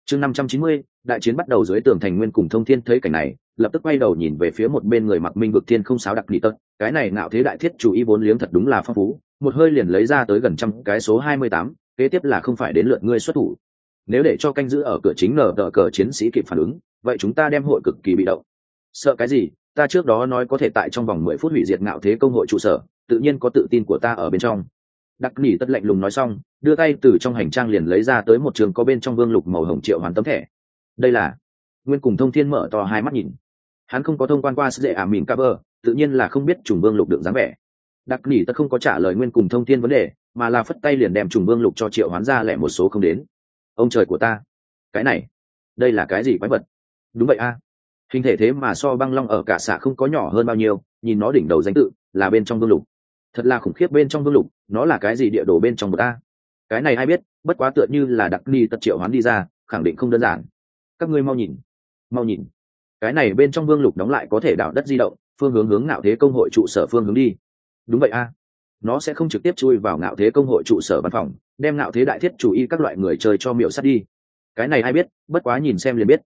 Chương 590, đại chiến bắt đầu dưới tường thành. Nguyên cùng Thông Thiên thấy cảnh này, lập tức quay đầu nhìn về phía một bên người mặc Minh Vực Thiên Không Sáo đặc nị tật, cái này ngạo thế đại thiết chủ ý vốn liếng thật đúng là phong phú, một hơi liền lấy ra tới gần trăm cái số 28, kế tiếp là không phải đến lượt ngươi xuất thủ. Nếu để cho canh giữ ở cửa chính nở tờ cờ chiến sĩ kịp phản ứng, vậy chúng ta đem hội cực kỳ bị động. Sợ cái gì, ta trước đó nói có thể tại trong vòng 10 phút hủy diệt ngạo thế công hội trụ sở, tự nhiên có tự tin của ta ở bên trong. Đặc nỉ tất lạnh lùng nói xong, đưa tay từ trong hành trang liền lấy ra tới một trường có bên trong vương lục màu hồng triệu hoán tấm thẻ. Đây là Nguyên cùng Thông Thiên mở to hai mắt nhìn, hắn không có thông quan qua dễ mìn cover, tự nhiên là không biết trùng vương lục được dáng vẻ. Đặc nỉ tất không có trả lời Nguyên cùng Thông Thiên vấn đề, mà là phất tay liền đem trùng vương lục cho triệu hoán ra lẻ một số không đến. Ông trời của ta, cái này đây là cái gì quái vật? Đúng vậy a, hình thể thế mà so băng long ở cả xạ không có nhỏ hơn bao nhiêu, nhìn nó đỉnh đầu danh tự là bên trong vương lục, thật là khủng khiếp. Bên trong vương lục nó là cái gì địa đồ bên trong một a? Cái này ai biết, bất quá tựa như là đặc ni tật triệu hoán đi ra, khẳng định không đơn giản. Các ngươi mau nhìn, cái này bên trong vương lục đóng lại có thể đảo đất di động, phương hướng hướng ngạo thế công hội trụ sở phương hướng đi. Đúng vậy a, nó sẽ không trực tiếp chui vào ngạo thế công hội trụ sở văn phòng, đem ngạo thế đại thiết chủ y các loại người chơi cho miểu sát đi. Cái này ai biết, bất quá nhìn xem liền biết.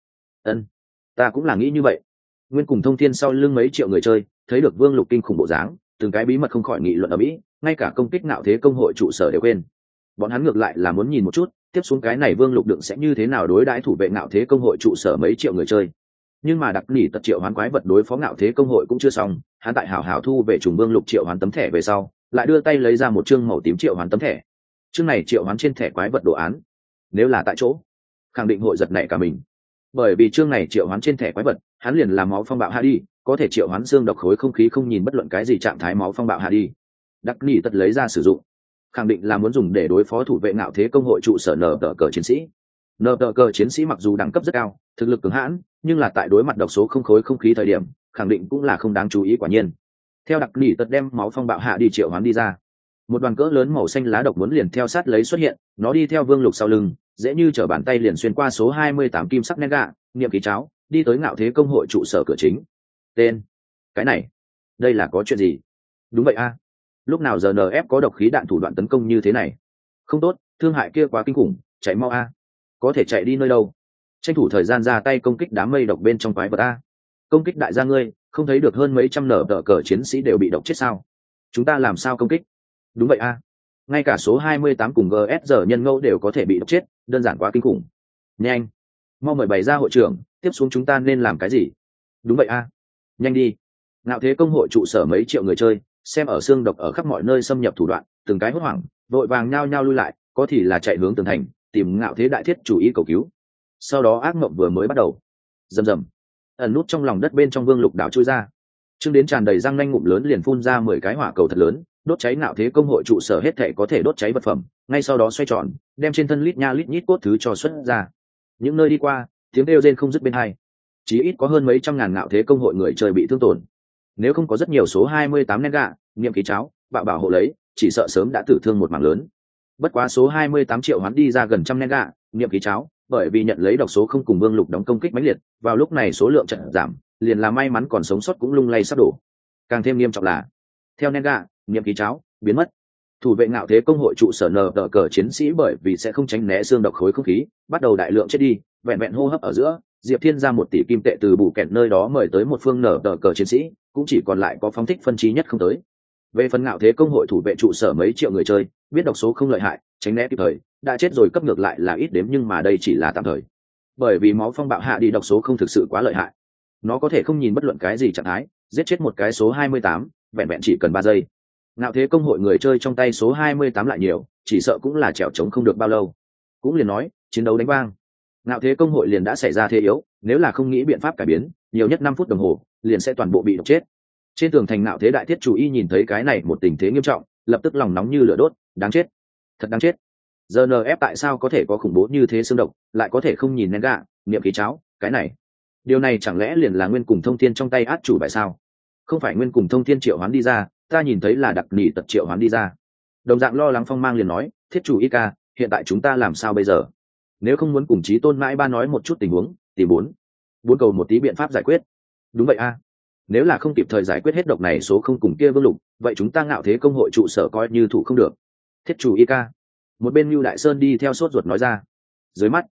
Ta cũng là nghĩ như vậy. Nguyên cùng Thông Thiên sau lưng mấy triệu người chơi thấy được vương lục kinh khủng bộ dáng, từng cái bí mật không khỏi nghị luận ở mỹ, ngay cả công kích ngạo thế công hội trụ sở đều quên. Bọn hắn ngược lại là muốn nhìn một chút tiếp xuống cái này vương lục đựng sẽ như thế nào đối đãi thủ vệ ngạo thế công hội trụ sở mấy triệu người chơi. Nhưng mà đặc nỉ tật triệu hoán quái vật đối phó ngạo thế công hội cũng chưa xong, hắn tại hảo hảo thu về trùng vương lục triệu hoán tấm thẻ về sau, lại đưa tay lấy ra một chương màu tím triệu hoán tấm thẻ. Chương này triệu hoán trên thẻ quái vật đồ án, nếu là tại chỗ khẳng định hội giật nảy cả mình, bởi vì chương này triệu hoán trên thẻ quái vật hắn liền làm máu phong bạo hạ đi, có thể triệu hoán xương độc khối không khí không nhìn bất luận cái gì trạng thái máu phong bạo hạ đi. Đặc nỉ tật lấy ra sử dụng, khẳng định là muốn dùng để đối phó thủ vệ ngạo thế công hội trụ sở nở tờ cờ chiến sĩ. Nở tờ cờ chiến sĩ mặc dù đẳng cấp rất cao, thực lực cứng hãn, nhưng là tại đối mặt độc số không khối không khí thời điểm khẳng định cũng là không đáng chú ý. Quả nhiên theo đặc nỉ tật đem máu phong bạo hạ đi triệu hoán đi ra, một đoàn cỡ lớn màu xanh lá độc muốn liền theo sát lấy xuất hiện, nó đi theo vương lục sau lưng, dễ như trở bàn tay liền xuyên qua số 28 kim sắc nén gạ niệm ký cháo, đi tới ngạo thế công hội trụ sở cửa chính. Tên cái này, đây là có chuyện gì? Đúng vậy a, lúc nào giờ nf có độc khí đạn thủ đoạn tấn công như thế này? Không tốt, thương hại kia quá kinh khủng, chạy mau a. Có thể chạy đi nơi đâu? Tranh thủ thời gian ra tay công kích đám mây độc bên trong quái vật a. Công kích đại gia ngươi, không thấy được hơn mấy trăm nở tờ cờ chiến sĩ đều bị độc chết sao? Chúng ta làm sao công kích? Đúng vậy a, ngay cả số 28 cùng gs nhân ngẫu đều có thể bị độc chết, đơn giản quá kinh khủng. Nhanh, mau mời bày ra hội trưởng, tiếp xuống chúng ta nên làm cái gì? Đúng vậy a, nhanh đi. Ngạo thế công hội trụ sở mấy triệu người chơi xem ở xương độc ở khắp mọi nơi xâm nhập thủ đoạn, từng cái hốt hoảng vội vàng nhao nhao lui lại, có thì là chạy hướng tường thành tìm ngạo thế đại thiết chủ ý cầu cứu. Sau đó ác mộng vừa mới bắt đầu, rầm rầm, ẩn nút trong lòng đất bên trong vương lục đảo chui ra, chương đến tràn đầy răng nanh ngụm lớn liền phun ra 10 cái hỏa cầu thật lớn, đốt cháy ngạo thế công hội trụ sở hết thảy có thể đốt cháy vật phẩm, ngay sau đó xoay tròn đem trên thân lít nha lít nhít cốt thứ cho xuất ra. Những nơi đi qua tiếng kêu rên không dứt bên hai, chí ít có hơn mấy trăm ngàn ngạo thế công hội người chơi bị thương tổn. Nếu không có rất nhiều số 28 nén gạ niệm ký cháo bạo bảo hộ lấy, chỉ sợ sớm đã tử thương một mảng lớn. Bất quá số 28 triệu hoán đi ra gần trăm nén gạ niệm ký cháo, bởi vì nhận lấy độc số không cùng vương lục đóng công kích mãnh liệt, vào lúc này số lượng trận giảm, liền là may mắn còn sống sót cũng lung lay sắp đổ. Càng thêm nghiêm trọng là theo nén gạ niệm ký cháo biến mất, thủ vệ ngạo thế công hội trụ sở nở tờ cờ chiến sĩ bởi vì sẽ không tránh né xương độc khối không khí, bắt đầu đại lượng chết đi. Vẹn vẹn hô hấp ở giữa, Diệp Thiên ra 1 tỷ kim tệ từ bù kẹt nơi đó mời tới một phương nở tờ cờ chiến sĩ, cũng chỉ còn lại có phóng thích phân trí nhất không tới. Về phần ngạo thế công hội thủ vệ trụ sở mấy triệu người chơi biết độc số không lợi hại, tránh né kịp thời, đã chết rồi cấp ngược lại là ít đếm, nhưng mà đây chỉ là tạm thời, bởi vì máu phong bạo hạ đi độc số không thực sự quá lợi hại, nó có thể không nhìn bất luận cái gì trạng thái giết chết một cái số 28, vẹn vẹn chỉ cần 3 giây. Ngạo thế công hội người chơi trong tay số 28 lại nhiều, chỉ sợ cũng là trèo trống không được bao lâu. Cũng liền nói chiến đấu đánh vang, ngạo thế công hội liền đã xảy ra thế yếu, nếu là không nghĩ biện pháp cải biến, nhiều nhất 5 phút đồng hồ liền sẽ toàn bộ bị độc chết. Trên tường thành ngạo thế đại thiết chủ y nhìn thấy cái này một tình thế nghiêm trọng, lập tức lòng nóng như lửa đốt, đáng chết, thật đáng chết. GNF tại sao có thể có khủng bố như thế xương độc, lại có thể không nhìn nén gạ niệm ký cháo, cái này, điều này chẳng lẽ liền là Nguyên cùng Thông Thiên trong tay át chủ bài sao? Không phải Nguyên cùng Thông Thiên triệu hoán đi ra, ta nhìn thấy là đặc nỉ tật triệu hoán đi ra. Đồng dạng lo lắng Phong Mang liền nói, thiết chủ y ca, hiện tại chúng ta làm sao bây giờ? Nếu không muốn cùng Chí Tôn mãi ba nói một chút tình huống, tìm bốn cầu một tí biện pháp giải quyết. Đúng vậy a, nếu là không kịp thời giải quyết hết độc này số không cùng kia vương lục, vậy chúng ta ngạo thế công hội trụ sở coi như thủ không được. Thiết chủ y ca, một bên Lưu Đại Sơn đi theo sốt ruột nói ra. Dưới mắt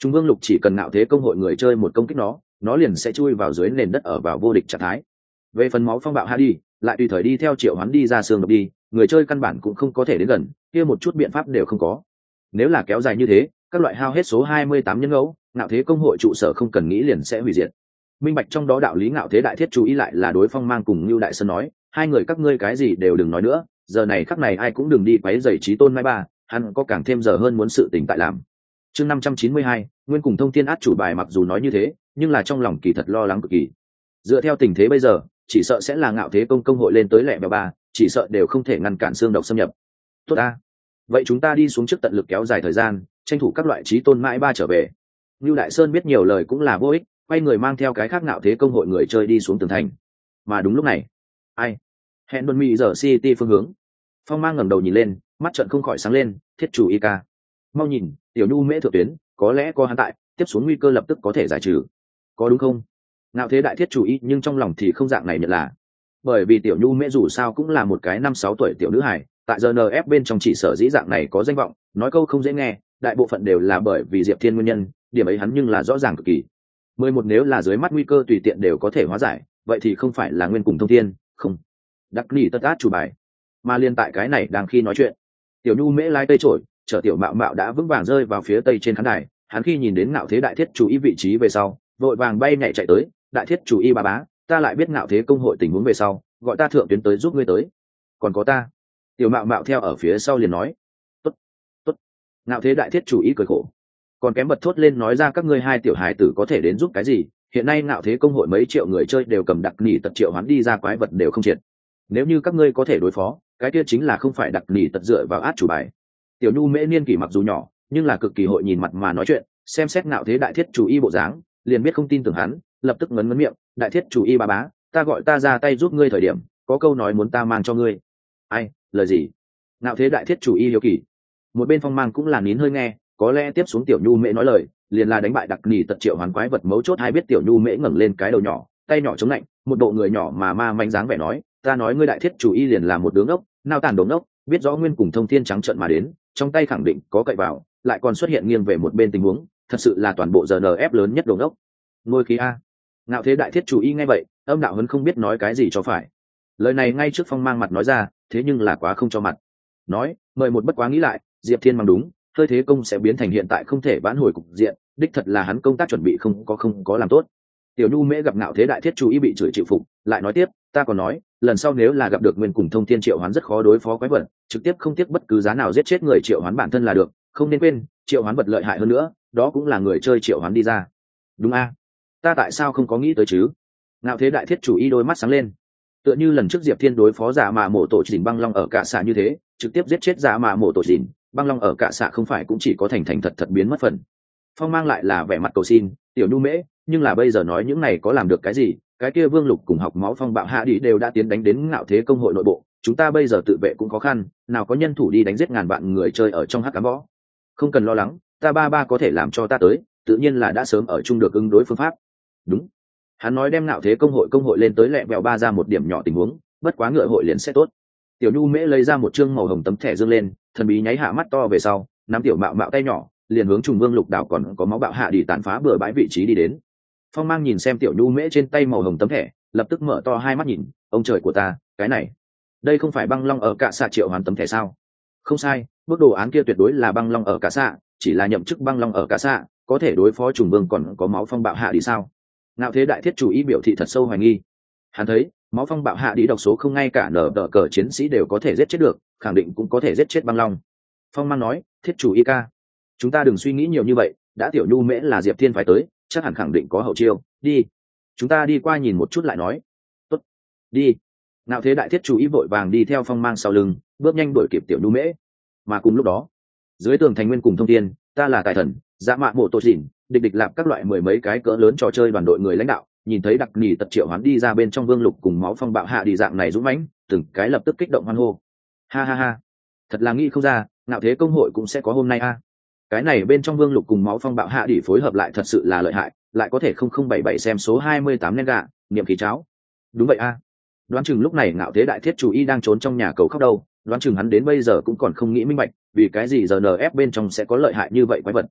Trung Vương Lục chỉ cần ngạo thế công hội người chơi một công kích nó liền sẽ chui vào dưới nền đất ở vào vô địch trạng thái. Về phần máu phong bạo hạ đi, lại tùy thời đi theo triệu hoán đi ra xương độc đi, người chơi căn bản cũng không có thể đến gần, kia một chút biện pháp đều không có. Nếu là kéo dài như thế, các loại hao hết số 28 nhân ngẫu, ngạo thế công hội trụ sở không cần nghĩ liền sẽ hủy diệt. Minh bạch trong đó đạo lý ngạo thế đại thiết chú ý lại là đối Phong Mang cùng Nưu Đại Sơn nói, hai người các ngươi cái gì đều đừng nói nữa, giờ này khắc này ai cũng đừng đi quấy rầy Chí Tôn Mai Ba, hắn có càng thêm giờ hơn muốn sự tình tại làm. Chương 592, Nguyên cùng Thông Thiên át chủ bài mặc dù nói như thế, nhưng là trong lòng kỳ thật lo lắng cực kỳ. Dựa theo tình thế bây giờ, chỉ sợ sẽ là ngạo thế công hội lên tới lẹ bèo ba, chỉ sợ đều không thể ngăn cản xương độc xâm nhập. Tốt a, vậy chúng ta đi xuống trước tận lực kéo dài thời gian, tranh thủ các loại Chí Tôn Mai Ba trở về. Nưu Đại Sơn biết nhiều lời cũng là vô ích, quay người mang theo cái khác ngạo thế công hội người chơi đi xuống tường thành. Mà đúng lúc này, ai hẹn đồn mỹ giờ city phương hướng. Phong Mang ngẩng đầu nhìn lên, mắt trận không khỏi sáng lên, thiết chủ y ca, mau nhìn, tiểu nhu mễ thượng tuyến, có lẽ có hắn tại, tiếp xuống nguy cơ lập tức có thể giải trừ, có đúng không? Ngạo thế đại thiết chủ y, nhưng trong lòng thì không dạng này nhận là, bởi vì tiểu nhu mễ dù sao cũng là một cái 5-6 tuổi tiểu nữ hài, tại GNF bên trong chỉ sở dĩ dạng này có danh vọng, nói câu không dễ nghe, đại bộ phận đều là bởi vì Diệp Thiên nguyên nhân, điểm ấy hắn nhưng là rõ ràng cực kỳ. 11 nếu là dưới mắt nguy cơ tùy tiện đều có thể hóa giải, vậy thì không phải là Nguyên cùng Thông Thiên, không. Đắc nỉ tất át chủ bài. Mà liên tại cái này đang khi nói chuyện, tiểu nhu mễ lái cây trổi, chở tiểu mạo mạo đã vững vàng rơi vào phía tây trên khán đài, hắn khi nhìn đến ngạo thế đại thiết chủ y vị trí về sau, vội vàng bay nhảy chạy tới, đại thiết chủ y bà bá, ta lại biết ngạo thế công hội tình huống về sau, gọi ta thượng tuyến tới giúp ngươi tới. Còn có ta. Tiểu mạo mạo theo ở phía sau liền nói, tốt, tốt. Ngạo thế đại thiết chủ y cười khổ, còn kém bật thốt lên nói ra các ngươi hai tiểu hài tử có thể đến giúp cái gì, hiện nay ngạo thế công hội mấy triệu người chơi đều cầm đặc nỉ tật triệu hoán đi ra quái vật đều không triệt, nếu như các ngươi có thể đối phó cái kia chính là không phải đặc nỉ tật dựa vào át chủ bài. Tiểu nhu mễ niên kỷ mặc dù nhỏ nhưng là cực kỳ hội nhìn mặt mà nói chuyện, xem xét ngạo thế đại thiết chủ y bộ dáng liền biết không tin tưởng hắn, lập tức ngấn ngấn miệng, đại thiết chủ y bà bá, ta gọi ta ra tay giúp ngươi thời điểm có câu nói muốn ta mang cho ngươi. Ai, lời gì? Ngạo thế đại thiết chủ y hiếu kỳ. Một bên Phong Mang cũng là nín hơi nghe, có lẽ tiếp xuống tiểu nhu mễ nói lời liền là đánh bại đặc nỉ tật triệu hoán quái vật mấu chốt. Hay biết tiểu nhu mễ ngẩng lên cái đầu nhỏ, tay nhỏ chống lạnh, một bộ người nhỏ mà ma manh dáng vẻ nói, ta nói ngươi đại thiết chủ y liền là một đứa ngốc, nao tàn đống ngốc, biết rõ Nguyên cùng Thông Thiên trắng trợn mà đến, trong tay khẳng định có cậy vào, lại còn xuất hiện nghiêng về một bên tình huống, thật sự là toàn bộ GNF lớn nhất đống ngốc. Ngôi khí a. Ngạo thế đại thiết chủ y nghe vậy, âm đạo hấn không biết nói cái gì cho phải. Lời này ngay trước Phong Mang mặt nói ra, thế nhưng là quá không cho mặt. Nói, mời một bất quá nghĩ lại, Diệp Thiên mang đúng, hơi thế công sẽ biến thành hiện tại không thể vãn hồi cục diện, đích thật là hắn công tác chuẩn bị không có làm tốt. Tiểu nhu mễ gặp ngạo thế đại thiết chủ y bị chửi chịu phục, lại nói tiếp, ta còn nói, lần sau nếu là gặp được Nguyên cùng Thông Thiên triệu hoán rất khó đối phó quái vật, trực tiếp không tiếc bất cứ giá nào giết chết người triệu hoán bản thân là được, không nên quên, triệu hoán vật lợi hại hơn nữa, đó cũng là người chơi triệu hoán đi ra. Đúng a, ta tại sao không có nghĩ tới chứ? Ngạo thế đại thiết chủ y đôi mắt sáng lên, tựa như lần trước Diệp Thiên đối phó giả mạ mổ tổ chỉnh băng long ở cả xạ như thế, trực tiếp giết chết giả mạ mổ tổ chỉnh băng long ở cả xạ, không phải cũng chỉ có thành thật biến mất phần. Phong Mang lại là vẻ mặt cầu xin, tiểu nhu mễ, nhưng là bây giờ nói những này có làm được cái gì? Cái kia Vương Lục cùng học máu phong bạo hạ đi đều đã tiến đánh đến ngạo thế công hội nội bộ, chúng ta bây giờ tự vệ cũng khó khăn, nào có nhân thủ đi đánh giết ngàn vạn người chơi ở trong hắc ám võ. Không cần lo lắng, ta ba có thể làm cho ta tới, tự nhiên là đã sớm ở chung được ứng đối phương pháp. Đúng. Hắn nói đem ngạo thế công hội lên tới lẹ vẹo ba ra một điểm nhỏ tình huống, bất quá ngựa hội liền sẽ tốt. Tiểu nhu mễ lấy ra một chương màu hồng tấm thẻ dương lên, thần bí nháy hạ mắt to về sau, nắm tiểu mạo mạo tay nhỏ, liền hướng trùng Vương Lục đảo còn có máu bạo hạ đi tàn phá bừa bãi vị trí đi đến. Phong Mang nhìn xem tiểu nhu mễ trên tay màu hồng tấm thẻ, lập tức mở to hai mắt nhìn, ông trời của ta, cái này, đây không phải băng long ở cả xạ triệu hoàn tấm thẻ sao? Không sai, bước đồ án kia tuyệt đối là băng long ở cả xạ, chỉ là nhậm chức băng long ở cả xạ, có thể đối phó trùng vương còn có máu phong bạo hạ đi sao? Ngạo thế đại thiết chủ ý biểu thị thật sâu hoài nghi. Hắn thấy máu phong bạo hạ đi độc số không ngay cả nở đỡ cờ chiến sĩ đều có thể giết chết được, khẳng định cũng có thể giết chết băng long. Phong Mang nói, thiết chủ y ca, chúng ta đừng suy nghĩ nhiều như vậy, đã tiểu nhu mễ là Diệp Thiên phải tới, chắc hẳn khẳng định có hậu chiêu, đi, chúng ta đi qua nhìn một chút lại nói. Tốt, đi. Ngạo thế đại thiết chủ ý vội vàng đi theo Phong Mang sau lưng, bước nhanh đuổi kịp tiểu nhu mễ. Mà cùng lúc đó, dưới tường thành Nguyên cùng Thông Thiên, ta là tài thần, dạ mạ mộ tổ dìn, địch lạp các loại mười mấy cái cỡ lớn trò chơi đoàn đội người lãnh đạo, nhìn thấy đặc nỉ tật triệu hoán đi ra bên trong Vương Lục cùng máu phong bạo hạ đi dạng này dũng mãnh, từng cái lập tức kích động hoan hô. Ha ha ha, thật là nghĩ không ra, ngạo thế công hội cũng sẽ có hôm nay a. Cái này bên trong Vương Lục cùng máu phong bạo hạ đi phối hợp lại thật sự là lợi hại, lại có thể 0077 xem số 28 nên gạ, niệm khí cháo. Đúng vậy a. Đoán chừng lúc này ngạo thế đại thiết chủ y đang trốn trong nhà cầu khóc đâu, đoán chừng hắn đến bây giờ cũng còn không nghĩ minh bạch, vì cái gì giờ NF bên trong sẽ có lợi hại như vậy quái vật.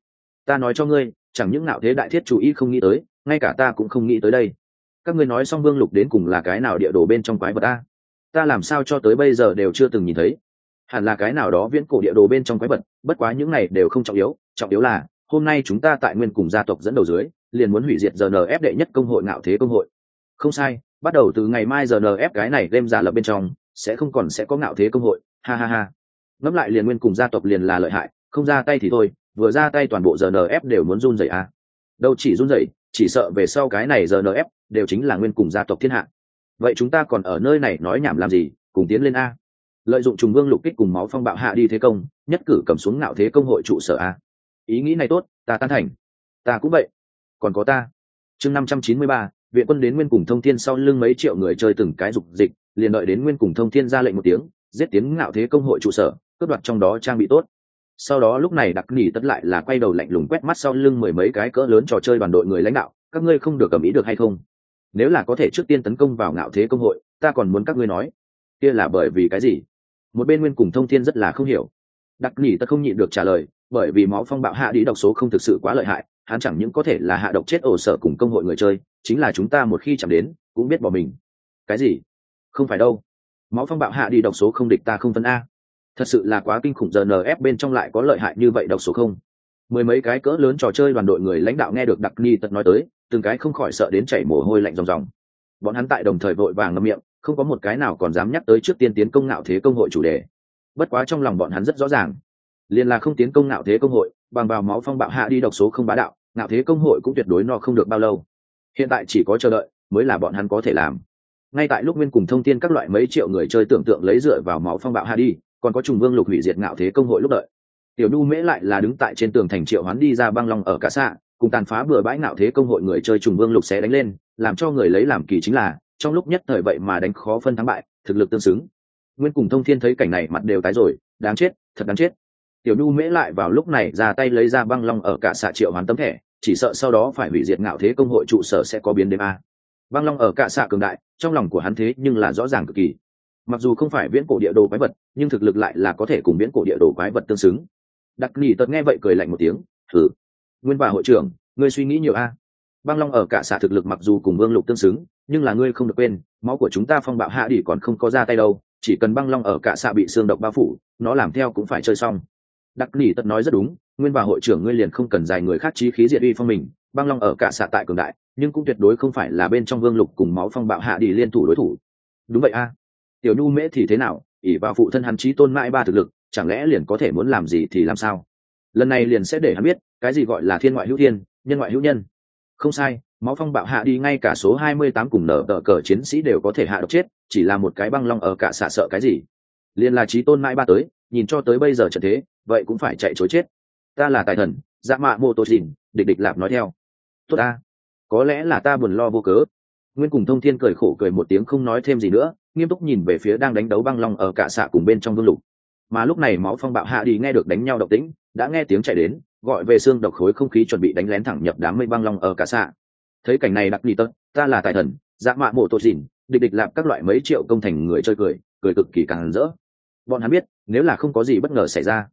Ta nói cho ngươi, chẳng những ngạo thế đại thiết chủ y không nghĩ tới, ngay cả ta cũng không nghĩ tới đây. Các ngươi nói Song Vương Lục đến cùng là cái nào địa đồ bên trong quái vật ta làm sao cho tới bây giờ đều chưa từng nhìn thấy. Hẳn là cái nào đó viễn cổ địa đồ bên trong quái vật, bất quá những này đều không trọng yếu là hôm nay chúng ta tại Nguyên cùng gia tộc dẫn đầu dưới, liền muốn hủy diệt GNF đệ nhất công hội ngạo thế công hội. Không sai, bắt đầu từ ngày mai GNF cái này đem giả lập bên trong, sẽ không còn sẽ có ngạo thế công hội, ha ha ha. Ngẫm lại liền Nguyên cùng gia tộc liền là lợi hại, không ra tay thì thôi, vừa ra tay toàn bộ GNF đều muốn run rẩy đâu chỉ run rẩy, chỉ sợ về sau cái này GNF đều chính là Nguyên cùng gia tộc thiên hạ. Vậy chúng ta còn ở nơi này nói nhảm làm gì, cùng tiến lên lợi dụng trùng vương lục kích cùng máu phong bạo hạ đi thế công, nhất cử cầm xuống ngạo thế công hội trụ sở ý nghĩ này tốt, ta tán thành. Ta cũng vậy. Còn có ta. Chương 593, viện quân đến Nguyên cùng Thông Thiên sau lưng mấy triệu người chơi từng cái dục dịch, liền đợi đến Nguyên cùng Thông Thiên ra lệnh một tiếng, giết tiến ngạo thế công hội trụ sở, cướp đoạt trong đó trang bị tốt. Sau đó lúc này Đặc Nỉ tất lại là quay đầu lạnh lùng quét mắt sau lưng mười mấy cái cỡ lớn trò chơi đoàn đội người lãnh đạo, các ngươi không được cầm ý được hay không? Nếu là có thể trước tiên tấn công vào ngạo thế công hội, ta còn muốn các ngươi nói, kia là bởi vì cái gì? Một bên Nguyên cùng Thông Thiên rất là không hiểu. Đặc Nỉ tất không nhịn được trả lời, bởi vì máu phong bạo hạ đi độc số không thực sự quá lợi hại, hắn chẳng những có thể là hạ độc chết ổ sở cùng công hội người chơi, chính là chúng ta một khi chạm đến cũng biết bỏ mình. Cái gì? Không phải đâu, máu phong bạo hạ đi độc số không địch ta không phân thật sự là quá kinh khủng. GNF bên trong lại có lợi hại như vậy độc số không? Mười mấy cái cỡ lớn trò chơi đoàn đội người lãnh đạo nghe được Đặc Nỉ tất nói tới, từng cái không khỏi sợ đến chảy mồ hôi lạnh ròng ròng. Bọn hắn tại đồng thời vội vàng ngậm miệng, không có một cái nào còn dám nhắc tới trước tiên tiến công ngạo thế công hội chủ đề. Bất quá trong lòng bọn hắn rất rõ ràng, liền là không tiến công ngạo thế công hội, bằng vào máu phong bạo hạ đi độc số không bá đạo, ngạo thế công hội cũng tuyệt đối no không được bao lâu. Hiện tại chỉ có chờ đợi mới là bọn hắn có thể làm. Ngay tại lúc Nguyên cùng Thông Thiên các loại mấy triệu người chơi tưởng tượng lấy dựa vào máu phong bạo hạ đi, còn có trùng vương lục hủy diệt ngạo thế công hội lúc đợi. Tiểu Nhu Mễ lại là đứng tại trên tường thành triệu hoán đi ra băng long ở cả xạ, cùng tàn phá bừa bãi ngạo thế công hội người chơi trùng vương lục sẽ đánh lên, làm cho người lấy làm kỳ chính là trong lúc nhất thời vậy mà đánh khó phân thắng bại, thực lực tương xứng. Nguyên cùng Thông Thiên thấy cảnh này mặt đều tái rồi, đáng chết, thật đáng chết. Tiểu Nhu Mễ lại vào lúc này ra tay lấy ra băng long ở cả xạ triệu hoán tấm thẻ, chỉ sợ sau đó phải hủy diệt ngạo thế công hội trụ sở sẽ có biến đêm băng long ở cả xạ cường đại, trong lòng của hắn thế nhưng là rõ ràng cực kỳ. Mặc dù không phải viễn cổ địa đồ quái vật, nhưng thực lực lại là có thể cùng viễn cổ địa đồ quái vật tương xứng. Đặc Nỉ tật nghe vậy cười lạnh một tiếng, thử. Nguyên và hội trưởng, ngươi suy nghĩ nhiều băng long ở cả xạ thực lực mặc dù cùng vương lục tương xứng, nhưng là ngươi không được quên, máu của chúng ta phong bạo hạ đi còn không có ra tay đâu, chỉ cần băng long ở cả xạ bị xương độc bao phủ, nó làm theo cũng phải chơi xong. Đặc Nỉ tật nói rất đúng, Nguyên và hội trưởng ngươi liền không cần dài người khác chí khí diệt uy phong mình, băng long ở cả xạ tại cường đại, nhưng cũng tuyệt đối không phải là bên trong vương lục cùng máu phong bạo hạ đi liên thủ đối thủ. Đúng vậy Tiểu Nhu Mễ thì thế nào, ỷ vào phụ thân hắn chí tôn mãi ba thực lực, chẳng lẽ liền có thể muốn làm gì thì làm sao? Lần này liền sẽ để hắn biết cái gì gọi là thiên ngoại hữu thiên, nhân ngoại hữu nhân. Không sai, máu phong bạo hạ đi ngay cả số 28 cùng nở tờ cờ chiến sĩ đều có thể hạ độc chết, chỉ là một cái băng long ở cả xạ sợ cái gì? Liền là chí tôn mãi ba tới, nhìn cho tới bây giờ trận thế, vậy cũng phải chạy chối chết. Ta là tài thần, dạ mạ mô tô dìn, địch địch lạp nói theo. Tốt có lẽ là ta buồn lo vô cớ. Nguyên cùng Thông Thiên cười khổ cười một tiếng không nói thêm gì nữa, nghiêm túc nhìn về phía đang đánh đấu băng long ở cả xạ cùng bên trong vương lục. Mà lúc này máu phong bạo hạ đi nghe được đánh nhau động tĩnh, đã nghe tiếng chạy đến, gọi về xương độc khối không khí chuẩn bị đánh lén thẳng nhập đám mây băng long ở cả xạ. Thấy cảnh này Đặc Nỉ tật, ta là tài thần, dạ mạ mộ tô dìn, địch địch lạp các loại mấy triệu công thành người chơi cười cực kỳ càng rỡ. Bọn hắn biết, nếu là không có gì bất ngờ xảy ra,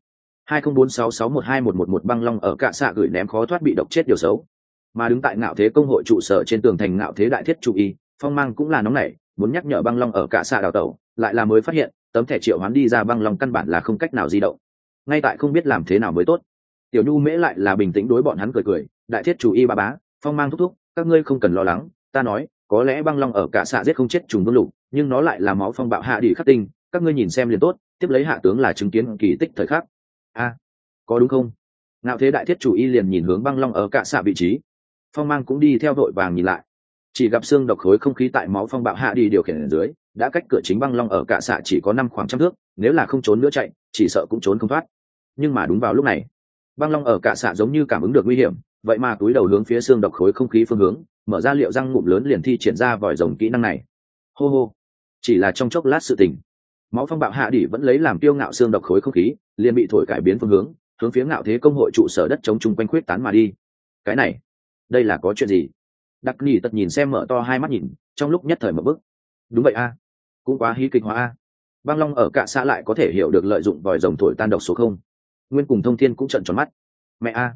2046612111 băng long ở cả xạ gửi ném khó thoát bị độc chết điều xấu. Mà đứng tại ngạo thế công hội trụ sở trên tường thành ngạo thế đại thiết chủ y, phong mang cũng là nóng nảy, muốn nhắc nhở băng long ở cả xạ đào tẩu, lại là mới phát hiện tấm thẻ triệu hoán đi ra băng long căn bản là không cách nào di động, ngay tại không biết làm thế nào mới tốt. Tiểu Nhu Mễ lại là bình tĩnh đối bọn hắn cười, đại thiết chủ y ba bá, phong mang thúc thúc, các ngươi không cần lo lắng, ta nói có lẽ băng long ở cả xạ giết không chết trùng vương lục, nhưng nó lại là máu phong bạo hạ đi khắc tinh, các ngươi nhìn xem liền tốt, tiếp lấy hạ tướng là chứng kiến kỳ tích thời khắc. Có đúng không? Ngạo thế đại thiết chủ y liền nhìn hướng băng long ở cả xạ vị trí, phong mang cũng đi theo đội vàng nhìn lại, chỉ gặp xương độc khối không khí tại máu phong bạo hạ đi điều khiển ở dưới, đã cách cửa chính băng long ở cả xạ chỉ có 5 khoảng trăm thước, nếu là không trốn nữa chạy, chỉ sợ cũng trốn không thoát. Nhưng mà đúng vào lúc này, băng long ở cả xạ giống như cảm ứng được nguy hiểm, vậy mà túi đầu hướng phía xương độc khối không khí phương hướng, mở ra liệu răng ngụm lớn liền thi triển ra vòi rồng kỹ năng này. Hô hô, chỉ là trong chốc lát sự tình, máu phong bạo hạ đi vẫn lấy làm tiêu ngạo xương độc khối không khí, liền bị thổi cải biến phương hướng, hướng phía ngạo thế công hội trụ sở đất chống chung quanh khuyết tán mà đi. Cái này, đây là có chuyện gì? Đặc Nỉ tật nhìn xem mở to hai mắt nhìn, trong lúc nhất thời mở bức. Đúng vậy cũng quá hí kịch hóa băng long ở cả xã lại có thể hiểu được lợi dụng vòi rồng thổi tan độc số không. Nguyên cùng Thông Thiên cũng trợn tròn mắt. Mẹ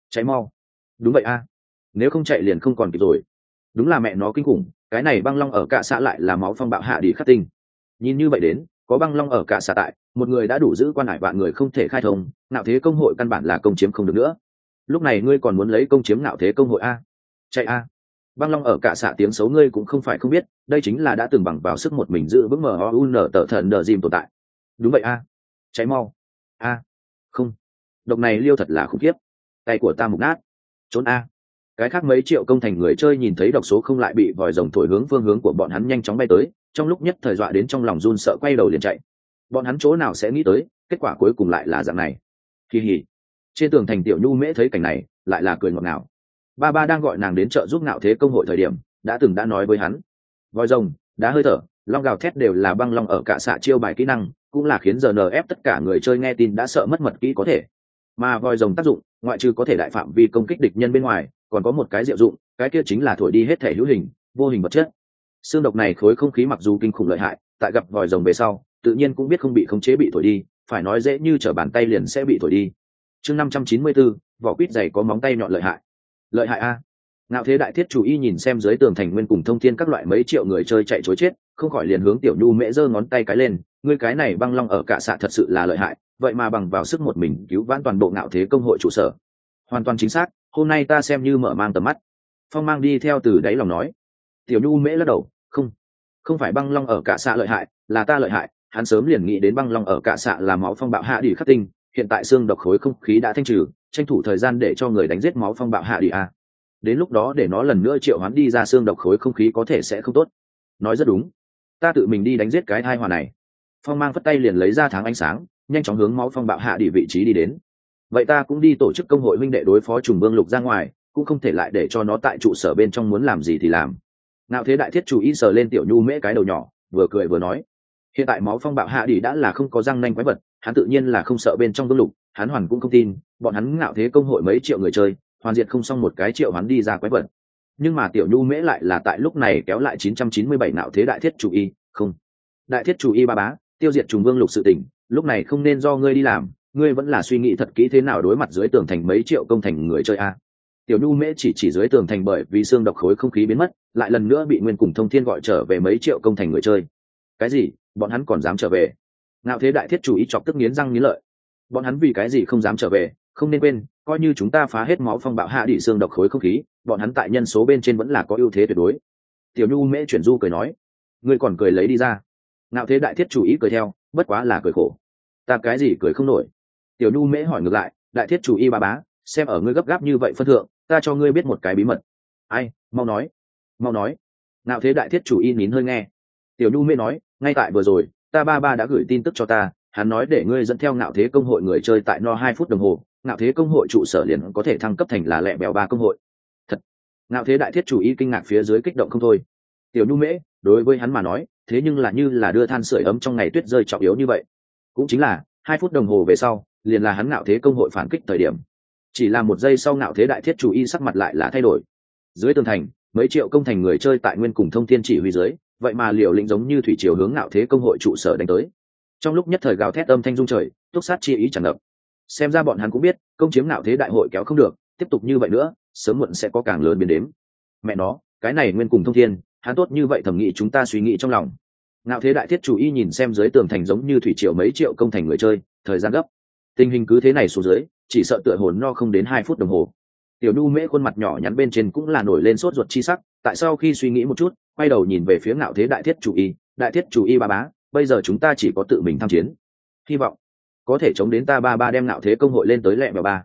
Cháy mau. Đúng vậy a, nếu không chạy liền không còn kịp rồi. Đúng là mẹ nó kinh khủng, cái này băng long ở cả xã lại là máu phong bạo hạ đi khắc tinh. Nhìn như vậy đến, có băng long ở cả xã tại, một người đã đủ giữ quan hải vạn người không thể khai thông, ngạo thế công hội căn bản là công chiếm không được nữa. Lúc này ngươi còn muốn lấy công chiếm ngạo thế công hội a? Chạy a. Băng long ở cả xã tiếng xấu ngươi cũng không phải không biết, đây chính là đã từng bằng vào sức một mình giữ vững MOUN tờ thần đờ dìm tồn tại. Đúng vậy a. Cháy mau. A. Không. Độc này liêu thật là khủng khiếp. Tay của ta mục nát. Trốn a. Cái khác mấy triệu công thành người chơi nhìn thấy độc số không lại bị vòi rồng thổi hướng phương hướng của bọn hắn nhanh chóng bay tới, trong lúc nhất thời dọa đến trong lòng run sợ quay đầu liền chạy. Bọn hắn chỗ nào sẽ nghĩ tới, kết quả cuối cùng lại là dạng này. Kỳ hỉ. Trên tường thành tiểu nhu mễ thấy cảnh này, lại là cười ngọt ngào. Ba ba đang gọi nàng đến trợ giúp ngạo thế công hội thời điểm, đã nói với hắn, vòi rồng, đá hơi thở, long gào thét đều là băng long ở cả xạ chiêu bài kỹ năng, cũng là khiến GNF tất cả người chơi nghe tin đã sợ mất mật kỹ có thể. Mà vòi rồng tác dụng, ngoại trừ có thể đại phạm vi công kích địch nhân bên ngoài, còn có một cái diệu dụng, cái kia chính là thổi đi hết thể hữu hình, vô hình vật chất. Xương độc này khối không khí mặc dù kinh khủng lợi hại, tại gặp vòi rồng về sau, tự nhiên cũng biết không bị khống chế bị thổi đi, phải nói dễ như trở bàn tay liền sẽ bị thổi đi. Chương 594, vỏ quýt dày có móng tay nhọn lợi hại. Lợi hại a. Ngạo thế đại thiết chủ y nhìn xem dưới tường thành nguyên cùng thông thiên các loại mấy triệu người chơi chạy chối chết, không khỏi liền hướng tiểu nhu mễ giơ ngón tay cái lên, ngươi cái này băng long ở cả xạ thật sự là lợi hại, vậy mà bằng vào sức một mình cứu vãn toàn bộ ngạo thế công hội trụ sở. Hoàn toàn chính xác, hôm nay ta xem như mở mang tầm mắt. Phong mang đi theo từ đáy lòng nói. Tiểu nhu mễ lắc đầu, không phải băng long ở cả xạ lợi hại, là ta lợi hại. Hắn sớm liền nghĩ đến băng long ở cả xạ là máu phong bạo hạ đi khắc tinh, hiện tại xương độc khối không khí đã thanh trừ, tranh thủ thời gian để cho người đánh giết máu phong bạo hạ đi a. Đến lúc đó để nó lần nữa triệu hoán đi ra xương độc khối không khí có thể sẽ không tốt. Nói rất đúng, ta tự mình đi đánh giết cái thai họa này. Phong mang phất tay liền lấy ra tháng ánh sáng, nhanh chóng hướng máu phong bạo hạ đi vị trí đi đến. Vậy ta cũng đi tổ chức công hội huynh đệ đối phó trùng vương lục ra ngoài, cũng không thể lại để cho nó tại trụ sở bên trong muốn làm gì thì làm. Ngạo thế đại thiết chủ ý sờ lên tiểu nhu mễ cái đầu nhỏ, vừa cười vừa nói, hiện tại máu phong bạo hạ đi đã là không có răng nanh quái vật, hắn tự nhiên là không sợ bên trong vương lục, hắn hoàn cũng không tin bọn hắn ngạo thế công hội mấy triệu người chơi hoàn diệt không xong một cái triệu hắn đi ra quái vật. Nhưng mà tiểu nhu mễ lại là tại lúc này kéo lại 997 ngạo thế đại thiết chủ y, không, đại thiết chủ y ba bá, tiêu diệt trùng vương lục sự tình, lúc này không nên do ngươi đi làm, ngươi vẫn là suy nghĩ thật kỹ thế nào đối mặt dưới tường thành mấy triệu công thành người chơi a. Tiểu nhu mễ chỉ dưới tường thành bởi vì xương độc khối không khí biến mất, lại lần nữa bị nguyên cùng thông thiên gọi trở về mấy triệu công thành người chơi. Cái gì? Bọn hắn còn dám trở về? Ngạo thế đại thiết chủ ý chọc tức nghiến răng nghiến lợi. Bọn hắn vì cái gì không dám trở về? Không nên quên, coi như chúng ta phá hết máu phong bạo hạ đỉ xương độc khối không khí, bọn hắn tại nhân số bên trên vẫn là có ưu thế tuyệt đối. Tiểu nhu mễ chuyển du cười nói, ngươi còn cười lấy đi ra. Ngạo thế đại thiết chủ ý cười theo, bất quá là cười khổ. Ta cái gì cười không nổi? Tiểu nhu mễ hỏi ngược lại, đại thiết chủ y ba bá, xem ở ngươi gấp gáp như vậy phân thượng, ta cho ngươi biết một cái bí mật. Ai, mau nói, mau nói. Ngạo thế đại thiết chủ y nín hơi nghe. Tiểu nhu mễ nói, ngay tại vừa rồi, ta ba ba đã gửi tin tức cho ta, hắn nói để ngươi dẫn theo ngạo thế công hội người chơi tại no 2 phút đồng hồ, ngạo thế công hội trụ sở liền có thể thăng cấp thành là lẹ bèo 3 công hội. Thật? Ngạo thế đại thiết chủ y kinh ngạc phía dưới kích động không thôi. Tiểu nhu mễ, đối với hắn mà nói, thế nhưng là như là đưa than sưởi ấm trong ngày tuyết rơi trọng yếu như vậy. Cũng chính là 2 phút đồng hồ về sau, liền là hắn ngạo thế công hội phản kích thời điểm. Chỉ là 1 giây sau ngạo thế đại thiết chủ y sắc mặt lại là thay đổi. Dưới tường thành, mấy triệu công thành người chơi tại nguyên cùng thông thiên chỉ huy dưới, vậy mà liều lĩnh giống như thủy triều hướng ngạo thế công hội trụ sở đánh tới. Trong lúc nhất thời gào thét âm thanh rung trời, túc sát chi ý tràn ngập. Xem ra bọn hắn cũng biết, công chiếm ngạo thế đại hội kéo không được, tiếp tục như vậy nữa, sớm muộn sẽ có càng lớn biến đếm. Mẹ nó, cái này nguyên cùng thông thiên, hắn tốt như vậy thẩm nghĩ chúng ta suy nghĩ trong lòng. Ngạo thế đại thiết chủ y nhìn xem dưới tường thành giống như thủy triều mấy triệu công thành người chơi, thời gian gấp. Tình hình cứ thế này xuống dưới, chỉ sợ tựa hồn no không đến 2 phút đồng hồ. Tiểu nhu mễ khuôn mặt nhỏ nhắn bên trên cũng là nổi lên sốt ruột chi sắc, tại sau khi suy nghĩ một chút, quay đầu nhìn về phía ngạo thế đại thiết chủ y ba bá, bây giờ chúng ta chỉ có tự mình tham chiến, hy vọng có thể chống đến ta ba ba đem ngạo thế công hội lên tới lẹ bèo 3.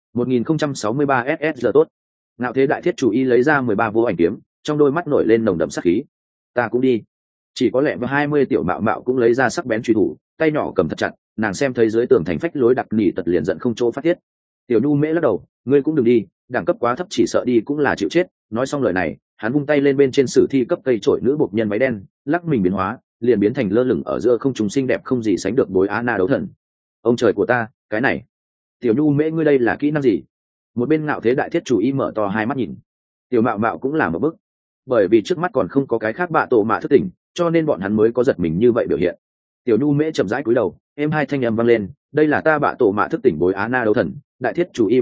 1063 ssr tốt. Ngạo thế đại thiết chủ y lấy ra 13 vô ảnh kiếm, trong đôi mắt nổi lên nồng đậm sát khí. Ta cũng đi. Chỉ có lẹ và 20 tiểu mạo mạo cũng lấy ra sắc bén truy thủ, tay nhỏ cầm thật chặt, nàng xem thấy dưới tường thành phách lối đặc nỉ tật liền giận không chỗ phát tiết. Tiểu nhu mễ lắc đầu, ngươi cũng đừng đi, đẳng cấp quá thấp chỉ sợ đi cũng là chịu chết. Nói xong lời này, hắn vung tay lên bên trên sử thi cấp cây trổi nữ bộc nhân váy đen, lắc mình biến hóa, liền biến thành lơ lửng ở giữa không trung xinh đẹp không gì sánh được bối á na đấu thần. Ông trời của ta, cái này, tiểu nhu mễ ngươi đây là kỹ năng gì? Một bên ngạo thế đại thiết chủ y mở to hai mắt nhìn. Tiểu mạo mạo cũng là một bức, bởi vì trước mắt còn không có cái khác bạ tổ mạ thức tỉnh, cho nên bọn hắn mới có giật mình như vậy biểu hiện. Tiểu nhu mễ chậm rãi cúi đầu, êm hai thanh âm vang lên, đây là ta bạ tổ mạ thức tỉnh bối á na đấu thần, đại thiết chủ y ba bá,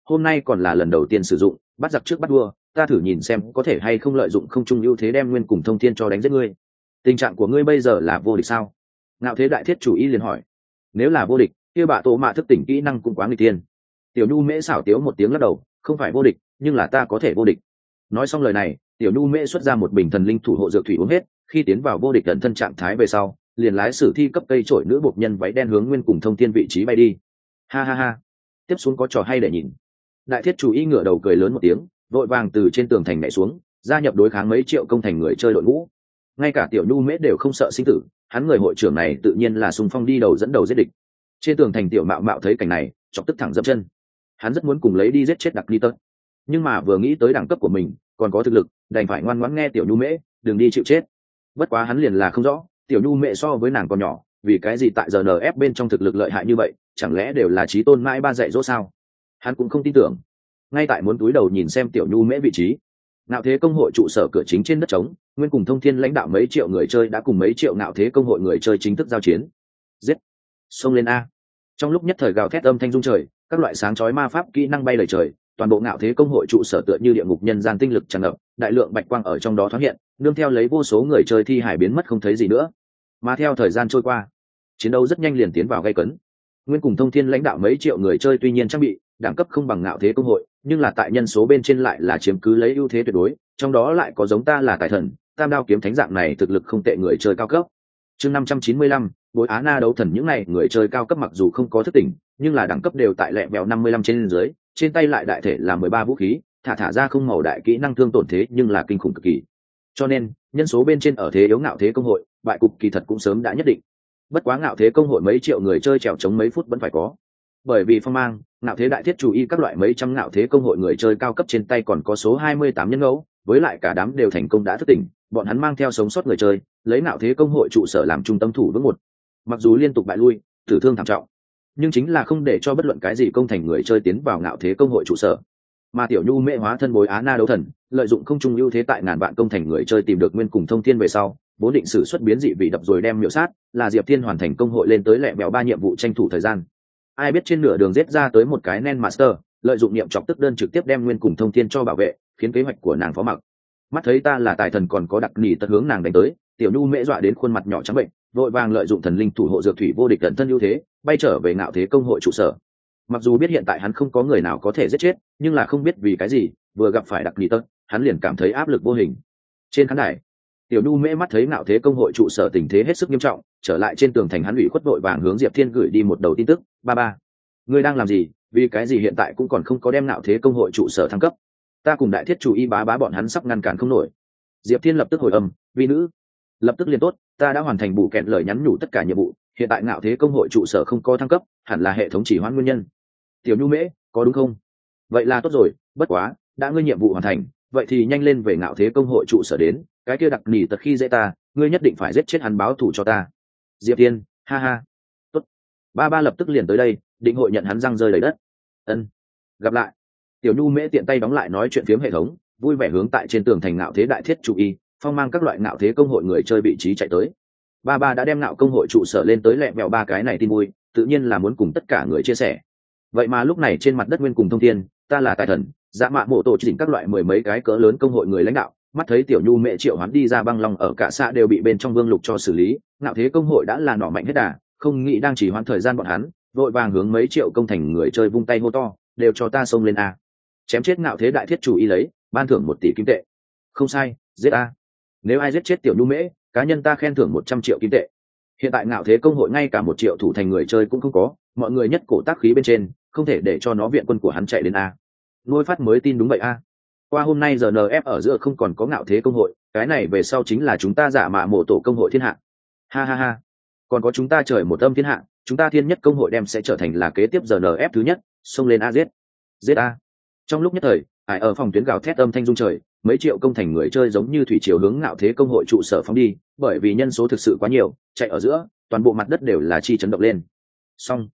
hôm nay còn là lần đầu tiên sử dụng, bắt giặc trước bắt vua, ta thử nhìn xem có thể hay không lợi dụng không trung ưu thế đem nguyên cùng thông thiên cho đánh giết ngươi. Tình trạng của ngươi bây giờ là vô địch sao? Ngạo thế đại thiết chủ y liền hỏi. Nếu là vô địch, kia bạ tổ mạ thức tỉnh kỹ năng cũng quá nguy tiên. Tiểu nhu mễ xảo tiếu một tiếng lắc đầu, không phải vô địch, nhưng là ta có thể vô địch. Nói xong lời này, tiểu nhu mễ xuất ra một bình thần linh thủ hộ dược thủy uống hết, khi tiến vào vô địch tận thân trạng thái về sau, liền lái sử thi cấp cây trổi nữ bộc nhân váy đen hướng nguyên cùng thông thiên vị trí bay đi. Ha ha ha, tiếp xuống có trò hay để nhìn. Đại thiết chủ y ngửa đầu cười lớn một tiếng, vội vàng từ trên tường thành nhảy xuống, gia nhập đối kháng mấy triệu công thành người chơi đội ngũ. Ngay cả tiểu nhu mễ đều không sợ sinh tử, hắn người hội trưởng này tự nhiên là xung phong đi đầu dẫn đầu giết địch. Trên tường thành tiểu mạo mạo thấy cảnh này, chọc tức thẳng dậm chân. Hắn rất muốn cùng lấy đi giết chết đặc đi tớt, nhưng mà vừa nghĩ tới đẳng cấp của mình còn có thực lực, đành phải ngoan ngoãn nghe tiểu nhu mễ, đừng đi chịu chết. Bất quá hắn liền là không rõ, tiểu nhu mễ so với nàng còn nhỏ, vì cái gì tại giờ nf bên trong thực lực lợi hại như vậy, chẳng lẽ đều là trí tôn mãi ba dạy dỗ sao? Hắn cũng không tin tưởng. Ngay tại muốn túi đầu nhìn xem tiểu nhu mễ vị trí, ngạo thế công hội trụ sở cửa chính trên đất trống, nguyên cùng thông thiên lãnh đạo mấy triệu người chơi đã cùng mấy triệu ngạo thế công hội người chơi chính thức giao chiến. Giết, xông lên a! Trong lúc nhất thời gào thét âm thanh rung trời, các loại sáng chói ma pháp kỹ năng bay lời trời, toàn bộ ngạo thế công hội trụ sở tựa như địa ngục nhân gian tinh lực tràn ngập, đại lượng bạch quang ở trong đó thoáng hiện, nương theo lấy vô số người chơi thi hải biến mất không thấy gì nữa. Mà theo thời gian trôi qua, chiến đấu rất nhanh liền tiến vào gay cấn. Nguyên cùng thông thiên lãnh đạo mấy triệu người chơi tuy nhiên trang bị đẳng cấp không bằng ngạo thế công hội, nhưng là tại nhân số bên trên lại là chiếm cứ lấy ưu thế tuyệt đối, trong đó lại có giống ta là tài thần, tam đao kiếm thánh dạng này thực lực không tệ người chơi cao cấp. Chương 595, bối á na đấu thần, những này người chơi cao cấp mặc dù không có thức tỉnh, nhưng là đẳng cấp đều tại lẹ vẹo 55 trên dưới, trên tay lại đại thể là 13 vũ khí, thả ra không màu đại kỹ năng thương tổn thế nhưng là kinh khủng cực kỳ. Cho nên, nhân số bên trên ở thế yếu ngạo thế công hội, bại cục kỳ thật cũng sớm đã nhất định. Bất quá ngạo thế công hội mấy triệu người chơi trèo chống mấy phút vẫn phải có. Bởi vì phong mang, ngạo thế đại thiết chủ y các loại mấy trăm ngạo thế công hội người chơi cao cấp trên tay còn có số 28 nhân ngẫu, với lại cả đám đều thành công đã thức tỉnh, bọn hắn mang theo sống sót người chơi, lấy ngạo thế công hội trụ sở làm trung tâm thủ vững một. Mặc dù liên tục bại lui, tử thương thảm trọng, nhưng chính là không để cho bất luận cái gì công thành người chơi tiến vào ngạo thế công hội trụ sở. Mà tiểu nhu mễ hóa thân bối á na đấu thần, lợi dụng không trung ưu thế tại ngàn vạn công thành người chơi tìm được nguyên cùng thông thiên về sau, vốn định sử xuất biến dị vị đập rồi đem miểu sát, là Diệp Thiên hoàn thành công hội lên tới lẹ bèo 3 nhiệm vụ tranh thủ thời gian. Ai biết trên nửa đường giết ra tới một cái nen master, lợi dụng niệm chọc tức đơn trực tiếp đem nguyên cùng thông thiên cho bảo vệ, khiến kế hoạch của nàng phó mặc. Mắt thấy ta là tài thần còn có đặc nỉ tật hướng nàng đánh tới, tiểu nhu mễ dọa đến khuôn mặt nhỏ trắng bệnh, vội vàng lợi dụng thần linh thủ hộ dược thủy vô địch cận thân ưu thế, bay trở về ngạo thế công hội trụ sở. Mặc dù biết hiện tại hắn không có người nào có thể giết chết, nhưng là không biết vì cái gì, vừa gặp phải đặc nỉ tật, hắn liền cảm thấy áp lực vô hình. Trên khán đài, tiểu nhu mễ mắt thấy ngạo thế công hội trụ sở tình thế hết sức nghiêm trọng, trở lại trên tường thành hắn ủy khuất vội vàng hướng Diệp Thiên gửi đi một đầu tin tức. Ba, ngươi đang làm gì? Vì cái gì hiện tại cũng còn không có đem ngạo thế công hội trụ sở thăng cấp? Ta cùng đại thiết chủ y bá bọn hắn sắp ngăn cản không nổi. Diệp Thiên lập tức hồi âm, vi nữ, lập tức liền tốt, ta đã hoàn thành bù kẹt lời nhắn nhủ tất cả nhiệm vụ, hiện tại ngạo thế công hội trụ sở không có thăng cấp, hẳn là hệ thống chỉ hoãn nguyên nhân. Tiểu nhu mễ, có đúng không? Vậy là tốt rồi, bất quá đã ngươi nhiệm vụ hoàn thành, vậy thì nhanh lên về ngạo thế công hội trụ sở đến, cái kia đặc nỉ tật khi dễ ta, ngươi nhất định phải giết chết hắn báo thù cho ta. Diệp Thiên, ha ha, tốt. Ba lập tức liền tới đây, định hội nhận hắn răng rơi đầy đất. Ân, gặp lại. Tiểu nhu mễ tiện tay đóng lại nói chuyện phiếm hệ thống, vui vẻ hướng tại trên tường thành ngạo thế đại thiết chủ y, phong mang các loại ngạo thế công hội người chơi vị trí chạy tới. Ba đã đem ngạo công hội trụ sở lên tới lẹ vẹo 3 cái này tin vui, tự nhiên là muốn cùng tất cả người chia sẻ. Vậy mà lúc này trên mặt đất nguyên cùng thông thiên, ta là tài thần, dạ mạ bộ tổ chỉnh các loại mười mấy cái cỡ lớn công hội người lãnh đạo, mắt thấy tiểu nhu mẹ triệu hắn đi ra băng long ở cả xã đều bị bên trong vương lục cho xử lý, ngạo thế công hội đã là nỏ mạnh hết đà, không nghĩ đang chỉ hoãn thời gian bọn hắn, vội vàng hướng mấy triệu công thành người chơi vung tay hô to, đều cho ta xông lên a, chém chết ngạo thế đại thiết chủ y lấy, ban thưởng 1 tỷ kim tệ. Không sai, giết a, nếu ai giết chết tiểu nhu mễ, cá nhân ta khen thưởng 100 triệu kim tệ. Hiện tại ngạo thế công hội ngay cả 1 triệu thủ thành người chơi cũng không có, mọi người nhất cổ tác khí bên trên, không thể để cho nó viện quân của hắn chạy đến a. Nuôi phát mới tin đúng vậy a. Qua hôm nay giờ NF ở giữa không còn có ngạo thế công hội, cái này về sau chính là chúng ta giả mạ mộ tổ công hội thiên hạ. Ha ha ha. Còn có chúng ta trời một âm thiên hạ, chúng ta thiên nhất công hội đem sẽ trở thành là kế tiếp giờ NF thứ nhất, xông lên a giết. Giết a. Trong lúc nhất thời, ải ở phòng tuyến gào thét âm thanh rung trời, mấy triệu công thành người chơi giống như thủy triều hướng ngạo thế công hội trụ sở phóng đi, bởi vì nhân số thực sự quá nhiều, chạy ở giữa, toàn bộ mặt đất đều là chi chấn động lên. Xong.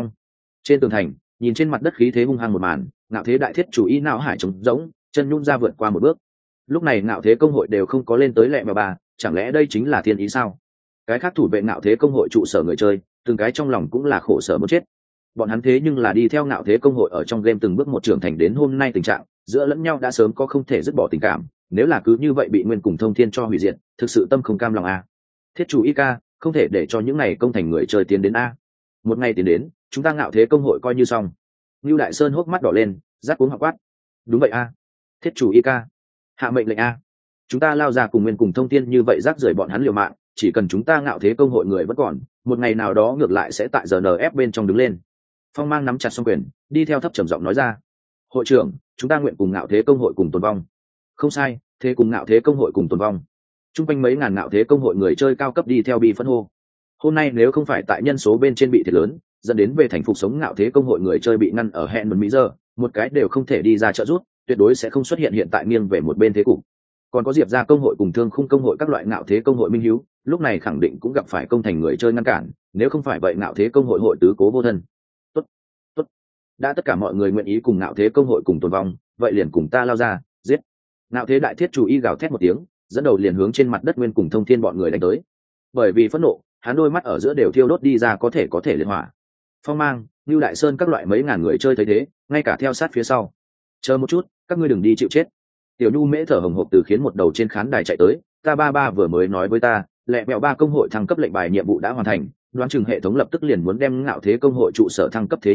Trên tường thành, nhìn trên mặt đất khí thế hung hăng một màn, ngạo thế đại thiết chủ ý não hải trống rỗng, chân nhún ra vượt qua một bước. Lúc này ngạo thế công hội đều không có lên tới lẹ mà bà, chẳng lẽ đây chính là thiên ý sao? Cái khác thủ vệ ngạo thế công hội trụ sở người chơi, từng cái trong lòng cũng là khổ sở muốn chết. bọn hắn thế nhưng là đi theo ngạo thế công hội ở trong game từng bước một trưởng thành đến hôm nay tình trạng giữa lẫn nhau đã sớm có không thể dứt bỏ tình cảm, nếu là cứ như vậy bị nguyên cùng thông thiên cho hủy diệt, thực sự tâm không cam lòng a. Thiết chủ y ca, không thể để cho những này công thành người chơi tiến đến a. Một ngày tiến đến, chúng ta ngạo thế công hội coi như xong. Lưu Đại Sơn hốc mắt đỏ lên, rát cuống học quát. Đúng vậy a. Thiết chủ y ca, hạ mệnh lệnh a. Chúng ta lao ra cùng nguyên cùng thông thiên như vậy rác rưởi bọn hắn liều mạng, chỉ cần chúng ta ngạo thế công hội người vẫn còn, một ngày nào đó ngược lại sẽ tại GNF bên trong đứng lên. Phong Mang nắm chặt song quyền, đi theo thấp trầm giọng nói ra: hội trưởng, chúng ta nguyện cùng ngạo thế công hội cùng tồn vong. Không sai, thế cùng ngạo thế công hội cùng tồn vong. Trung quanh mấy ngàn ngạo thế công hội người chơi cao cấp đi theo bi phân hô. Hôm nay nếu không phải tại nhân số bên trên bị thiệt lớn, dẫn đến về thành phục sống ngạo thế công hội người chơi bị ngăn ở hẹn một mỹ giờ, một cái đều không thể đi ra trợ giúp, tuyệt đối sẽ không xuất hiện hiện tại nghiêng về một bên thế cục. Còn có Diệp gia công hội cùng Thương Khung công hội các loại ngạo thế công hội minh hiếu, lúc này khẳng định cũng gặp phải công thành người chơi ngăn cản, nếu không phải vậy ngạo thế công hội hội tứ cố vô thân. Tốt, tốt. Đã tất cả mọi người nguyện ý cùng ngạo thế công hội cùng tồn vong, vậy liền cùng ta lao ra, giết. Ngạo thế đại thiết chủ y gào thét một tiếng, dẫn đầu liền hướng trên mặt đất nguyên cùng thông thiên bọn người đánh tới. Bởi vì phẫn nộ, hắn đôi mắt ở giữa đều thiêu đốt đi ra có thể liên hỏa. Phong Mang, Lưu Đại Sơn các loại mấy ngàn người chơi thấy thế, ngay cả theo sát phía sau. Chờ một chút, các ngươi đừng đi chịu chết. Tiểu Nhu mễ thở hồng hộc từ khiến một đầu trên khán đài chạy tới, ta ba vừa mới nói với ta, lẹ mẹo ba công hội thăng cấp lệnh bài nhiệm vụ đã hoàn thành, đoán chừng hệ thống lập tức liền muốn đem ngạo thế công hội trụ sở thăng cấp, thế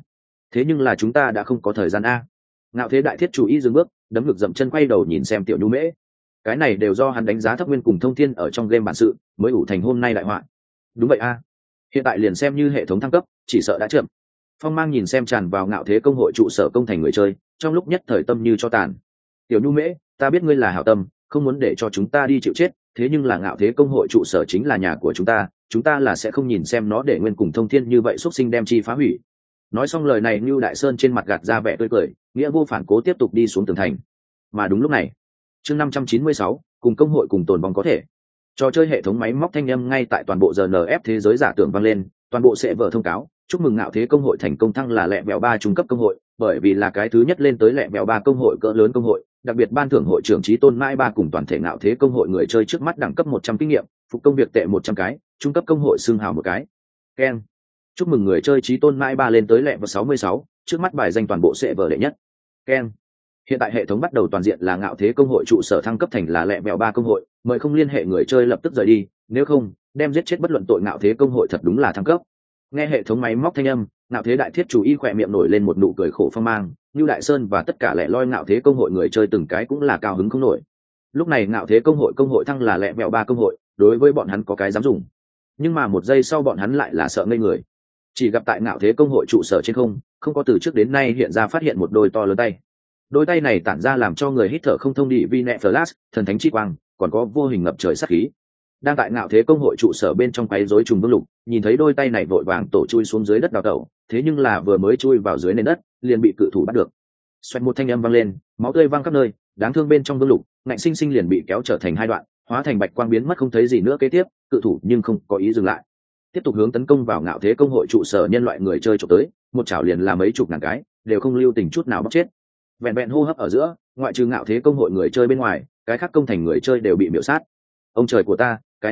nhưng là chúng ta đã không có thời gian a. Ngạo thế đại thiết chủ ý dừng bước, đấm ngực dậm chân quay đầu nhìn xem Tiểu Nhu mễ. Cái này đều do hắn đánh giá thấp nguyên cùng thông thiên ở trong game bản sự, mới ủ thành hôm nay đại họa. Đúng vậy a. Hiện tại liền xem như hệ thống thăng cấp, chỉ sợ đã chậm. Phong Mang nhìn xem tràn vào ngạo thế công hội trụ sở công thành người chơi, trong lúc nhất thời tâm như cho tàn. Tiểu Nhu mễ, ta biết ngươi là hảo tâm, không muốn để cho chúng ta đi chịu chết, thế nhưng là ngạo thế công hội trụ sở chính là nhà của chúng ta là sẽ không nhìn xem nó để nguyên cùng thông thiên như vậy xuất sinh đem chi phá hủy. Nói xong lời này, Lưu Đại Sơn trên mặt gạt ra vẻ tươi cười, nghĩa vô phản cố tiếp tục đi xuống tường thành. Mà đúng lúc này, chương 596, cùng công hội cùng tồn vong có thể. Trò chơi hệ thống máy móc thanh âm ngay tại toàn bộ GNF thế giới giả tưởng vang lên, toàn bộ sẽ vở thông cáo, chúc mừng ngạo thế công hội thành công thăng là lẹ mẹo 3 trung cấp công hội, bởi vì là cái thứ nhất lên tới lẹ mẹo 3 công hội cỡ lớn công hội, đặc biệt ban thưởng hội trưởng Chí Tôn Mãi Ba cùng toàn thể ngạo thế công hội người chơi trước mắt đẳng cấp 100 kinh nghiệm, phục công việc tệ 100 cái, trung cấp công hội xưng hào một cái. Ken. Chúc mừng người chơi Chí Tôn Mãi Ba lên tới lẹ vào 66, trước mắt bài danh toàn bộ sẽ vở đệ nhất. Ken. Hiện tại hệ thống bắt đầu toàn diện là ngạo thế công hội trụ sở thăng cấp thành là lẹ mẹo 3 công hội, mời không liên hệ người chơi lập tức rời đi, nếu không, đem giết chết bất luận tội ngạo thế công hội thật đúng là thăng cấp. Nghe hệ thống máy móc thanh âm, ngạo thế đại thiết chủ y khỏe miệng nổi lên một nụ cười khổ Phong Mang, Lưu Đại Sơn và tất cả lẻ loi ngạo thế công hội người chơi từng cái cũng là cao hứng không nổi. Lúc này ngạo thế công hội thăng là lẹ mẹo 3 công hội, đối với bọn hắn có cái dám dùng, nhưng mà một giây sau bọn hắn lại là sợ ngây người. Chỉ gặp tại ngạo thế công hội trụ sở trên không có từ trước đến nay hiện ra phát hiện một đôi to lớn tay. Đôi tay này tản ra làm cho người hít thở không thông đi vi nẹ flash, thần thánh chi quang, còn có vô hình ngập trời sát khí. Đang tại ngạo thế công hội trụ sở bên trong quấy rối trùng vương lục, nhìn thấy đôi tay này vội vàng tổ chui xuống dưới đất đào tẩu, thế nhưng là vừa mới chui vào dưới nền đất, liền bị cự thủ bắt được. Xoẹt một thanh âm vang lên, máu tươi văng khắp nơi, đáng thương bên trong vương lục, ngạnh sinh sinh liền bị kéo trở thành hai đoạn, hóa thành bạch quang biến mất không thấy gì nữa. Kế tiếp, cự thủ nhưng không có ý dừng lại, tiếp tục hướng tấn công vào ngạo thế công hội trụ sở nhân loại người chơi chụp tới, một chảo liền là mấy chục ngàn cái, đều không lưu tình chút nào bóc chết. Vẹn vẹn hô hấp ở giữa, ngoại trừ ngạo thế công hội người chơi bên ngoài, cái khác công thành người chơi đều bị miểu sát. Ông trời của ta, cái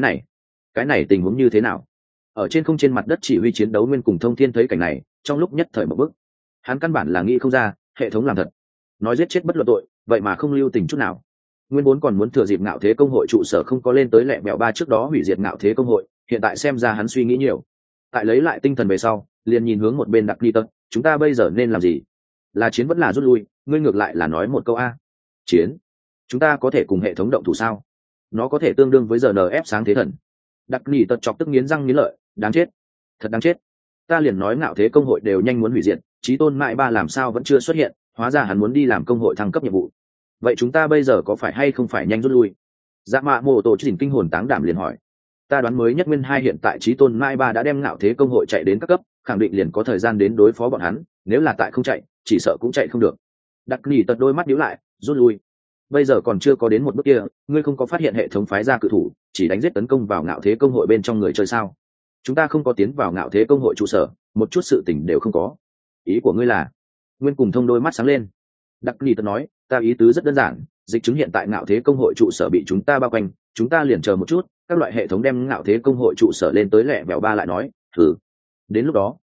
này tình huống như thế nào? Ở trên mặt đất chỉ huy chiến đấu nguyên cùng thông thiên thấy cảnh này, trong lúc nhất thời một bước, hắn căn bản là nghĩ không ra, hệ thống làm thật, nói giết chết bất luận tội, vậy mà không lưu tình chút nào. Nguyên vốn còn muốn thừa dịp ngạo thế công hội trụ sở không có lên tới lẹ mẹo 3 trước đó hủy diệt ngạo thế công hội, hiện tại xem ra hắn suy nghĩ nhiều. Tại lấy lại tinh thần về sau, liền nhìn hướng một bên Đặc Ni Tật, chúng ta bây giờ nên làm gì? Là chiến vẫn là rút lui? Ngươi ngược lại là nói một câu a. Chiến? Chúng ta có thể cùng hệ thống động thủ sao? Nó có thể tương đương với GNF sáng thế thần. Đặc Ni Tật chọc tức nghiến răng nghiến lợi, đáng chết, thật đáng chết. Ta liền nói ngạo thế công hội đều nhanh muốn hủy diệt, Chí Tôn Mãi Ba làm sao vẫn chưa xuất hiện, hóa ra hắn muốn đi làm công hội thăng cấp nhiệm vụ. Vậy chúng ta bây giờ có phải hay không phải nhanh rút lui? Dạ Mạ Mộ Tổ chỉnh kinh hồn táng đảm liền hỏi. Ta đoán mới nhất nguyên 2 hiện tại Chí Tôn Mãi Ba đã đem ngạo thế công hội chạy đến các cấp, khẳng định liền có thời gian đến đối phó bọn hắn, nếu là tại không chạy, chỉ sợ cũng chạy không được. Đặc Nỉ Tật đôi mắt nhíu lại, rút lui. Bây giờ còn chưa có đến một bước kia, ngươi không có phát hiện hệ thống phái ra cự thủ, chỉ đánh giết tấn công vào ngạo thế công hội bên trong người chơi sao? Chúng ta không có tiến vào ngạo thế công hội trụ sở, một chút sự tình đều không có. Ý của ngươi là? Nguyên cùng thông đôi mắt sáng lên. Đặc Nỉ Tật nói, ta ý tứ rất đơn giản, dịch chứng hiện tại ngạo thế công hội trụ sở bị chúng ta bao quanh, chúng ta liền chờ một chút, các loại hệ thống đem ngạo thế công hội trụ sở lên tới lẹ vẹo 3 lại nói, thử. Đến lúc đó,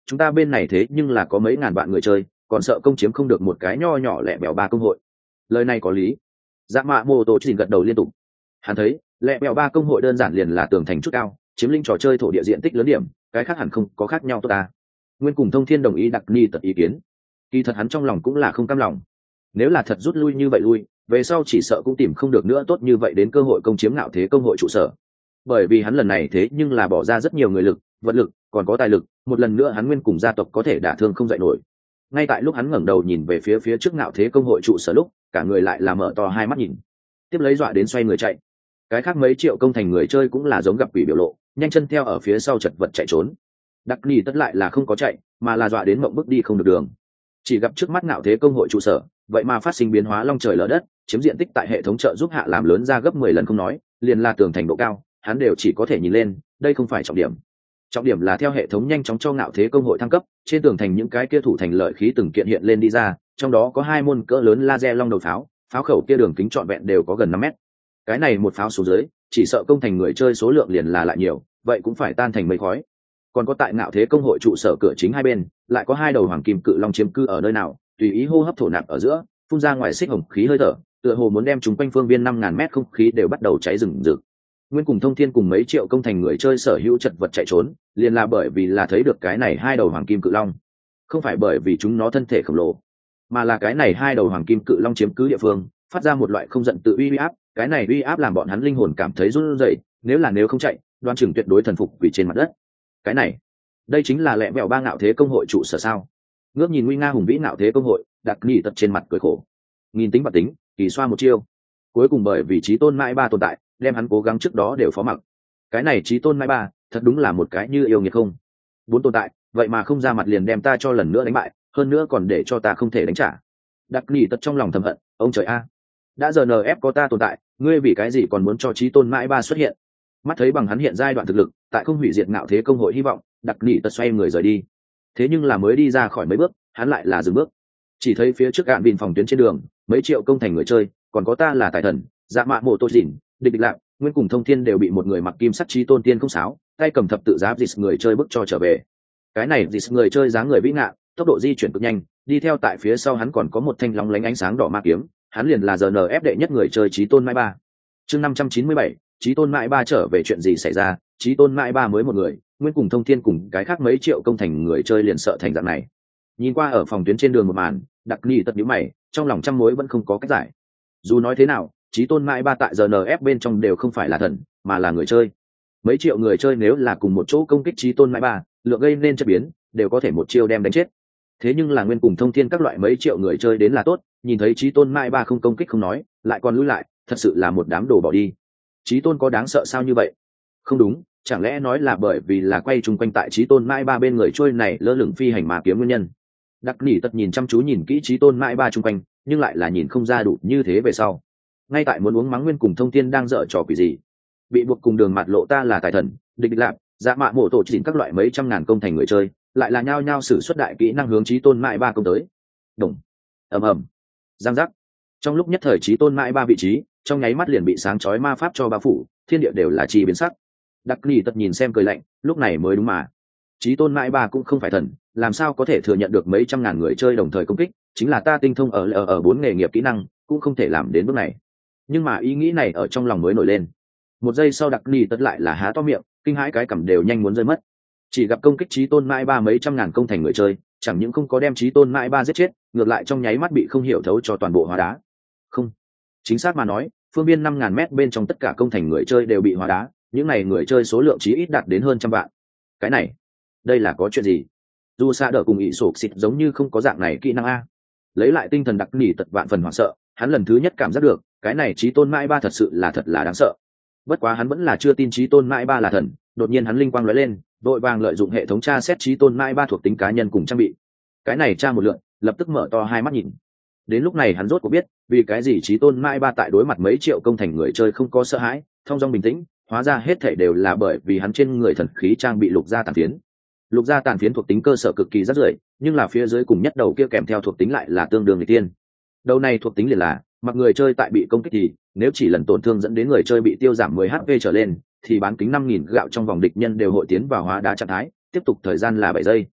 chúng ta bên này thế nhưng là có mấy ngàn vạn người chơi, còn sợ công chiếm không được một cái nho nhỏ lẹ bèo ba công hội. Lời này có lý. Dạ mạ mô tô chỉ gật đầu liên tục. Hắn thấy lẹ bèo ba công hội đơn giản liền là tường thành chút cao, chiếm lĩnh trò chơi thổ địa diện tích lớn điểm, cái khác hẳn không có khác nhau tốt ta. Nguyên cùng Thông Thiên đồng ý đặc ni tật ý kiến. Kỳ thật hắn trong lòng cũng là không cam lòng. Nếu là thật rút lui như vậy lui, về sau chỉ sợ cũng tìm không được nữa tốt như vậy đến cơ hội công chiếm ngạo thế công hội trụ sở. Bởi vì hắn lần này thế nhưng là bỏ ra rất nhiều người lực, vật lực, còn có tài lực, một lần nữa hắn Nguyên cùng gia tộc có thể đả thương không dậy nổi. Ngay tại lúc hắn ngẩng đầu nhìn về phía trước ngạo thế công hội trụ sở lúc, cả người lại là mở to hai mắt nhìn, tiếp lấy dọa đến xoay người chạy. Cái khác mấy triệu công thành người chơi cũng là giống gặp quỷ biểu lộ, nhanh chân theo ở phía sau chật vật chạy trốn. Đặc Nỉ tất lại là không có chạy, mà là dọa đến mộng bước đi không được đường. Chỉ gặp trước mắt ngạo thế công hội trụ sở, vậy mà phát sinh biến hóa long trời lở đất, chiếm diện tích tại hệ thống trợ giúp hạ làm lớn ra gấp 10 lần không nói, liền là tường thành độ cao, hắn đều chỉ có thể nhìn lên, đây không phải trọng điểm. Trọng điểm là theo hệ thống nhanh chóng cho ngạo thế công hội thăng cấp, trên tường thành những cái kia thủ thành lợi khí từng kiện hiện lên đi ra, trong đó có 2 môn cỡ lớn laser long đầu pháo, pháo khẩu kia đường kính trọn vẹn đều có gần 5 mét. Cái này một pháo xuống dưới, chỉ sợ công thành người chơi số lượng liền là lại nhiều, vậy cũng phải tan thành mây khói. Còn có tại ngạo thế công hội trụ sở cửa chính hai bên, lại có 2 đầu hoàng kim cự long chiếm cư ở nơi nào, tùy ý hô hấp thổ nạp ở giữa, phun ra ngoài xích hồng khí hơi thở, tựa hồ muốn đem chúng quanh phương viên 5000 mét không khí đều bắt đầu cháy rừng rực. Nguyên cùng Thông Thiên cùng mấy triệu công thành người chơi sở hữu chật vật chạy trốn, liền là bởi vì là thấy được cái này 2 đầu hoàng kim cự long, không phải bởi vì chúng nó thân thể khổng lồ, mà là cái này 2 đầu hoàng kim cự long chiếm cứ địa phương, phát ra một loại không giận tự uy áp, cái này uy áp làm bọn hắn linh hồn cảm thấy run rẩy, nếu không chạy, đoan chừng tuyệt đối thần phục quỷ trên mặt đất. Cái này, đây chính là lẹ vẹo ba ngạo thế công hội trụ sở sao? Ngước nhìn nguy nga hùng vĩ ngạo thế công hội, Đặc Nỉ tật trên mặt cười khổ. Nghìn tính và tính, kỳ xoa một chiêu. Cuối cùng bởi vì chí tôn mãi ba tồn tại, đem hắn cố gắng trước đó đều phó mặc. Cái này chí tôn mãi ba, thật đúng là một cái như yêu nghiệt không. 4 tồn tại, vậy mà không ra mặt liền đem ta cho lần nữa đánh bại, hơn nữa còn để cho ta không thể đánh trả. Đặc Nỉ tật trong lòng thầm hận, ông trời a, đã giờ NF có ta tồn tại, ngươi vì cái gì còn muốn cho chí tôn mãi ba xuất hiện? Mắt thấy bằng hắn hiện giai đoạn thực lực, tại không hủy diệt ngạo thế công hội hy vọng, Đặc Nỉ tật xoay người rời đi. Thế nhưng là mới đi ra khỏi mấy bước, hắn lại là dừng bước. Chỉ thấy phía trước cạn vin phòng tuyến trên đường, mấy triệu công thành người chơi, còn có ta là tài thần, dạ mạ mộ tô dỉn, địch lạc, Nguyên cùng Thông Thiên đều bị một người mặc kim sắt chí tôn tiên không sáo, tay cầm thập tự giá dịch người chơi bức cho trở về. Cái này dịch người chơi dáng người vĩ ngạn, tốc độ di chuyển cực nhanh, đi theo tại phía sau hắn còn có một thanh lóng lánh ánh sáng đỏ ma kiếm, hắn liền là GNF đệ nhất người chơi chí tôn mãi ba. Chương 597, chí tôn mãi ba trở về, chuyện gì xảy ra? Chí tôn mãi ba mới một người, Nguyên cùng Thông Thiên cùng cái khác mấy triệu công thành người chơi liền sợ thành dạng này. Nhìn qua ở phòng tuyến trên đường một màn, Đặc Nỉ tật nhíu mày, trong lòng trăm mối vẫn không có cách giải. Dù nói thế nào, chí tôn mãi ba tại GNF bên trong đều không phải là thần, mà là người chơi. Mấy triệu người chơi nếu là cùng một chỗ công kích chí tôn mãi ba, lượng gây nên chất biến, đều có thể một chiêu đem đánh chết. Thế nhưng là Nguyên cùng Thông Thiên các loại mấy triệu người chơi đến là tốt, nhìn thấy chí tôn mãi ba không công kích không nói, lại còn lùi lại, thật sự là một đám đồ bỏ đi. Chí tôn có đáng sợ sao như vậy? Không đúng, chẳng lẽ nói là bởi vì là quay chung quanh tại chí tôn mãi ba bên người trôi này lơ lửng phi hành mà kiếm nguyên nhân? Đặc Nỉ tật nhìn chăm chú nhìn kỹ chí tôn mãi ba chung quanh, nhưng lại là nhìn không ra đủ như thế về sau. Ngay tại muốn uống mắng Nguyên cùng Thông Thiên đang dở trò quỷ gì, bị buộc cùng đường mặt lộ ta là tài thần, địch lạc, dạ mạ mộ tổ chỉnh các loại mấy trăm ngàn công thành người chơi, lại là nhao nhao sử xuất đại kỹ năng hướng chí tôn mãi ba công tới. Đồng, ầm ầm, giang giác. Trong lúc nhất thời chí tôn mãi ba vị trí, trong nháy mắt liền bị sáng chói ma pháp cho bao phủ, thiên địa đều là chi biến sắc. Đặc Nỉ tật nhìn xem cười lạnh, lúc này mới đúng mà. Chí tôn mãi ba cũng không phải thần, làm sao có thể thừa nhận được mấy trăm ngàn người chơi đồng thời công kích, chính là ta tinh thông ở 4 nghề nghiệp kỹ năng, cũng không thể làm đến bước này. Nhưng mà ý nghĩ này ở trong lòng mới nổi lên. Một giây sau Đặc Nỉ tật lại là há to miệng, kinh hãi cái cằm đều nhanh muốn rơi mất. Chỉ gặp công kích chí tôn mãi ba mấy trăm ngàn công thành người chơi, chẳng những không có đem chí tôn mãi ba giết chết, ngược lại trong nháy mắt bị không hiểu thấu cho toàn bộ hóa đá. Không, chính xác mà nói, phương viên 5000 mét bên trong tất cả công thành người chơi đều bị hóa đá, những này người chơi số lượng chí ít đạt đến hơn trăm vạn. Cái này, đây là có chuyện gì? Dù xa đỡ cùng ỷ sổ xịt giống như không có dạng này kỹ năng a. Lấy lại tinh thần Đặc Nỉ tật vạn phần hoảng sợ, hắn lần thứ nhất cảm giác được cái này chí tôn mãi ba thật sự là thật là đáng sợ. Bất quá hắn vẫn là chưa tin chí tôn mãi ba là thần, đột nhiên hắn linh quang lóe lên, đội vàng lợi dụng hệ thống tra xét chí tôn mãi ba thuộc tính cá nhân cùng trang bị. Cái này tra một lượt, lập tức mở to hai mắt nhìn. Đến lúc này hắn rốt cuộc biết vì cái gì chí tôn mãi ba tại đối mặt mấy triệu công thành người chơi không có sợ hãi, thong dong bình tĩnh, hóa ra hết thảy đều là bởi vì hắn trên người thần khí trang bị lục gia tàn phiến. Lục gia tàn phiến thuộc tính cơ sở cực kỳ rất rưởi, nhưng là phía dưới cùng nhất đầu kia kèm theo thuộc tính lại là tương đương người tiên. Đầu này thuộc tính liền là mặc người chơi tại bị công kích thì nếu chỉ lần tổn thương dẫn đến người chơi bị tiêu giảm 10 HP trở lên thì bán kính 5000 gạo trong vòng địch nhân đều hội tiến vào hóa đá trạng thái, tiếp tục thời gian là 7 giây.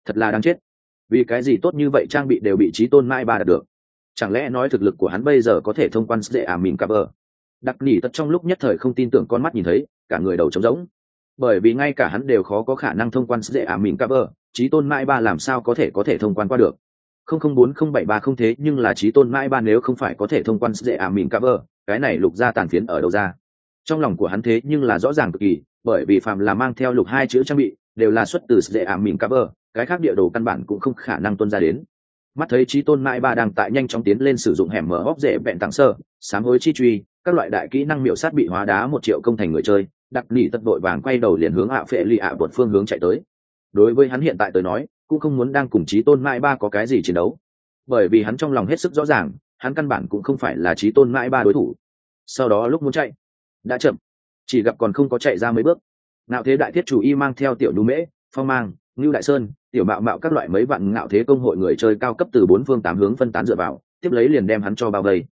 thật là đáng chết. Vì cái gì tốt như vậy trang bị đều bị Chí Tôn Mai Ba đạt được? Chẳng lẽ nói thực lực của hắn bây giờ có thể thông quan dễ mình cover? Đặc nỉ tật trong lúc nhất thời không tin tưởng con mắt nhìn thấy, cả người đầu trống rỗng. Bởi vì ngay cả hắn đều khó có khả năng thông quan dễ mình cover, Chí Tôn Mai Ba làm sao có thể thông quan qua được? 004073 không thế nhưng là Chí Tôn Mai Ba nếu không phải có thể thông quan dễ mình cover, cái này lục gia tàn phiến ở đâu ra? Trong lòng của hắn thế nhưng là rõ ràng cực kỳ, bởi vì phạm là mang theo lục hai chữ trang bị đều là xuất từ dễ mình cover, cái khác địa đồ căn bản cũng không khả năng tuân ra đến. Mắt thấy Chí Tôn Mai Ba đang tại nhanh chóng tiến lên sử dụng hẻm mở hốc dễ vẹn tặng sơ, sám hối chi truy, các loại đại kỹ năng miểu sát bị hóa đá 1 triệu công thành người chơi, đặc nỉ tật đội vàng quay đầu liền hướng ạ phệ lì ạ vượt phương hướng chạy tới. Đối với hắn hiện tại tới nói, cũng không muốn đang cùng Chí Tôn Mai Ba có cái gì chiến đấu, bởi vì hắn trong lòng hết sức rõ ràng, hắn căn bản cũng không phải là Chí Tôn Mai Ba đối thủ. Sau đó lúc muốn chạy, đã chậm, chỉ gặp còn không có chạy ra mấy bước. Ngạo thế đại thiết chủ y mang theo tiểu nhu mễ, phong mang, Ngưu Đại Sơn, tiểu mạo mạo các loại mấy vạn ngạo thế công hội người chơi cao cấp từ 4 phương 8 hướng phân tán dựa vào, tiếp lấy liền đem hắn cho bao vây.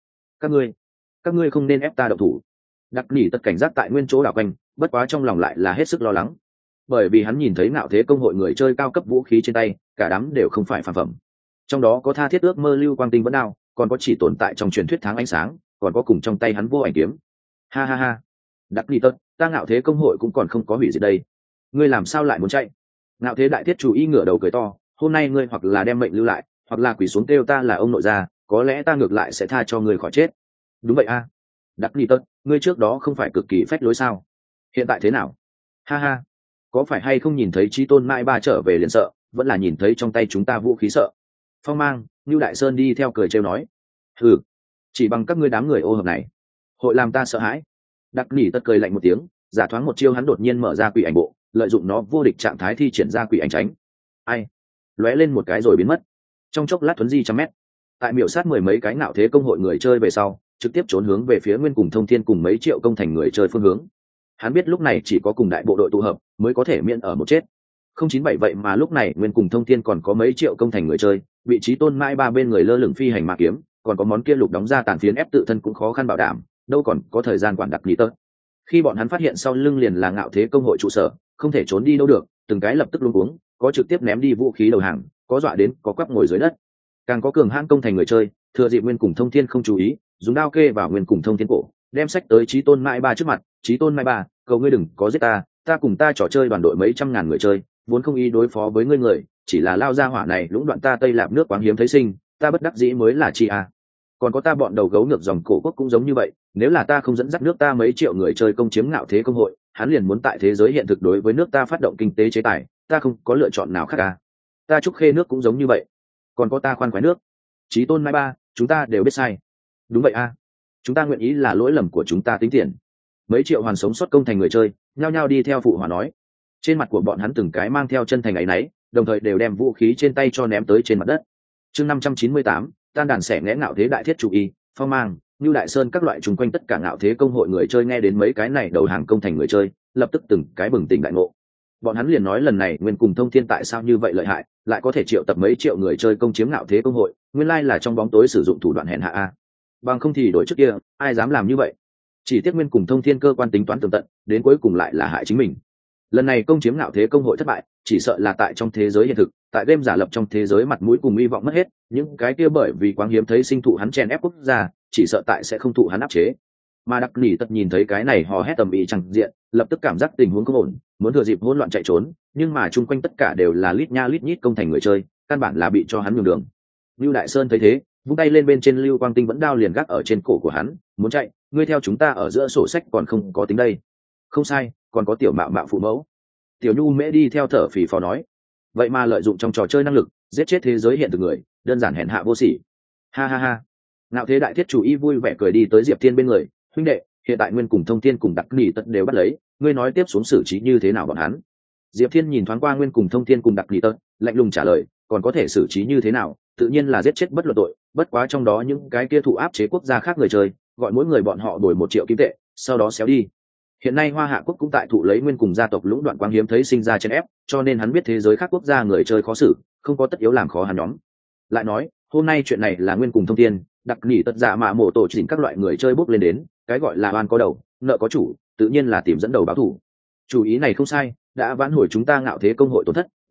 Các ngươi không nên ép ta động thủ. Đặc nỉ tất cảnh giác tại nguyên chỗ đảo quanh, bất quá trong lòng lại là hết sức lo lắng, bởi vì hắn nhìn thấy ngạo thế công hội người chơi cao cấp vũ khí trên tay, cả đám đều không phải phàm phẩm. Trong đó có tha thiết ước mơ lưu quang tinh vẫn đao, còn có chỉ tồn tại trong truyền thuyết tháng ánh sáng, còn có cùng trong tay hắn vô ảnh kiếm. Ha ha ha. Đặc nỉ tất, ta ngạo thế công hội cũng còn không có hủy diệt đây. Ngươi làm sao lại muốn chạy? Ngạo thế đại thiết chủ y ngửa đầu cười to, hôm nay ngươi hoặc là đem mệnh lưu lại, hoặc là quỳ xuống kêu ta là ông nội gia, có lẽ ta ngược lại sẽ tha cho ngươi khỏi chết. Đúng vậy a. Đặc nỉ tất, ngươi trước đó không phải cực kỳ phách lối sao? Hiện tại thế nào? Ha ha. Có phải hay không nhìn thấy Chí Tôn Mai Ba trở về liền sợ, vẫn là nhìn thấy trong tay chúng ta vũ khí sợ? Phong mang, Ngưu Đại Sơn đi theo cười trêu nói. Ừ, chỉ bằng các ngươi đám người ô hợp này, hội làm ta sợ hãi. Đặc nỉ tất cười lạnh một tiếng, giả thoáng một chiêu hắn đột nhiên mở ra quỷ ảnh bộ, lợi dụng nó vô địch trạng thái thi triển ra quỷ ảnh tránh. Ai? Lóe lên một cái rồi biến mất. Trong chốc lát thuấn di trăm mét, tại miểu sát 10 mấy cái ngạo thế công hội người chơi về sau, trực tiếp trốn hướng về phía Nguyên cùng Thông Thiên cùng mấy triệu công thành người chơi phương hướng. Hắn biết lúc này chỉ có cùng đại bộ đội tụ hợp mới có thể miễn ở một chết. 097 vậy mà lúc này Nguyên cùng Thông Thiên còn có mấy triệu công thành người chơi, vị trí Tôn Mai Ba bên người lơ lửng phi hành ma kiếm, còn có món kia lục đóng ra tàn phiến ép tự thân cũng khó khăn bảo đảm, đâu còn có thời gian quản đặc nỉ tơ. Khi bọn hắn phát hiện sau lưng liền là ngạo thế công hội trụ sở, không thể trốn đi đâu được, từng cái lập tức luống cuống, có trực tiếp ném đi vũ khí đầu hàng, có dọa đến có quắp ngồi dưới đất, càng có cường hãn công thành người chơi thừa dịp Nguyên cùng Thông Thiên không chú ý, dùng đao kê vào Nguyên cùng Thông Thiên cổ, đem sách tới Chí Tôn Mai Ba trước mặt. Chí Tôn Mai Ba, cầu ngươi đừng có giết ta, ta cùng ta trò chơi đoàn đội mấy trăm ngàn người chơi, vốn không ý đối phó với ngươi người, chỉ là lao ra hỏa này lũng đoạn ta Tây Lạp nước quáng hiếm thấy sinh, ta bất đắc dĩ mới là chi à. Còn có ta bọn đầu gấu ngược dòng cổ quốc cũng giống như vậy, nếu là ta không dẫn dắt nước ta mấy triệu người chơi công chiếm ngạo thế công hội, hắn liền muốn tại thế giới hiện thực đối với nước ta phát động kinh tế chế tài, ta không có lựa chọn nào khác à. Ta Trúc Khê nước cũng giống như vậy, còn có ta Khoan Khoái nước. Chí Tôn Mai Ba, chúng ta đều biết sai. Đúng vậy à, chúng ta nguyện ý là lỗi lầm của chúng ta tính tiền. Mấy triệu hoàn sống sót công thành người chơi nhao nhao đi theo phụ hòa nói, trên mặt của bọn hắn từng cái mang theo chân thành áy náy, đồng thời đều đem vũ khí trên tay cho ném tới trên mặt đất. Chương 598, tan đàn xẻ nghẽ ngạo thế đại thiết chủ y, phong mang, Như Đại Sơn các loại chung quanh tất cả ngạo thế công hội người chơi nghe đến mấy cái này đầu hàng công thành người chơi, lập tức từng cái bừng tỉnh đại ngộ. Bọn hắn liền nói lần này Nguyên cùng Thông Thiên tại sao như vậy lợi hại, lại có thể triệu tập mấy triệu người chơi công chiếm ngạo thế công hội, nguyên lai là trong bóng tối sử dụng thủ đoạn hèn hạ a. Bằng không thì đổi trước kia, ai dám làm như vậy? Chỉ tiếc Nguyên cùng Thông Thiên cơ quan tính toán tường tận, đến cuối cùng lại là hại chính mình. Lần này công chiếm ngạo thế công hội thất bại, chỉ sợ là tại trong thế giới hiện thực, tại game giả lập trong thế giới mặt mũi cùng hy vọng mất hết, những cái kia bởi vì quáng hiếm thấy sinh thụ hắn chèn ép quốc gia, chỉ sợ tại sẽ không thụ hắn áp chế. Mà đặc nỉ tật nhìn thấy cái này hò hét tầm ý chẳng diện, lập tức cảm giác tình huống không ổn, muốn thừa dịp hỗn loạn chạy trốn, nhưng mà chung quanh tất cả đều là lít nha lít nhít công thành người chơi, căn bản là bị cho hắn nhường đường. Lưu Đại Sơn thấy thế, vung tay lên bên trên lưu quang tinh vẫn đao liền gác ở trên cổ của hắn, muốn chạy, ngươi theo chúng ta ở giữa sổ sách còn không có tính đây. Không sai, còn có tiểu mạo mạo phụ mẫu. Tiểu Nhu Mễ đi theo thở phì phò nói, vậy mà lợi dụng trong trò chơi năng lực giết chết thế giới hiện thực người, đơn giản hèn hạ vô sỉ. Ha ha ha. Ngạo thế đại thiết chủ y vui vẻ cười đi tới Diệp Thiên bên người, huynh đệ, hiện tại Nguyên cùng Thông Thiên cùng đặc nỉ tật đều bắt lấy, ngươi nói tiếp xuống xử trí như thế nào bọn hắn? Diệp Thiên nhìn thoáng qua Nguyên cùng Thông Thiên cùng đặc nỉ tật, lạnh lùng trả lời, còn có thể xử trí như thế nào? Tự nhiên là giết chết bất luận tội, bất quá trong đó những cái kia thụ áp chế quốc gia khác người chơi, gọi mỗi người bọn họ đổi 1 triệu kim tệ, sau đó xéo đi. Hiện nay Hoa Hạ quốc cũng tại thụ lấy Nguyên cùng gia tộc lũng đoạn quang hiếm thấy sinh ra trên ép, cho nên hắn biết thế giới khác quốc gia người chơi khó xử, không có tất yếu làm khó hắn nhóm. Lại nói, hôm nay chuyện này là Nguyên cùng Thông Thiên, đặc nỉ tật giả mạ mổ tổ chỉnh các loại người chơi bốc lên đến, cái gọi là oan có đầu, nợ có chủ, tự nhiên là tìm dẫn đầu báo thủ. Chủ ý này không sai, đã vãn hồi chúng ta ngạo thế công hội tổn thất,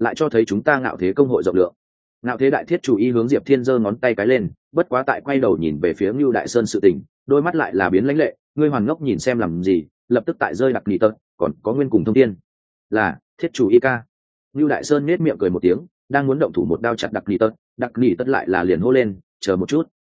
lại cho thấy chúng ta ngạo thế công hội rộng lượng. Ngạo thế đại thiết chủ y hướng Diệp Thiên giơ ngón tay cái lên, bất quá tại quay đầu nhìn về phía Ngưu Đại Sơn sự tình, đôi mắt lại là biến lãnh lệ. Ngươi hoàn ngốc nhìn xem làm gì, lập tức tại rơi đặc nỉ tật, còn có nguyên cùng thông thiên là thiết chủ y ca. Ngưu Đại Sơn nết miệng cười một tiếng, đang muốn động thủ một đao chặt đặc nỉ tật lại là liền hô lên, chờ một chút.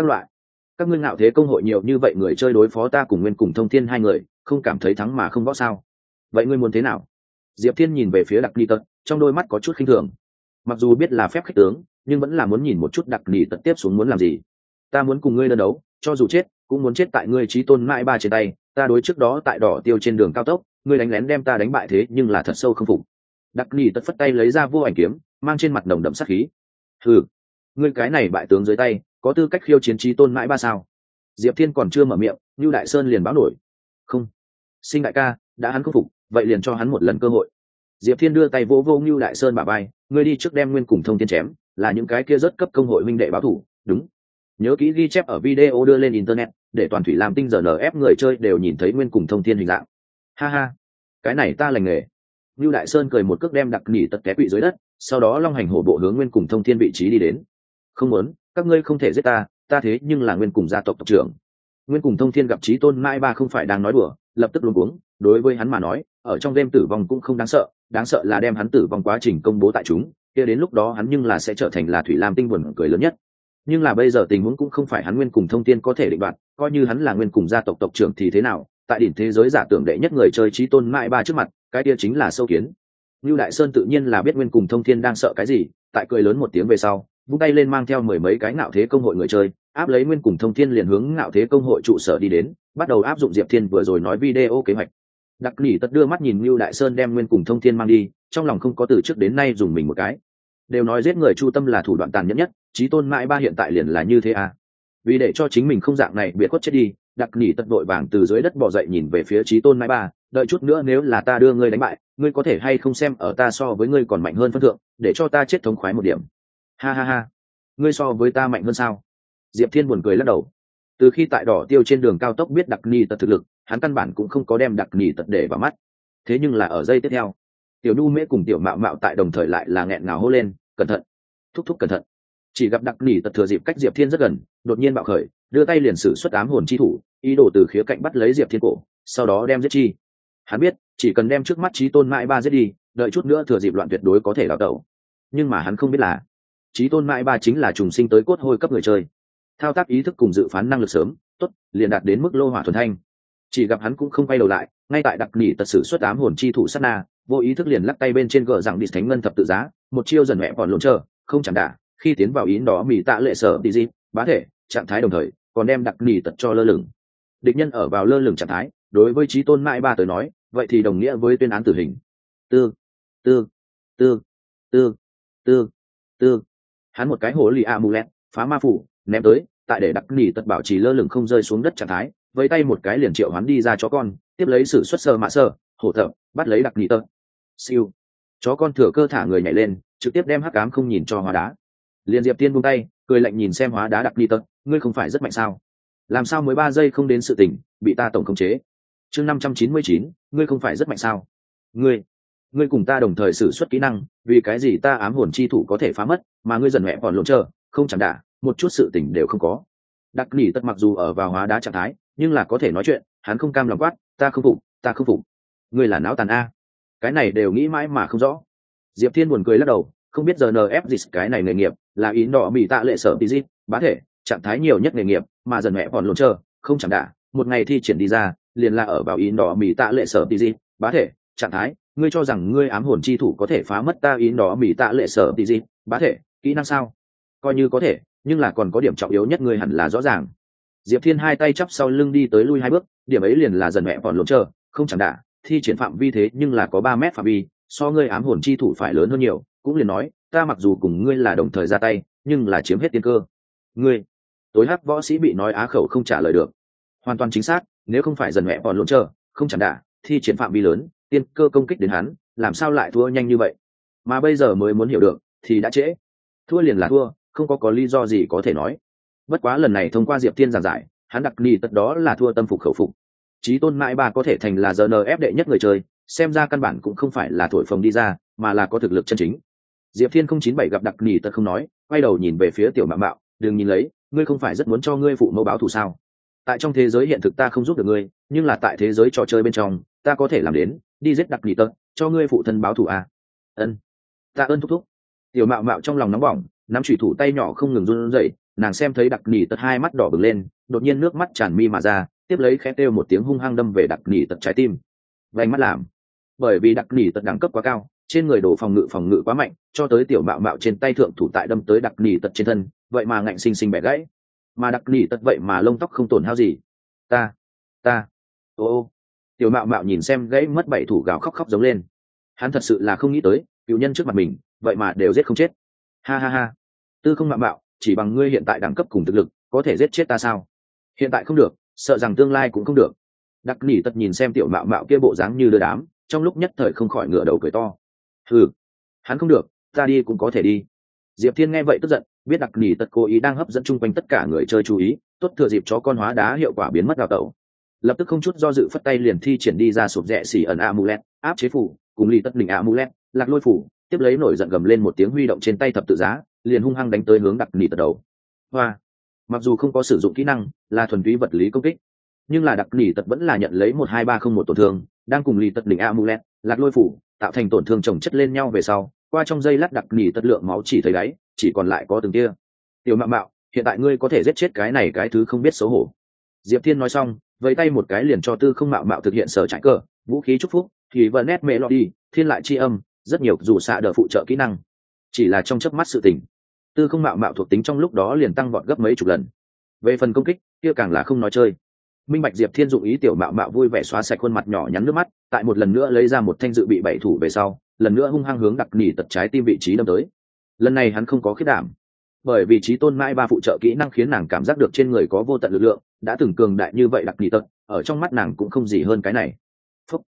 Các ngươi ngạo thế công hội nhiều như vậy người chơi đối phó ta cùng nguyên cùng thông thiên hai người, không cảm thấy thắng mà không võ sao? Vậy ngươi muốn thế nào? Diệp Thiên nhìn về phía đặc nỉ tật, trong đôi mắt có chút khinh thường. Mặc dù biết là phép khách tướng, nhưng vẫn là muốn nhìn một chút đặc nỉ tật tiếp xuống muốn làm gì. Ta muốn cùng ngươi đơn đấu, cho dù chết cũng muốn chết tại ngươi chí tôn mãi ba trên tay. Ta đối trước đó tại đỏ tiêu trên đường cao tốc, ngươi đánh lén đem ta đánh bại thế nhưng là thật sâu không phục. Đặc nỉ tật phất tay lấy ra vô ảnh kiếm, mang trên mặt nồng đậm sát khí. Hừ, ngươi cái này bại tướng dưới tay, có tư cách khiêu chiến chí tôn mãi ba sao? Diệp Thiên còn chưa mở miệng, Nưu Đại Sơn liền báo nổi. Không, Sinh đại ca, đã hắn không phục, vậy liền cho hắn một lần cơ hội. Diệp Thiên đưa tay vỗ vô Nưu Đại Sơn bả vai, ngươi đi trước đem nguyên cùng thông thiên chém, là những cái kia rất cấp công hội minh đệ báo thủ, đúng. Nhớ kỹ ghi chép ở video đưa lên internet, để toàn thủy làm tinh giờ ép người chơi đều nhìn thấy nguyên cùng thông thiên hình dạng. Ha ha, cái này ta lành nghề. Nưu Đại Sơn cười một cước đem đặc nỉ tật té quỵ dưới đất, sau đó long hành hổ bộ hướng nguyên cùng thông thiên vị trí đi đến. Không muốn, các ngươi không thể giết ta, ta thế nhưng là nguyên cùng gia tộc tộc trưởng. Nguyên cùng thông thiên gặp chí tôn mãi ba không phải đang nói đùa, lập tức luống cuống. Đối với hắn mà nói, ở trong game tử vong cũng không đáng sợ là đem hắn tử vong quá trình công bố tại chúng, kia đến lúc đó hắn nhưng là sẽ trở thành là thủy lam tinh buồn cười lớn nhất. Nhưng là bây giờ tình huống cũng không phải hắn nguyên cùng thông thiên có thể định đoạt, coi như hắn là nguyên cùng gia tộc tộc trưởng thì thế nào, tại đỉnh thế giới giả tưởng đệ nhất người chơi chí tôn mãi ba trước mặt, cái kia chính là sâu kiến. Nưu Đại Sơn tự nhiên là biết nguyên cùng thông thiên đang sợ cái gì, tại cười lớn một tiếng về sau, vung tay lên mang theo mười mấy cái ngạo thế công hội người chơi, áp lấy nguyên cùng thông thiên liền hướng ngạo thế công hội trụ sở đi đến, bắt đầu áp dụng Diệp Thiên vừa rồi nói video kế hoạch. Đặc nỉ tật đưa mắt nhìn Nưu Đại Sơn đem nguyên cùng thông thiên mang đi, trong lòng không có từ trước đến nay dùng mình một cái. Đều nói giết người chu tâm là thủ đoạn tàn nhẫn nhất, chí tôn mãi ba hiện tại liền là như thế à? Vì để cho chính mình không dạng này biệt khuất chết đi, đặc nỉ tật vội vàng từ dưới đất bò dậy nhìn về phía chí tôn mãi ba, đợi chút nữa nếu là ta đưa ngươi đánh bại, ngươi có thể hay không xem ở ta so với ngươi còn mạnh hơn phân thượng, để cho ta chết thống khoái một điểm. Ha ha ha, ngươi so với ta mạnh hơn sao? Diệp Thiên buồn cười lắc đầu. Từ khi tại đỏ tiêu trên đường cao tốc biết đặc nỉ tật thực lực, hắn căn bản cũng không có đem đặc nỉ tật để vào mắt. Thế nhưng là ở giây tiếp theo, tiểu nhu mễ cùng tiểu mạo mạo tại đồng thời lại là nghẹn ngào hô lên, cẩn thận, thúc thúc cẩn thận. Chỉ gặp đặc nỉ tật thừa dịp cách Diệp Thiên rất gần, đột nhiên bạo khởi, đưa tay liền sử xuất ám hồn chi thủ, ý đồ từ khía cạnh bắt lấy Diệp Thiên cổ, sau đó đem giết chi. Hắn biết chỉ cần đem trước mắt chí tôn mãi ba giết đi, đợi chút nữa thừa dịp loạn tuyệt đối có thể đào tẩu. Nhưng mà hắn không biết là chí tôn mãi ba chính là trùng sinh tới cốt hôi cấp người chơi, thao tác ý thức cùng dự phán năng lực sớm tốt liền đạt đến mức lô hỏa thuần thanh. Chỉ gặp hắn cũng không quay đầu lại, ngay tại đặc nỉ tật sử xuất ám hồn chi thủ sát na, vô ý thức liền lắc tay bên trên gờ rằng đi thánh ngân thập tự giá, một chiêu dần mẹ còn lộn chờ không chẳng đả, khi tiến vào ý đó mì tạ lệ sở đi gì bá thể trạng thái, đồng thời còn đem đặc nỉ tật cho lơ lửng. Địch nhân ở vào lơ lửng trạng thái, đối với chí tôn mãi ba tới nói vậy thì đồng nghĩa với tuyên án tử hình. Tư tư tư tư tư tư hắn một cái hố lì amulet phá ma phủ ném tới, tại để đặc nỉ tật bảo trì lơ lửng không rơi xuống đất trạng thái, với tay một cái liền triệu hắn đi ra chó con, tiếp lấy sử xuất sơ mạ sơ hổ thợ bắt lấy đặc nỉ tật. Siêu, chó con thừa cơ thả người nhảy lên, trực tiếp đem hắc ám không nhìn cho hóa đá. Liên Diệp Tiên buông tay cười lạnh nhìn xem hóa đá đặc nỉ tật, ngươi không phải rất mạnh sao? Làm sao mới 3 giây không đến sự tỉnh bị ta tổng khống chế? Chương 599, ngươi không phải rất mạnh sao? Ngươi cùng ta đồng thời sử xuất kỹ năng, vì cái gì ta ám hồn chi thủ có thể phá mất, mà ngươi dần mẹ còn lộn chờ không chẳng đả, một chút sự tỉnh đều không có. Đặc nỉ tật mặc dù ở vào hóa đá trạng thái, nhưng là có thể nói chuyện, hắn không cam lòng quát, ta không phục. Ngươi là não tàn a? Cái này đều nghĩ mãi mà không rõ. Diệp Thiên buồn cười lắc đầu, không biết giờ NF dịch cái này nghề nghiệp là ý đỏ bị tạ lệ sở tí dít bá thể trạng thái nhiều nhất nghề nghiệp, mà dần mẹ còn lộn chờ không chẳng đả, một ngày thi triển đi ra liền là ở vào ý đỏ bị tạ lệ sở tí dít bá thể trạng thái. Ngươi cho rằng ngươi ám hồn chi thủ có thể phá mất ta ý đỏ bị tạ lệ sở tí dít bá thể kỹ năng sao? Coi như có thể, nhưng là còn có điểm trọng yếu nhất ngươi hẳn là rõ ràng. Diệp Thiên hai tay chắp sau lưng đi tới lui 2 bước, điểm ấy liền là dần mẹ còn lộn chờ không chẳng đả, thi triển phạm vi thế nhưng là có 3 mét phạm vi, so ngươi ám hồn chi thủ phải lớn hơn nhiều. Cũng liền nói, ta mặc dù cùng ngươi là đồng thời ra tay, nhưng là chiếm hết tiên cơ. Ngươi, tối hắc võ sĩ bị nói á khẩu không trả lời được. Hoàn toàn chính xác, nếu không phải dần mẹ còn lộn chờ không chẳng đả, thi triển phạm vi lớn, tiên cơ công kích đến hắn, làm sao lại thua nhanh như vậy? Mà bây giờ mới muốn hiểu được, thì đã trễ. Thua liền là thua, không có lý do gì có thể nói. Bất quá lần này thông qua Diệp Thiên giảng giải, hắn đặc nỉ tật đó là thua tâm phục khẩu phục. Chí tôn mãi ba có thể thành là GNF đệ nhất người chơi, xem ra căn bản cũng không phải là thổi phồng đi ra, mà là có thực lực chân chính. Diệp Thiên 097 gặp đặc nỉ tật không nói, quay đầu nhìn về phía tiểu mạo mạo, đừng nhìn lấy, ngươi không phải rất muốn cho ngươi phụ mẫu báo thù sao? Tại trong thế giới hiện thực ta không giúp được ngươi, nhưng là tại thế giới trò chơi bên trong ta có thể làm đến, đi giết đặc nỉ tật, cho ngươi phụ thân báo thù à? Ân, ta ơn thúc thúc. Tiểu mạo mạo trong lòng nóng bỏng, nắm chủy thủ tay nhỏ không ngừng run rẩy, nàng xem thấy đặc nỉ tật hai mắt đỏ bừng lên, đột nhiên nước mắt tràn mi mà ra, tiếp lấy khẽ kêu một tiếng hung hăng đâm về đặc nỉ tật trái tim. Vành mắt làm, bởi vì đặc nỉ tật đẳng cấp quá cao, trên người đổ phòng ngự quá mạnh, cho tới tiểu mạo mạo trên tay thượng thủ tại đâm tới đặc nỉ tật trên thân, vậy mà ngạnh sinh sinh bẻ gãy, mà đặc nỉ tật vậy mà lông tóc không tổn hao gì. Ta ô, tiểu mạo mạo nhìn xem gãy mất 7 thủ gào khóc khóc giống lên. Hắn thật sự là không nghĩ tới cựu nhân trước mặt mình vậy mà đều giết không chết. Ha ha ha, Tư Không mạo mạo, chỉ bằng ngươi hiện tại đẳng cấp cùng thực lực có thể giết chết ta sao? Hiện tại không được, sợ rằng tương lai cũng không được. Đặc nỉ tật nhìn xem tiểu mạo mạo kia bộ dáng như đưa đám, trong lúc nhất thời không khỏi ngửa đầu cười to. Hắn không được, ta đi cũng có thể đi. Diệp Thiên nghe vậy tức giận, biết đặc nỉ tật cố ý đang hấp dẫn chung quanh tất cả người chơi chú ý, tốt thừa dịp chó con hóa đá hiệu quả biến mất gào tẩu. Lập tức không chút do dự phất tay liền thi triển đi ra sụp rẽ xỉ ẩn amulet, áp chế phủ, cùng ly tất đỉnh amulet, lạc lôi phủ, tiếp lấy nổi giận gầm lên một tiếng huy động trên tay thập tự giá, liền hung hăng đánh tới hướng đặc nỉ tật đầu. Hoa, mặc dù không có sử dụng kỹ năng, là thuần túy vật lý công kích, nhưng là đặc nỉ tật vẫn là nhận lấy 12301 tổn thương, đang cùng ly tất đỉnh amulet, lạc lôi phủ tạo thành tổn thương chồng chất lên nhau về sau, qua trong giây lát đặc nỉ tật lượng máu chỉ thấy đáy, chỉ còn lại có từng tia. Tiểu mạo mạo, hiện tại ngươi có thể giết chết cái này cái thứ không biết xấu hổ. Diệp Thiên nói xong, vẫy tay một cái liền cho Tư Không mạo mạo thực hiện sở trải cờ, vũ khí chúc phúc, thì vần nét melody, thiên lại chi âm, rất nhiều dù xạ đỡ phụ trợ kỹ năng. Chỉ là trong chớp mắt sự tình, Tư Không mạo mạo thuộc tính trong lúc đó liền tăng vọt gấp mấy chục lần. Về phần công kích, kia càng là không nói chơi. Minh bạch Diệp Thiên dụng ý, tiểu mạo mạo vui vẻ xóa sạch khuôn mặt nhỏ nhắn nước mắt, tại một lần nữa lấy ra một thanh dự bị 7 thủ về sau, lần nữa hung hăng hướng đặc nỉ tật trái tim vị trí đâm tới. Lần này hắn không có khiết đảm, bởi vì trí tôn mãi ba phụ trợ kỹ năng khiến nàng cảm giác được trên người có vô tận lực lượng, đã từng cường đại như vậy đặc nỉ tật, ở trong mắt nàng cũng không gì hơn cái này. Phúc,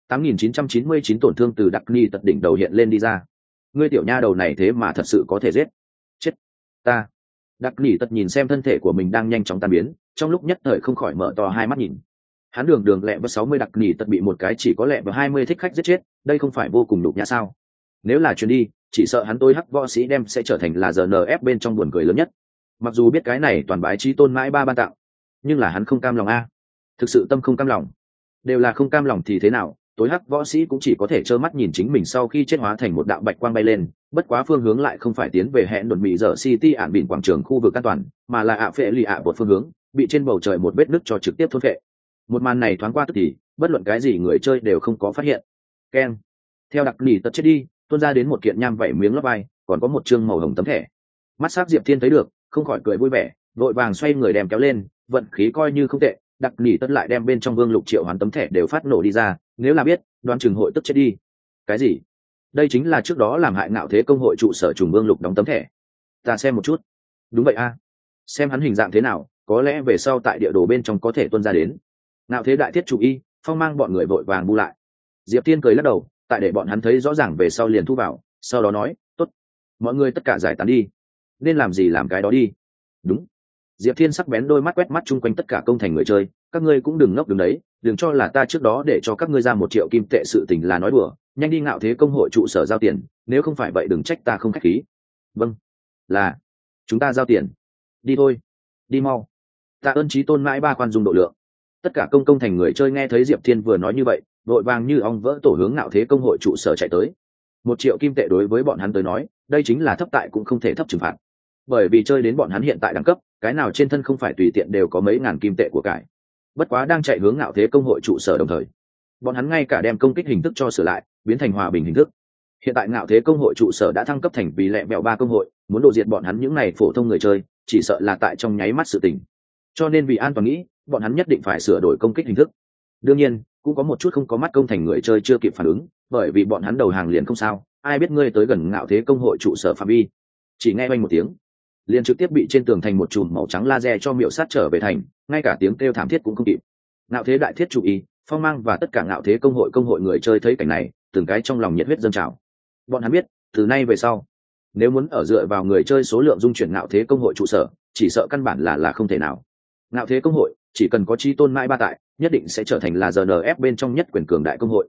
8999 tổn thương từ đặc nỉ tật đỉnh đầu hiện lên đi ra. Ngươi tiểu nha đầu này thế mà thật sự có thể giết. Chết ta. Đặc nỉ tật nhìn xem thân thể của mình đang nhanh chóng tan biến, trong lúc nhất thời không khỏi mở to hai mắt nhìn. Hắn đường lẹ vào 60 đặc nỉ tật bị một cái chỉ có lẹ vào 20 thích khách giết chết, đây không phải vô cùng nhục nhã sao? Nếu là chuyến đi, chỉ sợ hắn tôi hắc võ sĩ đem sẽ trở thành là GNF bên trong buồn cười lớn nhất. Mặc dù biết cái này toàn bái trí tôn mãi ba ban tặng, nhưng là hắn không cam lòng a. Thực sự tâm không cam lòng. Đều là không cam lòng thì thế nào, tối hắc võ sĩ cũng chỉ có thể trơ mắt nhìn chính mình sau khi chết hóa thành một đạo bạch quang bay lên, bất quá phương hướng lại không phải tiến về hẹn đồn mỹ dở city ản bỉn quảng trường khu vực an toàn, mà là ạ phệ lì ạ một phương hướng, bị trên bầu trời một vết nứt cho trực tiếp thôn phệ. Một màn này thoáng qua tức thì, bất luận cái gì người chơi đều không có phát hiện. Keng. Theo đặc nỉ tật chết đi, tuôn ra đến một kiện nham vảy miếng lót vai, còn có một chương màu hồng tấm thẻ. Mắt sắc Diệp Thiên thấy được, không khỏi cười vui vẻ, vội vàng xoay người đem kéo lên, vận khí coi như không tệ, đặc nỉ tất lại đem bên trong Vương Lục triệu hoán tấm thẻ đều phát nổ đi ra, nếu là biết, đoán chừng hội tức chết đi. Cái gì? Đây chính là trước đó làm hại ngạo thế công hội trụ sở trùng Vương Lục đóng tấm thẻ. Ta xem một chút. Đúng vậy a. Xem hắn hình dạng thế nào, có lẽ về sau tại địa đồ bên trong có thể tuôn ra đến. Ngạo thế đại thiết chủ y, Phong mang bọn người vội vàng bu lại. Diệp Thiên cười lắc đầu, tại để bọn hắn thấy rõ ràng về sau liền thu vào, sau đó nói, tốt, mọi người tất cả giải tán đi, nên làm gì làm cái đó đi. Đúng. Diệp Thiên sắc bén đôi mắt quét mắt chung quanh tất cả công thành người chơi, các ngươi cũng đừng ngốc đứng đấy, đừng cho là ta trước đó để cho các ngươi ra 1 triệu kim tệ sự tình là nói đùa, nhanh đi ngạo thế công hội trụ sở giao tiền, nếu không phải vậy đừng trách ta không khách khí. Vâng, là chúng ta giao tiền. Đi thôi, đi mau. Tạ ơn chí tôn mãi ba khoan dung độ lượng. Tất cả công thành người chơi nghe thấy Diệp Thiên vừa nói như vậy, vội vàng như ong vỡ tổ hướng ngạo thế công hội trụ sở chạy tới. 1 triệu kim tệ đối với bọn hắn tới nói, đây chính là thấp tại cũng không thể thấp trừng phạt. Bởi vì chơi đến bọn hắn hiện tại đẳng cấp, cái nào trên thân không phải tùy tiện đều có mấy ngàn kim tệ của cải. Bất quá đang chạy hướng ngạo thế công hội trụ sở đồng thời, bọn hắn ngay cả đem công kích hình thức cho sửa lại, biến thành hòa bình hình thức. Hiện tại ngạo thế công hội trụ sở đã thăng cấp thành vì lẹ vẹo 3 công hội, muốn đổ diệt bọn hắn những này phổ thông người chơi, chỉ sợ là tại trong nháy mắt sự tình. Cho nên vì an toàn nghĩ, bọn hắn nhất định phải sửa đổi công kích hình thức. Đương nhiên, cũng có một chút không có mắt công thành người chơi chưa kịp phản ứng, bởi vì bọn hắn đầu hàng liền không sao, ai biết ngươi tới gần ngạo thế công hội trụ sở phạm vi. Chỉ nghe oanh một tiếng, liền trực tiếp bị trên tường thành một chùm màu trắng laser cho miệu sát trở về thành, ngay cả tiếng kêu thảm thiết cũng không kịp. Ngạo thế đại thiết chủ ý, Phong mang và tất cả ngạo thế công hội người chơi thấy cảnh này, từng cái trong lòng nhiệt huyết dâng trào. Bọn hắn biết, từ nay về sau, nếu muốn ở dựa vào người chơi số lượng dung chuyển ngạo thế công hội trụ sở, chỉ sợ căn bản là không thể nào. Ngạo thế công hội chỉ cần có chi tôn mãi ba tại, nhất định sẽ trở thành là GNF bên trong nhất quyền cường đại công hội.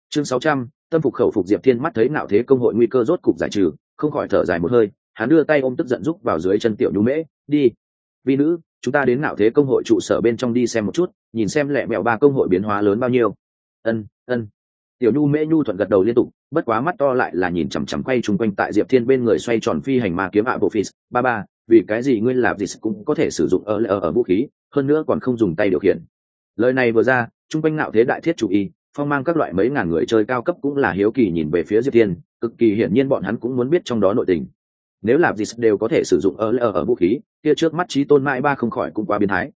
Chương 600, tâm phục khẩu phục. Diệp Thiên mắt thấy ngạo thế công hội nguy cơ rốt cục giải trừ, không khỏi thở dài một hơi, hắn đưa tay ôm tức giận giúp vào dưới chân tiểu nhu mễ, đi. Vi nữ, chúng ta đến ngạo thế công hội trụ sở bên trong đi xem một chút, nhìn xem lẹ mẹo ba công hội biến hóa lớn bao nhiêu. Ân, ân. Tiểu nhu mễ nhu thuận gật đầu liên tục, bất quá mắt to lại là nhìn chằm chằm quay chung quanh tại Diệp Thiên bên người xoay tròn phi hành ma kiếm Apophis. Ba, vì cái gì ngươi làm gì cũng có thể sử dụng ở vũ khí, hơn nữa còn không dùng tay điều khiển. Lời này vừa ra, chung quanh ngạo thế đại thiết chủ y, phong mang các loại mấy ngàn người chơi cao cấp cũng là hiếu kỳ nhìn về phía Diệp Thiên, cực kỳ hiển nhiên bọn hắn cũng muốn biết trong đó nội tình. Nếu làm gì đều có thể sử dụng ở vũ khí, kia trước mắt chí tôn mãi ba không khỏi cũng quá biến thái.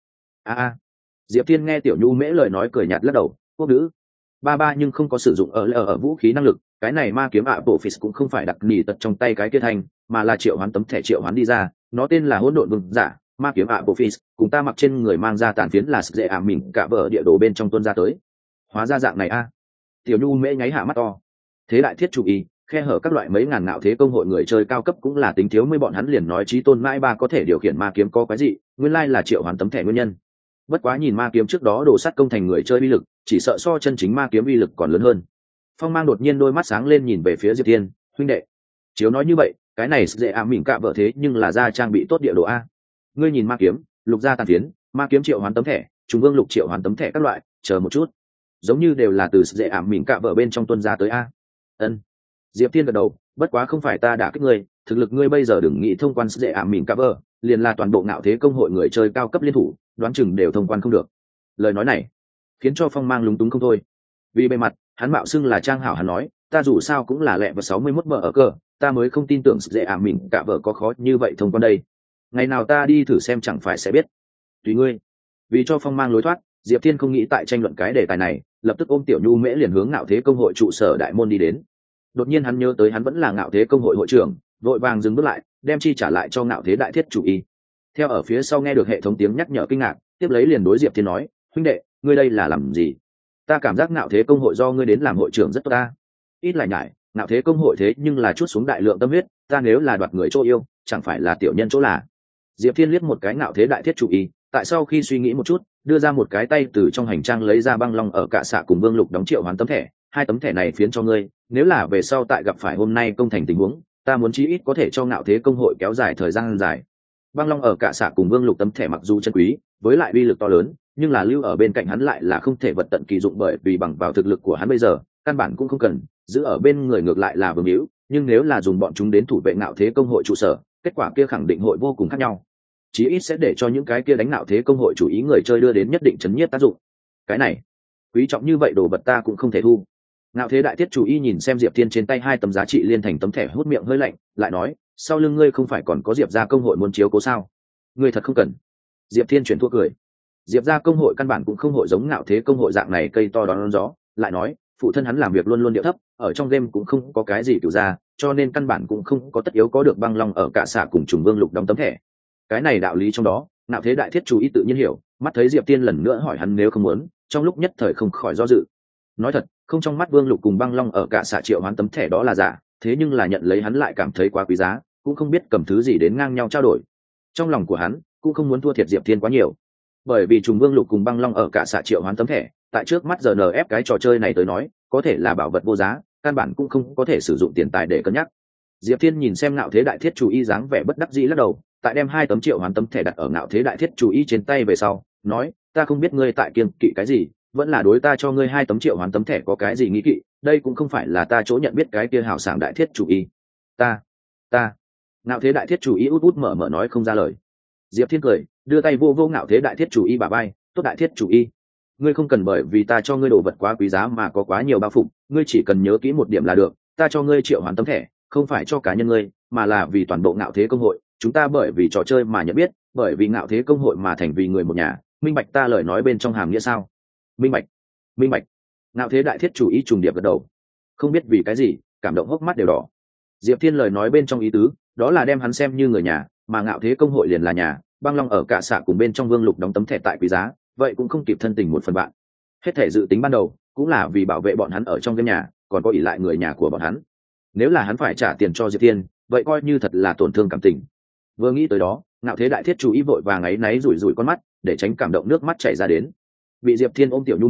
Diệp Thiên nghe tiểu nhu mễ lời nói cười nhạt lắc đầu, quốc nữ. Ba nhưng không có sử dụng ở vũ khí năng lực, cái này ma kiếm Apophis cũng không phải đặc nỉ tật trong tay cái kia thành, mà là triệu hoán tấm thẻ triệu hoán đi ra, nó tên là hỗn độn vương giả, ma kiếm Apophis, cùng ta mặc trên người mang ra tàn phiến là dễ mình cả vợ địa đồ bên trong tuôn ra tới. Hóa ra dạng này a. Tiểu nhu mễ nháy hạ mắt to. Thế đại thiết chủ ý, khe hở các loại mấy ngàn ngạo thế công hội người chơi cao cấp cũng là tính thiếu, mới bọn hắn liền nói chí tôn mãi ba có thể điều khiển ma kiếm có cái gì, nguyên lai là triệu hoán tấm thẻ nguyên nhân. Bất quá nhìn ma kiếm trước đó đổ sát công thành người chơi uy lực, chỉ sợ so chân chính ma kiếm uy lực còn lớn hơn. Phong mang đột nhiên đôi mắt sáng lên nhìn về phía Diệp Thiên, huynh đệ. Chiếu nói như vậy, cái này dễ mình cạ vợ thế nhưng là ra trang bị tốt địa đồ a. Ngươi nhìn ma kiếm, lục gia tàn phiến, ma kiếm triệu hoán tấm thẻ, trung vương lục triệu hoán tấm thẻ các loại, chờ một chút, giống như đều là từ dễ mình cạ vợ bên trong tuân ra tới a. Ân. Diệp Thiên gật đầu, bất quá không phải ta đã kích ngươi, thực lực ngươi bây giờ đừng nghĩ thông quan dễ mình cạ vợ, liền là toàn bộ ngạo thế công hội người chơi cao cấp liên thủ, đoán chừng đều thông quan không được. Lời nói này khiến cho Phong mang lúng túng không thôi. Vì bề mặt hắn mạo xưng là trang hảo, hắn nói ta dù sao cũng là lẹ và 61 vợ ở cờ, ta mới không tin tưởng dễ mình cả vợ có khó như vậy thông quan đây. Ngày nào ta đi thử xem chẳng phải sẽ biết. Tùy ngươi. Vì cho Phong mang lối thoát, Diệp Thiên không nghĩ tại tranh luận cái đề tài này, lập tức ôm tiểu nhu mễ liền hướng ngạo thế công hội trụ sở đại môn đi đến. Đột nhiên hắn nhớ tới hắn vẫn là ngạo thế công hội hội trưởng, vội vàng dừng bước lại, đem chi trả lại cho ngạo thế đại thiết chủ y. Theo ở phía sau nghe được hệ thống tiếng nhắc nhở kinh ngạc, tiếp lấy liền đối Diệp Thiên nói, huynh đệ, ngươi đây là làm gì? Ta cảm giác ngạo thế công hội do ngươi đến làm hội trưởng rất tốt ta. Ít lại nhải, ngạo thế công hội thế nhưng là chút xuống đại lượng tâm huyết, ta nếu là đoạt người chỗ yêu, chẳng phải là tiểu nhân chỗ là. Diệp Thiên liếc một cái ngạo thế đại thiết chủ y, tại sau khi suy nghĩ một chút, đưa ra một cái tay từ trong hành trang lấy ra băng long ở cạ xạ cùng vương lục đóng triệu hoán tấm thẻ, hai tấm thẻ này phiến cho ngươi, nếu là về sau tại gặp phải hôm nay công thành tình huống, ta muốn chí ít có thể cho ngạo thế công hội kéo dài thời gian dài. Băng long ở cạ xạ cùng vương lục tấm thẻ mặc dù chân quý, với lại uy lực to lớn, nhưng là lưu ở bên cạnh hắn lại là không thể vật tận kỳ dụng, bởi vì bằng vào thực lực của hắn bây giờ căn bản cũng không cần giữ ở bên người, ngược lại là vương hữu, nhưng nếu là dùng bọn chúng đến thủ vệ ngạo thế công hội trụ sở, kết quả kia khẳng định hội vô cùng khác nhau, chí ít sẽ để cho những cái kia đánh ngạo thế công hội chủ ý người chơi đưa đến nhất định chấn nhiếp tác dụng. Cái này quý trọng như vậy đồ vật ta cũng không thể thu. Ngạo thế đại thiết chủ y nhìn xem Diệp Thiên trên tay hai tấm giá trị liên thành tấm thẻ, hút miệng hơi lạnh, lại nói, sau lưng ngươi không phải còn có Diệp gia công hội muốn chiếu cố sao? Ngươi thật không cần. Diệp Thiên chuyển thua cười. Diệp gia công hội căn bản cũng không hội giống ngạo thế công hội dạng này cây to đón gió, lại nói phụ thân hắn làm việc luôn luôn điệu thấp, ở trong game cũng không có cái gì cửu gia, cho nên căn bản cũng không có tất yếu có được băng long ở cạ xạ cùng trùng vương lục đóng tấm thẻ. Cái này đạo lý trong đó, ngạo thế đại thiết chủ ý tự nhiên hiểu, mắt thấy Diệp Thiên lần nữa hỏi hắn nếu không muốn, trong lúc nhất thời không khỏi do dự. Nói thật, không, trong mắt vương lục cùng băng long ở cạ xạ triệu hoán tấm thẻ đó là giả, thế nhưng là nhận lấy hắn lại cảm thấy quá quý giá, cũng không biết cầm thứ gì đến ngang nhau trao đổi. Trong lòng của hắn cũng không muốn thua thiệt Diệp Thiên quá nhiều, bởi vì trùng vương lục cùng băng long ở cả xạ triệu hoán tấm thẻ tại trước mắt giờ ép cái trò chơi này tới nói có thể là bảo vật vô giá, căn bản cũng không có thể sử dụng tiền tài để cân nhắc. Diệp Thiên nhìn xem ngạo thế đại thiết chủ y dáng vẻ bất đắc dĩ lắc đầu, tại đem hai tấm triệu hoán tấm thẻ đặt ở ngạo thế đại thiết chủ y trên tay về sau nói, ta không biết ngươi tại kiêng kỵ cái gì, vẫn là đối ta cho ngươi hai tấm triệu hoán tấm thẻ có cái gì nghĩ kỵ, đây cũng không phải là ta chỗ nhận biết cái kia hào sảng đại thiết chủ y. Ta ngạo thế đại thiết chủ y út út mở mở nói không ra lời. Diệp Thiên cười, đưa tay vô vô ngạo thế đại thiết chủ y bả vai, tốt đại thiết chủ y, ngươi không cần bởi vì ta cho ngươi đồ vật quá quý giá mà có quá nhiều bao phục, ngươi chỉ cần nhớ kỹ một điểm là được, ta cho ngươi triệu hoán tấm thẻ không phải cho cá nhân ngươi, mà là vì toàn bộ ngạo thế công hội, chúng ta bởi vì trò chơi mà nhận biết, bởi vì ngạo thế công hội mà thành vì người một nhà, minh bạch ta lời nói bên trong hàm nghĩa sao? Minh bạch. Ngạo thế đại thiết chủ y trùng điệp gật đầu, không biết vì cái gì cảm động hốc mắt đều đỏ. Diệp Thiên lời nói bên trong ý tứ đó là đem hắn xem như người nhà, mà ngạo thế công hội liền là nhà, băng long ở cả xạ cùng bên trong vương lục đóng tấm thẻ tại quý giá, vậy cũng không kịp thân tình một phần bạn. Hết thể dự tính ban đầu cũng là vì bảo vệ bọn hắn ở trong cái nhà, còn có ỷ lại người nhà của bọn hắn. Nếu là hắn phải trả tiền cho Diệp Thiên, vậy coi như thật là tổn thương cảm tình. Vừa nghĩ tới đó, ngạo thế đại thiết chú ý vội vàng áy náy rủi rủi con mắt để tránh cảm động nước mắt chảy ra đến. Bị Diệp Thiên ôm tiểu nhu mễ,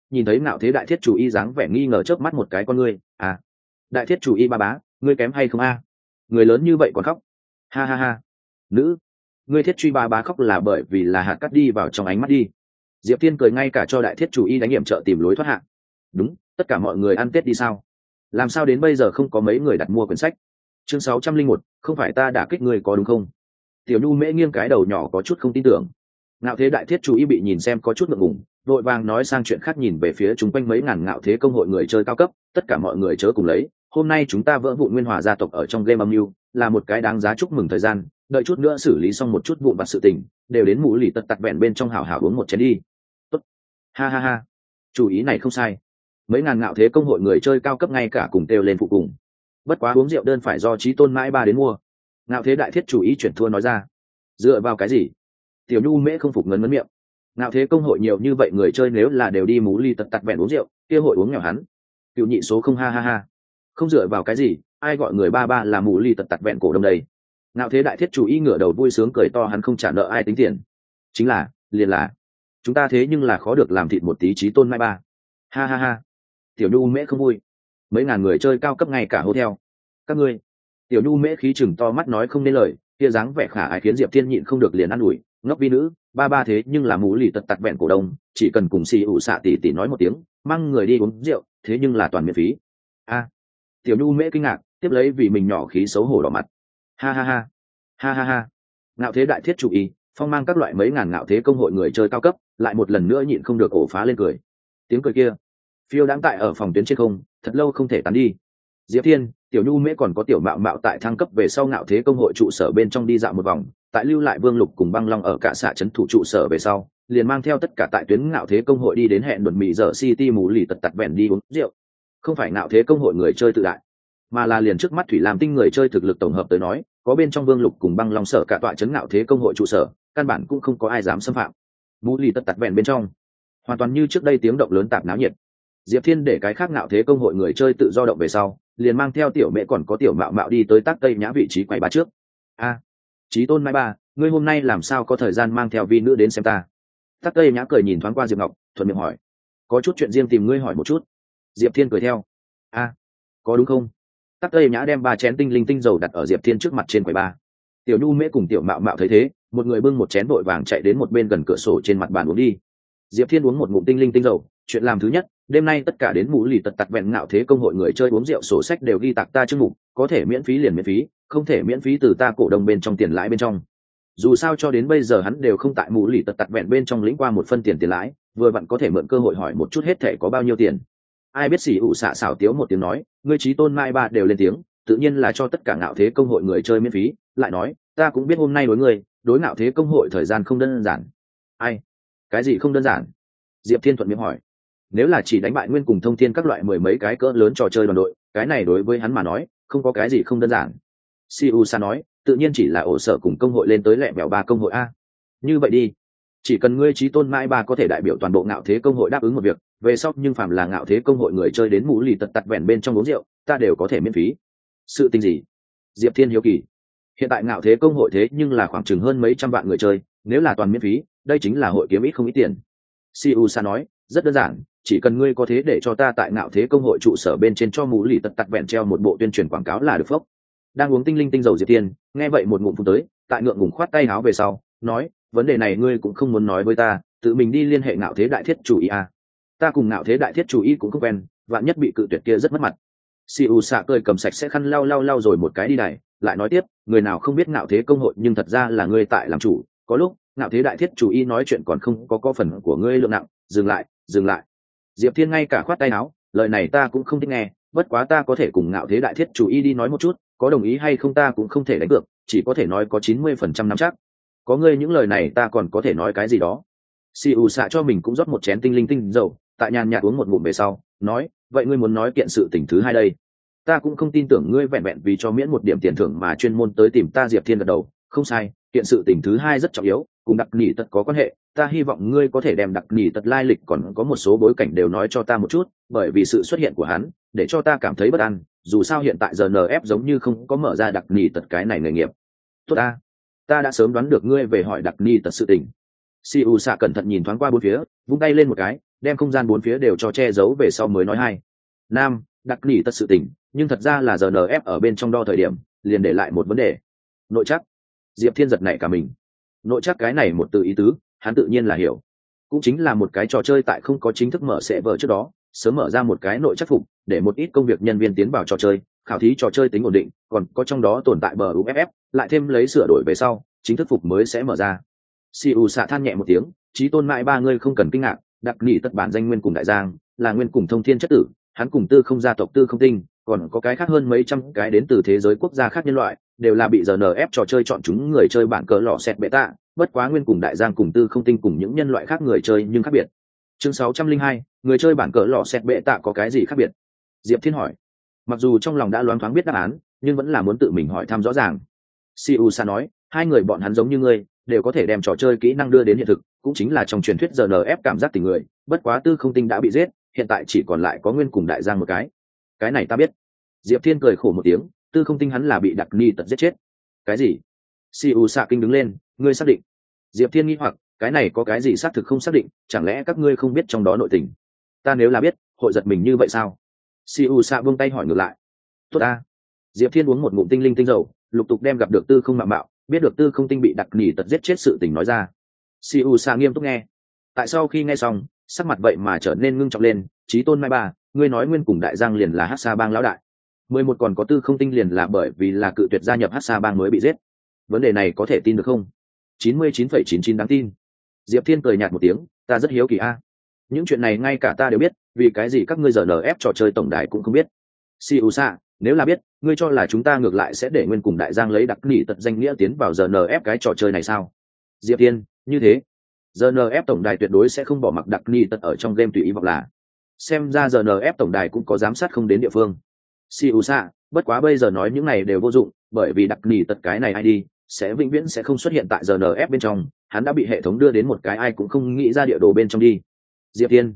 nhìn thấy ngạo thế đại thiết chủ y dáng vẻ nghi ngờ chớp mắt một cái con ngươi. À, đại thiết chủ y ba bá, ngươi kém hay không a? Người lớn như vậy còn khóc. Ha ha ha. Nữ, ngươi thiết truy ba bá khóc là bởi vì là hạt cắt đi vào trong ánh mắt đi. Diệp Thiên cười ngay cả cho đại thiết chủ y đánh nghiệm trợ tìm lối thoát hạn. Đúng, tất cả mọi người ăn tết đi sao? Làm sao đến bây giờ không có mấy người đặt mua quyển sách? Chương 601, không phải ta đả kích người có đúng không? Tiểu Nhu Mễ nghiêng cái đầu nhỏ có chút không tin tưởng. Ngạo thế đại thiết chủ y bị nhìn xem có chút ngượng ngùng, vội vàng nói sang chuyện khác, nhìn về phía chúng quanh mấy ngàn ngạo thế công hội người chơi cao cấp, tất cả mọi người chớ cùng lấy, hôm nay chúng ta vỡ vụn Nguyên Hòa gia tộc ở trong game âm mưu, là một cái đáng giá chúc mừng thời gian, đợi chút nữa xử lý xong một chút vụn vặt sự tình, đều đến mũ lì tật tặt vẹn bên trong hảo hảo uống một chén đi. Tốt. Ha ha ha. Chủ ý này không sai. Mấy ngàn ngạo thế công hội người chơi cao cấp ngay cả cùng kêu lên phụ cùng. Bất quá uống rượu đơn phải do Chí Tôn mãi ba đến mua. Ngạo thế đại thiết chủ ý chuyển thua nói ra. Dựa vào cái gì? Tiểu Nhu Mễ không phục ngấn ngấn miệng. Ngạo thế công hội nhiều như vậy người chơi, nếu là đều đi mú ly tật tặt vẹn uống rượu, kia hội uống nghèo hắn. Cựu nhị số không, ha ha ha. Không dựa vào cái gì, ai gọi người ba ba là mú ly tật tặt vẹn cổ đông đây? Ngạo thế đại thiết chủ ý ngửa đầu vui sướng cười to, hắn không trả nợ ai tính tiền. Chính là, liền là, chúng ta thế nhưng là khó được làm thịt một tí Chí Tôn mai ba. Ha ha ha. Tiểu Nhu Mễ không vui. Mấy ngàn người chơi cao cấp ngay cả hô theo. Các ngươi. Tiểu Nhu Mễ khí chừng to mắt nói không nên lời, kia dáng vẻ khả ái khiến Diệp Thiên nhịn không được liền ăn ủi, ngốc vi nữ, ba ba thế nhưng là mũ lì tật tặt vẹn cổ đông, chỉ cần cùng xì ủ xạ tỷ tỷ nói một tiếng, mang người đi uống rượu, thế nhưng là toàn miễn phí. A. Tiểu Nhu Mễ kinh ngạc, tiếp lấy vì mình nhỏ khí xấu hổ đỏ mặt. Ha ha ha. Ha ha ha. Ngạo thế đại thiết chủ ý, phong mang các loại mấy ngàn ngạo thế công hội người chơi cao cấp, lại một lần nữa nhịn không được ổ phá lên cười. Tiếng cười kia phiêu đáng tại ở phòng tuyến trên không, thật lâu không thể tán đi. Diệp Thiên, Tiểu Nhu Mễ còn có Tiểu Mạo Mạo tại thăng cấp về sau ngạo thế công hội trụ sở bên trong đi dạo một vòng, tại lưu lại Vương Lục cùng Băng Long ở cả xạ trấn thủ trụ sở về sau, liền mang theo tất cả tại tuyến ngạo thế công hội đi đến hẹn đồn mì giờ City mù lì tật tặt vẹn đi uống rượu. Không phải ngạo thế công hội người chơi tự đại, mà là liền trước mắt Thủy Lam Tinh người chơi thực lực tổng hợp tới nói, có bên trong Vương Lục cùng Băng Long sở cả tọa trấn ngạo thế công hội trụ sở, căn bản cũng không có ai dám xâm phạm. Mù lì tật tặt vẹn bên trong, hoàn toàn như trước đây tiếng động lớn tạp náo nhiệt. Diệp Thiên để cái khác ngạo thế công hội người chơi tự do động về sau, liền mang theo Tiểu Mễ còn có Tiểu Mạo Mạo đi tới Tác Tây Nhã vị trí quầy ba trước. A, Chí Tôn mai ba, ngươi hôm nay làm sao có thời gian mang theo vi nữ đến xem ta? Tác Tây Nhã cười nhìn thoáng qua Diệp Ngọc, thuận miệng hỏi, có chút chuyện riêng tìm ngươi hỏi một chút. Diệp Thiên cười theo, a, có đúng không? Tác Tây Nhã đem 3 chén tinh linh tinh dầu đặt ở Diệp Thiên trước mặt trên quầy ba. Tiểu Nhu Mễ cùng Tiểu Mạo Mạo thấy thế, một người bưng một chén vội vàng chạy đến một bên gần cửa sổ trên mặt bàn uống đi. Diệp Thiên uống một ngụm tinh linh tinh dầu, chuyện làm thứ nhất, đêm nay tất cả đến mũ lì tật tặt vẹn ngạo thế công hội người chơi uống rượu sổ sách đều ghi tạc ta chương mục, có thể miễn phí liền miễn phí, không thể miễn phí từ ta cổ đông bên trong tiền lãi bên trong. Dù sao cho đến bây giờ hắn đều không tại mũ lì tật tặt vẹn bên trong lĩnh qua một phân tiền lãi, vừa vặn có thể mượn cơ hội hỏi một chút hết thể có bao nhiêu tiền. Ai biết xỉ ủ xạ xảo tiếu một tiếng nói, ngươi Chí Tôn mai ba đều lên tiếng, tự nhiên là cho tất cả ngạo thế công hội người chơi miễn phí, lại nói, ta cũng biết hôm nay đối ngươi, đối ngạo thế công hội thời gian không đơn giản. Ai? Cái gì không đơn giản? Diệp Thiên thuận miệng hỏi. Nếu là chỉ đánh bại Nguyên cùng Thông Thiên các loại 10 mấy cái cỡ lớn trò chơi đoàn đội, cái này đối với hắn mà nói, không có cái gì không đơn giản. Siu Sa nói, tự nhiên chỉ là ổ sở cùng công hội lên tới lẹ mèo 3 công hội a. Như vậy đi, chỉ cần ngươi Chí Tôn mai ba có thể đại biểu toàn bộ ngạo thế công hội đáp ứng một việc, về sau nhưng phàm là ngạo thế công hội người chơi đến mũ lì tật tặt vẹn bên trong uống rượu, ta đều có thể miễn phí. Sự tình gì? Diệp Thiên hiếu kỳ. Hiện tại ngạo thế công hội thế nhưng là khoảng chừng hơn mấy trăm vạn người chơi, nếu là toàn miễn phí, đây chính là hội kiếm ít không ít tiền. Siu Sa nói, rất đơn giản, chỉ cần ngươi có thế để cho ta tại ngạo thế công hội trụ sở bên trên cho mũ lì tật tặt vẹn treo một bộ tuyên truyền quảng cáo là được phốc. Đang uống tinh linh tinh dầu Diệp Thiên, nghe vậy một ngụm phun tới, tại ngượng ngùng khoát tay áo về sau, nói, vấn đề này ngươi cũng không muốn nói với ta, tự mình đi liên hệ ngạo thế đại thiết chủ ý à. Ta cùng ngạo thế đại thiết chủ ý cũng không quen, vạn nhất bị cự tuyệt kia rất mất mặt. Siu Sa cười cầm sạch sẽ khăn lau rồi một cái đi đài, lại nói tiếp, người nào không biết ngạo thế công hội nhưng thật ra là ngươi tại làm chủ, có lúc ngạo thế đại thiết chủ ý nói chuyện còn không có phần của ngươi lượng nặng. Dừng lại. Diệp Thiên ngay cả khoát tay áo, lời này ta cũng không thích nghe, bất quá ta có thể cùng ngạo thế đại thiết chủ ý đi nói một chút, có đồng ý hay không ta cũng không thể đánh cược, chỉ có thể nói có 90% nắm chắc. Có ngươi những lời này ta còn có thể nói cái gì đó. Siu Sa cho mình cũng rót một chén tinh linh tinh dầu, tại nhàn nhạt uống một ngụm về sau, nói, vậy ngươi muốn nói kiện sự tình thứ hai đây? Ta cũng không tin tưởng ngươi vẹn vẹn vì cho miễn một điểm tiền thưởng mà chuyên môn tới tìm ta. Diệp Thiên gật đầu, không sai, kiện sự tình thứ hai rất trọng yếu, cùng đặc nỉ tật có quan hệ, ta hy vọng ngươi có thể đem đặc nỉ tật lai lịch còn có một số bối cảnh đều nói cho ta một chút, bởi vì sự xuất hiện của hắn để cho ta cảm thấy bất an, dù sao hiện tại giờ NF giống như không có mở ra đặc nỉ tật cái này nghề nghiệp. Tốt ta đã sớm đoán được ngươi về hỏi đặc nỉ tật sự tình. Si U xạ cẩn thận nhìn thoáng qua bốn phía, vung tay lên một cái, đem không gian bốn phía đều cho che giấu về sau mới nói hai. Nam, đặc nỉ tất sự tình, nhưng thật ra là GNF ở bên trong đo thời điểm, liền để lại một vấn đề. Nội chắc. Diệp Thiên giật nảy cả mình. Nội chắc cái này một từ ý tứ, hắn tự nhiên là hiểu. Cũng chính là một cái trò chơi tại không có chính thức mở server trước đó, sớm mở ra một cái nội chắc phục, để một ít công việc nhân viên tiến vào trò chơi, khảo thí trò chơi tính ổn định, còn có trong đó tồn tại bờ UFF, lại thêm lấy sửa đổi về sau, chính thức phục mới sẽ mở ra. Siu xạ than nhẹ một tiếng, chí tôn mãi ba người không cần kinh ngạc, đặc nỉ tất bản danh nguyên cùng đại giang, là nguyên cùng thông thiên chất tử, hắn cùng tư không gia tộc tư không tinh, còn có cái khác hơn mấy trăm cái đến từ thế giới quốc gia khác nhân loại, đều là bị GNF trò chơi chọn chúng người chơi bản cờ lọ xẹt beta, bất quá nguyên cùng đại giang cùng tư không tinh cùng những nhân loại khác người chơi nhưng khác biệt. Chương 602, người chơi bản cờ lọ xẹt beta có cái gì khác biệt? Diệp Thiên hỏi. Mặc dù trong lòng đã loáng thoáng biết đáp án, nhưng vẫn là muốn tự mình hỏi thăm rõ ràng. Siu Sa nói, hai người bọn hắn giống như ngươi, đều có thể đem trò chơi kỹ năng đưa đến hiện thực, cũng chính là trong truyền thuyết GNF cảm giác tình người, bất quá tư không tinh đã bị giết, hiện tại chỉ còn lại có nguyên cùng đại giang một cái này ta biết. Diệp Thiên cười khổ một tiếng, tư không tinh hắn là bị đặc ni tật giết chết. Cái gì? Siu Sa kinh đứng lên, ngươi xác định? Diệp Thiên nghi hoặc, cái này có cái gì xác thực không xác định, chẳng lẽ các ngươi không biết trong đó nội tình? Ta nếu là biết, hội giật mình như vậy sao? Siu Sa buông tay hỏi ngược lại. Tốt a. Diệp Thiên uống một ngụm tinh linh tinh dầu, lục tục đem gặp được tư không mạo mạo, biết được tư không tinh bị đặc nỉ tật giết chết sự tình nói ra. Siu Sa nghiêm túc nghe. Tại sau khi nghe xong, sắc mặt vậy mà trở nên ngưng trọng lên, chí tôn mai ba, ngươi nói nguyên cùng đại giang liền là Hắc Sa bang lão đại. 11 còn có tư không tinh liền là bởi vì là cự tuyệt gia nhập Hắc Sa bang mới bị giết. Vấn đề này có thể tin được không? 99,99 đáng tin. Diệp Thiên cười nhạt một tiếng, ta rất hiếu kỳ a. Những chuyện này ngay cả ta đều biết, vì cái gì các ngươi giờ nf trò chơi tổng đài cũng không biết. Siu Sa, nếu là biết, ngươi cho là chúng ta ngược lại sẽ để nguyên cùng đại giang lấy đặc nỉ tật danh nghĩa tiến vào GNF cái trò chơi này sao? Diệp Thiên, như thế GNF tổng đài tuyệt đối sẽ không bỏ mặc đặc nỉ tật ở trong game tùy ý vọng là. Xem ra GNF tổng đài cũng có giám sát không đến địa phương. Siu Sa, bất quá bây giờ nói những này đều vô dụng, bởi vì đặc nỉ tật cái này ID sẽ vĩnh viễn sẽ không xuất hiện tại GNF bên trong, hắn đã bị hệ thống đưa đến một cái ai cũng không nghĩ ra địa đồ bên trong đi. Diệp Thiên,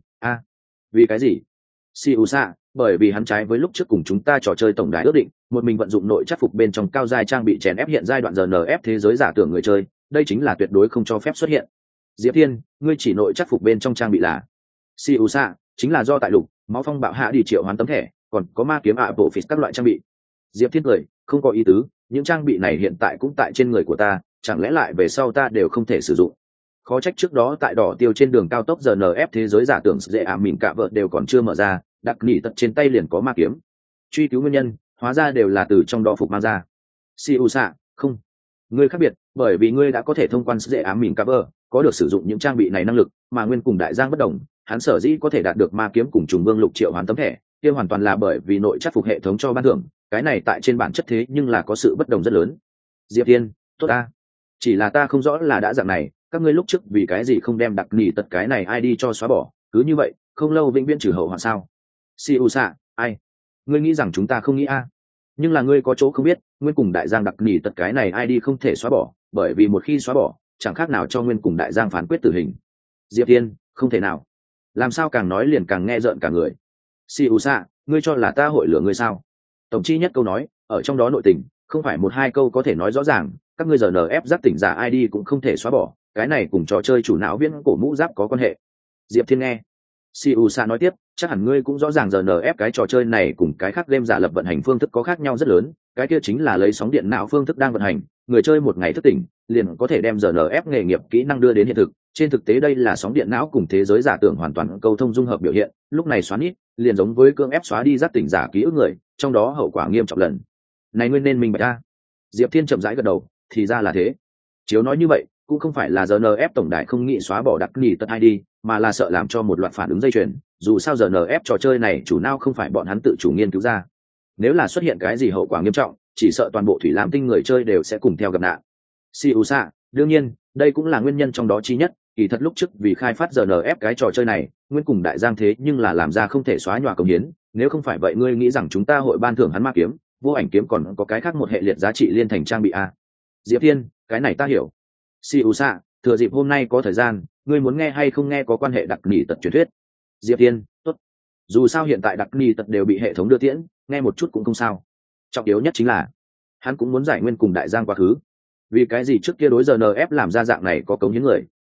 vì cái gì? Siu Sa, bởi vì hắn trái với lúc trước cùng chúng ta trò chơi tổng đài ước định, một mình vận dụng nội chắc phục bên trong cao giai trang bị chèn ép hiện giai đoạn GNF thế giới giả tưởng người chơi, đây chính là tuyệt đối không cho phép xuất hiện. Diệp Thiên, ngươi chỉ nội chắc phục bên trong trang bị là? Siu Sa, chính là do tại lục, máu phong bạo hạ đi triệu hoán tấm thẻ, còn có ma kiếm ạ bộ phỉ các loại trang bị. Diệp Thiên cười, không có ý tứ, những trang bị này hiện tại cũng tại trên người của ta, chẳng lẽ lại về sau ta đều không thể sử dụng? Khó trách trước đó tại đỏ tiêu trên đường cao tốc GNF thế giới giả tưởng dễ mìn cả vợ đều còn chưa mở ra, đặc nỉ tật trên tay liền có ma kiếm. Truy cứu nguyên nhân, hóa ra đều là từ trong đó phục mang ra. Siu Sa, không, ngươi khác biệt, bởi vì ngươi đã có thể thông quan dễ mìn cả vợ, có được sử dụng những trang bị này năng lực, mà nguyên cùng đại giang bất đồng, hắn sở dĩ có thể đạt được ma kiếm cùng trùng vương lục triệu hoàn tấm thẻ, kia hoàn toàn là bởi vì nội chắc phục hệ thống cho ban thưởng, cái này tại trên bản chất thế nhưng là có sự bất đồng rất lớn. Diệp Thiên, tốt ta, chỉ là ta không rõ là đã dạng này, các ngươi lúc trước vì cái gì không đem đặc nỉ tật cái này ID cho xóa bỏ, cứ như vậy không lâu vĩnh viễn trừ hậu hoạn sao? Siu Sa, ai? Ngươi nghĩ rằng chúng ta không nghĩ nhưng là ngươi có chỗ không biết, nguyên cùng đại giang đặc nỉ tật cái này ID không thể xóa bỏ, bởi vì một khi xóa bỏ, chẳng khác nào cho nguyên cùng đại giang phán quyết tử hình. Diệp Thiên, không thể nào. Làm sao càng nói liền càng nghe rợn cả người. Siu Sa, ngươi cho là ta hội lừa ngươi sao? Tổng chi nhất câu nói, ở trong đó nội tình, không phải một hai câu có thể nói rõ ràng, các ngươi giờ NF giáp tỉnh giả ID cũng không thể xóa bỏ, cái này cùng trò chơi chủ não viễn cổ mũ giáp có quan hệ. Diệp Thiên nghe. Siu Sa nói tiếp, chắc hẳn ngươi cũng rõ ràng giờ NF cái trò chơi này cùng cái khác game giả lập vận hành phương thức có khác nhau rất lớn, cái kia chính là lấy sóng điện não phương thức đang vận hành, người chơi một ngày thức tỉnh, liền có thể đem giờ NF nghề nghiệp kỹ năng đưa đến hiện thực. Trên thực tế đây là sóng điện não cùng thế giới giả tưởng hoàn toàn câu thông dung hợp biểu hiện, lúc này xóa nít, liền giống với cưỡng ép xóa đi giáp tỉnh giả ký ức người, trong đó hậu quả nghiêm trọng lần. Này nguyên nên mình bạch a. Diệp Thiên chậm rãi gật đầu, thì ra là thế. Chiếu nói như vậy, cũng không phải là GNF tổng đài không nghĩ xóa bỏ đặc nỉ tật ID, mà là sợ làm cho một loạt phản ứng dây chuyền, dù sao GNF trò chơi này chủ não không phải bọn hắn tự chủ nghiên cứu ra. Nếu là xuất hiện cái gì hậu quả nghiêm trọng, chỉ sợ toàn bộ thủy lam tinh người chơi đều sẽ cùng theo gặp nạn. Siu Sa, đương nhiên, đây cũng là nguyên nhân trong đó chi nhất, kỳ thật lúc trước vì khai phát GNF cái trò chơi này, nguyên cùng đại giang thế nhưng là làm ra không thể xóa nhòa công hiến, nếu không phải vậy ngươi nghĩ rằng chúng ta hội ban thưởng hắn ma kiếm, vô ảnh kiếm còn có cái khác một hệ liệt giá trị liên thành trang bị a? Diệp Thiên, cái này ta hiểu. Siu Sa, thừa dịp hôm nay có thời gian, ngươi muốn nghe hay không nghe có quan hệ đặc nỉ tật truyền thuyết? Diệp Thiên, tốt. Dù sao hiện tại đặc nỉ tật đều bị hệ thống đưa tiễn, nghe một chút cũng không sao. Trọng yếu nhất chính là hắn cũng muốn giải nguyên cùng đại giang quá khứ. Vì cái gì trước kia đối giờ NF làm ra dạng này có cống hiến người,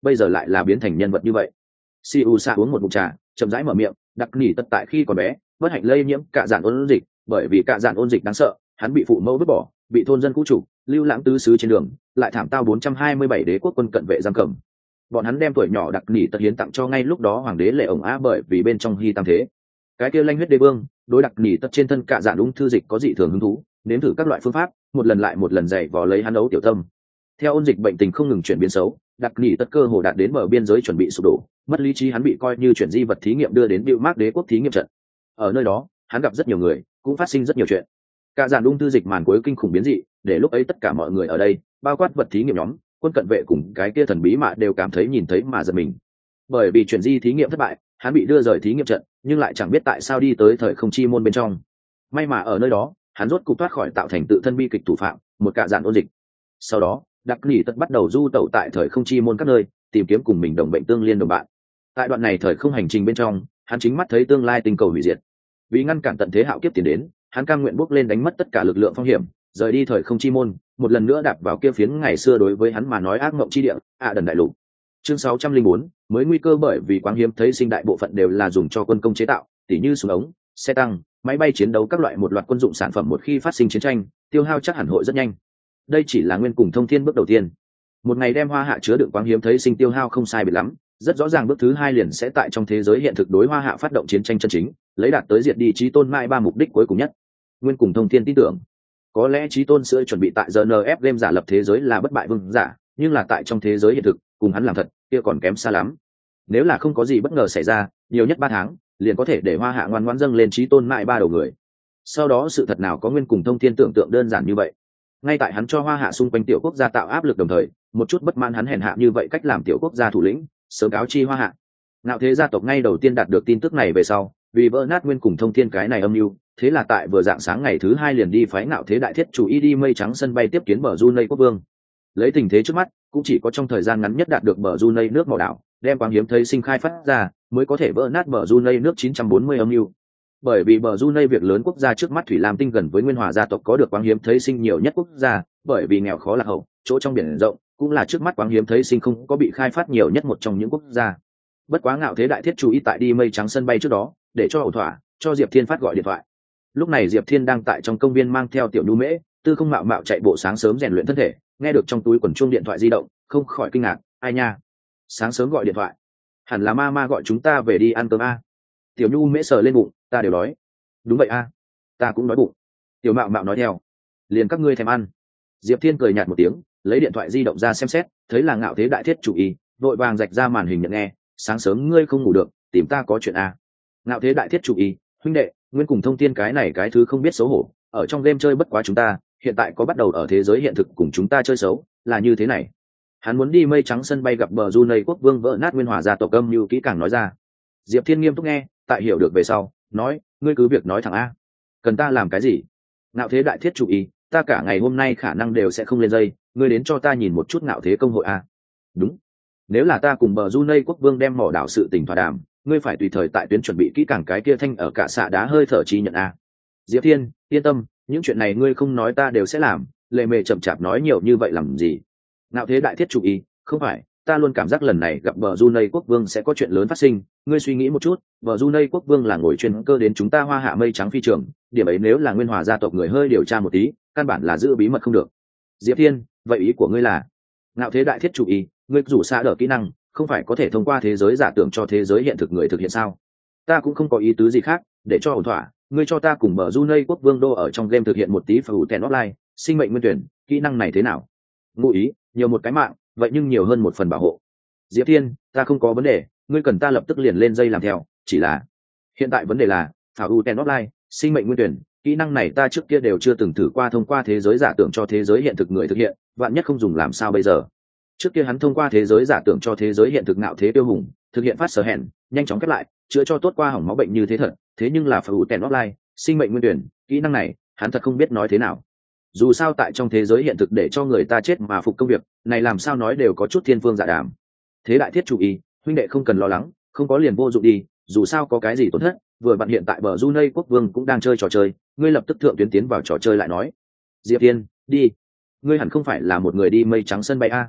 bây giờ lại là biến thành nhân vật như vậy. Si U Sa uống một ngụm trà, chậm rãi mở miệng, đặc nỉ tất tại khi còn bé bất hạnh lây nhiễm cạ dạn ôn dịch, bởi vì cạ dạn ôn dịch đáng sợ, hắn bị phụ mẫu vứt bỏ, bị thôn dân cũ chủ lưu lãng tứ xứ trên đường, lại thảm tao 427 đế quốc quân cận vệ giam cầm. Bọn hắn đem tuổi nhỏ đặc nỉ tất hiến tặng cho ngay lúc đó hoàng đế lệ ổng á, bởi vì bên trong hy tam thế cái kia lanh huyết đế vương đối đặc nỉ tất trên thân cạ dạn ung thư dịch có dị thường hứng thú, nếm thử các loại phương pháp, một lần lại một lần dạy vò lấy hắn ấu tiểu tâm. Theo ôn dịch bệnh tình không ngừng chuyển biến xấu, đặc nỉ tất cơ hồ đạt đến bờ biên giới chuẩn bị sụp đổ, mất lý trí, hắn bị coi như chuyển di vật thí nghiệm đưa đến Bưu Mác đế quốc thí nghiệm trận. Ở nơi đó hắn gặp rất nhiều người, cũng phát sinh rất nhiều chuyện. Cả dàn ung thư dịch màn cuối kinh khủng biến dị, để lúc ấy tất cả mọi người ở đây, bao quát vật thí nghiệm nhóm, quân cận vệ cùng cái kia thần bí mạ đều cảm thấy nhìn thấy mà giật mình. Bởi vì chuyển di thí nghiệm thất bại, hắn bị đưa rời thí nghiệm trận, nhưng lại chẳng biết tại sao đi tới thời không chi môn bên trong. May mà ở nơi đó hắn rốt cục thoát khỏi tạo thành tự thân bi kịch thủ phạm, một cả dàn ôn dịch. Sau đó đặc nỉ tất bắt đầu du tẩu tại thời không chi môn các nơi, tìm kiếm cùng mình đồng bệnh tương liên đồng bạn. Tại đoạn này thời không hành trình bên trong, hắn chính mắt thấy tương lai tinh cầu hủy diệt. Vì ngăn cản tận thế hạo kiếp tiến đến, hắn cam nguyện bước lên đánh mất tất cả lực lượng phong hiểm, rời đi thời không chi môn, một lần nữa đạp vào kia phiến ngày xưa đối với hắn mà nói ác mộng chi địa, đần đại lục. Chương 604, mới nguy cơ, bởi vì quáng hiếm thấy sinh đại bộ phận đều là dùng cho quân công chế tạo, tỉ như súng ống, xe tăng, máy bay chiến đấu các loại, một loạt quân dụng sản phẩm một khi phát sinh chiến tranh, tiêu hao chắc hẳn hội rất nhanh. Đây chỉ là nguyên cùng thông thiên bước đầu tiên. Một ngày đem hoa hạ chứa đựng quáng hiếm thấy sinh tiêu hao không sai biệt lắm, rất rõ ràng bước thứ hai liền sẽ tại trong thế giới hiện thực đối hoa hạ phát động chiến tranh chân chính, lấy đạt tới diệt đi chí tôn mãi ba mục đích cuối cùng nhất. Nguyên cùng thông thiên tin tưởng có lẽ chí tôn sẽ chuẩn bị tại GNF game giả lập thế giới là bất bại vương giả, nhưng là tại trong thế giới hiện thực cùng hắn làm thật kia còn kém xa lắm. Nếu là không có gì bất ngờ xảy ra, nhiều nhất 3 tháng liền có thể để hoa hạ ngoan ngoãn dâng lên chí tôn mãi ba đầu người. Sau đó sự thật nào có nguyên cùng thông thiên tưởng tượng đơn giản như vậy. Ngay tại hắn cho hoa hạ xung quanh tiểu quốc gia tạo áp lực đồng thời, một chút bất mãn hắn hèn hạ như vậy cách làm tiểu quốc gia thủ lĩnh sớm cáo chi hoa hạ. Ngạo thế gia tộc ngay đầu tiên đạt được tin tức này về sau, vì vỡ nát nguyên cùng thông thiên cái này âm mưu, thế là tại vừa dạng sáng ngày thứ hai liền đi phái ngạo thế đại thiết chủ y đi mây trắng sân bay tiếp kiến bờ Brunei quốc vương. Lấy tình thế trước mắt, cũng chỉ có trong thời gian ngắn nhất đạt được bờ Brunei nước màu đảo, đem quáng hiếm thấy sinh khai phát ra, mới có thể vỡ nát bờ Brunei nước 940 âm mưu. Bởi vì bờ Brunei việc lớn quốc gia trước mắt thủy lam tinh gần với nguyên hòa gia tộc có được quáng hiếm thấy sinh nhiều nhất quốc gia, bởi vì nghèo khó lạc hậu, chỗ trong biển rộng, cũng là trước mắt quáng hiếm thấy sinh không có bị khai phát nhiều nhất một trong những quốc gia. Bất quá ngạo thế đại thiết chú ý tại đi mây trắng sân bay trước đó, để cho ổn thỏa, cho Diệp Thiên phát gọi điện thoại. Lúc này Diệp Thiên đang tại trong công viên mang theo tiểu nhu mễ, tư không mạo mạo chạy bộ sáng sớm rèn luyện thân thể, nghe được trong túi quần chuông điện thoại di động, không khỏi kinh ngạc, ai nha, sáng sớm gọi điện thoại, hẳn là ma gọi chúng ta về đi ăn cơm a. Tiểu nhu mễ sờ lên bụng, ta đều đói. Đúng vậy a, ta cũng đói bụng. Tiểu mạo mạo nói theo, liền các ngươi thèm ăn. Diệp Thiên cười nhạt một tiếng, lấy điện thoại di động ra xem xét, thấy là ngạo thế đại thiết chủ ý, vội vàng rạch ra màn hình nhận nghe, sáng sớm ngươi không ngủ được, tìm ta có chuyện a. Ngạo thế đại thiết chủ ý, huynh đệ, nguyên cùng thông thiên cái này cái thứ không biết xấu hổ, ở trong game chơi bất quá chúng ta, hiện tại có bắt đầu ở thế giới hiện thực cùng chúng ta chơi xấu, là như thế này. Hắn muốn đi mây trắng sân bay gặp bờ Brunei quốc vương vỡ nát nguyên hòa gia tộc âm như kỹ càng nói ra. Diệp Thiên nghiêm túc nghe, tại hiểu được về sau, nói, ngươi cứ việc nói thẳng a. Cần ta làm cái gì? Ngạo thế đại thiết chủ ý, ta cả ngày hôm nay khả năng đều sẽ không lên dây, ngươi đến cho ta nhìn một chút ngạo thế công hội a. Đúng, nếu là ta cùng bờ Brunei quốc vương đem mỏ đảo sự tình thỏa đàm, ngươi phải tùy thời tại tuyến chuẩn bị kỹ càng cái kia thanh ở cả xạ đá hơi thở chi nhận a. Diệp Thiên, yên tâm, những chuyện này ngươi không nói ta đều sẽ làm, lệ mề chậm chạp nói nhiều như vậy làm gì? Ngạo thế đại thiết chủ ý, không phải, ta luôn cảm giác lần này gặp bờ Brunei quốc vương sẽ có chuyện lớn phát sinh, ngươi suy nghĩ một chút, bờ Brunei quốc vương là ngồi chuyên cơ đến chúng ta hoa hạ mây trắng phi trường, điểm ấy nếu là nguyên hòa gia tộc người hơi điều tra một tí, căn bản là giữ bí mật không được. Diệp Thiên, vậy ý của ngươi là? Ngạo thế đại thiết chủ ý, ngươi rủ xa đỡ kỹ năng, không phải có thể thông qua thế giới giả tưởng cho thế giới hiện thực người thực hiện sao? Ta cũng không có ý tứ gì khác, để cho ổn thỏa, ngươi cho ta cùng bờ Brunei quốc vương đô ở trong game thực hiện một tí phù tèn offline, sinh mệnh nguyên tuyển, kỹ năng này thế nào? Ngụ ý, nhiều một cái mạng, vậy nhưng nhiều hơn một phần bảo hộ. Diệp Thiên, ta không có vấn đề, ngươi cần ta lập tức liền lên dây làm theo, chỉ là hiện tại vấn đề là phù tèn offline, sinh mệnh nguyên tuyển, kỹ năng này ta trước kia đều chưa từng thử qua thông qua thế giới giả tưởng cho thế giới hiện thực người thực hiện, vạn nhất không dùng làm sao bây giờ? Trước kia hắn thông qua thế giới giả tưởng cho thế giới hiện thực ngạo thế tiêu hùng, thực hiện phát sở hẹn, nhanh chóng khép lại, chữa cho tốt qua hỏng máu bệnh như thế thật, thế nhưng là phù tèn offline, sinh mệnh nguyên tuyển, kỹ năng này, hắn thật không biết nói thế nào. Dù sao tại trong thế giới hiện thực để cho người ta chết mà phục công việc, này làm sao nói đều có chút thiên phương dạ đàm. Thế đại thiết chủ ý, huynh đệ không cần lo lắng, không có liền vô dụng đi, dù sao có cái gì tổn thất, vừa bạn hiện tại bờ Brunei quốc vương cũng đang chơi trò chơi, ngươi lập tức thượng tuyến tiến vào trò chơi lại nói. Diệp Thiên, đi. Ngươi hẳn không phải là một người đi mây trắng sân bay a.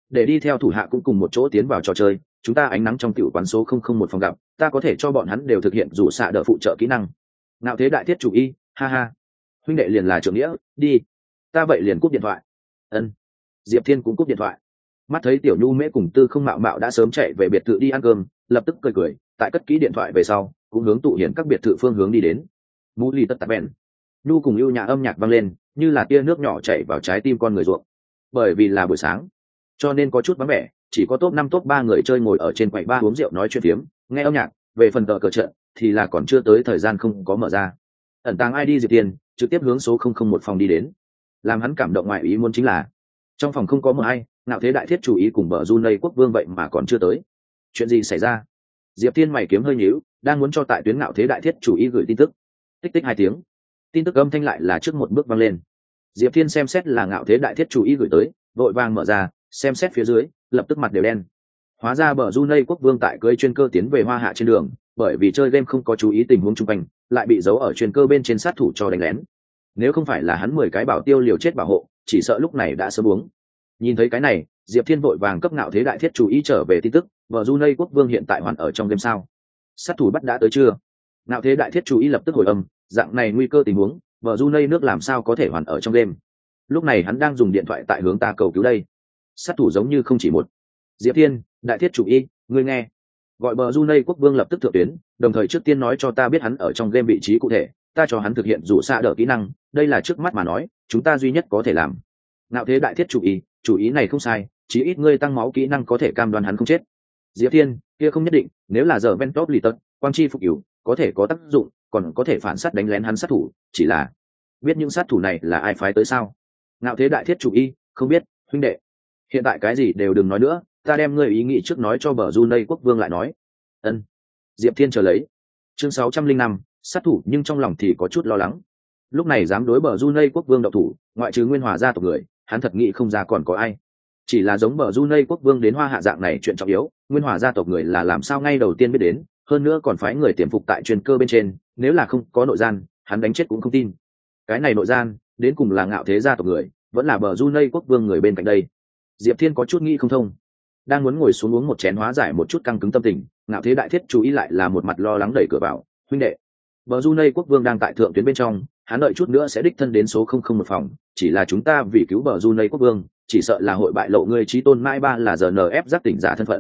để đi theo thủ hạ cũng cùng một chỗ tiến vào trò chơi, chúng ta ánh nắng trong tiểu quán số 001 phòng gặp, ta có thể cho bọn hắn đều thực hiện rủ xạ đỡ phụ trợ kỹ năng. Ngạo thế đại thiết chủ y, ha ha. Huynh đệ liền là trưởng nghĩa, đi. Ta vậy liền cúp điện thoại. Ân. Diệp Thiên cũng cúp điện thoại. Mắt thấy tiểu nhu mễ cùng Tư Không Mạo Mạo đã sớm chạy về biệt thự đi ăn cơm, lập tức cười cười, tại cất kỹ điện thoại về sau, cũng hướng tụ hiển các biệt thự phương hướng đi đến. Mũ ly tất tạp bèn. Nhu cùng ưu nhã âm nhạc vang lên, như là tia nước nhỏ chảy vào trái tim con người ruộng. Bởi vì là buổi sáng, cho nên có chút vắng vẻ, chỉ có top 5 top 3 người chơi ngồi ở trên quầy bar uống rượu nói chuyện phiếm, nghe âm nhạc. Về phần tờ cờ trận thì là còn chưa tới thời gian không có mở ra. Ẩn tàng ID Diệp Tiên trực tiếp hướng số 001 phòng đi đến. Làm hắn cảm động ngoại ý muốn chính là trong phòng không có mờ ai, Ngạo thế đại thiết chủ ý cùng bờ Junei quốc vương vậy mà còn chưa tới. Chuyện gì xảy ra? Diệp Tiên mày kiếm hơi nhíu, đang muốn cho tại tuyến Ngạo thế đại thiết chủ ý gửi tin tức. Tích tích 2 tiếng, tin tức âm thanh lại là trước một bước vang lên. Diệp Thiên xem xét là Ngạo thế đại thiết chủ ý gửi tới, vội vàng mở ra, xem xét phía dưới, lập tức mặt đều đen. Hóa ra bờ Junei quốc vương tại cưỡi chuyên cơ tiến về Hoa Hạ trên đường, bởi vì chơi game không có chú ý tình huống xung quanh, lại bị giấu ở chuyên cơ bên trên sát thủ cho đánh lén. Nếu không phải là hắn 10 cái bảo tiêu liều chết bảo hộ, chỉ sợ lúc này đã sớm uống. Nhìn thấy cái này, Diệp Thiên vội vàng cấp Ngạo thế đại thiết chủ ý trở về tin tức, bờ Junei quốc vương hiện tại hoàn ở trong game sao? Sát thủ bắt đã tới chưa? Ngạo thế đại thiết chủ ý lập tức hồi âm, dạng này nguy cơ tình huống, bờ Junei nước làm sao có thể hoàn ở trong game? Lúc này hắn đang dùng điện thoại tại hướng ta cầu cứu đây. Sát thủ giống như không chỉ một. Diệp Thiên, đại thiết chủ ý, ngươi nghe. Gọi bờ Junei quốc vương lập tức thượng tuyến, đồng thời trước tiên nói cho ta biết hắn ở trong game vị trí cụ thể, ta cho hắn thực hiện rủ xạ đỡ kỹ năng, đây là trước mắt mà nói, chúng ta duy nhất có thể làm. Ngạo thế đại thiết chủ ý này không sai, chí ít ngươi tăng máu kỹ năng có thể cam đoan hắn không chết. Diệp Thiên, kia không nhất định, nếu là giờ Ventop lì tật, quang chi phục yếu, có thể có tác dụng, còn có thể phản sát đánh lén hắn sát thủ, chỉ là biết những sát thủ này là ai phái tới sao? Ngạo thế đại thiết chủ ý, không biết, huynh đệ. Hiện tại cái gì đều đừng nói nữa, ta đem ngươi ý nghĩ trước nói cho bờ Junei quốc vương lại nói. Ân. Diệp Thiên chờ lấy. Chương 605, sát thủ nhưng trong lòng thì có chút lo lắng. Lúc này dám đối bờ Junei quốc vương động thủ, ngoại trừ Nguyên Hòa gia tộc người, hắn thật nghĩ không ra còn có ai. Chỉ là giống bờ Junei quốc vương đến Hoa Hạ dạng này chuyện trọng yếu, Nguyên Hòa gia tộc người là làm sao ngay đầu tiên biết đến, hơn nữa còn phái người tiềm phục tại truyền cơ bên trên, nếu là không có nội gian, hắn đánh chết cũng không tin. Cái này nội gian, đến cùng là Ngạo thế gia tộc người, vẫn là bờ Junei quốc vương người bên cạnh đây. Diệp Thiên có chút nghĩ không thông, đang muốn ngồi xuống uống một chén hóa giải một chút căng cứng tâm tình, Ngạo thế đại thiết chú ý lại là một mặt lo lắng đẩy cửa vào, huynh đệ. Bờ Junei quốc vương đang tại thượng tuyến bên trong, hắn đợi chút nữa sẽ đích thân đến số 001 phòng, chỉ là chúng ta vì cứu bờ Junei quốc vương, chỉ sợ là hội bại lộ ngươi chí tôn mãi ba là GNF giác tỉnh giả thân phận.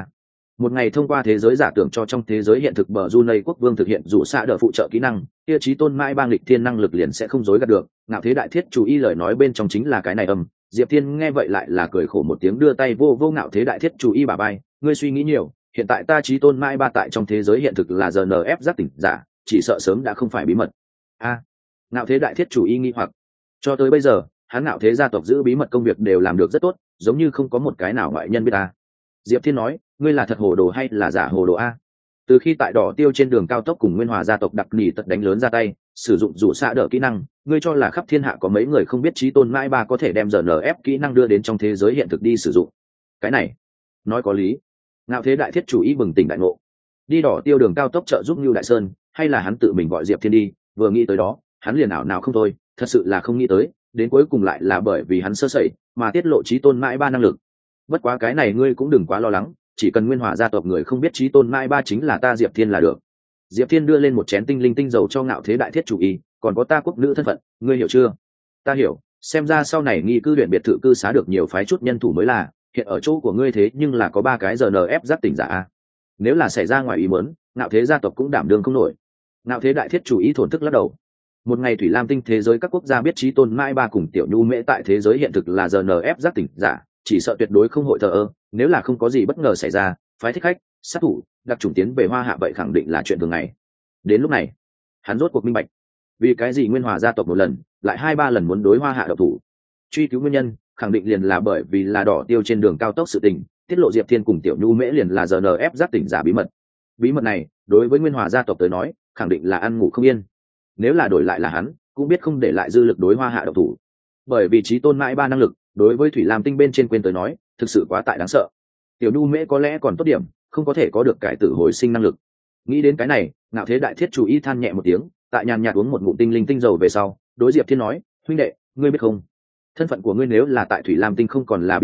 Một ngày thông qua thế giới giả tưởng cho trong thế giới hiện thực bờ Junei quốc vương thực hiện rủ xạ đỡ phụ trợ kỹ năng, kia chí tôn mãi ba nghịch thiên năng lực liền sẽ không dối gạt được. Ngạo thế đại thiết chú ý lời nói bên trong chính là cái này âm. Diệp Thiên nghe vậy lại là cười khổ một tiếng, đưa tay vô vô Ngạo thế đại thiết chú ý bà bay, ngươi suy nghĩ nhiều, hiện tại ta chí tôn mãi ba tại trong thế giới hiện thực là GNF giác tỉnh giả, chỉ sợ sớm đã không phải bí mật. Ngạo thế đại thiết chủ ý nghi hoặc, cho tới bây giờ hắn Ngạo thế gia tộc giữ bí mật công việc đều làm được rất tốt, giống như không có một cái nào ngoại nhân biết ta. Diệp Thiên nói, ngươi là thật hồ đồ hay là giả hồ đồ a? Từ khi tại đỏ tiêu trên đường cao tốc cùng Nguyên Hòa gia tộc đặc nỉ tật đánh lớn ra tay, sử dụng rủ xạ đỡ kỹ năng, ngươi cho là khắp thiên hạ có mấy người không biết chí tôn mãi ba có thể đem GNF kỹ năng đưa đến trong thế giới hiện thực đi sử dụng? Cái này nói có lý. Ngạo thế đại thiết chủ ý bừng tỉnh đại ngộ, đi đỏ tiêu đường cao tốc trợ giúp Lưu Đại Sơn, hay là hắn tự mình gọi Diệp Thiên đi? Vừa nghĩ tới đó, hắn liền ảo nào không thôi, thật sự là không nghĩ tới, đến cuối cùng lại là bởi vì hắn sơ sẩy mà tiết lộ chí tôn mãi ba năng lực. Bất quá cái này ngươi cũng đừng quá lo lắng, chỉ cần Nguyên Hòa gia tộc người không biết chí tôn mãi ba chính là ta Diệp Thiên là được. Diệp Thiên đưa lên một chén tinh linh tinh dầu cho Ngạo thế đại thiết chủ ý, còn có ta quốc nữ thân phận, ngươi hiểu chưa? Ta hiểu, xem ra sau này nghi cư luyện biệt thự cư xá được nhiều phái chút nhân thủ mới là, hiện ở chỗ của ngươi thế nhưng là có 3 cái GNF giác tỉnh giả. Nếu là xảy ra ngoài ý muốn, Ngạo thế gia tộc cũng đảm đương không nổi. Ngạo thế đại thiết chủ ý thổn thức lắc đầu. Một ngày thủy lam tinh thế giới các quốc gia biết chí tôn mãi ba cùng tiểu nhu mễ tại thế giới hiện thực là GNF giác tỉnh giả, chỉ sợ tuyệt đối không hội thờ ơ, nếu là không có gì bất ngờ xảy ra, phái thích khách, sát thủ, đặc chủng tiến về Hoa Hạ vậy khẳng định là chuyện thường ngày. Đến lúc này, hắn rốt cuộc minh bạch, vì cái gì Nguyên Hòa gia tộc một lần, lại 2-3 lần muốn đối Hoa Hạ độc thủ. Truy cứu nguyên nhân, khẳng định liền là bởi vì là đỏ tiêu trên đường cao tốc sự tình, tiết lộ Diệp Thiên cùng tiểu nhu mễ liền là GNF giác tỉnh giả bí mật. Bí mật này, đối với Nguyên Hòa gia tộc tới nói, khẳng định là ăn ngủ không yên. Nếu là đổi lại là hắn, cũng biết không để lại dư lực đối Hoa Hạ độc thủ. Bởi vì chí tôn mãi ba năng lực, đối với thủy lam tinh bên trên quên tới nói, thực sự quá tại đáng sợ. Tiểu nhu mễ có lẽ còn tốt điểm, không có thể có được cải tử hồi sinh năng lực. Nghĩ đến cái này, Ngạo thế đại thiết chủ ý than nhẹ một tiếng, tại nhàn nhạt uống một ngụm tinh linh tinh dầu về sau, đối Diệp Thiên nói, huynh đệ, ngươi biết không, thân phận của ngươi nếu là tại thủy lam tinh không còn là bí mật,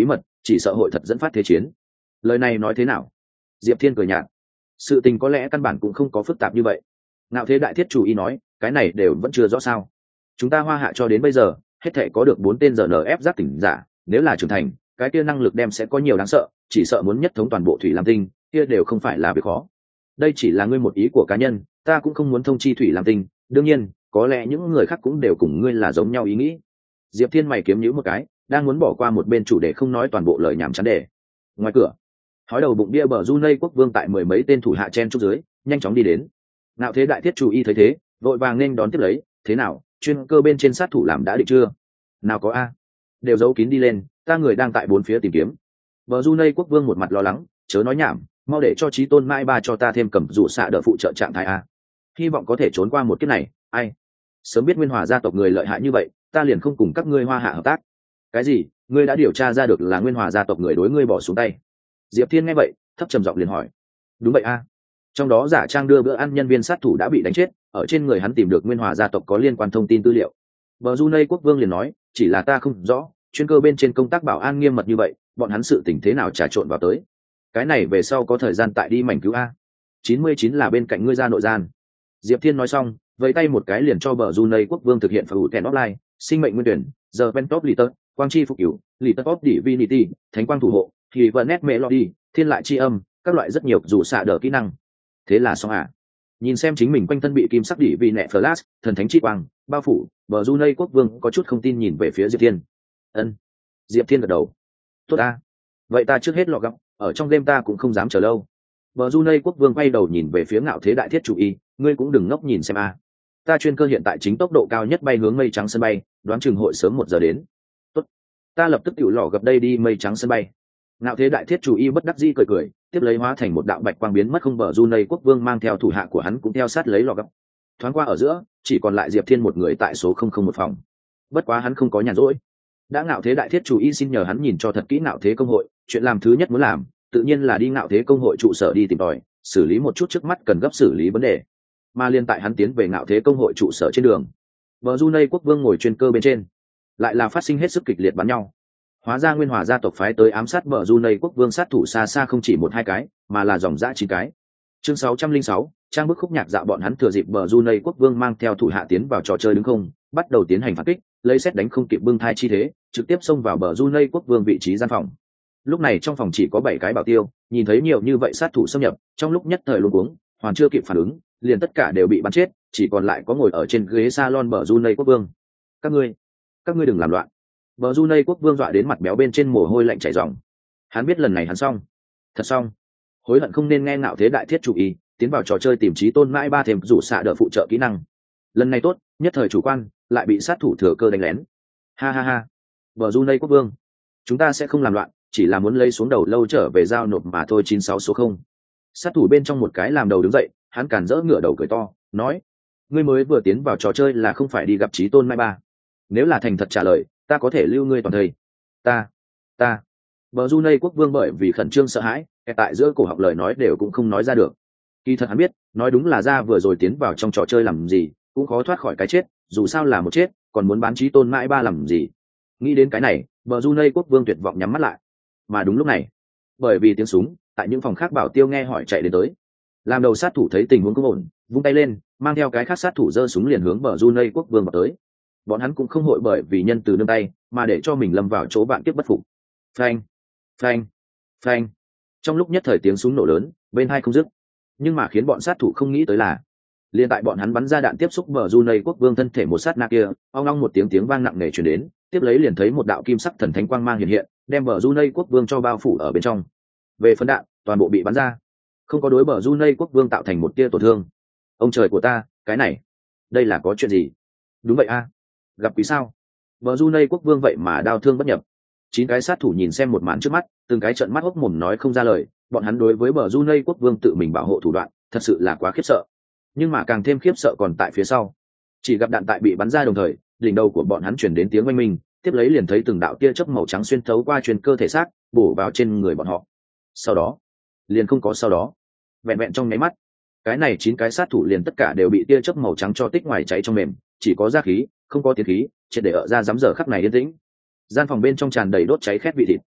chỉ sợ hội thật dẫn phát thế chiến. Lời này nói thế nào? Diệp Thiên cười nhạt. Sự tình có lẽ căn bản cũng không có phức tạp như vậy. Ngạo Thế Đại Thiết chủ y nói, cái này đều vẫn chưa rõ sao. Chúng ta Hoa Hạ cho đến bây giờ hết thể có được 4 tên RNF giác tỉnh giả, nếu là trưởng thành, cái kia năng lực đem sẽ có nhiều đáng sợ, chỉ sợ muốn nhất thống toàn bộ Thủy Lam Tinh, kia đều không phải là việc khó. Đây chỉ là ngươi một ý của cá nhân, ta cũng không muốn thông chi Thủy Lam Tinh, đương nhiên, có lẽ những người khác cũng đều cùng ngươi là giống nhau ý nghĩ. Diệp Thiên mày kiếm nhíu một cái, đang muốn bỏ qua một bên chủ đề không nói toàn bộ lời nhảm chán đề. Ngoài cửa, hói đầu bụng bia bờ Brunei quốc vương tại 10 mấy tên thủ hạ chen trúc dưới, nhanh chóng đi đến. Ngạo Thế Đại Thiết chủ y thấy thế, vội vàng nên đón tiếp lấy, thế nào, chuyên cơ bên trên sát thủ làm đã định chưa? Nào có a, đều giấu kín đi lên, ta người đang tại bốn phía tìm kiếm. Bờ Brunei quốc vương một mặt lo lắng, chớ nói nhảm, mau để cho Chí Tôn Mai Ba cho ta thêm cầm dụ xạ đỡ phụ trợ trạng thái a. Hy vọng có thể trốn qua một kiếp này, ai? Sớm biết Nguyên Hòa gia tộc người lợi hại như vậy, ta liền không cùng các ngươi Hoa Hạ hợp tác. Cái gì? Ngươi đã điều tra ra được là Nguyên Hòa gia tộc người đối ngươi bỏ xuống tay? Diệp Thiên nghe vậy, thấp trầm giọng liền hỏi. Đúng vậy a. Trong đó giả trang đưa bữa ăn nhân viên sát thủ đã bị đánh chết, ở trên người hắn tìm được Nguyên Hòa gia tộc có liên quan thông tin tư liệu. Bờ Brunei quốc vương liền nói, chỉ là ta không rõ, chuyên cơ bên trên công tác bảo an nghiêm mật như vậy, bọn hắn sự tình thế nào trà trộn vào tới? Cái này về sau có thời gian tại đi mảnh cứu a. 99 là bên cạnh ngươi ra nội gian. Diệp Thiên nói xong, vẫy tay một cái liền cho bờ Brunei quốc vương thực hiện phù thẹn offline, sinh mệnh nguyên tuyển, giờ Ventop Litter, quang chi phục cửu, Litter of Divinity, thánh quang thủ hộ, thì vợ nét melody, thiên lại chi âm, các loại rất nhiều dù xạ đỡ kỹ năng. Thế là xong à? Nhìn xem chính mình quanh thân bị kim sắc đỉ vì nẹ flash, thần thánh chi quang bao phủ, bờ Brunei quốc vương có chút không tin nhìn về phía Diệp Thiên. Ân. Diệp Thiên gật đầu. Tốt a. Vậy ta trước hết lọ gọng, ở trong game ta cũng không dám chờ lâu. Bờ Brunei quốc vương quay đầu nhìn về phía Ngạo Thế Đại Thiết chủ y, ngươi cũng đừng ngốc nhìn xem a. Ta chuyên cơ hiện tại chính tốc độ cao nhất bay hướng mây trắng sân bay, đoán chừng hội sớm 1 giờ đến. Tốt. Ta lập tức tiểu lọ gặp đây đi mây trắng sân bay. Ngạo Thế Đại Thiết chủ y bất đắc dĩ cười cười, tiếp lấy hóa thành một đạo bạch quang biến mất không. Bờ Brunei quốc vương mang theo thủ hạ của hắn cũng theo sát lấy lọ gấp. Thoáng qua ở giữa, chỉ còn lại Diệp Thiên một người tại số 001 phòng. Bất quá hắn không có nhàn rỗi. Đã Ngạo Thế Đại Thiết chủ y xin nhờ hắn nhìn cho thật kỹ Ngạo Thế công hội, chuyện làm thứ nhất muốn làm, tự nhiên là đi Ngạo Thế công hội trụ sở đi tìm tòi, xử lý một chút trước mắt cần gấp xử lý vấn đề. Mà liên tại hắn tiến về Ngạo Thế công hội trụ sở trên đường, bờ Brunei quốc vương ngồi chuyên cơ bên trên, lại là phát sinh hết sức kịch liệt bắn nhau. Hóa ra Nguyên Hòa gia tộc phái tới ám sát bờ Brunei quốc vương sát thủ xa xa không chỉ 1-2 cái, mà là dòng dã 9 cái. Chương 606, trang bức khúc nhạc dạo. Bọn hắn thừa dịp bờ Brunei quốc vương mang theo thủ hạ tiến vào trò chơi đứng không, bắt đầu tiến hành phản kích, lấy xét đánh không kịp bưng thai chi thế, trực tiếp xông vào bờ Brunei quốc vương vị trí gian phòng. Lúc này trong phòng chỉ có 7 cái bảo tiêu, nhìn thấy nhiều như vậy sát thủ xâm nhập, trong lúc nhất thời luống cuống, hoàn chưa kịp phản ứng, liền tất cả đều bị bắn chết, chỉ còn lại có ngồi ở trên ghế salon bờ Brunei quốc vương. Các ngươi đừng làm loạn. Bờ Brunei quốc vương dọa đến mặt béo bên trên mồ hôi lạnh chảy ròng. Hắn biết lần này hắn xong, thật xong. Hối hận không nên nghe Ngạo Thế Đại Thiết chủ ý, tiến vào trò chơi tìm Chí Tôn Mãi Ba thêm rủ xạ đỡ phụ trợ kỹ năng. Lần này tốt, nhất thời chủ quan, lại bị sát thủ thừa cơ đánh lén. Ha ha ha. Bờ Brunei quốc vương, chúng ta sẽ không làm loạn, chỉ là muốn lấy xuống đầu lâu trở về giao nộp mà thôi. 96 số 0. Sát thủ bên trong một cái làm đầu đứng dậy, hắn cản rỡ ngửa đầu cười to, nói: ngươi mới vừa tiến vào trò chơi là không phải đi gặp Chí Tôn Mai Ba? Nếu là thành thật trả lời, ta có thể lưu ngươi toàn thời. Ta. Bờ Brunei quốc vương bởi vì khẩn trương sợ hãi, tại giữa cổ họng lời nói đều cũng không nói ra được. Kỳ thật hắn biết, nói đúng là ra vừa rồi tiến vào trong trò chơi làm gì, cũng khó thoát khỏi cái chết, dù sao là một chết, còn muốn bán Chí Tôn Mãi Ba làm gì. Nghĩ đến cái này, bờ Brunei quốc vương tuyệt vọng nhắm mắt lại. Mà đúng lúc này, bởi vì tiếng súng, tại những phòng khác bảo tiêu nghe hỏi chạy đến tới. Làm đầu sát thủ thấy tình huống không ổn, vung tay lên, mang theo cái khác sát thủ giơ súng liền hướng bờ Brunei quốc vương vào tới. Bọn hắn cũng không hội bởi vì nhân từ nương tay mà để cho mình lâm vào chỗ vạn kiếp bất phục. Phanh, phanh, phanh. Trong lúc nhất thời tiếng súng nổ lớn, bên hai không dứt. Nhưng mà khiến bọn sát thủ không nghĩ tới là, liền tại bọn hắn bắn ra đạn tiếp xúc bờ Brunei quốc vương thân thể một sát na kia, ong ong một tiếng vang nặng nề truyền đến, tiếp lấy liền thấy một đạo kim sắc thần thánh quang mang hiện hiện, đem bờ Brunei quốc vương cho bao phủ ở bên trong. Về phân đạn, toàn bộ bị bắn ra, không có đối bờ Brunei quốc vương tạo thành một tia tổn thương. Ông trời của ta, cái này, đây là có chuyện gì? Đúng vậy a, gặp quỷ sao? Bờ Brunei quốc vương vậy mà đau thương bất nhập. 9 cái sát thủ nhìn xem một màn trước mắt, từng cái trợn mắt hốc mồm nói không ra lời. Bọn hắn đối với bờ Brunei quốc vương tự mình bảo hộ thủ đoạn, thật sự là quá khiếp sợ. Nhưng mà càng thêm khiếp sợ còn tại phía sau. Chỉ gặp đạn tại bị bắn ra đồng thời, đỉnh đầu của bọn hắn truyền đến tiếng oanh minh, tiếp lấy liền thấy từng đạo tia chớp màu trắng xuyên thấu qua truyền cơ thể xác, bổ vào trên người bọn họ. Sau đó, liền không có sau đó. Vẹn vẹn trong nháy mắt, cái này 9 cái sát thủ liền tất cả đều bị tia chớp màu trắng cho tích ngoài cháy trong mềm, chỉ có da khí, không có tiến khí, triệt để ở ra dám giờ khắc này yên tĩnh. Gian phòng bên trong tràn đầy đốt cháy khét vị thịt.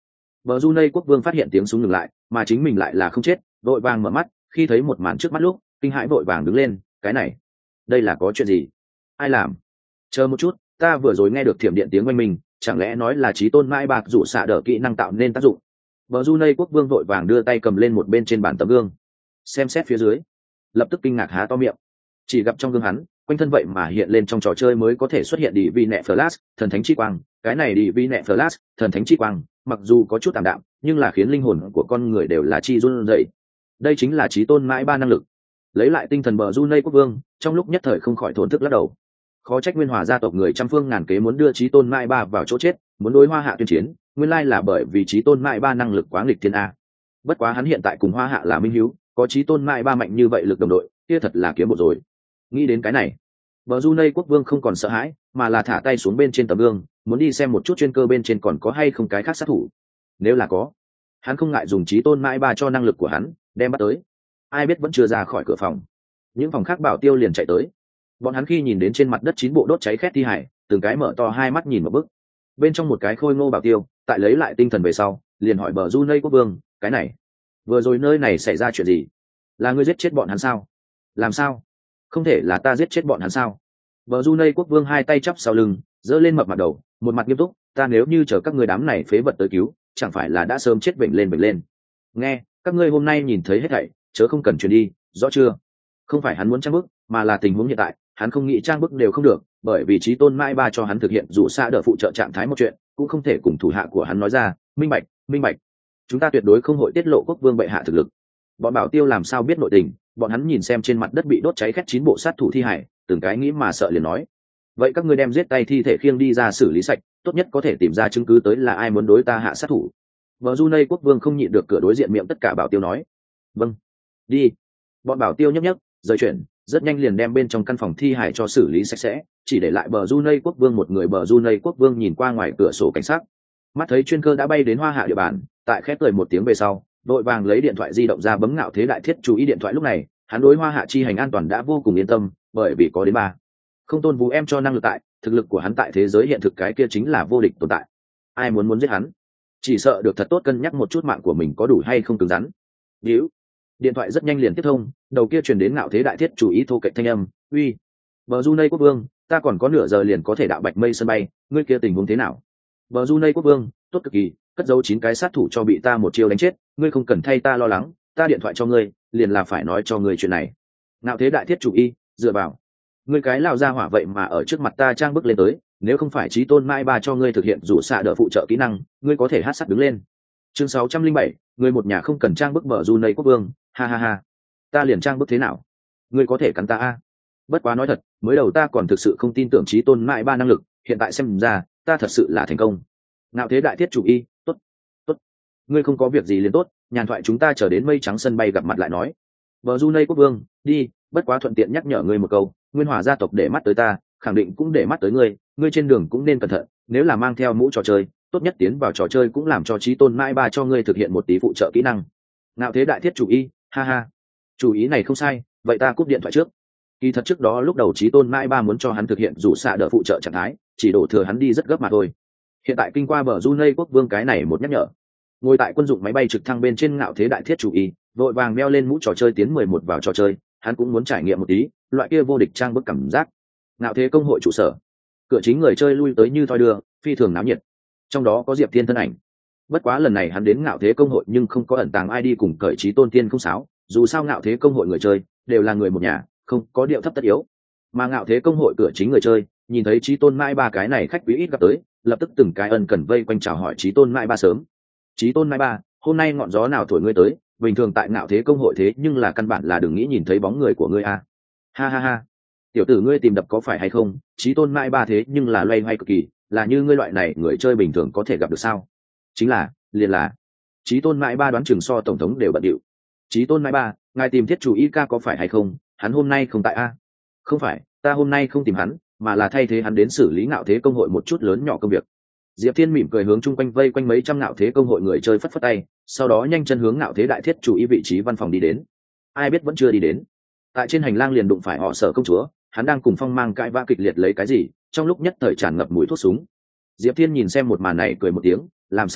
Bờ Brunei quốc vương phát hiện tiếng súng ngừng lại, mà chính mình lại là không chết, vội vàng mở mắt, khi thấy một màn trước mắt lúc, kinh hãi vội vàng đứng lên, cái này, đây là có chuyện gì? Ai làm? Chờ một chút, ta vừa rồi nghe được thiểm điện tiếng oanh minh, chẳng lẽ nói là chí tôn mãi bạc rủ xạ đỡ kỹ năng tạo nên tác dụng? Bờ Brunei quốc vương vội vàng đưa tay cầm lên một bên trên bàn tấm gương, xem xét phía dưới, lập tức kinh ngạc há to miệng. Chỉ gặp trong gương hắn, quanh thân vậy mà hiện lên trong trò chơi mới có thể xuất hiện đi vi nẹ flash, thần thánh chi quang, cái này đi vi nẹ flash, thần thánh chi quang, mặc dù có chút tạm đạm, nhưng là khiến linh hồn của con người đều là chi run rẩy. Đây chính là chí tôn mãi ba năng lực. Lấy lại tinh thần bờ Brunei quốc vương, trong lúc nhất thời không khỏi thổn thức lắc đầu. Khó trách Nguyên Hòa gia tộc người trăm phương ngàn kế muốn đưa chí tôn mãi ba vào chỗ chết, muốn đối Hoa Hạ tuyên chiến, nguyên lai là bởi vì chí tôn mãi ba năng lực quá nghịch thiên a. Bất quá hắn hiện tại cùng Hoa Hạ là minh hữu, có chí tôn mãi ba mạnh như vậy lực đồng đội, kia thật là kiếm bộ rồi. Nghĩ đến cái này, bờ Brunei quốc vương không còn sợ hãi, mà là thả tay xuống bên trên tấm gương, muốn đi xem một chút chuyên cơ bên trên còn có hay không cái khác sát thủ. Nếu là có, hắn không ngại dùng chí tôn mãi ba cho năng lực của hắn đem bắt tới. Ai biết vẫn chưa ra khỏi cửa phòng, những phòng khác bảo tiêu liền chạy tới. Bọn hắn khi nhìn đến trên mặt đất 9 bộ đốt cháy khét thi hải, từng cái mở to hai mắt nhìn một bức. Bên trong một cái khôi ngô bảo tiêu, tại lấy lại tinh thần về sau, liền hỏi bờ Brunei quốc vương, cái này, vừa rồi nơi này xảy ra chuyện gì? Là ngươi giết chết bọn hắn sao? Làm sao? Không thể là ta giết chết bọn hắn sao? Bờ Brunei quốc vương hai tay chắp sau lưng, giơ lên mập mặt đầu, một mặt nghiêm túc, ta nếu như chờ các ngươi đám này phế vật tới cứu, chẳng phải là đã sớm chết bệnh lên. Nghe, các ngươi hôm nay nhìn thấy hết thảy, chớ không cần truyền đi, rõ chưa? Không phải hắn muốn trang bức, mà là tình huống hiện tại, hắn không nghĩ trang bức đều không được, bởi vì chí tôn mãi ba cho hắn thực hiện dù xa đỡ phụ trợ trạng thái một chuyện, cũng không thể cùng thủ hạ của hắn nói ra, minh bạch. Chúng ta tuyệt đối không hội tiết lộ quốc vương bệ hạ thực lực. Bọn bảo tiêu làm sao biết nội tình, bọn hắn nhìn xem trên mặt đất bị đốt cháy khét 9 bộ sát thủ thi hải, từng cái nghĩ mà sợ liền nói, vậy các ngươi đem giết tay thi thể khiêng đi ra xử lý sạch, tốt nhất có thể tìm ra chứng cứ tới là ai muốn đối ta hạ sát thủ. Bờ Brunei quốc vương không nhịn được cửa đối diện miệng tất cả bảo tiêu nói, vâng, đi. Bọn bảo tiêu nhấp rời chuyển, rất nhanh liền đem bên trong căn phòng thi hải cho xử lý sạch sẽ, chỉ để lại bờ Brunei quốc vương một người. Bờ Brunei quốc vương nhìn qua ngoài cửa sổ cảnh sát, mắt thấy chuyên cơ đã bay đến Hoa Hạ địa bàn, tại khép cười một tiếng về sau, đội vàng lấy điện thoại di động ra bấm Ngạo Thế Đại Thiết chú ý điện thoại. Lúc này hắn đối Hoa Hạ chi hành an toàn đã vô cùng yên tâm, bởi vì có đến ba không tôn vũ em cho năng lực tại, thực lực của hắn tại thế giới hiện thực cái kia chính là vô địch tồn tại. Ai muốn giết hắn, chỉ sợ được thật tốt cân nhắc một chút mạng của mình có đủ hay không cứng rắn. Víu, điện thoại rất nhanh liền tiếp thông, đầu kia truyền đến Ngạo Thế Đại Thiết chủ ý thô kệch thanh âm, uy, bờ Brunei quốc vương, ta còn có nửa giờ liền có thể đạo Bạch Mây sân bay, ngươi kia tình huống thế nào? Bờ Brunei quốc vương, tốt cực kỳ, cất giấu 9 cái sát thủ cho bị ta một chiêu đánh chết, ngươi không cần thay ta lo lắng, ta điện thoại cho ngươi liền là phải nói cho ngươi chuyện này. Ngạo Thế Đại Thiết chủ y, dựa vào, ngươi cái lao ra hỏa vậy mà ở trước mặt ta trang bức lên tới, nếu không phải chí tôn mãi ba cho ngươi thực hiện rủ xạ đỡ phụ trợ kỹ năng, ngươi có thể hát sắt đứng lên. Chương 607, người một nhà không cần trang bức bờ Brunei quốc vương, ha ha ha, ta liền trang bức thế nào? Ngươi có thể cắn ta a? Bất quá nói thật, mới đầu ta còn thực sự không tin tưởng chí tôn mãi ba năng lực, hiện tại xem ra, ta thật sự là thành công. Ngạo Thế Đại Thiết chủ y, tốt, ngươi không có việc gì liền tốt, nhàn thoại chúng ta chờ đến Mây Trắng sân bay gặp mặt lại nói. Bờ Brunei quốc vương, đi, bất quá thuận tiện nhắc nhở ngươi một câu, Nguyên Hòa gia tộc để mắt tới ta, khẳng định cũng để mắt tới ngươi, ngươi trên đường cũng nên cẩn thận, nếu là mang theo mũ trò chơi, tốt nhất tiến vào trò chơi cũng làm cho chí tôn mãi ba cho ngươi thực hiện một tí phụ trợ kỹ năng. Ngạo Thế Đại Thiết chủ y, ha ha, chủ ý này không sai, vậy ta cúp điện thoại trước. Kỳ thật trước đó lúc đầu chí tôn mãi ba muốn cho hắn thực hiện rủ xạ đỡ phụ trợ trạng thái, chỉ đổ thừa hắn đi rất gấp mà thôi. Hiện tại kinh qua bờ Brunei quốc vương cái này một nhắc nhở, ngồi tại quân dụng máy bay trực thăng bên trên Ngạo Thế Đại Thiết chủ y, vội vàng đeo lên mũ trò chơi tiến 11 vào trò chơi, hắn cũng muốn trải nghiệm một tí loại kia vô địch trang bức cảm giác. Ngạo Thế công hội trụ sở, cửa chính người chơi lui tới như thoi đưa, phi thường náo nhiệt, trong đó có Diệp Thiên thân ảnh. Bất quá lần này hắn đến Ngạo Thế công hội nhưng không có ẩn tàng ai đi cùng cởi chí tôn tiên không sáo, dù sao Ngạo Thế công hội người chơi đều là người một nhà, không có điệu thấp tất yếu. Mà Ngạo Thế công hội cửa chính người chơi nhìn thấy chí tôn mãi ba cái này khách quý ít gặp tới, lập tức từng cái ân cần vây quanh chào hỏi chí tôn mãi ba sớm. Chí tôn mãi ba, hôm nay ngọn gió nào thổi ngươi tới? Bình thường tại Ngạo Thế công hội thế nhưng là căn bản là đừng nghĩ nhìn thấy bóng người của ngươi a. Ha ha ha, tiểu tử ngươi tìm đập có phải hay không? Chí tôn mãi ba thế nhưng là loay hoay cực kỳ, là như ngươi loại này người chơi bình thường có thể gặp được sao? Chính là, liền là. Chí tôn mãi ba đoán chừng so tổng thống đều bận điệu. Chí tôn mãi ba, ngài tìm thiết chủ y ca có phải hay không? Hắn hôm nay không tại a? Không phải, ta hôm nay không tìm hắn, mà là thay thế hắn đến xử lý Ngạo Thế công hội một chút lớn nhỏ công việc. Diệp Thiên mỉm cười hướng chung quanh vây quanh mấy trăm Ngạo Thế công hội người chơi phất phất tay, sau đó nhanh chân hướng Ngạo Thế Đại Thiết chủ ý vị trí văn phòng đi đến. Ai biết vẫn chưa đi đến, tại trên hành lang liền đụng phải họ Sở công chúa, hắn đang cùng Phong Mang cãi vã kịch liệt lấy cái gì, trong lúc nhất thời tràn ngập mùi thuốc súng. Diệp Thiên nhìn xem một màn này cười một tiếng, làm sao vậy,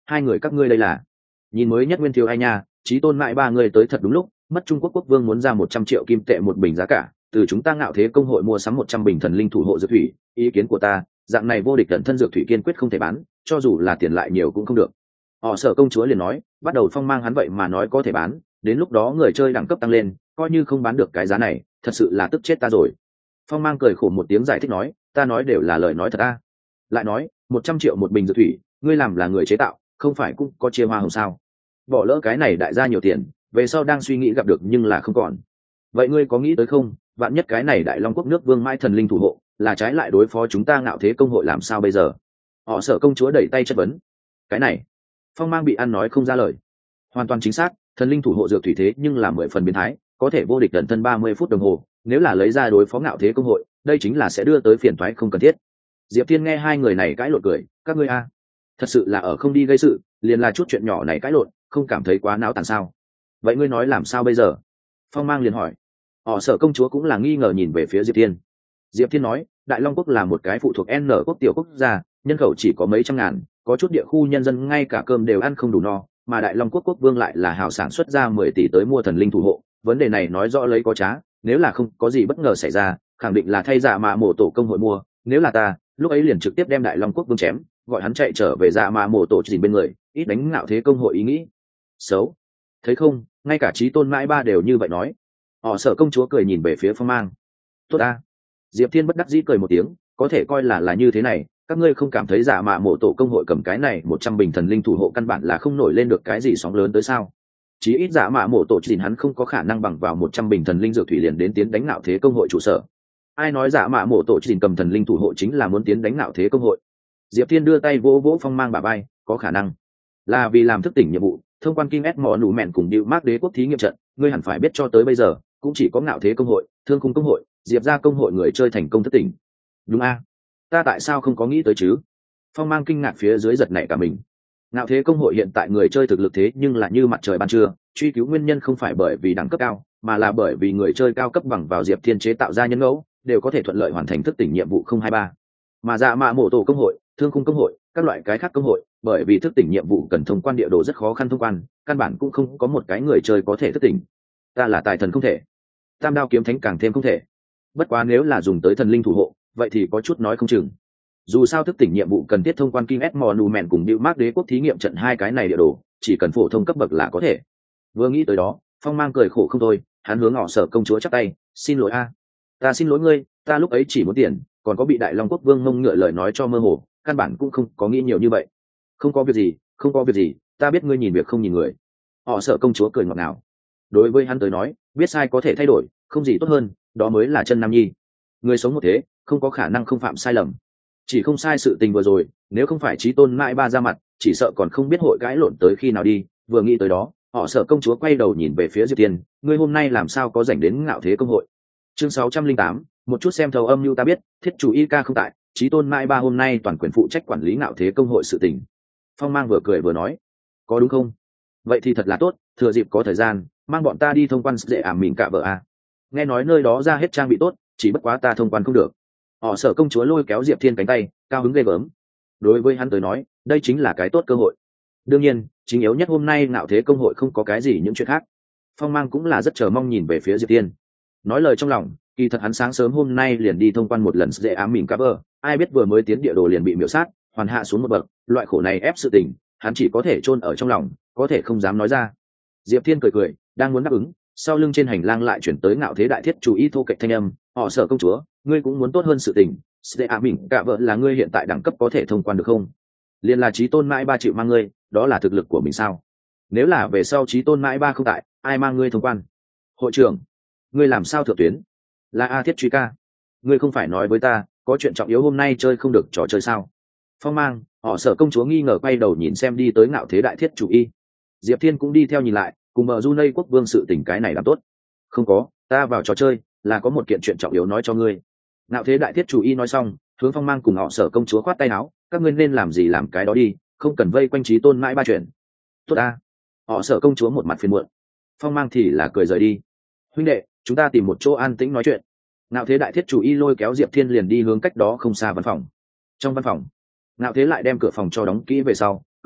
hai người các ngươi đây là nhìn mới nhất nguyên thiếu ai nha, chí tôn mãi ba người tới thật đúng lúc, mất Trung Quốc quốc vương muốn ra 100 triệu kim tệ một bình giá cả, từ chúng ta Ngạo Thế công hội mua sắm 100 bình thần linh thủ hộ dược thủy, ý kiến của ta, dạng này vô địch tận thân dược thủy kiên quyết không thể bán, cho dù là tiền lại nhiều cũng không được. Họ Sở công chúa liền nói, bắt đầu phong mang hắn vậy mà nói có thể bán, đến lúc đó người chơi đẳng cấp tăng lên, coi như không bán được cái giá này, thật sự là tức chết ta rồi. Phong mang cười khổ một tiếng giải thích nói, ta nói đều là lời nói thật a. Lại nói, 100 triệu một bình dược thủy, ngươi làm là người chế tạo, không phải cũng có chia hoa hồng sao? Bỏ lỡ cái này đại gia nhiều tiền, về sau đang suy nghĩ gặp được nhưng là không còn. Vậy ngươi có nghĩ tới không, vạn nhất cái này Đại Long quốc nước vương mãi thần linh thủ hộ, là trái lại đối phó chúng ta Ngạo Thế công hội làm sao bây giờ? Họ Sở công chúa đẩy tay chất vấn. Cái này, Phong mang bị ăn nói không ra lời. Hoàn toàn chính xác, thần linh thủ hộ dược thủy thế nhưng là 10 phần biến thái, có thể vô địch tận thân 30 phút đồng hồ, nếu là lấy ra đối phó Ngạo Thế công hội, đây chính là sẽ đưa tới phiền toái không cần thiết. Diệp Thiên nghe hai người này cãi lộn cười, các ngươi a, thật sự là ở không đi gây sự, liền là chút chuyện nhỏ này cãi lộn, không cảm thấy quá náo tàn sao? Vậy ngươi nói làm sao bây giờ? Phong mang liền hỏi. Họ Sở công chúa cũng là nghi ngờ nhìn về phía Diệp Thiên. Diệp Thiên nói, Đại Long quốc là một cái phụ thuộc N quốc tiểu quốc gia, nhân khẩu chỉ có mấy trăm ngàn, có chút địa khu nhân dân ngay cả cơm đều ăn không đủ no, mà Đại Long quốc quốc vương lại là hào sản xuất ra 10 tỷ tới mua thần linh thủ hộ, vấn đề này nói rõ lấy có trá, nếu là không có gì bất ngờ xảy ra, khẳng định là thay Dạ Mạ Mộ tổ công hội mua, nếu là ta, lúc ấy liền trực tiếp đem Đại Long quốc vương chém, gọi hắn chạy trở về Dạ Mạ Mộ tổ chỉ bên người, ít đánh Ngạo Thế công hội ý nghĩ xấu. Thấy không, ngay cả Chí Tôn mãi ba đều như vậy nói. Họ Sở công chúa cười nhìn về phía Phong mang. Tốt a. Diệp Thiên bất đắc dĩ cười một tiếng, có thể coi là như thế này, các ngươi không cảm thấy Dạ Mạ Mộ tổ công hội cầm cái này 100 bình thần linh thủ hộ căn bản là không nổi lên được cái gì sóng lớn tới sao? Chí ít Dạ Mạ Mộ tổ chỉ hắn không có khả năng bằng vào 100 bình thần linh dược thủy liền đến tiến đánh Ngạo Thế công hội trụ sở. Ai nói Dạ Mạ Mộ tổ chỉ cầm thần linh thủ hộ chính là muốn tiến đánh Ngạo Thế công hội? Diệp Thiên đưa tay vỗ vỗ Phong mang bả vai, có khả năng là vì làm thức tỉnh nhiệm vụ, thông quan Kim S mỏ nụ mẹn cùng điệu mác đế quốc thí nghiệm trận, ngươi hẳn phải biết cho tới bây giờ cũng chỉ có Ngạo Thế công hội, Thương Khung công hội, Diệp gia công hội người chơi thành công thức tỉnh. Đúng a, ta tại sao không có nghĩ tới chứ? Phong mang kinh ngạc phía dưới giật nảy cả mình. Ngạo Thế công hội hiện tại người chơi thực lực thế nhưng là như mặt trời ban trưa, truy cứu nguyên nhân không phải bởi vì đẳng cấp cao, mà là bởi vì người chơi cao cấp bằng vào Diệp Thiên chế tạo ra nhân ngẫu, đều có thể thuận lợi hoàn thành thức tỉnh nhiệm vụ 023. Mà Dạ Mạ Mộ tổ công hội, Thương Khung công hội, các loại cái khác công hội, bởi vì thức tỉnh nhiệm vụ cần thông quan địa đồ rất khó khăn thông quan, căn bản cũng không có một cái người chơi có thể thức tỉnh. Ta là tài thần không thể, Tam Đao kiếm thánh càng thêm không thể. Bất quá nếu là dùng tới thần linh thủ hộ, vậy thì có chút nói không chừng. Dù sao thức tỉnh nhiệm vụ cần thiết thông quan King S Monument cùng Điệu Mác đế quốc thí nghiệm trận hai cái này địa đồ, chỉ cần phổ thông cấp bậc là có thể. Vừa nghĩ tới đó, Phong mang cười khổ không thôi, hắn hướng Họ Sở công chúa chắp tay, xin lỗi a, ta xin lỗi ngươi, ta lúc ấy chỉ muốn tiền, còn có bị Đại Long quốc vương mông ngựa lời nói cho mơ hồ, căn bản cũng không có nghĩ nhiều như vậy. Không có việc gì, không có việc gì, ta biết ngươi nhìn việc không nhìn người. Họ Sở công chúa cười ngọt ngào. Đối với hắn tới nói, biết sai có thể thay đổi, không gì tốt hơn, đó mới là chân nam nhi. Người sống một thế, không có khả năng không phạm sai lầm. Chỉ không sai sự tình vừa rồi, nếu không phải Chí Tôn mãi ba ra mặt, chỉ sợ còn không biết hội cãi lộn tới khi nào đi. Vừa nghĩ tới đó, Họ Sở công chúa quay đầu nhìn về phía Diệp Thiên, ngươi hôm nay làm sao có rảnh đến Ngạo Thế công hội? Chương 608, một chút xem thấu âm mưu ta biết, thiết chủ y ca không tại, Chí Tôn mãi ba hôm nay toàn quyền phụ trách quản lý Ngạo Thế công hội sự tình. Phong mang vừa cười vừa nói, có đúng không? Vậy thì thật là tốt, thừa dịp có thời gian, mang bọn ta đi thông quan dễ ảm mình cả vợ à. Nghe nói nơi đó ra hết trang bị tốt, chỉ bất quá ta thông quan không được. Họ Sở công chúa lôi kéo Diệp Thiên cánh tay, cao hứng ghê gớm. Đối với hắn tới nói, đây chính là cái tốt cơ hội. Đương nhiên, chính yếu nhất hôm nay Ngạo Thế công hội không có cái gì những chuyện khác. Phong mang cũng là rất chờ mong nhìn về phía Diệp Thiên. Nói lời trong lòng, kỳ thật hắn sáng sớm hôm nay liền đi thông quan một lần dễ ám mình cả vợ, ai biết vừa mới tiến địa đồ liền bị miểu sát, hoàn hạ xuống một bậc, loại khổ này ép sự tình, hắn chỉ có thể chôn ở trong lòng, có thể không dám nói ra. Diệp Thiên cười cười, đang muốn đáp ứng, sau lưng trên hành lang lại chuyển tới Ngạo Thế đại thiết chủ ý thô kệch thanh âm, Họ Sở công chúa, ngươi cũng muốn tốt hơn sự tình, sẽ ạ mình cả vợ là ngươi hiện tại đẳng cấp có thể thông quan được không? Liên là Chí Tôn mãi ba chịu mang ngươi, đó là thực lực của mình sao? Nếu là về sau Chí Tôn mãi ba không tại, ai mang ngươi thông quan? Hội trưởng, ngươi làm sao thượng tuyến? Là A Thiết truy ca, ngươi không phải nói với ta, có chuyện trọng yếu hôm nay chơi không được trò chơi sao? Phong mang, Họ Sở công chúa nghi ngờ quay đầu nhìn xem đi tới Ngạo Thế đại thiết chủ y. Diệp Thiên cũng đi theo nhìn lại, cùng mở Junei quốc vương sự tình cái này làm tốt. Không có, ta vào trò chơi là có một kiện chuyện trọng yếu nói cho ngươi. Ngạo Thế đại thiết chủ y nói xong, hướng Phong mang cùng Họ Sở công chúa khoát tay áo, các ngươi nên làm gì làm cái đó đi, không cần vây quanh Chí Tôn mãi ba chuyện. Tốt a. Họ Sở công chúa một mặt phiền muộn. Phong mang thì là cười rời đi. Huynh đệ, chúng ta tìm một chỗ an tĩnh nói chuyện. Ngạo Thế đại thiết chủ y lôi kéo Diệp Thiên liền đi hướng cách đó không xa văn phòng. Trong văn phòng, Ngạo Thế lại đem cửa phòng cho đóng kỹ về sau, cười nói,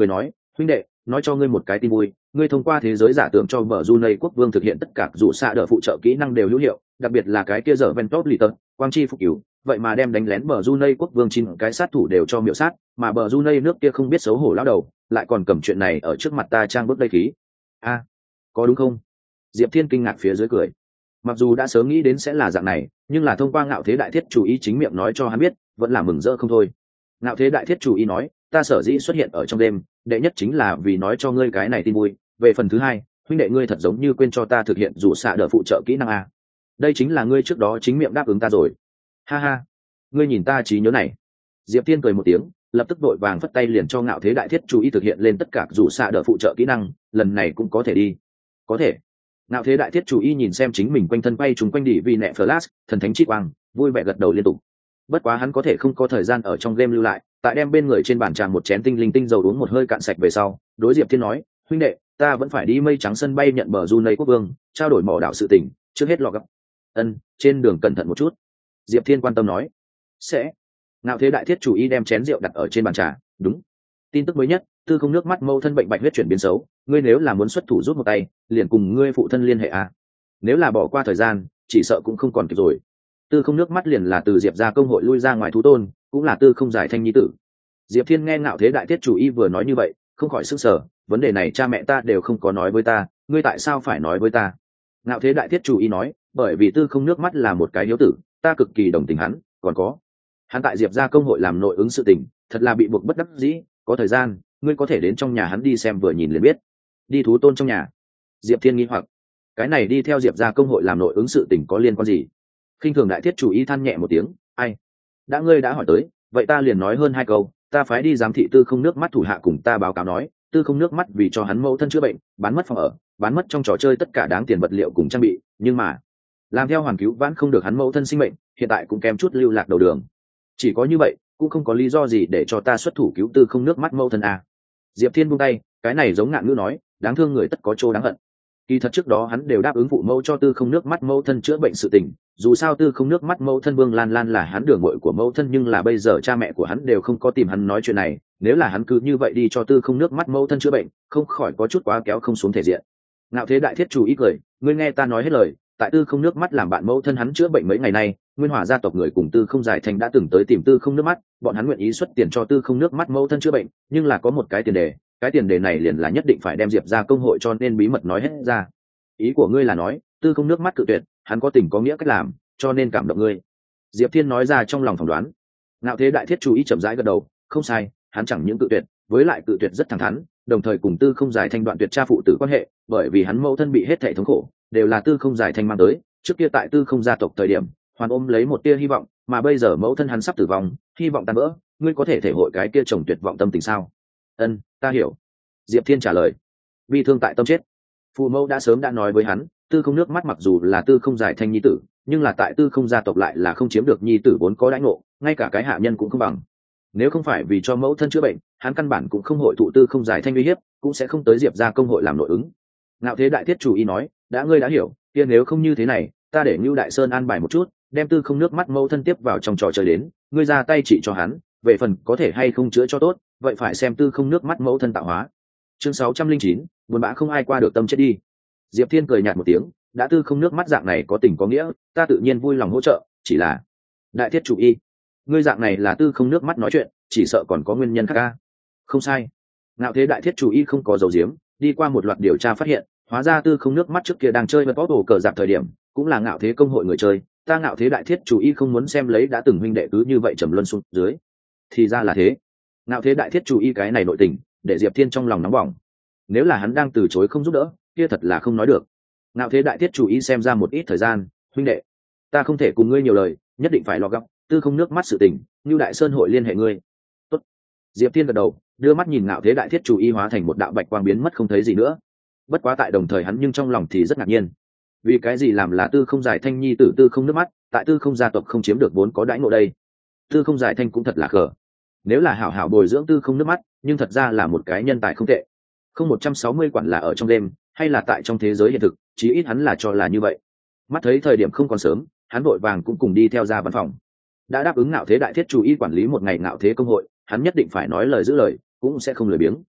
huynh đệ, nói cho ngươi một cái tin vui, ngươi thông qua thế giới giả tưởng cho bờ Brunei quốc vương thực hiện tất cả rủ xạ đỡ phụ trợ kỹ năng đều hữu hiệu, đặc biệt là cái kia giờ Ventos Litter, quang chi phục cứu, vậy mà đem đánh lén bờ Brunei quốc vương chín cái sát thủ đều cho miểu sát, mà bờ Brunei nước kia không biết xấu hổ lão đầu, lại còn cầm chuyện này ở trước mặt ta trang bức đây khí. A, có đúng không? Diệp Thiên kinh ngạc phía dưới cười. Mặc dù đã sớm nghĩ đến sẽ là dạng này, nhưng là thông qua ngạo thế đại thiết chủ ý chính miệng nói cho hắn biết, vẫn là mừng rỡ không thôi. Ngạo thế đại thiết chủ ý nói, ta sở dĩ xuất hiện ở trong đêm, đệ nhất chính là vì nói cho ngươi cái này tin vui, về phần thứ hai, huynh đệ ngươi thật giống như quên cho ta thực hiện rủ xạ đỡ phụ trợ kỹ năng a. Đây chính là ngươi trước đó chính miệng đáp ứng ta rồi. Ha ha, ngươi nhìn ta trí nhớ này. Diệp Thiên cười một tiếng, lập tức đội vàng phất tay liền cho ngạo thế đại thiết chủ ý thực hiện lên tất cả rủ xạ đỡ phụ trợ kỹ năng, lần này cũng có thể đi. Có thể. Ngạo thế đại thiết chủ y nhìn xem chính mình quanh thân bay trúng quanh đỉ vì nẹ flash thần thánh chi quang, vui vẻ gật đầu liên tục. Bất quá hắn có thể không có thời gian ở trong game lưu lại, tại đem bên người trên bàn trà một chén tinh linh tinh dầu uống một hơi cạn sạch về sau, đối Diệp Thiên nói, huynh đệ, ta vẫn phải đi mây trắng sân bay nhận bờ Brunei quốc vương, trao đổi mỏ đảo sự tình, trước hết lọ gấp. Ân, trên đường cẩn thận một chút. Diệp Thiên quan tâm nói. Sẽ. Ngạo thế đại thiết chủ y đem chén rượu đặt ở trên bàn trà, đúng. Tin tức mới nhất, tư không nước mắt mâu thân bệnh bạch huyết chuyển biến xấu, ngươi nếu là muốn xuất thủ rút một tay, liền cùng ngươi phụ thân liên hệ a. Nếu là bỏ qua thời gian, chỉ sợ cũng không còn kịp rồi. Tư không nước mắt liền là từ Diệp gia công hội lui ra ngoài thú tôn, cũng là tư không giải thanh nhi tử. Diệp Thiên nghe ngạo thế đại thiết chủ y vừa nói như vậy, không khỏi sửng sở, vấn đề này cha mẹ ta đều không có nói với ta, ngươi tại sao phải nói với ta? Ngạo thế đại thiết chủ y nói, bởi vì tư không nước mắt là một cái hiếu tử, ta cực kỳ đồng tình hắn, còn có, hắn tại Diệp gia công hội làm nội ứng sự tình, thật là bị buộc bất đắc dĩ, có thời gian, ngươi có thể đến trong nhà hắn đi xem vừa nhìn liền biết. Đi thú tôn trong nhà. Diệp Thiên nghi hoặc, cái này đi theo Diệp gia công hội làm nội ứng sự tình có liên quan gì? Khinh thường đại thiết chủ ý than nhẹ một tiếng, ai? Đã ngươi đã hỏi tới, vậy ta liền nói hơn hai câu, ta phái đi giám thị tư không nước mắt thủ hạ cùng ta báo cáo nói, tư không nước mắt vì cho hắn mẫu thân chữa bệnh, bán mất phòng ở, bán mất trong trò chơi tất cả đáng tiền vật liệu cùng trang bị, nhưng mà làm theo hoàn cứu vãn không được hắn mẫu thân sinh mệnh, hiện tại cũng kém chút lưu lạc đầu đường. Chỉ có như vậy, cũng không có lý do gì để cho ta xuất thủ cứu tư không nước mắt mẫu thân a. Diệp Thiên buông tay, cái này giống ngạn ngữ nói, đáng thương người tất có chỗ đáng hận. Kỳ thật trước đó hắn đều đáp ứng phụ mẫu cho tư không nước mắt mẫu thân chữa bệnh sự tình, dù sao tư không nước mắt mẫu thân Vương Lan Lan là hắn đường muội của mẫu thân, nhưng là bây giờ cha mẹ của hắn đều không có tìm hắn nói chuyện này, nếu là hắn cứ như vậy đi cho tư không nước mắt mẫu thân chữa bệnh, không khỏi có chút quá kéo không xuống thể diện. Ngạo thế đại thiết chủ ý cười, ngươi nghe ta nói hết lời, tại tư không nước mắt làm bạn mẫu thân hắn chữa bệnh mấy ngày nay, Nguyên Hòa gia tộc người cùng tư không giải thành đã từng tới tìm tư không nước mắt, bọn hắn nguyện ý xuất tiền cho tư không nước mắt mẫu thân chữa bệnh, nhưng là có một cái tiền đề, cái tiền đề này liền là nhất định phải đem Diệp ra công hội cho nên bí mật nói hết ra. Ý của ngươi là nói, tư không nước mắt cự tuyệt, hắn có tình có nghĩa cách làm, cho nên cảm động ngươi. Diệp Thiên nói ra trong lòng phỏng đoán. Ngạo thế đại thiết chủ ý chậm rãi gật đầu, không sai, hắn chẳng những cự tuyệt, với lại cự tuyệt rất thẳng thắn, đồng thời cùng tư không giải thanh đoạn tuyệt cha phụ tử quan hệ, bởi vì hắn mẫu thân bị hết thảy thống khổ, đều là tư không giải thanh mang tới, trước kia tại tư không gia tộc thời điểm, hoàn ôm lấy một tia hy vọng, mà bây giờ mẫu thân hắn sắp tử vong, hy vọng tan vỡ, ngươi có thể thể hội cái kia chồng tuyệt vọng tâm tình sao? Ân, ta hiểu. Diệp Thiên trả lời. Bi thương tại tâm chết. Phụ mẫu đã sớm đã nói với hắn, tư không nước mắt mặc dù là tư không giải thanh nhi tử, nhưng là tại tư không gia tộc lại là không chiếm được nhi tử vốn có đãi ngộ, ngay cả cái hạ nhân cũng không bằng. Nếu không phải vì cho mẫu thân chữa bệnh, hắn căn bản cũng không hội thụ tư không giải thanh uy hiếp, cũng sẽ không tới Diệp ra công hội làm nội ứng. Ngạo thế đại thiết chủ ý nói, đã ngươi đã hiểu, kia nếu không như thế này, ta để Nưu Đại Sơn an bài một chút, đem tư không nước mắt mẫu thân tiếp vào trong trò chơi đến, ngươi ra tay trị cho hắn, về phần có thể hay không chữa cho tốt, vậy phải xem tư không nước mắt mẫu thân tạo hóa. Chương 609, buồn bã không ai qua được tâm chết đi. Diệp Thiên cười nhạt một tiếng, đã tư không nước mắt dạng này có tình có nghĩa, ta tự nhiên vui lòng hỗ trợ, chỉ là đại thiết chủ y, ngươi dạng này là tư không nước mắt nói chuyện, chỉ sợ còn có nguyên nhân khác a. Không sai. Ngạo thế đại thiết chủ y không có dấu diếm, đi qua một loạt điều tra phát hiện, hóa ra tư không nước mắt trước kia đang chơi vật bóp cờ dạp thời điểm, cũng là ngạo thế công hội người chơi, ta ngạo thế đại thiết chủ y không muốn xem lấy đã từng huynh đệ cứ như vậy trầm luân xuống dưới. Thì ra là thế. Ngạo thế đại thiết chủ y cái này nội tình, để Diệp Thiên trong lòng nóng bỏng. Nếu là hắn đang từ chối không giúp đỡ, kia thật là không nói được. Ngạo thế đại thiết chủ y xem ra một ít thời gian, huynh đệ, ta không thể cùng ngươi nhiều lời, nhất định phải lo gặp, tư không nước mắt sự tình, Nưu Đại Sơn hội liên hệ ngươi. Tốt. Diệp Thiên gật đầu, đưa mắt nhìn ngạo thế đại thiết chủ y hóa thành một đạo bạch quang biến mất không thấy gì nữa. Bất quá tại đồng thời hắn nhưng trong lòng thì rất ngạc nhiên. Vì cái gì làm là tư không giải thanh nhi tử tư không nước mắt, tại tư không gia tộc không chiếm được vốn có đãi ngộ đây? Tư không giải thanh cũng thật là khờ. Nếu là hảo hảo bồi dưỡng tư không nước mắt, nhưng thật ra là một cái nhân tài không tệ. Không 160 quản là ở trong đêm, hay là tại trong thế giới hiện thực, chí ít hắn là cho là như vậy. Mắt thấy thời điểm không còn sớm, hắn vội vàng cũng cùng đi theo ra văn phòng. Đã đáp ứng ngạo thế đại thiết chủ y quản lý một ngày ngạo thế công hội, hắn nhất định phải nói lời giữ lời, cũng sẽ không lười biếng.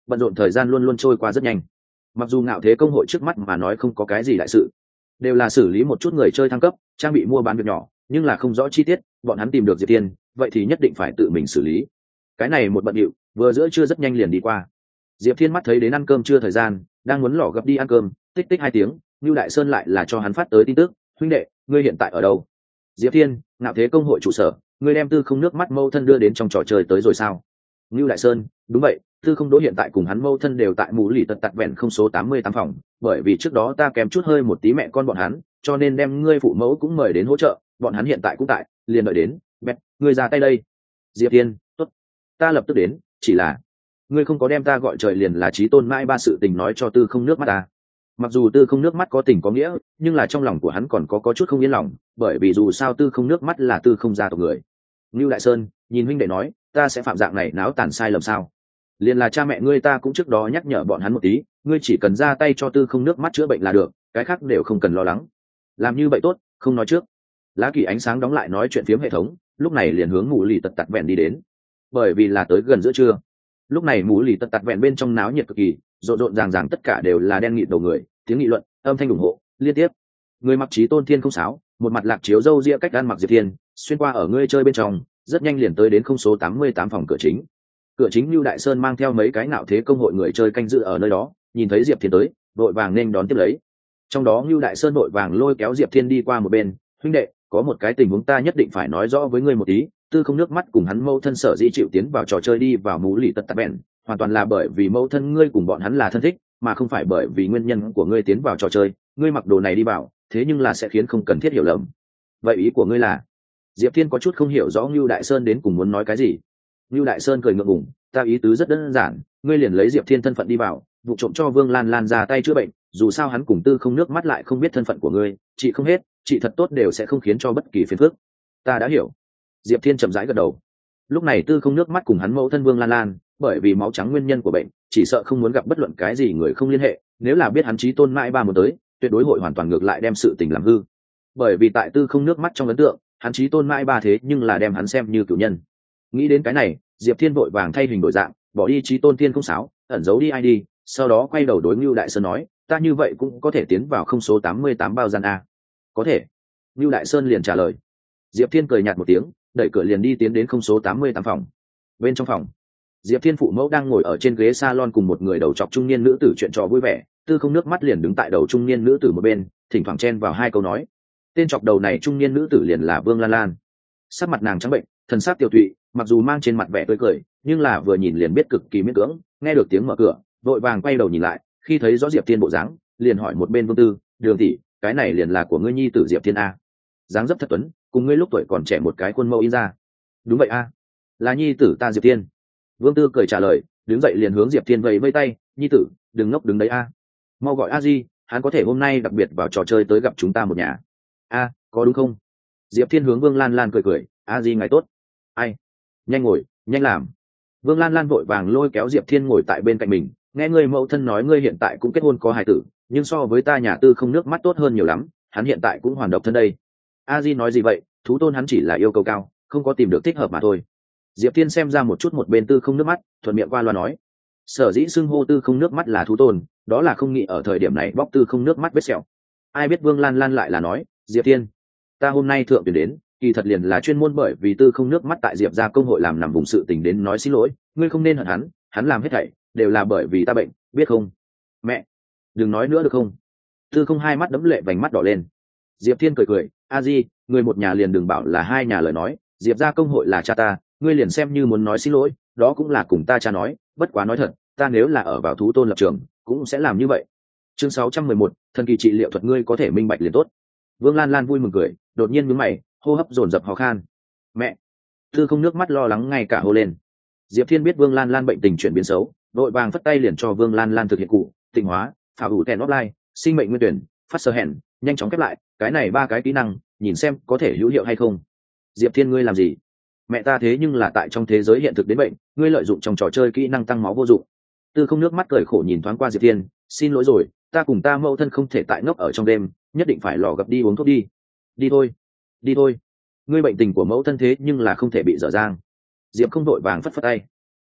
bận rộn thời gian luôn luôn trôi qua rất nhanh. Mặc dù ngạo thế công hội trước mắt mà nói không có cái gì đại sự, đều là xử lý một chút người chơi thăng cấp, trang bị mua bán việc nhỏ, nhưng là không rõ chi tiết, bọn hắn tìm được Diệp Thiên, vậy thì nhất định phải tự mình xử lý. Cái này một bận điệu, vừa giữa trưa rất nhanh liền đi qua. Diệp Thiên mắt thấy đến ăn cơm trưa thời gian, đang muốn lỏ gấp đi ăn cơm, tích tích 2 tiếng, Nưu Đại Sơn lại là cho hắn phát tới tin tức, huynh đệ, ngươi hiện tại ở đâu? Diệp Thiên, ngạo thế công hội trụ sở, ngươi đem Tư Không nước mắt mâu thân đưa đến trong trò chơi tới rồi sao? Nưu Đại Sơn, đúng vậy, Tư Không Đỗ hiện tại cùng hắn mâu thân đều tại mũ lì tật tặc vẹn không số 88 phòng, bởi vì trước đó ta kém chút hơi một tí mẹ con bọn hắn, cho nên đem ngươi phụ mẫu cũng mời đến hỗ trợ, bọn hắn hiện tại cũng tại, liền đợi đến, bét, ngươi ra tay đây. Diệp Thiên, tốt, ta lập tức đến, chỉ là ngươi không có đem ta gọi trời liền là chí tôn mãi ba sự tình nói cho Tư Không nước mắt ta. Mặc dù Tư Không nước mắt có tình có nghĩa, nhưng là trong lòng của hắn còn có chút không yên lòng, bởi vì dù sao Tư Không nước mắt là Tư Không gia tộc người. Nưu Đại Sơn nhìn huynh đệ nói, ta sẽ phạm dạng này náo tàn sai lầm sao? Liền là cha mẹ ngươi ta cũng trước đó nhắc nhở bọn hắn một tí, ngươi chỉ cần ra tay cho Tư Không nước mắt chữa bệnh là được, cái khác đều không cần lo lắng. Làm như vậy tốt, không nói trước. Lá Kỳ ánh sáng đóng lại nói chuyện phiếm hệ thống, lúc này liền hướng mù lì tật tặc vẹn đi đến, bởi vì là tới gần giữa trưa. Lúc này mù lì tật tặc vẹn bên trong náo nhiệt cực kỳ, rộn rộn ràng ràng tất cả đều là đen nghịt đầu người, tiếng nghị luận, âm thanh ủng hộ liên tiếp. Người mặc chí tôn thiên không sáo, một mặt lạc chiếu râu ria cách ăn mặc Diệp Thiên, xuyên qua ở ngươi chơi bên trong, rất nhanh liền tới đến không số 88 phòng cửa chính. Cửa chính Nưu Đại Sơn mang theo mấy cái nạo thế công hội người chơi canh giữ ở nơi đó, nhìn thấy Diệp Thiên tới, đội vàng nên đón tiếp lấy. Trong đó Nưu Đại Sơn đội vàng lôi kéo Diệp Thiên đi qua một bên, huynh đệ, có một cái tình huống ta nhất định phải nói rõ với ngươi một tí. Tư Không nước mắt cùng hắn mâu thân sở dĩ chịu tiến vào trò chơi đi vào mũ lì tật tạp bèn, hoàn toàn là bởi vì mâu thân ngươi cùng bọn hắn là thân thích, mà không phải bởi vì nguyên nhân của ngươi tiến vào trò chơi. Ngươi mặc đồ này đi vào, thế nhưng là sẽ khiến không cần thiết hiểu lầm. Vậy ý của ngươi là? Diệp Thiên có chút không hiểu rõ Nưu Đại Sơn đến cùng muốn nói cái gì. Nưu Đại Sơn cười ngượng ngùng, ta ý tứ rất đơn giản, ngươi liền lấy Diệp Thiên thân phận đi vào, vụ trộm cho Vương Lan Lan ra tay chữa bệnh, dù sao hắn cùng Tư Không nước mắt lại không biết thân phận của ngươi, chị không hết, chị thật tốt đều sẽ không khiến cho bất kỳ phiền phức. Ta đã hiểu. Diệp Thiên chậm rãi gật đầu. Lúc này Tư Không nước mắt cùng hắn mẫu thân Vương Lan Lan, bởi vì máu trắng nguyên nhân của bệnh, chỉ sợ không muốn gặp bất luận cái gì người không liên hệ, nếu là biết hắn chí tôn mãi ba muốn tới, tuyệt đối hội hoàn toàn ngược lại đem sự tình làm hư. Bởi vì tại Tư Không nước mắt trong ấn tượng, hắn chí tôn mãi ba thế nhưng là đem hắn xem như cửu nhân. Nghĩ đến cái này, Diệp Thiên vội vàng thay hình đổi dạng, bỏ đi chí tôn tiên không sáo, ẩn giấu đi ID, sau đó quay đầu đối Nưu Đại Sơn nói, ta như vậy cũng có thể tiến vào không số 88 bao gian a. Có thể. Nưu Đại Sơn liền trả lời. Diệp Thiên cười nhạt một tiếng, đẩy cửa liền đi tiến đến không số 88 phòng. Bên trong phòng, Diệp Thiên phụ mẫu đang ngồi ở trên ghế salon cùng một người đầu trọc trung niên nữ tử chuyện trò vui vẻ, Tư Không nước mắt liền đứng tại đầu trung niên nữ tử một bên, thỉnh thoảng chen vào hai câu nói. Tên trọc đầu này trung niên nữ tử liền là Vương Lan Lan. Sắc mặt nàng trắng bệnh, thần sắc tiêu tụy, mặc dù mang trên mặt vẻ tươi cười, nhưng là vừa nhìn liền biết cực kỳ miễn cưỡng. Nghe được tiếng mở cửa, vội vàng quay đầu nhìn lại, khi thấy rõ Diệp Thiên bộ dáng, liền hỏi một bên Vương Tư, Đường tỷ, cái này liền là của ngươi nhi tử Diệp Thiên a? Dáng dấp thật tuấn, cùng ngươi lúc tuổi còn trẻ một cái khuôn mẫu in ra. Đúng vậy a, là nhi tử ta Diệp Thiên. Vương Tư cười trả lời, đứng dậy liền hướng Diệp Thiên vẫy vẫy tay, nhi tử, đừng ngốc đứng đấy a, mau gọi a di, hắn có thể hôm nay đặc biệt vào trò chơi tới gặp chúng ta một nhà. A, có đúng không? Diệp Thiên hướng Vương Lan Lan cười cười, a di ngài tốt. Ai? Nhanh ngồi, nhanh làm. Vương Lan Lan vội vàng lôi kéo Diệp Thiên ngồi tại bên cạnh mình, nghe người mẫu thân nói ngươi hiện tại cũng kết hôn có hài tử, nhưng so với ta nhà Tư Không nước mắt tốt hơn nhiều lắm, hắn hiện tại cũng hoàn độc thân đây. A di nói gì vậy, thú tôn hắn chỉ là yêu cầu cao, không có tìm được thích hợp mà thôi. Diệp Thiên xem ra một chút một bên Tư Không nước mắt, thuận miệng qua loa nói, sở dĩ xưng hô Tư Không nước mắt là thú tôn, đó là không nghĩ ở thời điểm này bóc Tư Không nước mắt vết sẹo. Ai biết Vương Lan Lan lại là nói, Diệp Thiên, ta hôm nay thượng tuyển đến, kỳ thật liền là chuyên môn bởi vì Tư Không nước mắt tại Diệp gia công hội làm nằm vùng sự tình đến nói xin lỗi, ngươi không nên hận hắn, hắn làm hết thảy đều là bởi vì ta bệnh, biết không? Mẹ, đừng nói nữa được không? Tư Không hai mắt đẫm lệ vành mắt đỏ lên. Diệp Thiên cười cười, a di, người một nhà liền đừng bảo là hai nhà lời nói, Diệp gia công hội là cha ta, ngươi liền xem như muốn nói xin lỗi, đó cũng là cùng ta cha nói, bất quá nói thật, ta nếu là ở vào thú tôn lập trường, cũng sẽ làm như vậy. Chương 611, thần kỳ trị liệu thuật ngươi có thể minh bạch liền tốt. Vương Lan Lan vui mừng cười, đột nhiên nhướng mày, hô hấp dồn dập ho khan. Mẹ! Tư Không nước mắt lo lắng ngay cả hô lên. Diệp Thiên biết Vương Lan Lan bệnh tình chuyển biến xấu, đội vàng phất tay liền cho Vương Lan Lan thực hiện cụ tịnh hóa, phá ủ tèn offline, sinh mệnh nguyên tuyển, phát sơ hẹn, nhanh chóng khép lại, cái này ba cái kỹ năng, nhìn xem có thể hữu hiệu hay không. Diệp Thiên ngươi làm gì? Mẹ ta thế nhưng là tại trong thế giới hiện thực đến bệnh, ngươi lợi dụng trong trò chơi kỹ năng tăng máu vô dụng. Tư Không nước mắt cười khổ nhìn thoáng qua Diệp Thiên, xin lỗi rồi, ta cùng ta mẫu thân không thể tại ngốc ở trong đêm, nhất định phải lò gặp đi uống thuốc đi. Đi thôi, đi thôi, ngươi bệnh tình của mẫu thân thế nhưng là không thể bị dở dang. Diệp không đội vàng phất phất tay.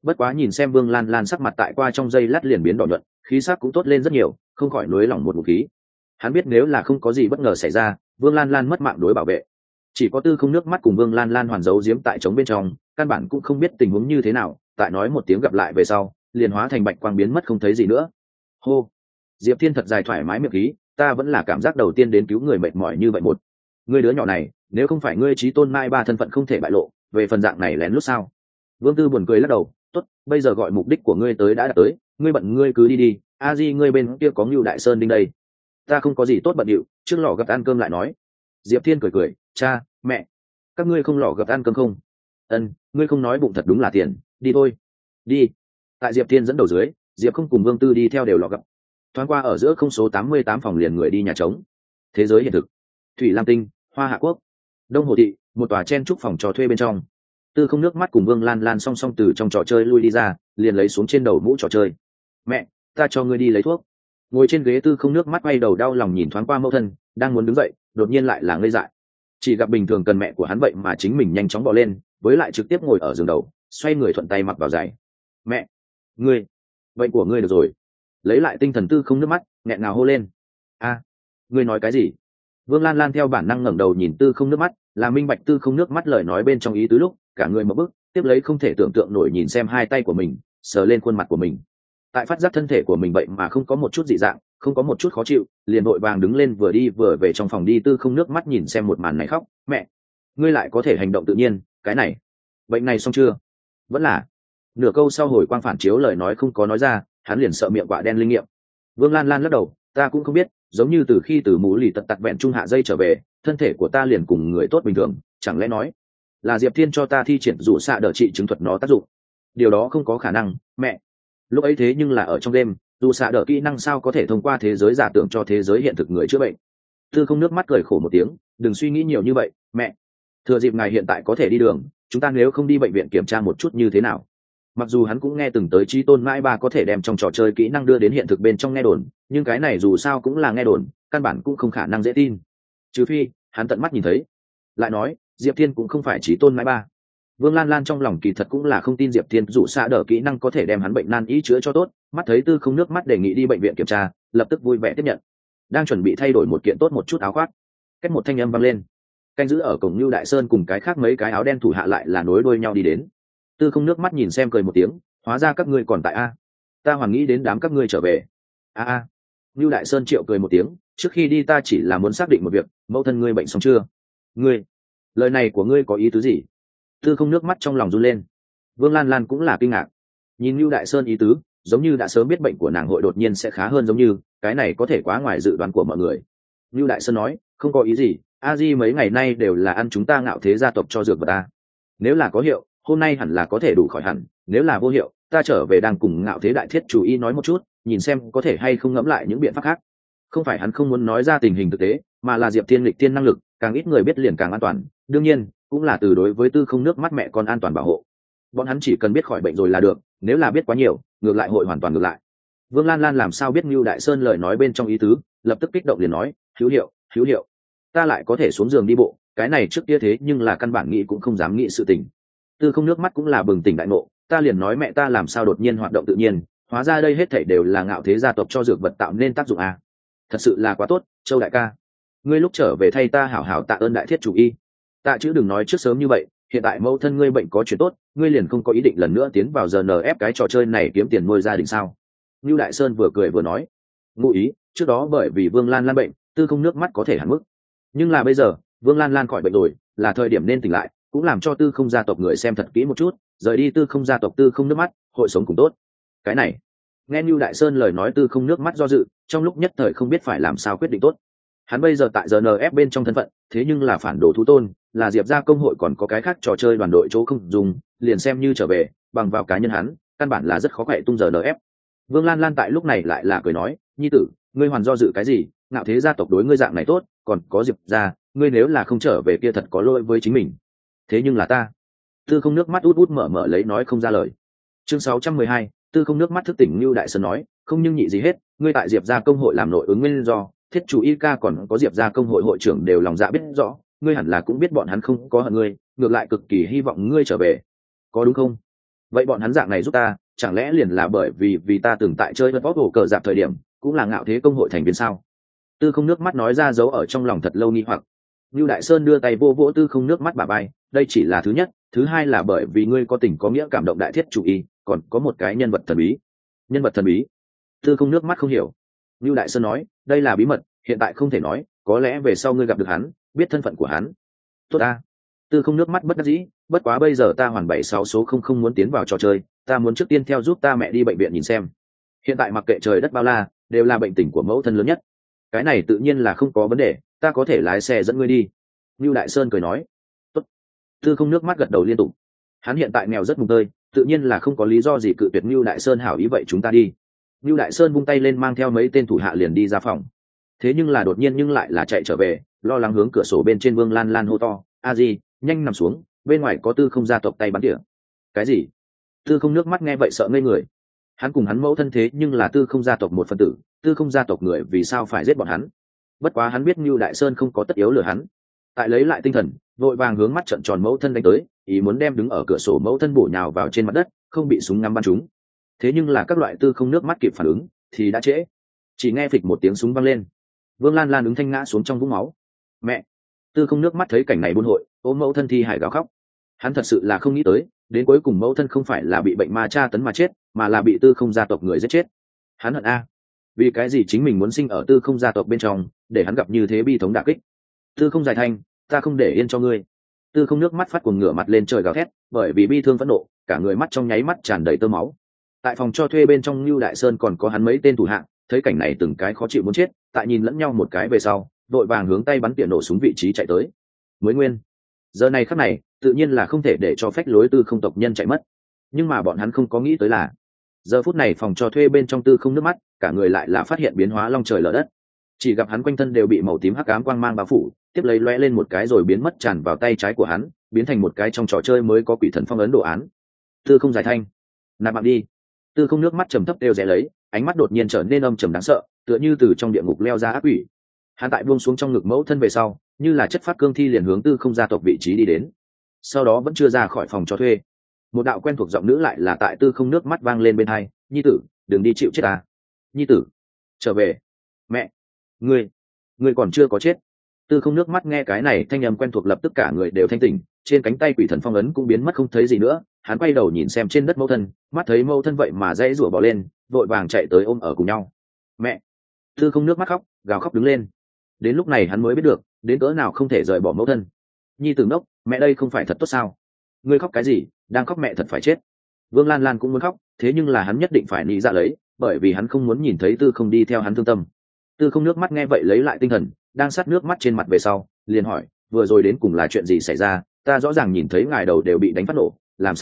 Bất quá nhìn xem Vương Lan Lan sắc mặt tại qua trong giây lát liền biến đỏ nhuận, khí sắc cũng tốt lên rất nhiều, không khỏi nuối lòng một ngụm khí. Hắn biết nếu là không có gì bất ngờ xảy ra, Vương Lan Lan mất mạng đối bảo vệ, chỉ có Tư Không nước mắt cùng Vương Lan Lan hoàn giấu giếm tại trống bên trong, căn bản cũng không biết tình huống như thế nào, tại nói một tiếng gặp lại về sau, liền hóa thành bạch quang biến mất không thấy gì nữa. Hô, Diệp Thiên thật dài thoải mái miệng khí, ta vẫn là cảm giác đầu tiên đến cứu người mệt mỏi như vậy một. Ngươi đứa nhỏ này, nếu không phải ngươi chí tôn mai ba thân phận không thể bại lộ, về phần dạng này lén lút sao? Vương Tư buồn cười lắc đầu, tốt, bây giờ gọi mục đích của ngươi tới đã đạt tới, ngươi bận ngươi cứ đi đi, a di ngươi bên kia có Ngưu Đại Sơn đinh đây. Ta không có gì tốt bận điệu, trước lò gặp ăn cơm lại nói. Diệp Thiên cười cười, cha, mẹ, các ngươi không lò gặp ăn cơm không? Ân, ngươi không nói bụng thật đúng là tiền, đi thôi. Đi. Tại Diệp Thiên dẫn đầu dưới, Diệp không cùng Vương Tư đi theo đều lò gặp. Thoáng qua ở giữa không số 88 phòng liền người đi nhà trống. Thế giới hiện thực. Thủy Lam Tinh, Hoa Hạ Quốc, Đông Hồ Thị, một tòa chen trúc phòng trò thuê bên trong. Tư Không nước mắt cùng Vương Lan Lan song song từ trong trò chơi lui đi ra, liền lấy xuống trên đầu mũ trò chơi. Mẹ, ta cho ngươi đi lấy thuốc. Ngồi trên ghế Tư Không nước mắt quay đầu đau lòng nhìn thoáng qua mẫu thân, đang muốn đứng dậy, đột nhiên lại là ngây dại. Chỉ gặp bình thường cần mẹ của hắn vậy mà chính mình nhanh chóng bò lên, với lại trực tiếp ngồi ở giường đầu, xoay người thuận tay mặc vào giày. Mẹ, ngươi, bệnh của ngươi được rồi. Lấy lại tinh thần Tư Không nước mắt, nghẹn ngào hô lên. A, ngươi nói cái gì? Vương Lan Lan theo bản năng ngẩng đầu nhìn Tư Không nước mắt, là minh bạch Tư Không nước mắt lời nói bên trong ý tứ lúc, cả người một bức, tiếp lấy không thể tưởng tượng nổi nhìn xem hai tay của mình, sờ lên khuôn mặt của mình. Tại phát giác thân thể của mình vậy mà không có một chút dị dạng, không có một chút khó chịu, liền vội vàng đứng lên vừa đi vừa về trong phòng đi. Tư Không nước mắt nhìn xem một màn này khóc, mẹ, ngươi lại có thể hành động tự nhiên, cái này, bệnh này xong chưa? Vẫn là. Nửa câu sau hồi quang phản chiếu lời nói không có nói ra, hắn liền sợ miệng quạ đen linh nghiệm. Vương Lan Lan lắc đầu, ta cũng không biết, giống như từ khi từ mũ lì tật tặc vẹn trung hạ dây trở về, thân thể của ta liền cùng người tốt bình thường, chẳng lẽ nói là Diệp Thiên cho ta thi triển dụ xạ đỡ trị chứng thuật nó tác dụng? Điều đó không có khả năng, mẹ. Lúc ấy thế nhưng là ở trong đêm, dù xạ đỡ kỹ năng sao có thể thông qua thế giới giả tưởng cho thế giới hiện thực người chữa bệnh? Tư Không nước mắt cười khổ một tiếng, đừng suy nghĩ nhiều như vậy, mẹ. Thừa dịp ngài hiện tại có thể đi đường, chúng ta nếu không đi bệnh viện kiểm tra một chút như thế nào? Mặc dù hắn cũng nghe từng tới Chí Tôn mãi ba có thể đem trong trò chơi kỹ năng đưa đến hiện thực bên trong nghe đồn, nhưng cái này dù sao cũng là nghe đồn, căn bản cũng không khả năng dễ tin. Trừ phi hắn tận mắt nhìn thấy. Lại nói, Diệp Thiên cũng không phải Chí Tôn mãi ba. Vương Lan Lan trong lòng kỳ thật cũng là không tin Diệp Thiên dụ xạ đỡ kỹ năng có thể đem hắn bệnh nan y chữa cho tốt, mắt thấy Tư Không nước mắt đề nghị đi bệnh viện kiểm tra, lập tức vui vẻ tiếp nhận. Đang chuẩn bị thay đổi một kiện tốt một chút áo khoác, cách một thanh âm vang lên. Canh giữ ở cổng Lưu Đại Sơn cùng cái khác mấy cái áo đen thủ hạ lại là nối đuôi nhau đi đến. Tư Không nước mắt nhìn xem cười một tiếng, hóa ra các ngươi còn tại a, ta hoàn nghĩ đến đám các ngươi trở về. A. Lưu Đại Sơn triệu cười một tiếng, trước khi đi ta chỉ là muốn xác định một việc, mẫu thân ngươi bệnh xong chưa? Ngươi, lời này của ngươi có ý tứ gì? Tư Không nước mắt trong lòng run lên. Vương Lan Lan cũng là kinh ngạc, nhìn Lưu Đại Sơn ý tứ, giống như đã sớm biết bệnh của nàng hội đột nhiên sẽ khá hơn, giống như cái này có thể quá ngoài dự đoán của mọi người. Lưu Đại Sơn nói, không có ý gì, a di mấy ngày nay đều là ăn chúng ta Ngạo Thế gia tộc cho dược vật ta. Nếu là có hiệu, hôm nay hẳn là có thể đủ khỏi hẳn, nếu là vô hiệu, ta trở về đang cùng Ngạo Thế đại thiết chủ y nói một chút, nhìn xem có thể hay không ngẫm lại những biện pháp khác. Không phải hắn không muốn nói ra tình hình thực tế, mà là Diệp Thiên lịch tiên năng lực, càng ít người biết liền càng an toàn, đương nhiên cũng là từ đối với Tư Không nước mắt mẹ con an toàn bảo hộ. Bọn hắn chỉ cần biết khỏi bệnh rồi là được, nếu là biết quá nhiều, ngược lại hội hoàn toàn ngược lại. Vương Lan Lan làm sao biết Lưu Đại Sơn lời nói bên trong ý tứ, lập tức kích động liền nói, hữu hiệu, hữu hiệu. Ta lại có thể xuống giường đi bộ, cái này trước kia thế nhưng là căn bản nghĩ cũng không dám nghĩ sự tình. Tư Không nước mắt cũng là bừng tỉnh đại ngộ, ta liền nói mẹ ta làm sao đột nhiên hoạt động tự nhiên, hóa ra đây hết thảy đều là Ngạo Thế gia tộc cho dược vật tạo nên tác dụng à. Thật sự là quá tốt, Châu đại ca. Ngươi lúc trở về thay ta hảo hảo tạ ơn đại thiết chủ y. Tạ chứ đừng nói trước sớm như vậy, hiện tại mẫu thân ngươi bệnh có chuyện tốt, ngươi liền không có ý định lần nữa tiến vào giờ ép cái trò chơi này kiếm tiền nuôi gia đình sao? Lưu Đại Sơn vừa cười vừa nói, ngụ ý, trước đó bởi vì Vương Lan Lan bệnh, Tư Không nước mắt có thể hẳn mức. Nhưng là bây giờ, Vương Lan Lan khỏi bệnh rồi, là thời điểm nên tỉnh lại, cũng làm cho Tư Không gia tộc người xem thật kỹ một chút, rời đi Tư Không gia tộc Tư Không nước mắt, hội sống cùng tốt. Cái này, nghe Lưu Đại Sơn lời nói Tư Không nước mắt do dự, trong lúc nhất thời không biết phải làm sao quyết định tốt. Hắn bây giờ tại GNF bên trong thân phận, thế nhưng là phản đồ thú tôn, là Diệp gia công hội còn có cái khác trò chơi đoàn đội chỗ không dùng, liền xem như trở về, bằng vào cá nhân hắn, căn bản là rất khó khỏe tung GNF. Vương Lan Lan tại lúc này lại là cười nói, nhi tử, ngươi hoàn do dự cái gì, Ngạo Thế gia tộc đối ngươi dạng này tốt, còn có Diệp gia, ngươi nếu là không trở về kia thật có lỗi với chính mình. Thế nhưng là ta. Tư Không nước mắt út út mở mở lấy nói không ra lời. Chương 612, Tư Không nước mắt thức tỉnh Lưu Đại Sơn nói, không nhưng nhị gì hết, ngươi tại Diệp gia công hội làm nội ứng nguyên do, thiết chủ y ca còn có Diệp gia công hội hội trưởng đều lòng dạ biết rõ, ngươi hẳn là cũng biết bọn hắn không có hận ngươi, ngược lại cực kỳ hy vọng ngươi trở về, có đúng không? vậy bọn hắn dạng này giúp ta chẳng lẽ liền là bởi vì ta từng tại chơi vật bóp hồ cờ dạp thời điểm cũng là ngạo thế công hội thành viên sao? Tư không nước mắt nói ra dấu ở trong lòng thật lâu nghi hoặc. Lưu Đại Sơn đưa tay vô vỗ tư không nước mắt bả vai, đây chỉ là thứ nhất, thứ hai là bởi vì ngươi có tình có nghĩa cảm động đại thiết chủ ý, còn có một cái nhân vật thần bí. Nhân vật thần bí? Tư không nước mắt không hiểu. Lưu Đại Sơn nói, đây là bí mật, hiện tại không thể nói, có lẽ về sau ngươi gặp được hắn, biết thân phận của hắn. Tốt ta. Tư không nước mắt bất đắc dĩ, bất quá bây giờ ta hoàn 76 số không muốn tiến vào trò chơi, ta muốn trước tiên theo giúp ta mẹ đi bệnh viện nhìn xem. Hiện tại mặc kệ trời đất bao la, đều là bệnh tình của mẫu thân lớn nhất. Cái này tự nhiên là không có vấn đề, ta có thể lái xe dẫn ngươi đi. Lưu Đại Sơn cười nói. Tốt. Tư không nước mắt gật đầu liên tục. Hắn hiện tại nghèo rất mùng tơi, tự nhiên là không có lý do gì cự tuyệt Lưu Đại Sơn hảo ý vậy chúng ta đi. Lưu Đại Sơn vung tay lên mang theo mấy tên thủ hạ liền đi ra phòng. Thế nhưng là đột nhiên nhưng lại là chạy trở về, lo lắng hướng cửa sổ bên trên Vương Lan Lan hô to, "A Di, nhanh nằm xuống, bên ngoài có Tư không gia tộc tay bắn tỉa." Cái gì? Tư không nước mắt nghe vậy sợ ngây người. Hắn cùng hắn mẫu thân thế nhưng là Tư không gia tộc một phần tử, Tư không gia tộc người vì sao phải giết bọn hắn? Bất quá hắn biết Lưu Đại Sơn không có tất yếu lừa hắn. Tại lấy lại tinh thần, vội vàng hướng mắt trợn tròn mẫu thân đánh tới, ý muốn đem đứng ở cửa sổ mẫu thân bổ nhào vào trên mặt đất, không bị súng ngắm bắn trúng. Thế nhưng là các loại Tư không nước mắt kịp phản ứng, thì đã trễ. Chỉ nghe phịch một tiếng súng vang lên. Vương Lan Lan ứng thanh ngã xuống trong vũng máu. Mẹ! Tư không nước mắt thấy cảnh này buôn hội, ôm mẫu thân thi hải gào khóc. Hắn thật sự là không nghĩ tới, đến cuối cùng mẫu thân không phải là bị bệnh ma tra tấn mà chết, mà là bị Tư không gia tộc người giết chết. Hắn hận a, vì cái gì chính mình muốn sinh ở Tư không gia tộc bên trong, để hắn gặp như thế bi thống đả kích. Tư không giải thanh, ta không để yên cho ngươi. Tư không nước mắt phát cuồng ngửa mặt lên trời gào thét, bởi vì bi thương phẫn nộ, cả người mắt trong nháy mắt tràn đầy tơ máu. Tại phòng cho thuê bên trong Lưu Đại Sơn còn có hắn mấy tên thủ hạ, thấy cảnh này từng cái khó chịu muốn chết, tại nhìn lẫn nhau một cái về sau, đội vàng hướng tay bắn tỉa nổ súng vị trí chạy tới. Mới nguyên, giờ này khắc này, tự nhiên là không thể để cho phách lối Tư không tộc nhân chạy mất. Nhưng mà bọn hắn không có nghĩ tới là, giờ phút này phòng cho thuê bên trong Tư không nước mắt, cả người lại là phát hiện biến hóa long trời lở đất. Chỉ gặp hắn quanh thân đều bị màu tím hắc ám quang mang bao phủ, tiếp lấy lóe lên một cái rồi biến mất tràn vào tay trái của hắn, biến thành một cái trong trò chơi mới có quỷ thần phong ấn đồ án. Tư không giải thanh, nạp mạng đi. Tư không nước mắt trầm thấp đều rẽ lấy, ánh mắt đột nhiên trở nên âm trầm đáng sợ, tựa như từ trong địa ngục leo ra ác quỷ. Hắn tại buông xuống trong ngực mẫu thân về sau, như là chất phát cương thi liền hướng Tư không gia tộc vị trí đi đến. Sau đó vẫn chưa ra khỏi phòng cho thuê, một đạo quen thuộc giọng nữ lại là tại Tư không nước mắt vang lên bên tai, "Nhi tử, đừng đi chịu chết ta. Nhi tử, trở về." "Mẹ, ngươi còn chưa có chết." Tư không nước mắt nghe cái này thanh âm quen thuộc lập tức cả người đều thanh tỉnh, trên cánh tay quỷ thần phong ấn cũng biến mất không thấy gì nữa. Hắn quay đầu nhìn xem trên đất mẫu thân, mắt thấy mẫu thân vậy mà dãy rủa bỏ lên, vội vàng chạy tới ôm ở cùng nhau. "Mẹ!" Tư không nước mắt khóc, gào khóc đứng lên. Đến lúc này hắn mới biết được, đến cỡ nào không thể rời bỏ mẫu thân. "Nhi tử ngốc, mẹ đây không phải thật tốt sao? Ngươi khóc cái gì? Đang khóc mẹ thật phải chết." Vương Lan Lan cũng muốn khóc, thế nhưng là hắn nhất định phải nị dạ lấy, bởi vì hắn không muốn nhìn thấy Tư không đi theo hắn thương tâm. Tư không nước mắt nghe vậy lấy lại tinh thần, đang sát nước mắt trên mặt về sau, liền hỏi, "Vừa rồi đến cùng là chuyện gì xảy ra? Ta rõ ràng nhìn thấy ngài đầu đều bị đánh phát nổ,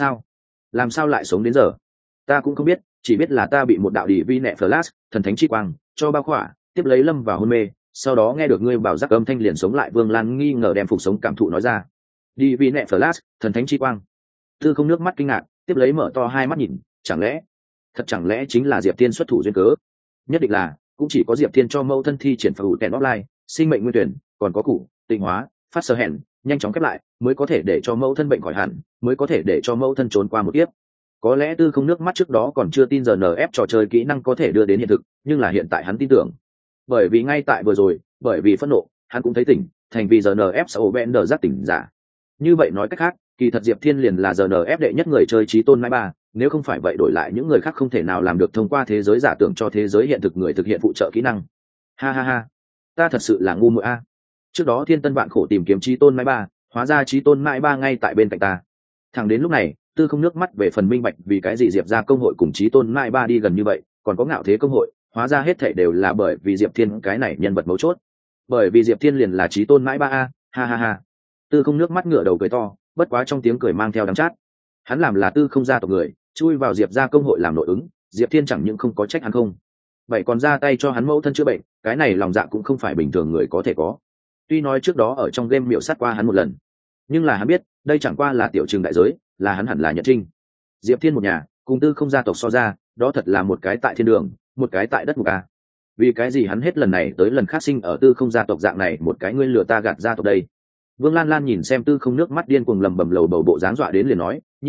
làm sao lại sống đến giờ?" "Ta cũng không biết, chỉ biết là ta bị một đạo đỉ vi nẹ flash, thần thánh chi quang, cho bao khỏa, tiếp lấy lâm vào hôn mê, sau đó nghe được ngươi bảo giác âm thanh liền sống lại." Vương Lan nghi ngờ đem phục sống cảm thụ nói ra. "Đỉ vi nẹ flash, thần thánh chi quang." Tư không nước mắt kinh ngạc, tiếp lấy mở to hai mắt nhìn, chẳng lẽ chính là Diệp Tiên xuất thủ duyên cớ? Nhất định là, cũng chỉ có Diệp Thiên cho mẫu thân thi triển phù tèn offline, sinh mệnh nguyên tuyển, còn có củ tịnh hóa, phát sơ hẹn, nhanh chóng khép lại, mới có thể để cho mẫu thân bệnh khỏi hẳn, mới có thể để cho mẫu thân trốn qua một kiếp. Có lẽ Tư không nước mắt trước đó còn chưa tin RNF trò chơi kỹ năng có thể đưa đến hiện thực, nhưng là hiện tại hắn tin tưởng. Bởi vì ngay tại vừa rồi, bởi vì phẫn nộ, hắn cũng thấy tỉnh, thành vì RNF sau Bender giác tỉnh giả. Như vậy nói cách khác, kỳ thật Diệp Thiên liền là RNF đệ nhất người chơi trí tôn mai ba, nếu không phải vậy đổi lại những người khác không thể nào làm được thông qua thế giới giả tưởng cho thế giới hiện thực người thực hiện phụ trợ kỹ năng. Ha ha ha, ta thật sự là ngu muội a. Trước đó thiên tân vạn khổ tìm kiếm trí tôn mai ba, hóa ra trí tôn mai ba ngay tại bên cạnh ta. Thẳng đến lúc này, Tư không nước mắt về phần minh bạch vì cái gì Diệp ra công hội cùng trí tôn mai ba đi gần như vậy, còn có ngạo thế công hội, hóa ra hết thảy đều là bởi vì Diệp Thiên cái này nhân vật mấu chốt. Bởi vì Diệp Thiên liền là trí tôn mai ba a, ha ha ha. Tư không nước mắt ngửa đầu cười to, bất quá trong tiếng cười mang theo đắng chát. Hắn làm là Tư không gia tộc người, chui vào Diệp ra công hội làm nội ứng, Diệp Thiên chẳng những không có trách hắn không, vậy còn ra tay cho hắn mẫu thân chữa bệnh, cái này lòng dạ cũng không phải bình thường người có thể có. Tuy nói trước đó ở trong game miểu sát qua hắn một lần, nhưng là hắn biết đây chẳng qua là tiểu trường đại giới, là hắn hẳn là nhận trinh. Diệp Thiên một nhà cùng Tư không gia tộc so ra, đó thật là một cái tại thiên đường, một cái tại đất ngục a. Vì cái gì hắn hết lần này tới lần khác sinh ở Tư không gia tộc dạng này một cái ngươi lừa ta gạt gia tộc đây? Vương Lan Lan nhìn xem Tư không nước mắt điên cuồng lầm bầm lầu bầu bộ dáng dọa đến liền nói, "Nhi tử,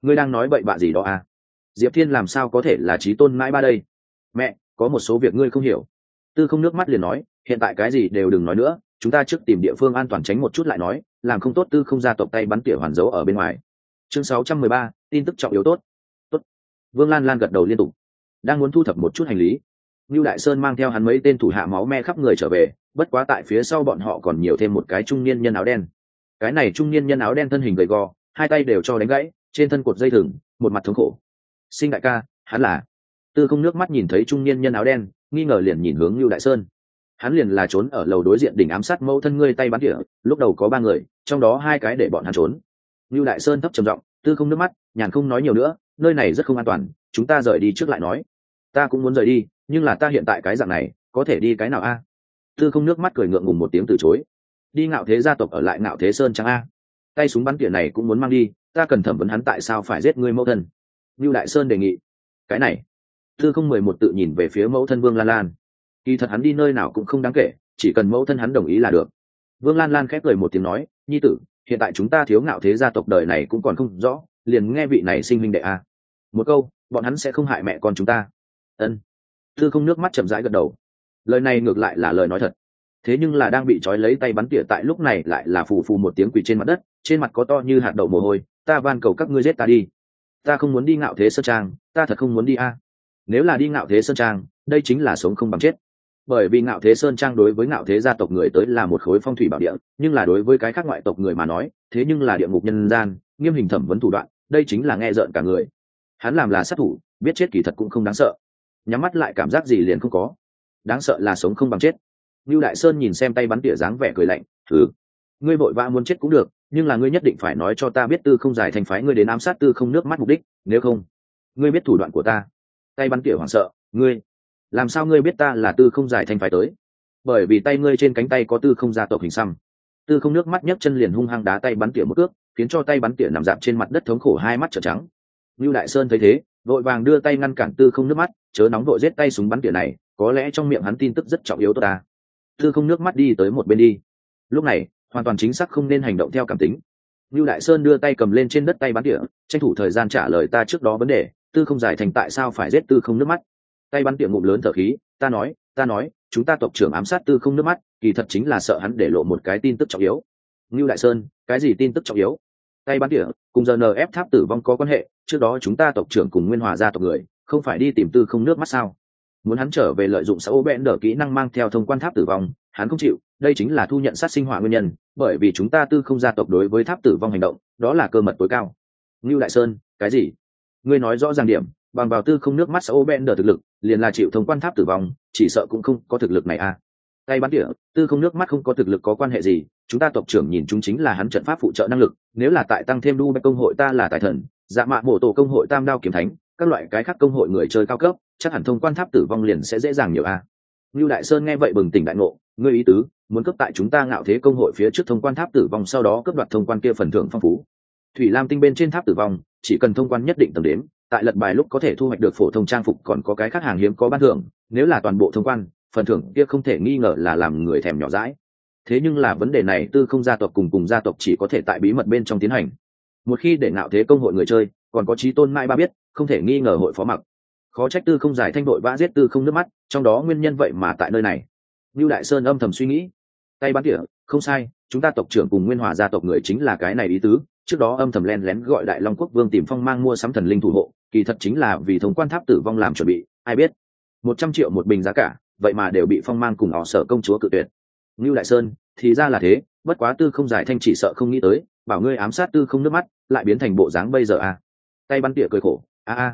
ngươi đang nói bậy bạ gì đó à? Diệp Thiên làm sao có thể là chí tôn mãi ba đây? Mẹ, có một số việc ngươi không hiểu. Tư Không nước mắt liền nói, hiện tại cái gì đều đừng nói nữa, chúng ta trước tìm địa phương an toàn tránh một chút lại nói, làm không tốt Tư Không gia tộc tay bắn tỉa hoàn dấu ở bên ngoài. Chương 613, tin tức trọng yếu tốt. Tốt. Vương Lan Lan gật đầu liên tục, đang muốn thu thập một chút hành lý. Nưu Đại Sơn mang theo hắn mấy tên thủ hạ máu me khắp người trở về, bất quá tại phía sau bọn họ còn nhiều thêm một cái trung niên nhân áo đen. Cái này trung niên nhân áo đen thân hình gầy gò, hai tay đều cho đánh gãy, trên thân cột dây thừng, một mặt thống khổ. Sinh đại ca, hắn là. Tư Không nước mắt nhìn thấy trung niên nhân áo đen, nghi ngờ liền nhìn hướng Nưu Đại Sơn. Hắn liền là trốn ở lầu đối diện đỉnh ám sát mẫu thân ngươi tay bắn tỉa, lúc đầu có 3 người, trong đó 2 cái để bọn hắn trốn. Nưu Đại Sơn thấp trầm giọng, Tư Không nước mắt, nhàn không nói nhiều nữa, nơi này rất không an toàn, chúng ta rời đi trước lại nói. Ta cũng muốn rời đi, nhưng là ta hiện tại cái dạng này, có thể đi cái nào a? Tư Không nước mắt cười ngượng ngùng một tiếng từ chối. Đi Ngạo Thế gia tộc ở lại Ngạo Thế Sơn chẳng a? Tay súng bắn tỉa này cũng muốn mang đi, ta cần thẩm vấn hắn tại sao phải giết ngươi mẫu thân. Nưu Đại Sơn đề nghị. Cái này. Tư Không 11 tự nhìn về phía mẫu thân Vương Lan Lan. Kỳ thật hắn đi nơi nào cũng không đáng kể, chỉ cần mẫu thân hắn đồng ý là được. Vương Lan Lan khép cười một tiếng nói, nhi tử, hiện tại chúng ta thiếu Ngạo Thế gia tộc đời này cũng còn không rõ, liền nghe vị này sinh huynh đệ a. Một câu, bọn hắn sẽ không hại mẹ con chúng ta. Ân. Tư Không nước mắt chậm rãi gật đầu. Lời này ngược lại là lời nói thật. Thế nhưng là đang bị trói lấy tay bắn tỉa tại lúc này lại là phù phù một tiếng quỳ trên mặt đất, trên mặt có to như hạt đậu mồ hôi, ta van cầu các ngươi giết ta đi. Ta không muốn đi Ngạo Thế Sơn Trang, ta thật không muốn đi a. Nếu là đi Ngạo Thế Sơn Trang, đây chính là sống không bằng chết. Bởi vì Ngạo Thế Sơn Trang đối với Ngạo Thế gia tộc người tới là một khối phong thủy bảo địa, nhưng là đối với cái khác ngoại tộc người mà nói, thế nhưng là địa ngục nhân gian, nghiêm hình thẩm vấn thủ đoạn, đây chính là nghe rợn cả người. Hắn làm là sát thủ, biết chết kỳ thật cũng không đáng sợ, nhắm mắt lại cảm giác gì liền không có, đáng sợ là sống không bằng chết. Nưu Đại Sơn nhìn xem tay bắn tỉa dáng vẻ cười lạnh, thử, ngươi vội vã muốn chết cũng được, nhưng là ngươi nhất định phải nói cho ta biết Tư Không giải thành phái ngươi đến ám sát Tư Không nước mắt mục đích, nếu không, ngươi biết thủ đoạn của ta. Tay bắn tỉa hoảng sợ, ngươi, làm sao ngươi biết ta là Tư Không giải thành phái tới? Bởi vì tay ngươi trên cánh tay có Tư Không gia tộc hình xăm. Tư Không nước mắt nhấc chân liền hung hăng đá tay bắn tỉa một cước, khiến cho tay bắn tỉa nằm dạp trên mặt đất thống khổ, hai mắt trợn trắng. Nưu Đại Sơn thấy thế, vội vàng đưa tay ngăn cản Tư Không nước mắt, chớ nóng vội giết tay súng bắn tỉa này, có lẽ trong miệng hắn tin tức rất trọng yếu tốt ta. Tư Không nước mắt đi tới một bên đi. Lúc này, hoàn toàn chính xác không nên hành động theo cảm tính. Nưu Đại Sơn đưa tay cầm lên trên đất tay bắn tỉa, tranh thủ thời gian trả lời ta trước đó vấn đề, Tư Không giải thành tại sao phải giết Tư Không nước mắt. Tay bắn tỉa ngụm lớn thở khí, ta nói, chúng ta tộc trưởng ám sát Tư Không nước mắt, kỳ thật chính là sợ hắn để lộ một cái tin tức trọng yếu. Nưu Đại Sơn, cái gì tin tức trọng yếu? Tay bắn tỉa, cùng GNF tháp tử vong có quan hệ, trước đó chúng ta tộc trưởng cùng Nguyên Hòa gia tộc người, không phải đi tìm Tư Không nước mắt sao? Muốn hắn trở về lợi dụng Sao Bẽn đỡ kỹ năng mang theo thông quan tháp tử vong, hắn không chịu, đây chính là thu nhận sát sinh hỏa nguyên nhân, bởi vì chúng ta Tư Không gia tộc đối với tháp tử vong hành động, đó là cơ mật tối cao. Nưu Đại Sơn, cái gì? Ngươi nói rõ ràng điểm, bằng vào Tư Không nước mắt Sao Bẽn đỡ thực lực, liền là chịu thông quan tháp tử vong, chỉ sợ cũng không có thực lực này à? Tay bắn tỉa, Tư Không nước mắt không có thực lực có quan hệ gì, chúng ta tộc trưởng nhìn chúng chính là hắn trận pháp phụ trợ năng lực, nếu là tại tăng thêm đu công hội ta là tài thần, dạ mạ mổ tổ công hội tam đao kiếm thánh, các loại cái khác công hội người chơi cao cấp, chắc hẳn thông quan tháp tử vong liền sẽ dễ dàng nhiều a. Nưu Đại Sơn nghe vậy bừng tỉnh đại ngộ, ngươi ý tứ, muốn cấp tại chúng ta Ngạo Thế công hội phía trước thông quan tháp tử vong, sau đó cấp đoạt thông quan kia phần thưởng phong phú. Thủy Lam tinh bên trên tháp tử vong, chỉ cần thông quan nhất định tầng đến, tại lật bài lúc có thể thu hoạch được phổ thông trang phục, còn có cái khác hàng hiếm có ban thưởng, nếu là toàn bộ thông quan, phần thưởng kia không thể nghi ngờ là làm người thèm nhỏ dãi. Thế nhưng là vấn đề này Tư Không gia tộc cùng gia tộc chỉ có thể tại bí mật bên trong tiến hành. Một khi để Ngạo Thế công hội người chơi, còn có Chí Tôn Mai Ba biết, không thể nghi ngờ hội phó mặc. Khó trách Tư Không giải thanh đội vã giết Tư Không nước mắt, trong đó nguyên nhân vậy mà tại nơi này. Nưu Đại Sơn âm thầm suy nghĩ, tay bắn tỉa, không sai, chúng ta tộc trưởng cùng Nguyên Hòa gia tộc người chính là cái này ý tứ, trước đó âm thầm len lén gọi Đại Long Quốc Vương tìm phong mang mua sắm thần linh thủ hộ, kỳ thật chính là vì thông quan tháp tử vong làm chuẩn bị, ai biết 100 triệu một bình giá cả, vậy mà đều bị phong mang cùng họ Sở công chúa cự tuyệt. Nưu Đại Sơn, thì ra là thế, bất quá Tư Không giải thanh chỉ sợ không nghĩ tới, bảo ngươi ám sát Tư Không nước mắt, lại biến thành bộ dáng bây giờ à? Tay bắn tỉa cười khổ,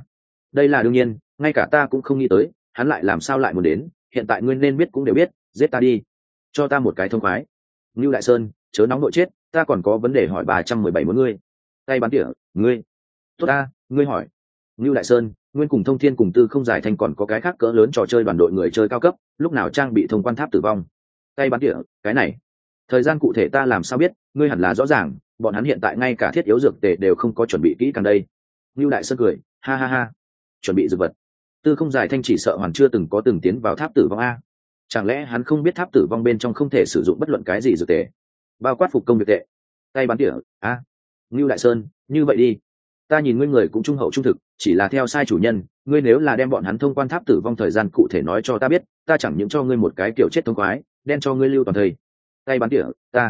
đây là đương nhiên, ngay cả ta cũng không nghĩ tới, hắn lại làm sao lại muốn đến, hiện tại ngươi nên biết cũng đều biết, giết ta đi, cho ta một cái thông khoái. Nưu Đại Sơn, chớ nóng nội chết, ta còn có vấn đề hỏi 317 muốn ngươi. Tay bắn tỉa, ngươi, tốt ta, ngươi hỏi. Nưu Đại Sơn, Nguyên cùng Thông Thiên cùng Tư Không giải thành còn có cái khác cỡ lớn trò chơi đoàn đội người chơi cao cấp, lúc nào trang bị thông quan tháp tử vong. Tay bắn tỉa, cái này, thời gian cụ thể ta làm sao biết, ngươi hẳn là rõ ràng, bọn hắn hiện tại ngay cả thiết yếu dược tề đều không có chuẩn bị kỹ càng đây. Nưu Đại Sơn cười, ha ha ha, chuẩn bị dược vật. Tư Không giải thanh chỉ sợ hoàn chưa từng có từng tiến vào tháp tử vong a, chẳng lẽ hắn không biết tháp tử vong bên trong không thể sử dụng bất luận cái gì dược tề, bao quát phục công việc tệ. Tay bắn tỉa, Ngưu Đại Sơn, như vậy đi, ta nhìn ngươi người cũng trung hậu trung thực, chỉ là theo sai chủ nhân. Ngươi nếu là đem bọn hắn thông quan tháp tử vong thời gian cụ thể nói cho ta biết, ta chẳng những cho ngươi một cái kiểu chết thông khoái, đen cho ngươi lưu toàn thời. Tay bắn tỉa,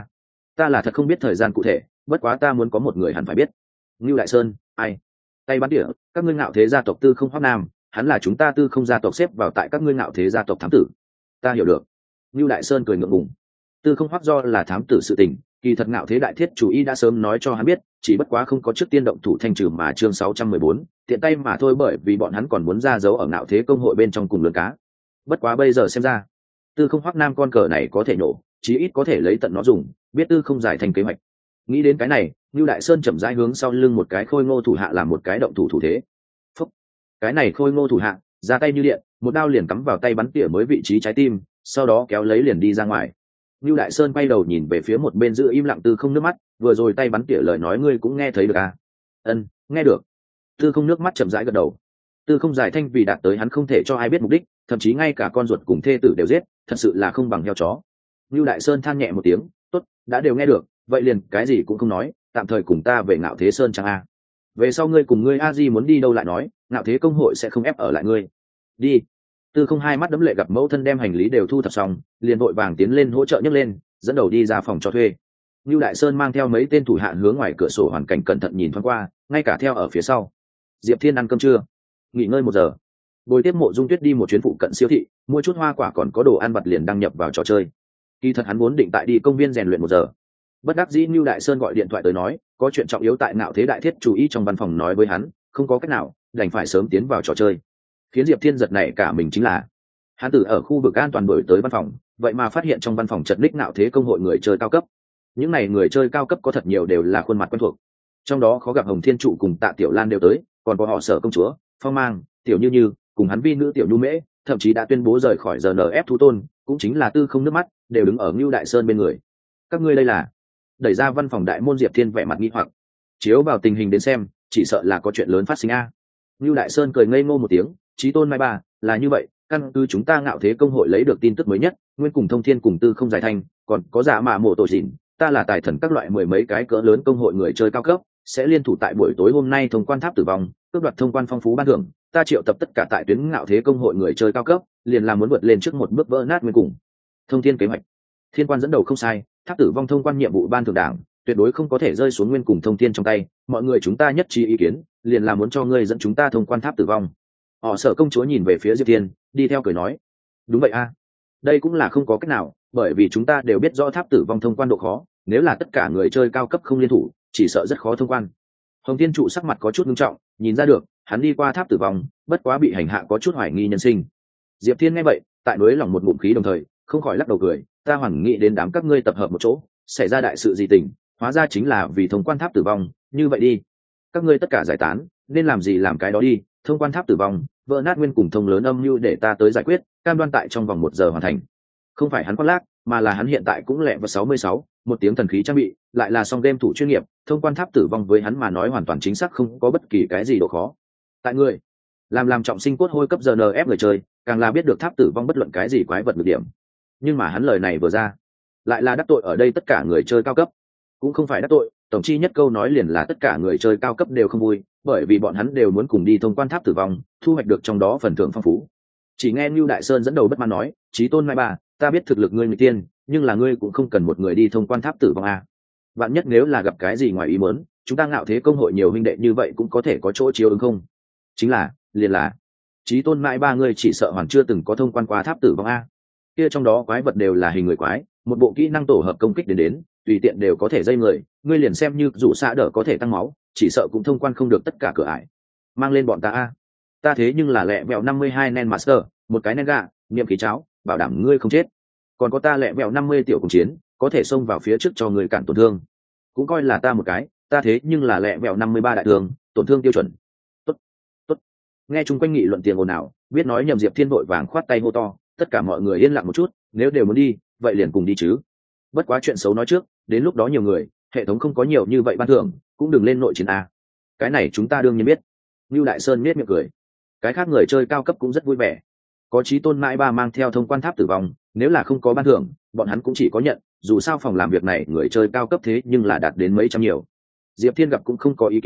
ta là thật không biết thời gian cụ thể, bất quá ta muốn có một người hẳn phải biết. Ngưu Đại Sơn, ai? Tay bắn tỉa, các ngươi Ngạo Thế gia tộc Tư Không Hoắc Nam, hắn là chúng ta Tư Không gia tộc xếp vào tại các ngươi Ngạo Thế gia tộc thám tử. Ta hiểu được. Ngưu Đại Sơn cười ngượng ngùng. Tư Không Hoắc do là thám tử sự tình, kỳ thật Ngạo Thế đại thiết chủ ý đã sớm nói cho hắn biết, chỉ bất quá không có trước tiên động thủ thanh trừ mà chương 614, tiện tay mà thôi, bởi vì bọn hắn còn muốn ra dấu ở Ngạo Thế công hội bên trong cùng lươn cá. Bất quá bây giờ xem ra, Tư Không Hoắc Nam con cờ này có thể nổ, chí ít có thể lấy tận nó dùng, biết Tư Không giải thành kế hoạch. Nghĩ đến cái này, Nưu Đại Sơn chậm rãi hướng sau lưng một cái khôi ngô thủ hạ làm một cái động thủ thủ thế. Phúc. Cái này khôi ngô thủ hạ ra tay như điện, một đao liền cắm vào tay bắn tỉa mới vị trí trái tim, sau đó kéo lấy liền đi ra ngoài. Nưu Đại Sơn quay đầu nhìn về phía một bên giữ im lặng Tư Không nước mắt, vừa rồi tay bắn tỉa lời nói ngươi cũng nghe thấy được à? Ân, nghe được. Tư Không nước mắt chậm rãi gật đầu. Tư Không giải thanh vì đạt tới hắn không thể cho ai biết mục đích, thậm chí ngay cả con ruột cùng thê tử đều giết, thật sự là không bằng heo chó. Nưu Đại Sơn than nhẹ một tiếng, tốt, đã đều nghe được, vậy liền cái gì cũng không nói, tạm thời cùng ta về Ngạo Thế Sơn chẳng a. Về sau ngươi cùng ngươi a di muốn đi đâu lại nói, Ngạo Thế công hội sẽ không ép ở lại ngươi. Đi. Tư Không hai mắt đấm lệ gặp mẫu thân đem hành lý đều thu thập xong, liền vội vàng tiến lên hỗ trợ nhấc lên, dẫn đầu đi ra phòng cho thuê. Nưu Đại Sơn mang theo mấy tên thủ hạ hướng ngoài cửa sổ hoàn cảnh cẩn thận nhìn thoáng qua, ngay cả theo ở phía sau. Diệp Thiên ăn cơm trưa, nghỉ ngơi 1 giờ. Bồi tiếp Mộ Dung Tuyết đi một chuyến phụ cận siêu thị, mua chút hoa quả còn có đồ ăn vặt liền đăng nhập vào trò chơi. Kỳ thật hắn muốn định tại đi công viên rèn luyện 1 giờ. Bất đắc dĩ Nưu Đại Sơn gọi điện thoại tới nói, có chuyện trọng yếu tại Ngạo Thế đại thiết chủ ý trong văn phòng nói với hắn, không có cách nào, đành phải sớm tiến vào trò chơi. Khiến Diệp Thiên giật này cả mình chính là, hắn từ ở khu vực an toàn đổi tới văn phòng, vậy mà phát hiện trong văn phòng chật ních Ngạo Thế công hội người chơi cao cấp. Những này người chơi cao cấp có thật nhiều đều là khuôn mặt quen thuộc, trong đó khó gặp Hồng Thiên Trụ cùng Tạ Tiểu Lan đều tới, còn có họ Sở công chúa, Phong Mang, Tiểu Như Như, cùng hắn vi nữ Tiểu Nhu Mễ, thậm chí đã tuyên bố rời khỏi GNF Thú Tôn, cũng chính là Tư Không nước mắt, đều đứng ở Nưu Đại Sơn bên người. Các ngươi đây là? Đẩy ra văn phòng đại môn, Diệp Thiên vẻ mặt nghi hoặc. Chiếu vào tình hình đến xem, chỉ sợ là có chuyện lớn phát sinh a. Nưu Đại Sơn cười ngây ngô một tiếng, Chí Tôn Mai Ba, là như vậy, căn cứ chúng ta Ngạo Thế công hội lấy được tin tức mới nhất, Nguyên cùng Thông Thiên cùng Tư Không giải thành, còn có Dạ Mạ Mộ Tổ Dịn, ta là tài thần các loại 10 mấy cái cỡ lớn công hội người chơi cao cấp, sẽ liên thủ tại buổi tối hôm nay thông quan tháp tử vong, cướp đoạt thông quan phong phú ban thưởng. Ta triệu tập tất cả tại tuyến Ngạo Thế công hội người chơi cao cấp, liền làm muốn vượt lên trước một bước vỡ nát Nguyên cùng Thông Thiên kế hoạch. Thiên quan dẫn đầu không sai, tháp tử vong thông quan nhiệm vụ ban thưởng đảng tuyệt đối không có thể rơi xuống Nguyên cùng Thông Thiên trong tay. Mọi người chúng ta nhất trí ý kiến, liền là muốn cho ngươi dẫn chúng ta thông quan tháp tử vong. Họ Sở công chúa nhìn về phía Diệp Thiên, đi theo cười nói, đúng vậy a, đây cũng là không có cách nào, bởi vì chúng ta đều biết rõ tháp tử vong thông quan độ khó, nếu là tất cả người chơi cao cấp không liên thủ, chỉ sợ rất khó thông quan. Hồng Thiên Trụ sắc mặt có chút nghiêm trọng, nhìn ra được hắn đi qua tháp tử vong, bất quá bị hành hạ có chút hoài nghi nhân sinh. Diệp Thiên nghe vậy, tại núi lòng một ngụm khí đồng thời không khỏi lắc đầu cười, ta hoàn nghĩ đến đám các ngươi tập hợp một chỗ, xảy ra đại sự gì tình, hóa ra chính là vì thông quan tháp tử vong. Như vậy đi, các ngươi tất cả giải tán, nên làm gì làm cái đó đi. Thông quan tháp tử vong, vỡ nát Nguyên cùng Thông lớn âm mưu để ta tới giải quyết, cam đoan tại trong vòng 1 giờ hoàn thành. Không phải hắn khoác lác, mà là hắn hiện tại cũng lẹ vào 66, một tiếng thần khí trang bị, lại là song game thủ chuyên nghiệp, thông quan tháp tử vong với hắn mà nói hoàn toàn chính xác không có bất kỳ cái gì độ khó. Tại người làm trọng sinh cốt hôi cấp GNF người chơi, càng là biết được tháp tử vong bất luận cái gì quái vật được điểm. Nhưng mà hắn lời này vừa ra, lại là đắc tội ở đây tất cả người chơi cao cấp. Cũng không phải đắc tội, tổng chi nhất câu nói liền là tất cả người chơi cao cấp đều không vui, bởi vì bọn hắn đều muốn cùng đi thông quan tháp tử vong, thu hoạch được trong đó phần thưởng phong phú. Chỉ nghe Nưu Đại Sơn dẫn đầu bất mãn nói, Chí Tôn Mai Ba, ta biết thực lực ngươi người tiên, nhưng là ngươi cũng không cần một người đi thông quan tháp tử vong a. Vạn nhất nếu là gặp cái gì ngoài ý muốn, chúng ta Ngạo Thế công hội nhiều huynh đệ như vậy cũng có thể có chỗ chiếu ứng không? Chính là, liền là, Chí Tôn Mai Ba ngươi chỉ sợ hoàn chưa từng có thông quan qua tháp tử vong a. Kia trong đó quái vật đều là hình người quái, một bộ kỹ năng tổ hợp công kích đến, tùy tiện đều có thể dây người, ngươi liền xem như dụ xạ đỡ có thể tăng máu, chỉ sợ cũng thông quan không được tất cả cửa ải. Mang lên bọn ta a. Ta thế nhưng là lẹ vẹo 52 nen master, một cái nen gà, niệm khí cháo, bảo đảm ngươi không chết. Còn có ta lẹ vẹo 50 tiểu cùng chiến, có thể xông vào phía trước cho người cản tổn thương. Cũng coi là ta một cái, ta thế nhưng là lẹ vẹo 53 đại thương, tổn thương tiêu chuẩn. Tốt, tốt. Nghe chung quanh nghị luận tiền ồn ào, biết nói nhầm Diệp Thiên vội vàng khoát tay hô to, tất cả mọi người yên lặng một chút, nếu đều muốn đi, vậy liền cùng đi chứ. Bất quá chuyện xấu nói trước, đến lúc đó nhiều người, hệ thống không có nhiều như vậy ban thưởng, cũng đừng lên nội chiến a. Cái này chúng ta đương nhiên biết. Nưu Đại Sơn nhếch miệng cười. Cái khác người chơi cao cấp cũng rất vui vẻ. Có Chí Tôn Mai Ba mang theo thông quan tháp tử vong, nếu là không có ban thưởng, bọn hắn cũng chỉ có nhận, dù sao phòng làm việc này người chơi cao cấp thế nhưng là đạt đến mấy trăm nhiều. Diệp Thiên gặp cũng không có ý kiến,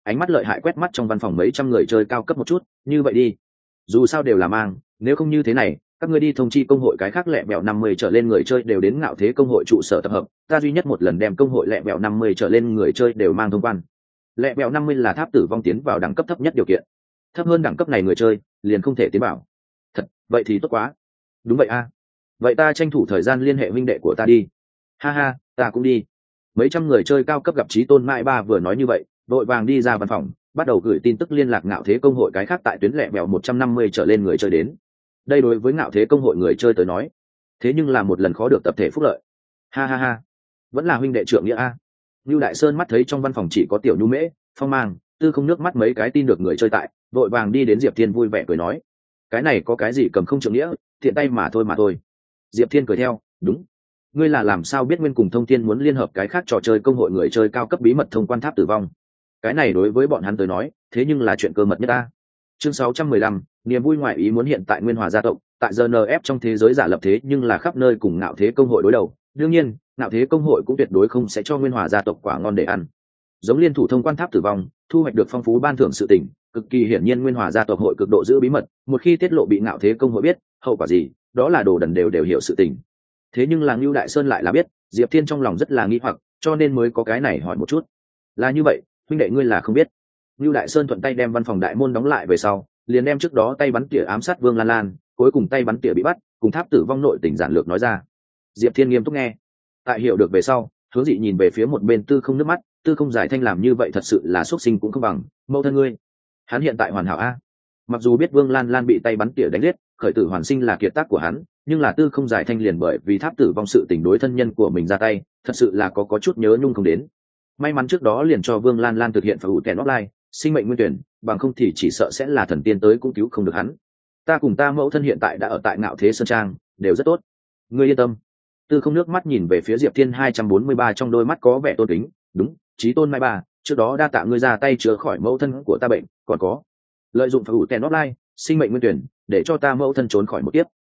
ánh mắt lợi hại quét mắt trong văn phòng mấy trăm người chơi cao cấp một chút. Như vậy đi, dù sao đều là mang, nếu không như thế này, các ngươi đi thông chi công hội cái khác lẹ bẹo 50 trở lên người chơi đều đến ngạo thế công hội trụ sở tập hợp, ta duy nhất một lần đem công hội lẹ bẹo 50 trở lên người chơi đều mang thông quan. Lẹ bẹo 50 là tháp tử vong tiến vào đẳng cấp thấp nhất điều kiện, thấp hơn đẳng cấp này người chơi liền không thể tiến vào. Thật, vậy thì tốt quá. Đúng vậy a. Vậy ta tranh thủ thời gian liên hệ huynh đệ của ta đi. Ha ha, ta cũng đi. Mấy trăm người chơi cao cấp gặp Chí Tôn Mãi Ba vừa nói như vậy, vội vàng đi ra văn phòng, bắt đầu gửi tin tức liên lạc ngạo thế công hội cái khác tại tuyến lẹ bẹo 150 trở lên người chơi đến. Đây đối với ngạo thế công hội người chơi tới nói, thế nhưng là một lần khó được tập thể phúc lợi. Ha ha ha, vẫn là huynh đệ trưởng nghĩa a. Lưu Đại Sơn mắt thấy trong văn phòng chỉ có Tiểu Nhu Mễ, Phong Mang, Tư Không nước mắt mấy cái tin được người chơi tại, vội vàng đi đến Diệp Thiên vui vẻ cười nói, cái này có cái gì cầm không trưởng nghĩa, tiện tay mà thôi. Diệp Thiên cười theo, đúng, ngươi là làm sao biết Nguyên cùng Thông Thiên muốn liên hợp cái khác trò chơi công hội người chơi cao cấp bí mật thông quan tháp tử vong? Cái này đối với bọn hắn tới nói, thế nhưng là chuyện cơ mật nhất ta. Chương 615, niềm vui ngoại ý muốn hiện tại Nguyên Hòa gia tộc, tại GNF trong thế giới giả lập thế nhưng là khắp nơi cùng ngạo thế công hội đối đầu. Đương nhiên, ngạo thế công hội cũng tuyệt đối không sẽ cho Nguyên Hòa gia tộc quả ngon để ăn. Giống liên thủ thông quan tháp tử vong, thu hoạch được phong phú ban thưởng sự tình, cực kỳ hiển nhiên Nguyên Hòa gia tộc hội cực độ giữ bí mật, một khi tiết lộ bị ngạo thế công hội biết, hậu quả gì, đó là đồ đần đều hiểu sự tình. Thế nhưng là Ngưu Đại Sơn lại là biết, Diệp Thiên trong lòng rất là nghi hoặc, cho nên mới có cái này hỏi một chút. Là như vậy, huynh đệ ngươi là không biết. Ngưu Đại Sơn thuận tay đem văn phòng đại môn đóng lại về sau, liền đem trước đó tay bắn tỉa ám sát Vương Lan Lan, cuối cùng tay bắn tỉa bị bắt, cùng tháp tử vong nội tình giản lược nói ra. Diệp Thiên nghiêm túc nghe. Tại hiểu được về sau, Hướng Dị nhìn về phía một bên Tư Không nước mắt, Tư Không giải thanh làm như vậy thật sự là xuất sinh cũng không bằng, mẫu thân ngươi. Hắn hiện tại hoàn hảo a. Mặc dù biết Vương Lan Lan bị tay bắn tỉa đánh giết, khởi tử hoàn sinh là kiệt tác của hắn, nhưng là Tư Không giải thanh liền bởi vì tháp tử vong sự tình đối thân nhân của mình ra tay, thật sự là có chút nhớ nhung không đến. May mắn trước đó liền cho Vương Lan Lan thực hiện phải ủ kèn offline, sinh mệnh nguyên tuyển, bằng không thì chỉ sợ sẽ là thần tiên tới cũng cứu không được hắn. Ta cùng ta mẫu thân hiện tại đã ở tại ngạo thế sơn trang, đều rất tốt. Ngươi yên tâm. Tư Không nước mắt nhìn về phía Diệp Thiên 243 trong đôi mắt có vẻ tôn kính, đúng, Chí Tôn Mai Ba, trước đó đa tạ ngươi ra tay chữa khỏi mẫu thân của ta bệnh, còn có lợi dụng phải ủ kèn offline, sinh mệnh nguyên tuyển, để cho ta mẫu thân trốn khỏi một kiếp.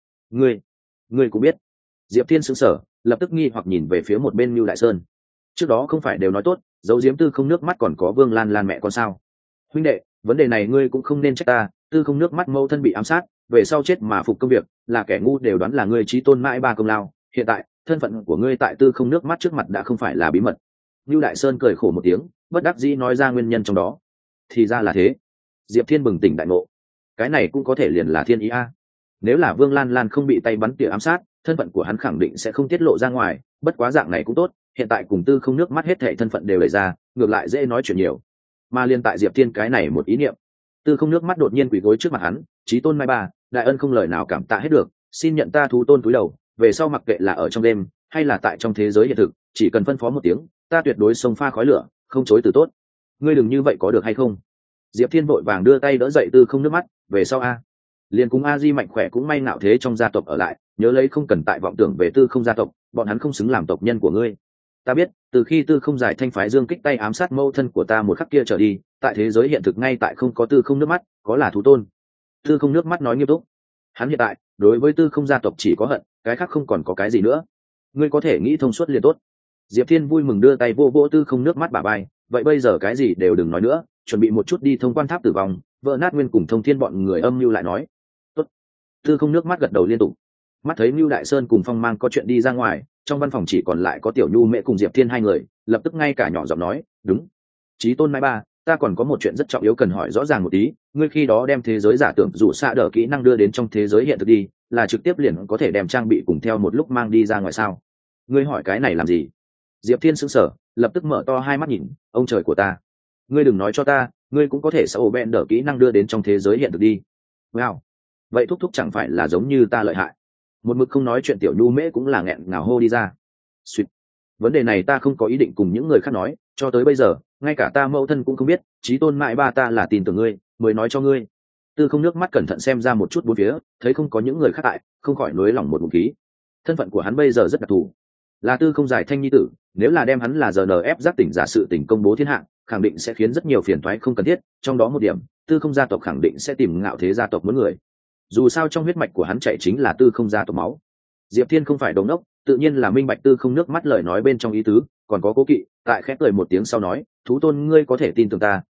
Ngươi cũng biết. Diệp Thiên sững sờ, lập tức nghi hoặc nhìn về phía một bên Lưu Đại Sơn. Trước đó không phải đều nói tốt, giấu giếm Tư Không nước mắt còn có Vương Lan Lan mẹ con sao? Huynh đệ, vấn đề này ngươi cũng không nên trách ta, Tư Không nước mắt mẫu thân bị ám sát, về sau chết mà phục công việc, là kẻ ngu đều đoán là ngươi Chí Tôn Mãi Ba công lao, hiện tại, thân phận của ngươi tại Tư Không nước mắt trước mặt đã không phải là bí mật. Lưu Đại Sơn cười khổ một tiếng, bất đắc dĩ nói ra nguyên nhân trong đó. Thì ra là thế. Diệp Thiên bừng tỉnh đại ngộ. Cái này cũng có thể liền là thiên ý a. Nếu là Vương Lan Lan không bị tay bắn tỉa ám sát, thân phận của hắn khẳng định sẽ không tiết lộ ra ngoài, bất quá dạng này cũng tốt, hiện tại cùng Tư Không nước mắt hết thảy thân phận đều lấy ra, ngược lại dễ nói chuyện nhiều. Mà liên tại Diệp Thiên cái này một ý niệm, Tư Không nước mắt đột nhiên quỳ gối trước mặt hắn, Chí Tôn Mai Ba, đại ân không lời nào cảm tạ hết được, xin nhận ta thú tôn túi đầu, về sau mặc kệ là ở trong đêm hay là tại trong thế giới hiện thực, chỉ cần phân phó một tiếng, ta tuyệt đối xông pha khói lửa, không chối từ tốt. Ngươi đừng như vậy có được hay không? Diệp Thiên vội vàng đưa tay đỡ dậy Tư Không nước mắt, về sau a, liền cùng A Di mạnh khỏe cũng may ngạo thế trong gia tộc ở lại, nhớ lấy không cần tại vọng tưởng về Tư Không gia tộc, bọn hắn không xứng làm tộc nhân của ngươi. Ta biết, từ khi Tư Không giải thanh phái dương kích tay ám sát mẫu thân của ta một khắc kia trở đi, tại thế giới hiện thực ngay tại không có Tư Không nước mắt, có là thú tôn. Tư Không nước mắt nói nghiêm túc. Hắn hiện tại đối với Tư Không gia tộc chỉ có hận, cái khác không còn có cái gì nữa. Ngươi có thể nghĩ thông suốt liền tốt. Diệp Thiên vui mừng đưa tay vô Tư Không nước mắt bả vai, vậy bây giờ cái gì đều đừng nói nữa, chuẩn bị một chút đi thông quan tháp tử vong, vợ nát Nguyên cùng Thông Thiên bọn người âm mưu lại nói. Tốt. Tư Không nước mắt gật đầu liên tục. Mắt thấy Lưu Đại Sơn cùng Phong Mang có chuyện đi ra ngoài, trong văn phòng chỉ còn lại có Tiểu Nhu Mẹ cùng Diệp Thiên hai người, lập tức ngay cả nhỏ giọng nói, đúng, Chí Tôn Mai Ba, ta còn có một chuyện rất trọng yếu cần hỏi rõ ràng một tí, ngươi khi đó đem thế giới giả tưởng rủ xạ đỡ kỹ năng đưa đến trong thế giới hiện thực đi, là trực tiếp liền có thể đem trang bị cùng theo một lúc mang đi ra ngoài sao? Ngươi hỏi cái này làm gì? Diệp Thiên sững sờ, lập tức mở to hai mắt nhìn, ông trời của ta, ngươi đừng nói cho ta, ngươi cũng có thể sẽ ổ bẹn đỡ kỹ năng đưa đến trong thế giới hiện thực đi. Wow, vậy thúc thúc chẳng phải là giống như ta lợi hại? Một mực không nói chuyện Tiểu Nhu Mễ cũng là nghẹn ngào hô đi ra. Xuyệt. Vấn đề này ta không có ý định cùng những người khác nói, cho tới bây giờ ngay cả ta mẫu thân cũng không biết, Chí Tôn Mãi Ba ta là tin tưởng ngươi mới nói cho ngươi. Tư Không nước mắt cẩn thận xem ra một chút bốn phía, thấy không có những người khác tại, không khỏi nối lòng một ngụm khí. Thân phận của hắn bây giờ rất đặc thù, là Tư Không giải thanh nhi tử, nếu là đem hắn là GNF giác tỉnh giả sự tình công bố thiên hạ, khẳng định sẽ khiến rất nhiều phiền toái không cần thiết, trong đó một điểm, Tư Không gia tộc khẳng định sẽ tìm ngạo thế gia tộc muốn người. Dù sao trong huyết mạch của hắn chạy chính là Tư Không gia tộc máu. Diệp Thiên không phải đồ ngốc, tự nhiên là minh bạch Tư Không nước mắt lời nói bên trong ý tứ, còn có cố kỵ, tại khẽ cười một tiếng sau nói, thú tôn ngươi có thể tin tưởng ta,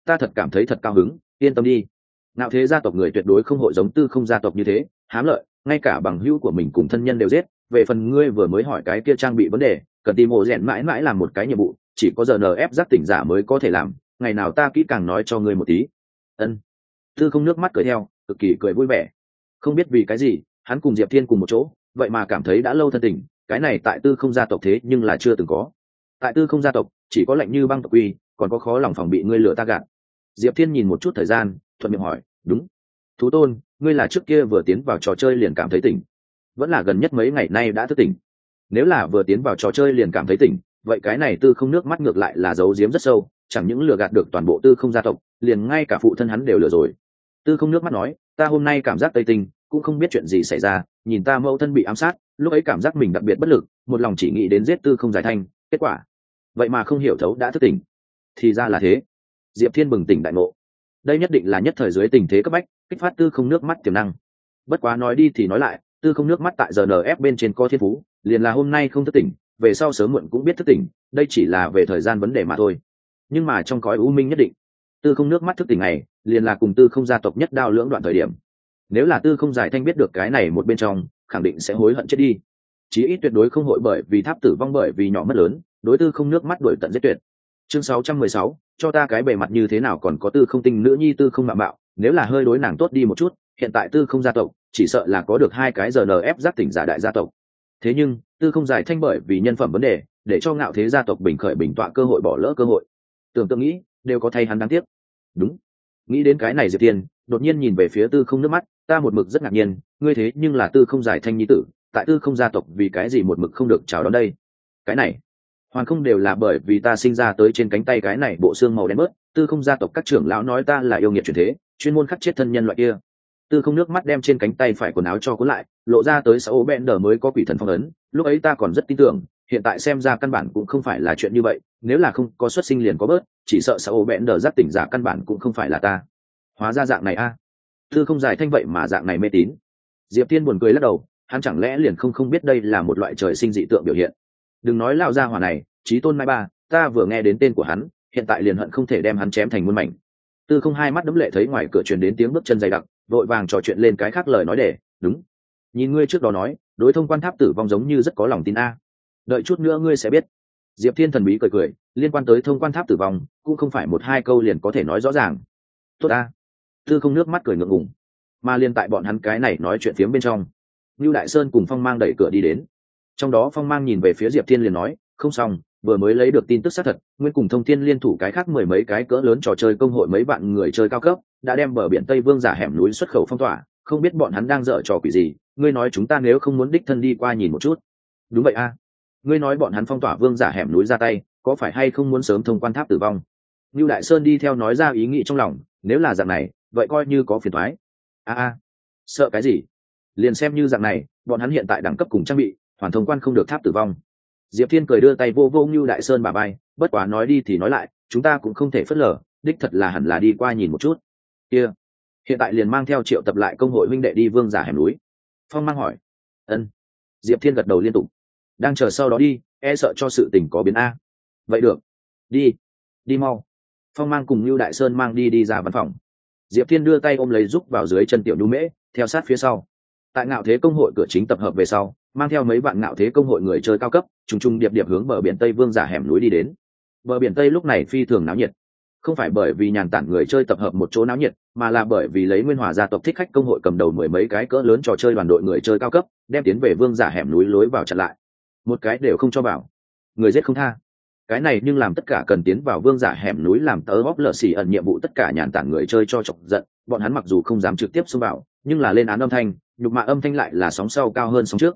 ta thật cảm thấy thật cao hứng, yên tâm đi. Ngạo thế gia tộc người tuyệt đối không hội giống Tư Không gia tộc như thế hám lợi, ngay cả bằng hữu của mình cùng thân nhân đều giết. Về phần ngươi vừa mới hỏi cái kia trang bị vấn đề, cần tìm ổ rèn mãi mãi làm một cái nhiệm vụ, chỉ có giờ NF giác tỉnh giả mới có thể làm, ngày nào ta kỹ càng nói cho ngươi một tí. Ân. Tư Không nước mắt cười theo, cực kỳ cười vui vẻ. Không biết vì cái gì, hắn cùng Diệp Thiên cùng một chỗ, vậy mà cảm thấy đã lâu thân tình, cái này tại Tư Không gia tộc thế nhưng là chưa từng có. Tại Tư Không gia tộc, chỉ có lạnh như băng tộc uy, còn có khó lòng phòng bị ngươi lừa ta gạt. Diệp Thiên nhìn một chút thời gian, thuận miệng hỏi, đúng. Thú tôn, ngươi là trước kia vừa tiến vào trò chơi liền cảm thấy tỉnh, vẫn là gần nhất mấy ngày nay đã thức tỉnh? Nếu là vừa tiến vào trò chơi liền cảm thấy tỉnh, vậy cái này Tư Không nước mắt ngược lại là giấu giếm rất sâu, chẳng những lừa gạt được toàn bộ Tư Không gia tộc, liền ngay cả phụ thân hắn đều lừa rồi. Tư Không nước mắt nói, ta hôm nay cảm giác tây tinh, cũng không biết chuyện gì xảy ra, nhìn ta mẫu thân bị ám sát, lúc ấy cảm giác mình đặc biệt bất lực, một lòng chỉ nghĩ đến giết Tư Không Giải Thanh, kết quả vậy mà không hiểu thấu đã thức tỉnh. Thì ra là thế. Diệp Thiên bừng tỉnh đại ngộ, đây nhất định là nhất thời dưới tình thế cấp bách kích phát Tư Không nước mắt tiềm năng. Bất quá nói đi thì nói lại, Tư Không nước mắt tại giờ NF bên trên có thiên phú, liền là hôm nay không thức tỉnh, về sau sớm muộn cũng biết thức tỉnh, đây chỉ là về thời gian vấn đề mà thôi. Nhưng mà trong cõi u minh nhất định, Tư Không nước mắt thức tỉnh này liền là cùng Tư Không gia tộc nhất đao lưỡng đoạn thời điểm. Nếu là Tư Không Giải Thanh biết được cái này một bên trong, khẳng định sẽ hối hận chết đi, chí ít tuyệt đối không hội bởi vì tháp tử vong bởi vì nhỏ mất lớn, đối Tư Không nước mắt đuổi tận giết tuyệt. Chương 616, cho ta cái bề mặt như thế nào còn có Tư Không tinh nữ nhi Tư Không mạo mạo, nếu là hơi đối nàng tốt đi một chút, hiện tại Tư Không gia tộc chỉ sợ là có được hai cái giờ NF giác tỉnh giả đại gia tộc. Thế nhưng Tư Không Giải Thanh bởi vì nhân phẩm vấn đề, để cho ngạo thế gia tộc bình khởi bình tọa cơ hội bỏ lỡ cơ hội. Tưởng tượng nghĩ đều có thay hắn đáng tiếc. Đúng. Nghĩ đến cái này Diệp Tiên đột nhiên nhìn về phía Tư Không nước mắt, ta một mực rất ngạc nhiên, ngươi thế nhưng là Tư Không Giải Thanh nhi tử, tại Tư Không gia tộc vì cái gì một mực không được chào đón đây? Cái này hoàn không đều là bởi vì ta sinh ra tới trên cánh tay cái này bộ xương màu đen bớt, Tư Không gia tộc các trưởng lão nói ta là yêu nghiệt chuyển thế, chuyên môn khắc chết thân nhân loại kia. Tư Không nước mắt đem trên cánh tay phải quần áo cho cuốn lại, lộ ra tới sáu bẹn đờ mới có quỷ thần phong ấn, lúc ấy ta còn rất tin tưởng, hiện tại xem ra căn bản cũng không phải là chuyện như vậy, nếu là không có xuất sinh liền có bớt, chỉ sợ sáu bẹn đờ giác tỉnh giả căn bản cũng không phải là ta. Hóa ra dạng này a. Tư Không Giải Thanh vậy mà dạng này mê tín. Diệp Thiên buồn cười lắc đầu, hắn chẳng lẽ liền không biết đây là một loại trời sinh dị tượng biểu hiện. Đừng nói lao ra hỏa này, Chí Tôn Mai Ba, ta vừa nghe đến tên của hắn, hiện tại liền hận không thể đem hắn chém thành muôn mảnh. Tư Không hai mắt đẫm lệ thấy ngoài cửa truyền đến tiếng bước chân dày đặc, vội vàng trò chuyện lên cái khác lời nói để, đúng. Nhìn ngươi trước đó nói, đối thông quan tháp tử vong giống như rất có lòng tin a. Đợi chút nữa ngươi sẽ biết. Diệp Thiên thần bí cười cười, liên quan tới thông quan tháp tử vong, cũng không phải một hai câu liền có thể nói rõ ràng. Tốt a. Tư Không nước mắt cười ngượng ngùng. Mà liên tại bọn hắn cái này nói chuyện phiếm bên trong, Nưu Đại Sơn cùng Phong Mang đẩy cửa đi đến. Trong đó Phong Mang nhìn về phía Diệp Thiên liền nói, không xong, vừa mới lấy được tin tức xác thật, nguyên cùng Thông Thiên liên thủ cái khác mười mấy cái cỡ lớn trò chơi công hội mấy bạn người chơi cao cấp, đã đem bờ biển Tây Vương giả hẻm núi xuất khẩu phong tỏa, không biết bọn hắn đang dở trò quỷ gì, ngươi nói chúng ta nếu không muốn đích thân đi qua nhìn một chút. Đúng vậy a. Ngươi nói bọn hắn phong tỏa Vương giả hẻm núi ra tay, có phải hay không muốn sớm thông quan tháp tử vong? Nưu Đại Sơn đi theo nói ra ý nghĩ trong lòng, nếu là dạng này, vậy coi như có phiền toái. A, sợ cái gì? Liền xem như dạng này, bọn hắn hiện tại đẳng cấp cùng trang bị, hoàn thông quan không được tháp tử vong. Diệp Thiên cười đưa tay vô vô Nưu Đại Sơn bả vai, bất quá nói đi thì nói lại, chúng ta cũng không thể phớt lờ, đích thật là hẳn là đi qua nhìn một chút. Kia, hiện tại liền mang theo Triệu Tập lại công hội huynh đệ đi Vương giả hẻm núi. Phong Mang hỏi. Ân. Diệp Thiên gật đầu liên tục. Đang chờ sau đó đi, e sợ cho sự tình có biến a. Vậy được. Đi. Đi mau. Phong Mang cùng Nưu Đại Sơn mang đi ra văn phòng. Diệp Thiên đưa tay ôm lấy giúp vào dưới chân tiểu Nhu Mễ, theo sát phía sau. Tại ngạo thế công hội cửa chính tập hợp về sau, mang theo mấy bạn ngạo thế công hội người chơi cao cấp, trùng trùng điệp điệp hướng bờ biển Tây Vương giả hẻm núi đi đến. Bờ biển Tây lúc này phi thường náo nhiệt, không phải bởi vì nhàn tản người chơi tập hợp một chỗ náo nhiệt, mà là bởi vì lấy Nguyên Hòa gia tộc thích khách công hội cầm đầu mười mấy cái cỡ lớn trò chơi đoàn đội người chơi cao cấp, đem tiến về Vương giả hẻm núi lối vào chặn lại, một cái đều không cho vào, người giết không tha. Cái này nhưng làm tất cả cần tiến vào Vương giả hẻm núi làm tớ bóp lợ xì ẩn nhiệm vụ tất cả nhàn tản người chơi cho chọc giận, bọn hắn mặc dù không dám trực tiếp xông vào, nhưng là lên án âm thanh, nhục mạ âm thanh lại là sóng sau cao hơn sóng trước.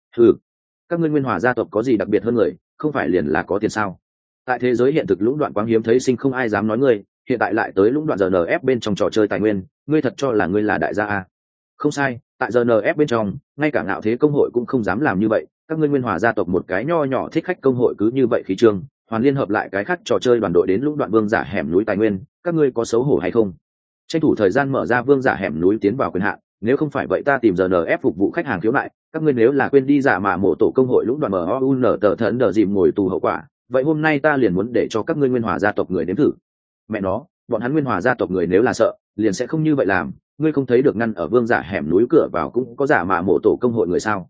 Các ngươi Nguyên Hòa gia tộc có gì đặc biệt hơn người, không phải liền là có tiền sao? Tại thế giới hiện thực lũng đoạn quáng hiếm thấy sinh không ai dám nói ngươi, hiện tại lại tới lũng đoạn RNF bên trong trò chơi tài nguyên, ngươi thật cho là ngươi là đại gia à? Không sai, tại RNF bên trong, ngay cả ngạo thế công hội cũng không dám làm như vậy, các ngươi Nguyên Hòa gia tộc một cái nho nhỏ thích khách công hội cứ như vậy khí trương, hoàn liên hợp lại cái khác trò chơi đoàn đội đến lũng đoạn Vương giả hẻm núi tài nguyên, các ngươi có xấu hổ hay không? Tranh thủ thời gian mở ra Vương giả hẻm núi tiến vào quyền hạn, nếu không phải vậy ta tìm RNF phục vụ khách hàng khiếu nại, các ngươi nếu là quên đi giả mà mổ tổ công hội lũng đoạn MOUN tờ thẫn đờ dìm ngồi tù hậu quả, vậy hôm nay ta liền muốn để cho các ngươi Nguyên Hòa gia tộc người nếm thử. Mẹ nó, bọn hắn Nguyên Hòa gia tộc người nếu là sợ liền sẽ không như vậy làm. Ngươi không thấy được ngăn ở vương giả hẻm núi cửa vào cũng có giả mạ mộ tổ công hội người sao?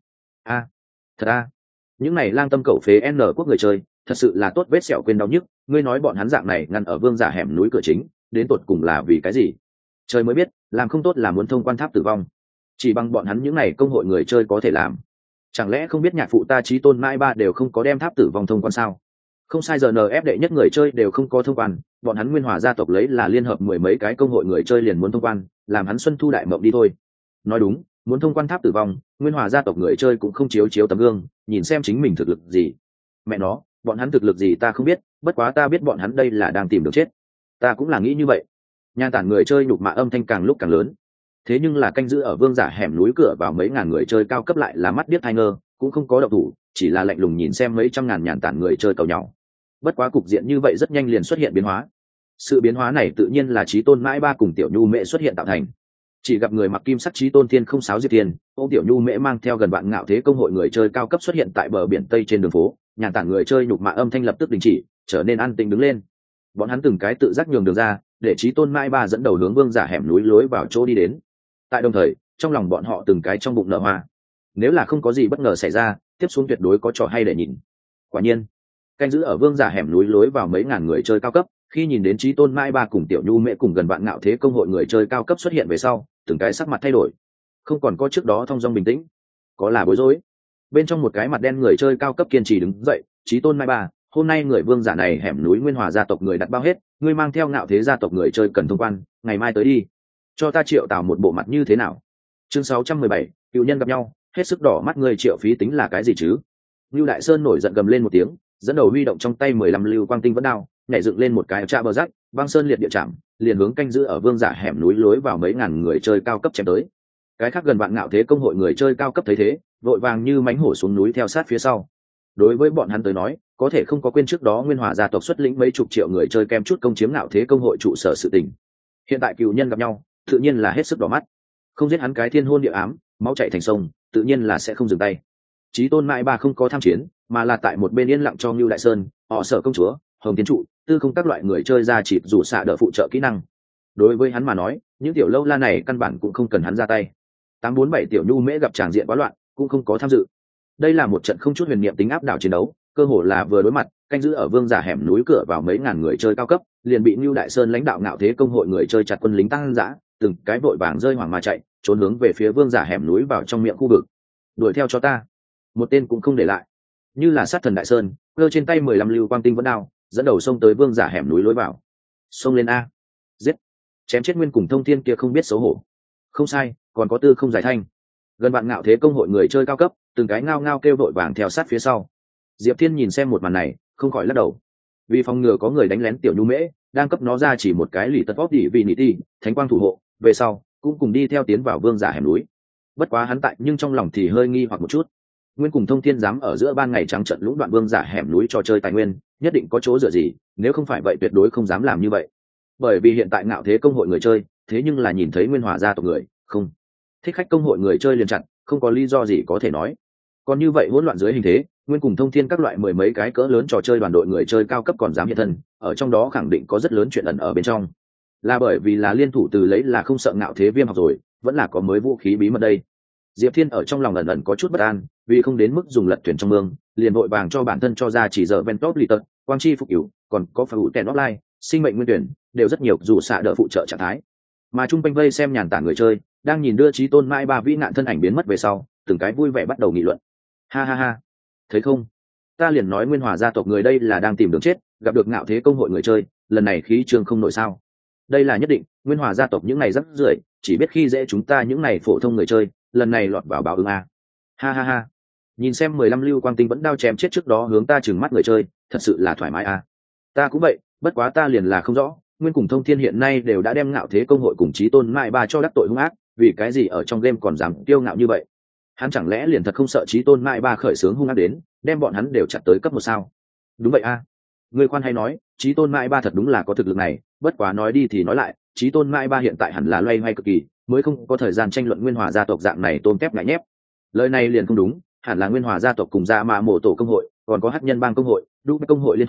Thật những này lang tâm cẩu phế n quốc người chơi thật sự là tốt vết sẹo quên đau nhức. Ngươi nói bọn hắn dạng này ngăn ở vương giả hẻm núi cửa chính đến tột cùng là vì cái gì? Trời mới biết, làm không tốt là muốn thông quan tháp tử vong. Chỉ bằng bọn hắn những này công hội người chơi có thể làm. Chẳng lẽ không biết nhạc phụ ta Chí Tôn Mai Ba đều không có đem tháp tử vong thông quan sao? Không sai, giờ NF đệ nhất người chơi đều không có thông quan, bọn hắn Nguyên Hòa gia tộc lấy là liên hợp mười mấy cái công hội người chơi liền muốn thông quan, làm hắn xuân thu đại mộng đi thôi. Nói đúng, muốn thông quan tháp tử vong, Nguyên Hòa gia tộc người chơi cũng không chiếu chiếu tấm gương, nhìn xem chính mình thực lực gì. Mẹ nó, bọn hắn thực lực gì ta không biết, bất quá ta biết bọn hắn đây là đang tìm đường chết. Ta cũng là nghĩ như vậy. Nhan tản người chơi nhục mạ âm thanh càng lúc càng lớn. Thế nhưng là canh giữ ở vương giả hẻm núi cửa vào mấy ngàn người chơi cao cấp lại là mắt điếc tai ngơ, cũng không có động thủ, chỉ là lạnh lùng nhìn xem mấy trăm ngàn nhàn tản người chơi cầu nhau. Bất quá cục diện như vậy rất nhanh liền xuất hiện biến hóa. Sự biến hóa này tự nhiên là Chí Tôn Mãi Ba cùng Tiểu Nhu Mễ xuất hiện tạo thành. Chỉ gặp người mặc kim sắc Chí Tôn Thiên không sáo Diệp Thiên, ô Tiểu Nhu Mễ mang theo gần vạn ngạo thế công hội người chơi cao cấp xuất hiện tại bờ biển Tây trên đường phố, nhàn tản người chơi nhục mạ âm thanh lập tức đình chỉ, trở nên an tĩnh đứng lên. Bọn hắn từng cái tự giác nhường đường ra, để Chí Tôn Mãi Ba dẫn đầu hướng vương giả hẻm núi lối vào chỗ đi đến. Tại đồng thời, trong lòng bọn họ từng cái trong bụng nở hoa. Nếu là không có gì bất ngờ xảy ra, tiếp xuống tuyệt đối có trò hay để nhìn. Quả nhiên, canh giữ ở vương giả hẻm núi lối vào mấy ngàn người chơi cao cấp, khi nhìn đến Chí Tôn Mai Ba cùng Tiểu Nhu Mễ cùng gần vạn ngạo thế công hội người chơi cao cấp xuất hiện về sau, từng cái sắc mặt thay đổi, không còn có trước đó thong dong bình tĩnh, có là bối rối. Bên trong một cái mặt đen người chơi cao cấp kiên trì đứng dậy, Chí Tôn Mai Ba, hôm nay người vương giả này hẻm núi Nguyên Hòa gia tộc người đặt bao hết, ngươi mang theo ngạo thế gia tộc người chơi cần thông quan, ngày mai tới đi, cho ta triệu tảo một bộ mặt như thế nào? Chương 617, cựu nhân gặp nhau, hết sức đỏ mắt người triệu phí tính là cái gì chứ? Lưu Đại Sơn nổi giận gầm lên một tiếng, dẫn đầu huy động trong tay 15 lưu quang tinh vẫn đao, nhảy dựng lên một cái trạ bờ rắc, băng sơn liệt địa chạm, liền hướng canh giữ ở vương giả hẻm núi lối vào mấy ngàn người chơi cao cấp chém tới. Cái khác gần vạn ngạo thế công hội người chơi cao cấp thấy thế, vội vàng như mánh hổ xuống núi theo sát phía sau. Đối với bọn hắn tới nói, có thể không có quên trước đó Nguyên Hòa gia tộc xuất lĩnh mấy chục triệu người chơi kem chút công chiếm ngạo thế công hội trụ sở sự tình. Hiện tại cựu nhân gặp nhau, tự nhiên là hết sức đỏ mắt. Không giết hắn cái thiên hôn địa ám, máu chảy thành sông, tự nhiên là sẽ không dừng tay. Chí Tôn Mãi Ba không có tham chiến, mà là tại một bên yên lặng cho Ngưu Đại Sơn, họ Sở công chúa, Hồng Tiến trụ, tư không các loại người chơi ra chỉ dù xạ đỡ phụ trợ kỹ năng. Đối với hắn mà nói, những tiểu lâu la này căn bản cũng không cần hắn ra tay. 847 tiểu Nhu Mễ gặp tràng diện quá loạn, cũng không có tham dự. Đây là một trận không chút huyền niệm tính áp đảo chiến đấu, cơ hồ là vừa đối mặt, canh giữ ở vương giả hẻm núi cửa vào mấy ngàn người chơi cao cấp, liền bị Ngưu Đại Sơn lãnh đạo ngạo thế công hội người chơi chặt quân lính tăng dã, từng cái vội vàng rơi hoảng mà chạy, trốn hướng về phía vương giả hẻm núi vào trong miệng khu vực. Đuổi theo cho ta, một tên cũng không để lại. Như là sát thần Đại Sơn, cơ trên tay 15 lưu quang tinh vẫn đao, dẫn đầu xông tới vương giả hẻm núi lối vào. Xông lên a, giết, chém chết Nguyên cùng Thông Thiên kia không biết xấu hổ. Không sai, còn có Tư không giải thanh. Gần bạn ngạo thế công hội người chơi cao cấp, từng cái ngao ngao kêu vội vàng theo sát phía sau. Diệp Thiên nhìn xem một màn này, không khỏi lắc đầu. Vì phòng ngừa có người đánh lén tiểu Nhu Mễ, đang cấp nó ra chỉ một cái lì tật vóc đỉ vì nị ti, thánh quang thủ hộ, về sau cũng cùng đi theo tiến vào vương giả hẻm núi. Bất quá hắn tại nhưng trong lòng thì hơi nghi hoặc một chút. Nguyên cùng Thông Thiên dám ở giữa ban ngày trắng trận lũng đoạn vương giả hẻm núi trò chơi tài nguyên, nhất định có chỗ dựa gì, nếu không phải vậy tuyệt đối không dám làm như vậy. Bởi vì hiện tại ngạo thế công hội người chơi, thế nhưng là nhìn thấy Nguyên Hòa gia tộc người, không thích khách công hội người chơi liền chặn, không có lý do gì có thể nói. Còn như vậy hỗn loạn dưới hình thế, Nguyên cùng Thông Thiên các loại mười mấy cái cỡ lớn trò chơi đoàn đội người chơi cao cấp còn dám hiện thân, ở trong đó khẳng định có rất lớn chuyện ẩn ở bên trong. Là bởi vì là liên thủ từ lấy là không sợ ngạo thế viêm học rồi, vẫn là có mới vũ khí bí mật đây. Diệp Thiên ở trong lòng ẩn ẩn có chút bất an, vì không đến mức dùng lật thuyền trong mương, liền vội vàng cho bản thân cho ra chỉ giờ Ventos Litter, Quang Chi phục cửu, còn có phù kèn offline, sinh mệnh nguyên tuyển, đều rất nhiều dù xạ đỡ phụ trợ trạng thái. Mà trung quanh vây xem nhàn tản người chơi, đang nhìn đưa Chí Tôn Mai Ba vĩ nạn thân ảnh biến mất về sau, từng cái vui vẻ bắt đầu nghị luận. Ha ha ha, thấy không? Ta liền nói Nguyên Hòa gia tộc người đây là đang tìm đường chết, gặp được ngạo thế công hội người chơi, lần này khí trường không nổi sao? Đây là nhất định, Nguyên Hòa gia tộc những này rất rưởi, chỉ biết khi dễ chúng ta những này phổ thông người chơi, lần này lọt vào báo ứng a. Ha ha ha. Nhìn xem 15 lưu quang tinh vẫn đao chém chết trước đó hướng ta trừng mắt người chơi, thật sự là thoải mái a. Ta cũng vậy, bất quá ta liền là không rõ, Nguyên cùng Thông Thiên hiện nay đều đã đem ngạo thế công hội cùng Chí Tôn Mai Ba cho đắc tội hung ác, vì cái gì ở trong game còn dám kiêu ngạo như vậy? Hắn chẳng lẽ liền thật không sợ Chí Tôn Mai Ba khởi xướng hung ác đến, đem bọn hắn đều chặt tới cấp 1 sao? Đúng vậy a. Người khoan hay nói, Chí Tôn Mai Ba thật đúng là có thực lực này, bất quá nói đi thì nói lại, Chí Tôn Mai Ba hiện tại hẳn là loay hoay cực kỳ, mới không có thời gian tranh luận Nguyên Hòa gia tộc dạng này tôm tép ngại nhép. Lời này liền không đúng, hẳn là Nguyên Hòa gia tộc cùng Dạ Mạ Mộ tổ công hội, còn có Hắc Nhân bang công hội, Đu công hội liên thủ,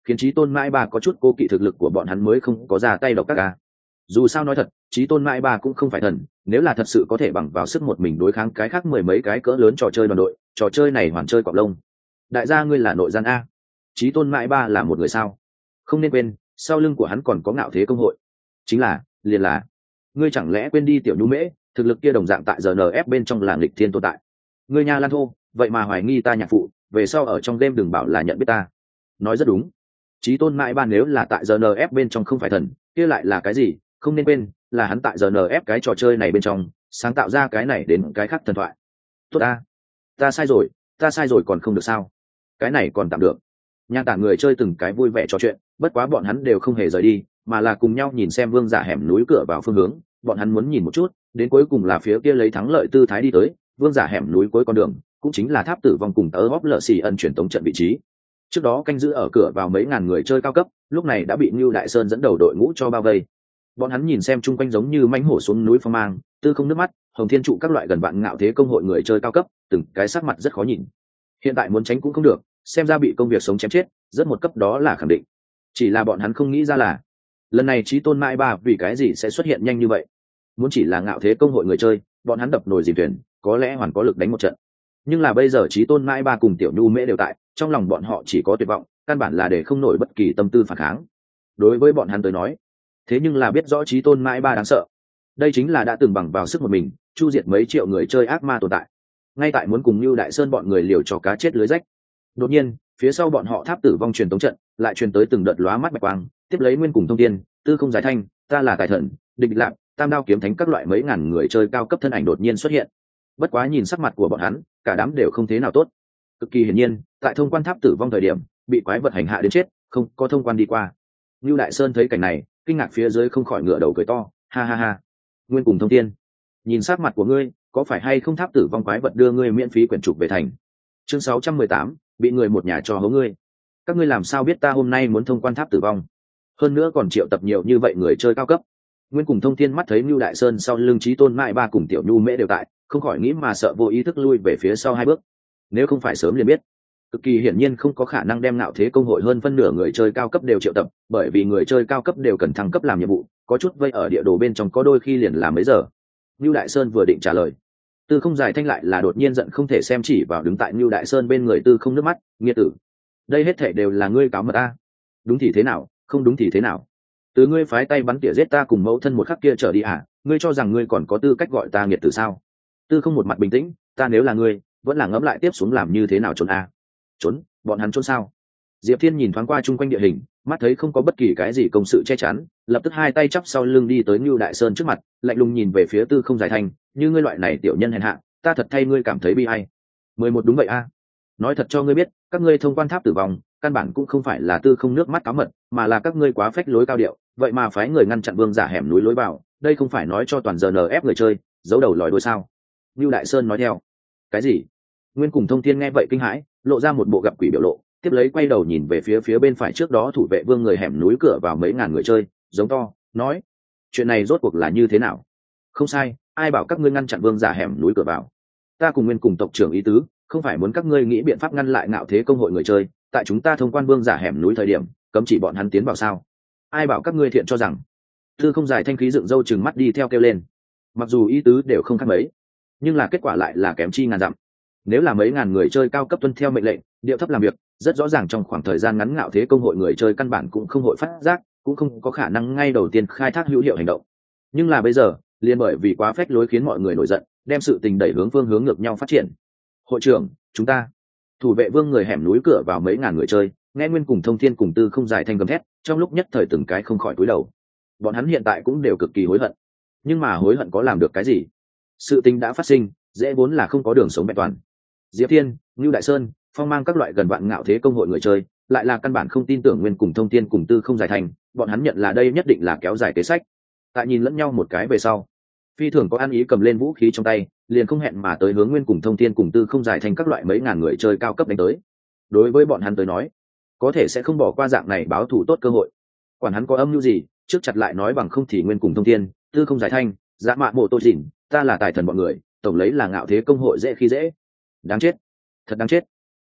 khiến chí tôn mãi ba có chút cố kỵ thực lực của bọn hắn mới không có ra tay độc các ca. Dù sao nói thật, chí tôn mãi ba cũng không phải thần, nếu là thật sự có thể bằng vào sức một mình đối kháng cái khác mười mấy cái cỡ lớn trò chơi đoàn đội, trò chơi này hoàn chơi cọp lông. Đại gia ngươi là nội gian a, chí tôn mãi ba là một người sao? Không nên quên, sau lưng của hắn còn có ngạo thế công hội. Chính là, liền là, ngươi chẳng lẽ quên đi tiểu nhu mễ, thực lực kia đồng dạng tại GNF bên trong là nghịch thiên tồn tại. Ngươi nha Lan Thô, vậy mà hoài nghi ta nhạc phụ, về sau ở trong game đừng bảo là nhận biết ta. Nói rất đúng. Chí tôn mãi ba nếu là tại GNF bên trong không phải thần, kia lại là cái gì? Không nên quên, là hắn tại GNF cái trò chơi này bên trong, sáng tạo ra cái này đến cái khác thần thoại. Tốt ta sai rồi còn không được sao? Cái này còn tạm được. Nhà tả người chơi từng cái vui vẻ trò chuyện, bất quá bọn hắn đều không hề rời đi, mà là cùng nhau nhìn xem vương giả hẻm núi cửa vào phương hướng. Bọn hắn muốn nhìn một chút, đến cuối cùng là phía kia lấy thắng lợi tư thái đi tới, vương giả hẻm núi cuối con đường, cũng chính là tháp tử vong cùng tớ góp lợ xì ẩn chuyển tống trận vị trí. Trước đó canh giữ ở cửa vào mấy ngàn người chơi cao cấp, lúc này đã bị Nưu Đại Sơn dẫn đầu đội ngũ cho bao vây. Bọn hắn nhìn xem chung quanh giống như mãnh hổ xuống núi phong mang, tư không nước mắt, hồng thiên trụ các loại gần vạn ngạo thế công hội người chơi cao cấp, từng cái sắc mặt rất khó nhìn. Hiện tại muốn tránh cũng không được, xem ra bị công việc sống chém chết, rất một cấp đó là khẳng định. Chỉ là bọn hắn không nghĩ ra là lần này chí tôn mãi ba vì cái gì sẽ xuất hiện nhanh như vậy. Muốn chỉ là ngạo thế công hội người chơi, bọn hắn đập nồi dìm thuyền, có lẽ hoàn có lực đánh một trận. Nhưng là bây giờ chí tôn mãi ba cùng tiểu nhu mễ đều tại, trong lòng bọn họ chỉ có tuyệt vọng, căn bản là để không nổi bất kỳ tâm tư phản kháng. Đối với bọn hắn tới nói, thế nhưng là biết rõ chí tôn mãi ba đáng sợ. Đây chính là đã từng bằng vào sức một mình chu diệt mấy triệu người chơi ác ma tồn tại, ngay tại muốn cùng Nưu Đại Sơn bọn người liều cho cá chết lưới rách. Đột nhiên phía sau bọn họ tháp tử vong truyền tống trận lại truyền tới từng đợt lóa mắt bạch quang, tiếp lấy nguyên cùng thông tiên tư không giải thanh, ta là tài thần, địch lạc, tam đao kiếm thánh các loại mấy ngàn người chơi cao cấp thân ảnh đột nhiên xuất hiện. Bất quá nhìn sắc mặt của bọn hắn, cả đám đều không thế nào tốt. Cực kỳ hiển nhiên, tại thông quan tháp tử vong thời điểm, bị quái vật hành hạ đến chết, không có thông quan đi qua. Nưu Đại Sơn thấy cảnh này, kinh ngạc phía dưới không khỏi ngửa đầu cười to, ha ha ha. Nguyên cùng thông tiên, nhìn sắc mặt của ngươi, có phải hay không tháp tử vong quái vật đưa ngươi miễn phí quyển trục về thành? Chương 618, bị người một nhà cho hố ngươi. Các ngươi làm sao biết ta hôm nay muốn thông quan tháp tử vong? Hơn nữa còn triệu tập nhiều như vậy người chơi cao cấp. Nguyên cùng thông thiên mắt thấy Nưu Đại Sơn sau lưng chí tôn mãi ba cùng tiểu nhu mễ đều tại, không khỏi nghĩ mà sợ vô ý thức lui về phía sau hai bước. Nếu không phải sớm liền biết, cực kỳ hiển nhiên không có khả năng đem ngạo thế công hội hơn phân nửa người chơi cao cấp đều triệu tập, bởi vì người chơi cao cấp đều cần thăng cấp làm nhiệm vụ, có chút vây ở địa đồ bên trong có đôi khi liền làm mấy giờ. Nưu Đại Sơn vừa định trả lời, Tư Không Giải Thanh lại là đột nhiên giận không thể xem chỉ vào đứng tại Nưu Đại Sơn bên người Tư Không nước mắt, nghiệt tử, đây hết thảy đều là ngươi cáo mật a. Đúng thì thế nào, không đúng thì thế nào? Từ ngươi phái tay bắn tỉa giết ta cùng mẫu thân một khắc kia trở đi à? Ngươi cho rằng ngươi còn có tư cách gọi ta nghiệt tử sao? Tư Không một mặt bình tĩnh, ta nếu là ngươi, vẫn là ngẫm lại tiếp xuống làm như thế nào trốn a? Trốn? Bọn hắn trốn sao? Diệp Thiên nhìn thoáng qua chung quanh địa hình, mắt thấy không có bất kỳ cái gì công sự che chắn, lập tức hai tay chắp sau lưng đi tới Nưu Đại Sơn trước mặt, lạnh lùng nhìn về phía Tư Không Giải Thanh, như ngươi loại này tiểu nhân hèn hạ, ta thật thay ngươi cảm thấy bi ai. 11 đúng vậy a. Nói thật cho ngươi biết, các ngươi thông quan tháp tử vong, căn bản cũng không phải là Tư Không nước mắt cáo mật, mà là các ngươi quá phách lối cao điệu, vậy mà phái người ngăn chặn vương giả hẻm núi lối vào, đây không phải nói cho toàn GNF người chơi, giấu đầu lòi đuôi sao? Nưu Đại Sơn nói theo. Cái gì? Nguyên cùng Thông Thiên nghe vậy kinh hãi, lộ ra một bộ gặp quỷ biểu lộ, tiếp lấy quay đầu nhìn về phía bên phải trước đó thủ vệ vương người hẻm núi cửa vào mấy ngàn người chơi, giống to, nói: chuyện này rốt cuộc là như thế nào? Không sai, ai bảo các ngươi ngăn chặn vương giả hẻm núi cửa vào? Ta cùng Nguyên cùng tộc trưởng ý tứ, không phải muốn các ngươi nghĩ biện pháp ngăn lại ngạo thế công hội người chơi, tại chúng ta thông quan vương giả hẻm núi thời điểm, cấm chỉ bọn hắn tiến vào sao? Ai bảo các ngươi thiện cho rằng? Tư Không Giải Thanh khí dựng râu chừng mắt đi theo kêu lên. Mặc dù ý tứ đều không khác mấy, nhưng là kết quả lại là kém chi ngàn dặm. Nếu là mấy ngàn người chơi cao cấp tuân theo mệnh lệnh, điệu thấp làm việc, rất rõ ràng trong khoảng thời gian ngắn ngạo thế công hội người chơi căn bản cũng không hội phát giác, cũng không có khả năng ngay đầu tiên khai thác hữu hiệu hành động. Nhưng là bây giờ, liền bởi vì quá phách lối khiến mọi người nổi giận, đem sự tình đẩy hướng hướng ngược nhau phát triển. Hội trưởng, chúng ta thủ vệ vương người hẻm núi cửa vào mấy ngàn người chơi, nghe Nguyên cùng Thông Thiên cùng Tư Không Giải Thanh gầm thét, trong lúc nhất thời từng cái không khỏi cúi đầu. Bọn hắn hiện tại cũng đều cực kỳ hối hận, nhưng mà hối hận có làm được cái gì? Sự tình đã phát sinh, dễ vốn là không có đường sống vẹn toàn. Diệp Thiên, Nưu Đại Sơn, Phong Mang các loại gần vạn ngạo thế công hội người chơi, lại là căn bản không tin tưởng Nguyên cùng Thông Thiên cùng Tư Không Giải Thanh, bọn hắn nhận là đây nhất định là kéo dài kế sách. Tại nhìn lẫn nhau một cái về sau, phi thường có ăn ý cầm lên vũ khí trong tay, liền không hẹn mà tới hướng Nguyên cùng Thông Thiên cùng Tư Không Giải Thanh các loại mấy ngàn người chơi cao cấp đánh tới. Đối với bọn hắn tới nói, có thể sẽ không bỏ qua dạng này báo thù tốt cơ hội. Quản hắn có âm mưu gì, trước chặt lại nói bằng không thì Nguyên cùng Thông Thiên, Tư Không Giải Thanh, Dạ Mạ Mộ Tô Dĩnh, ta là tài thần bọn người, tổng lấy là ngạo thế công hội dễ khi dễ. Đáng chết, thật đáng chết.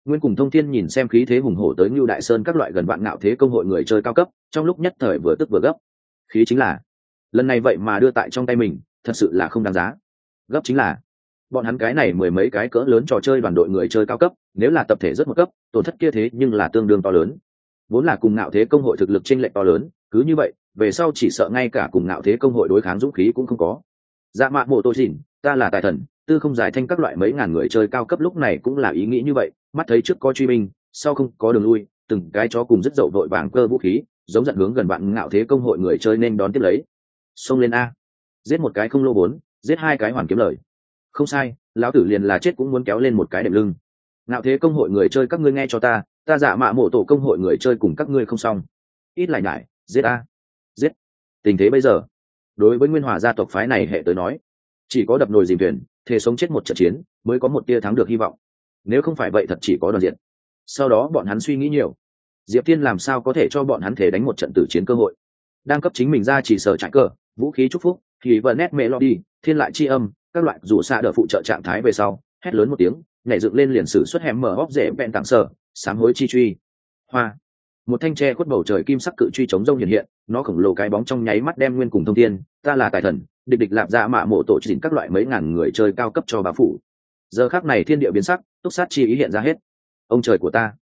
Nguyên cùng Thông Thiên nhìn xem khí thế hùng hổ tới Ngưu Đại Sơn các loại gần vạn ngạo thế công hội người chơi cao cấp, trong lúc nhất thời vừa tức vừa gấp. Khí chính là, lần này vậy mà đưa tại trong tay mình, thật sự là không đáng giá. Gấp chính là, bọn hắn cái này mười mấy cái cỡ lớn trò chơi đoàn đội người chơi cao cấp, nếu là tập thể rất một cấp, tổn thất kia thế nhưng là tương đương to lớn. Vốn là cùng ngạo thế công hội thực lực chênh lệch to lớn, cứ như vậy, về sau chỉ sợ ngay cả cùng ngạo thế công hội đối kháng dũng khí cũng không có. Dạ mạ mộ tôi xỉn, ta là tài thần, tư không giải thanh các loại mấy ngàn người chơi cao cấp lúc này cũng là ý nghĩ như vậy, mắt thấy trước có truy binh, sau không có đường lui, từng cái chó cùng rất dậu vội vàng cơ vũ khí, giống giận hướng gần bạn ngạo thế công hội người chơi nên đón tiếp lấy. Xông lên a, giết một cái không lô vốn, giết hai cái hoàn kiếm lời. Không sai, lão tử liền là chết cũng muốn kéo lên một cái đệm lưng. Ngạo thế công hội người chơi các ngươi nghe cho ta dạ mạ mộ tổ công hội người chơi cùng các ngươi không xong. Ít lại nhải, giết a, giết. Tình thế bây giờ, đối với Nguyên Hòa gia tộc phái này hệ tới nói, chỉ có đập nồi dìm thuyền, thề sống chết một trận chiến mới có một tia thắng được hy vọng. Nếu không phải vậy thật chỉ có đoàn diện. Sau đó bọn hắn suy nghĩ nhiều, Diệp Thiên làm sao có thể cho bọn hắn thể đánh một trận tử chiến cơ hội. Đang cấp chính mình ra chỉ sở trại cờ, vũ khí chúc phúc, thì vờ nét melody, thiên lại chi âm, các loại rủ xạ đỡ phụ trợ trạng thái về sau, hét lớn một tiếng, nhảy dựng lên liền sử xuất hẻm mở óc rễ bẹn tặng sở, sám hối chi truy. Hoa. Một thanh tre khuất bầu trời kim sắc cự truy chống rông hiện hiện, nó khổng lồ cái bóng trong nháy mắt đem Nguyên cùng Thông Thiên, ta là tài thần, địch địch lạp dạ mạ mộ tổ chỉnh các loại mấy ngàn người chơi cao cấp cho bá phủ. Giờ khắc này thiên địa biến sắc, túc sát chi ý hiện ra hết. Ông trời của ta.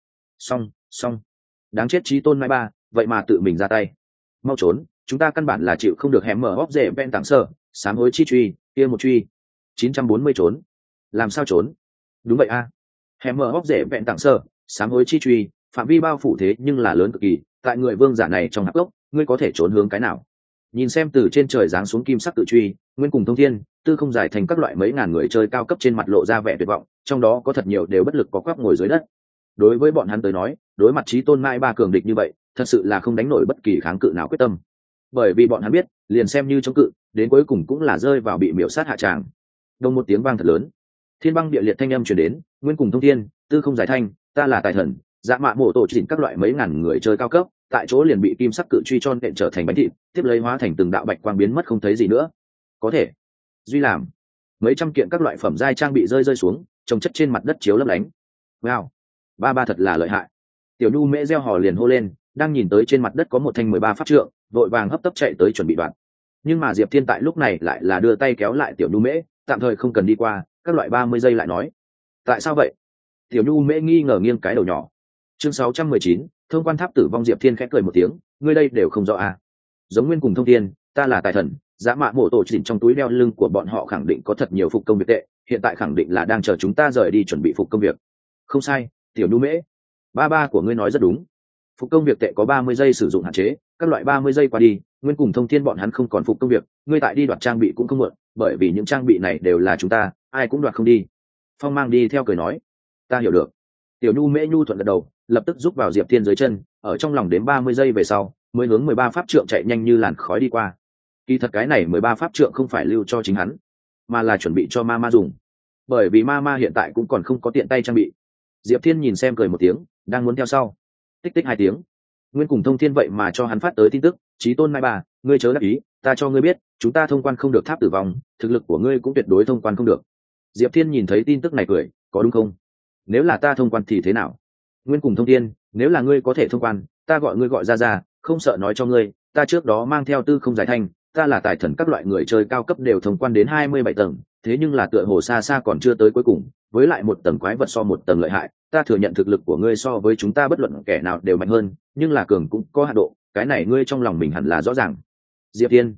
Xong. Đáng chết chí tôn mai ba, vậy mà tự mình ra tay. Mau trốn, chúng ta căn bản là chịu không được hẻm mở óc rễ bẹn tặng sở, sám hối chi truy, kia một truy. 940 trốn. Làm sao trốn? Đúng vậy a. Hẻm mở óc rễ bẹn tặng sở, sám hối chi truy, phạm vi bao phủ thế nhưng là lớn cực kỳ, tại người vương giả này trong hắc gốc, ngươi có thể trốn hướng cái nào? Nhìn xem từ trên trời giáng xuống kim sắc tự truy, Nguyên cùng Thông Thiên, tư không giải thành các loại mấy ngàn người chơi cao cấp trên mặt lộ ra vẻ tuyệt vọng, trong đó có thật nhiều đều bất lực có quắp ngồi dưới đất. Đối với bọn hắn tới nói, đối mặt chí tôn mai ba cường địch như vậy, thật sự là không đánh nổi bất kỳ kháng cự nào quyết tâm. Bởi vì bọn hắn biết, liền xem như chống cự, đến cuối cùng cũng là rơi vào bị miểu sát hạ tràng. Đông một tiếng vang thật lớn, thiên băng địa liệt thanh âm truyền đến, Nguyên cùng Thông Thiên, tư không giải thanh, ta là tài thần, dạ mạ mộ tổ chỉnh các loại mấy ngàn người chơi cao cấp, tại chỗ liền bị kim sắc cự truy cho nện trở thành bánh thịt, tiếp lấy hóa thành từng đạo bạch quang biến mất không thấy gì nữa. Có thể duy làm mấy trăm kiện các loại phẩm giai trang bị rơi xuống, trồng chất trên mặt đất chiếu lấp lánh. Wow, ba thật là lợi hại. Tiểu Nhu mễ reo hò liền hô lên, đang nhìn tới trên mặt đất có một thanh 13 pháp trượng, vội vàng hấp tấp chạy tới chuẩn bị đoạn. Nhưng mà Diệp Thiên tại lúc này lại là đưa tay kéo lại Tiểu Nhu mễ, tạm thời không cần đi qua, các loại 30 giây lại nói. Tại sao vậy? Tiểu Nhu mễ nghi ngờ nghiêng cái đầu nhỏ. Chương 619, thông quan tháp tử vong. Diệp Thiên khẽ cười một tiếng, ngươi đây đều không rõ à? Giống Nguyên cùng Thông Thiên, ta là tài thần, giá mạ mộ tổ chỉnh trong túi đeo lưng của bọn họ khẳng định có thật nhiều phục công việc tệ, hiện tại khẳng định là đang chờ chúng ta rời đi chuẩn bị phục công việc. Không sai, Tiểu Nhu mễ, ba của ngươi nói rất đúng. Phục công việc tệ có 30 giây sử dụng hạn chế, các loại 30 giây qua đi, Nguyên cùng Thông Thiên bọn hắn không còn phục công việc, ngươi tại đi đoạt trang bị cũng không muộn, bởi vì những trang bị này đều là chúng ta, ai cũng đoạt không đi. Phong Mang đi theo cười nói, ta hiểu được. Tiểu Nhu mễ nhu thuận gật đầu, lập tức giúp vào Diệp Thiên dưới chân, ở trong lòng đếm 30 giây về sau, mới hướng 13 pháp trượng chạy nhanh như làn khói đi qua. Kỳ thật cái này 13 pháp trượng không phải lưu cho chính hắn, mà là chuẩn bị cho Mama dùng. Bởi vì Mama hiện tại cũng còn không có tiện tay trang bị. Diệp Thiên nhìn xem cười một tiếng, đang muốn theo sau. Tích tích 2 tiếng. Nguyên cùng Thông Thiên vậy mà cho hắn phát tới tin tức, chí tôn mai bà, ngươi chớ đắc ý, ta cho ngươi biết, chúng ta thông quan không được tháp tử vong, thực lực của ngươi cũng tuyệt đối thông quan không được. Diệp Thiên nhìn thấy tin tức này cười, có đúng không? Nếu là ta thông quan thì thế nào? Nguyên cùng Thông Thiên, nếu là ngươi có thể thông quan, ta gọi ngươi gọi ra, không sợ nói cho ngươi, ta trước đó mang theo tư không giải thanh, ta là tài thần các loại người chơi cao cấp đều thông quan đến 27 tầng, thế nhưng là tựa hồ xa xa còn chưa tới cuối cùng, với lại một tầng quái vật so một tầng lợi hại, ta thừa nhận thực lực của ngươi so với chúng ta bất luận kẻ nào đều mạnh hơn, nhưng là cường cũng có hạn độ, cái này ngươi trong lòng mình hẳn là rõ ràng. Diệp Thiên,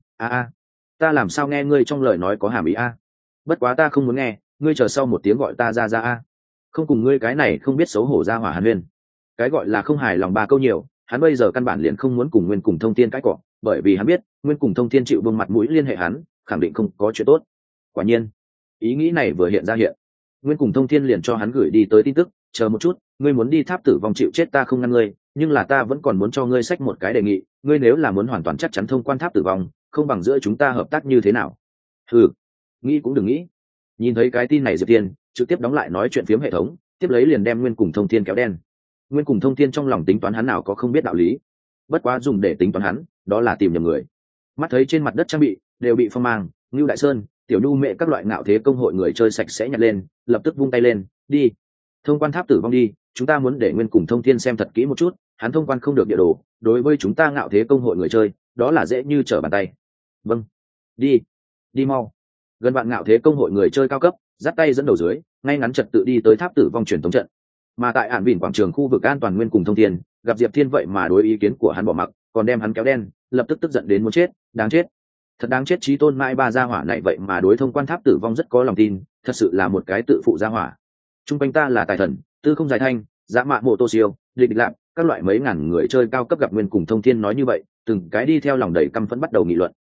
ta làm sao nghe ngươi trong lời nói có hàm ý a? Bất quá ta không muốn nghe, ngươi chờ sau một tiếng gọi ta ra a. Không cùng ngươi cái này không biết xấu hổ ra hỏa hàn huyên. Cái gọi là không hài lòng 3 câu nhiều, hắn bây giờ căn bản liền không muốn cùng Nguyên cùng Thông Thiên cãi cọ, bởi vì hắn biết Nguyên cùng Thông Thiên chịu vương mặt mũi liên hệ hắn, khẳng định không có chuyện tốt. Quả nhiên, ý nghĩ này vừa hiện ra hiện, Nguyên cùng Thông Thiên liền cho hắn gửi đi tới tin tức, chờ một chút, ngươi muốn đi tháp tử vong chịu chết ta không ngăn ngươi, nhưng là ta vẫn còn muốn cho ngươi xách một cái đề nghị, ngươi nếu là muốn hoàn toàn chắc chắn thông quan tháp tử vong, không bằng giữa chúng ta hợp tác như thế nào? Nghĩ cũng đừng nghĩ. Nhìn thấy cái tin này Diệp Thiên trực tiếp đóng lại nói chuyện phiếm hệ thống, tiếp lấy liền đem Nguyên cùng Thông Thiên kéo đen. Nguyên cùng Thông Thiên trong lòng tính toán hắn nào có không biết đạo lý, bất quá dùng để tính toán hắn, đó là tìm nhầm người. Mắt thấy trên mặt đất trang bị đều bị Phong Mang, Ngưu Đại Sơn, Tiểu Nhu mẹ các loại ngạo thế công hội người chơi sạch sẽ nhặt lên, lập tức vung tay lên, đi. thông quan tháp tử vong đi, chúng ta muốn để nguyên cùng thông thiên xem thật kỹ một chút, hắn thông quan không được địa đồ, đối với chúng ta ngạo thế công hội người chơi đó là dễ như trở bàn tay. Vâng, đi, đi mau. Gần bạn ngạo thế công hội người chơi cao cấp dắt tay dẫn đầu dưới ngay ngắn trật tự đi tới tháp tử vong truyền thống trận. Mà tại ản vỉn quảng trường khu vực an toàn nguyên cùng thông thiên gặp Diệp Thiên vậy mà đối ý kiến của hắn bỏ mặc, còn đem hắn kéo đen, lập tức tức giận đến muốn chết. Đáng chết, thật đáng chết, chí tôn mãi ba gia hỏa này vậy mà đối thông quan tháp tử vong rất có lòng tin, thật sự là một cái tự phụ gia hỏa. Trung quanh ta là tài thần, tư không dài thanh, dã mạ mộ tô siêu, địch lạm, các loại mấy ngàn người chơi cao cấp gặp nguyên cùng thông thiên nói như vậy, từng cái đi theo lòng đầy căm phẫn bắt đầu nghị luận.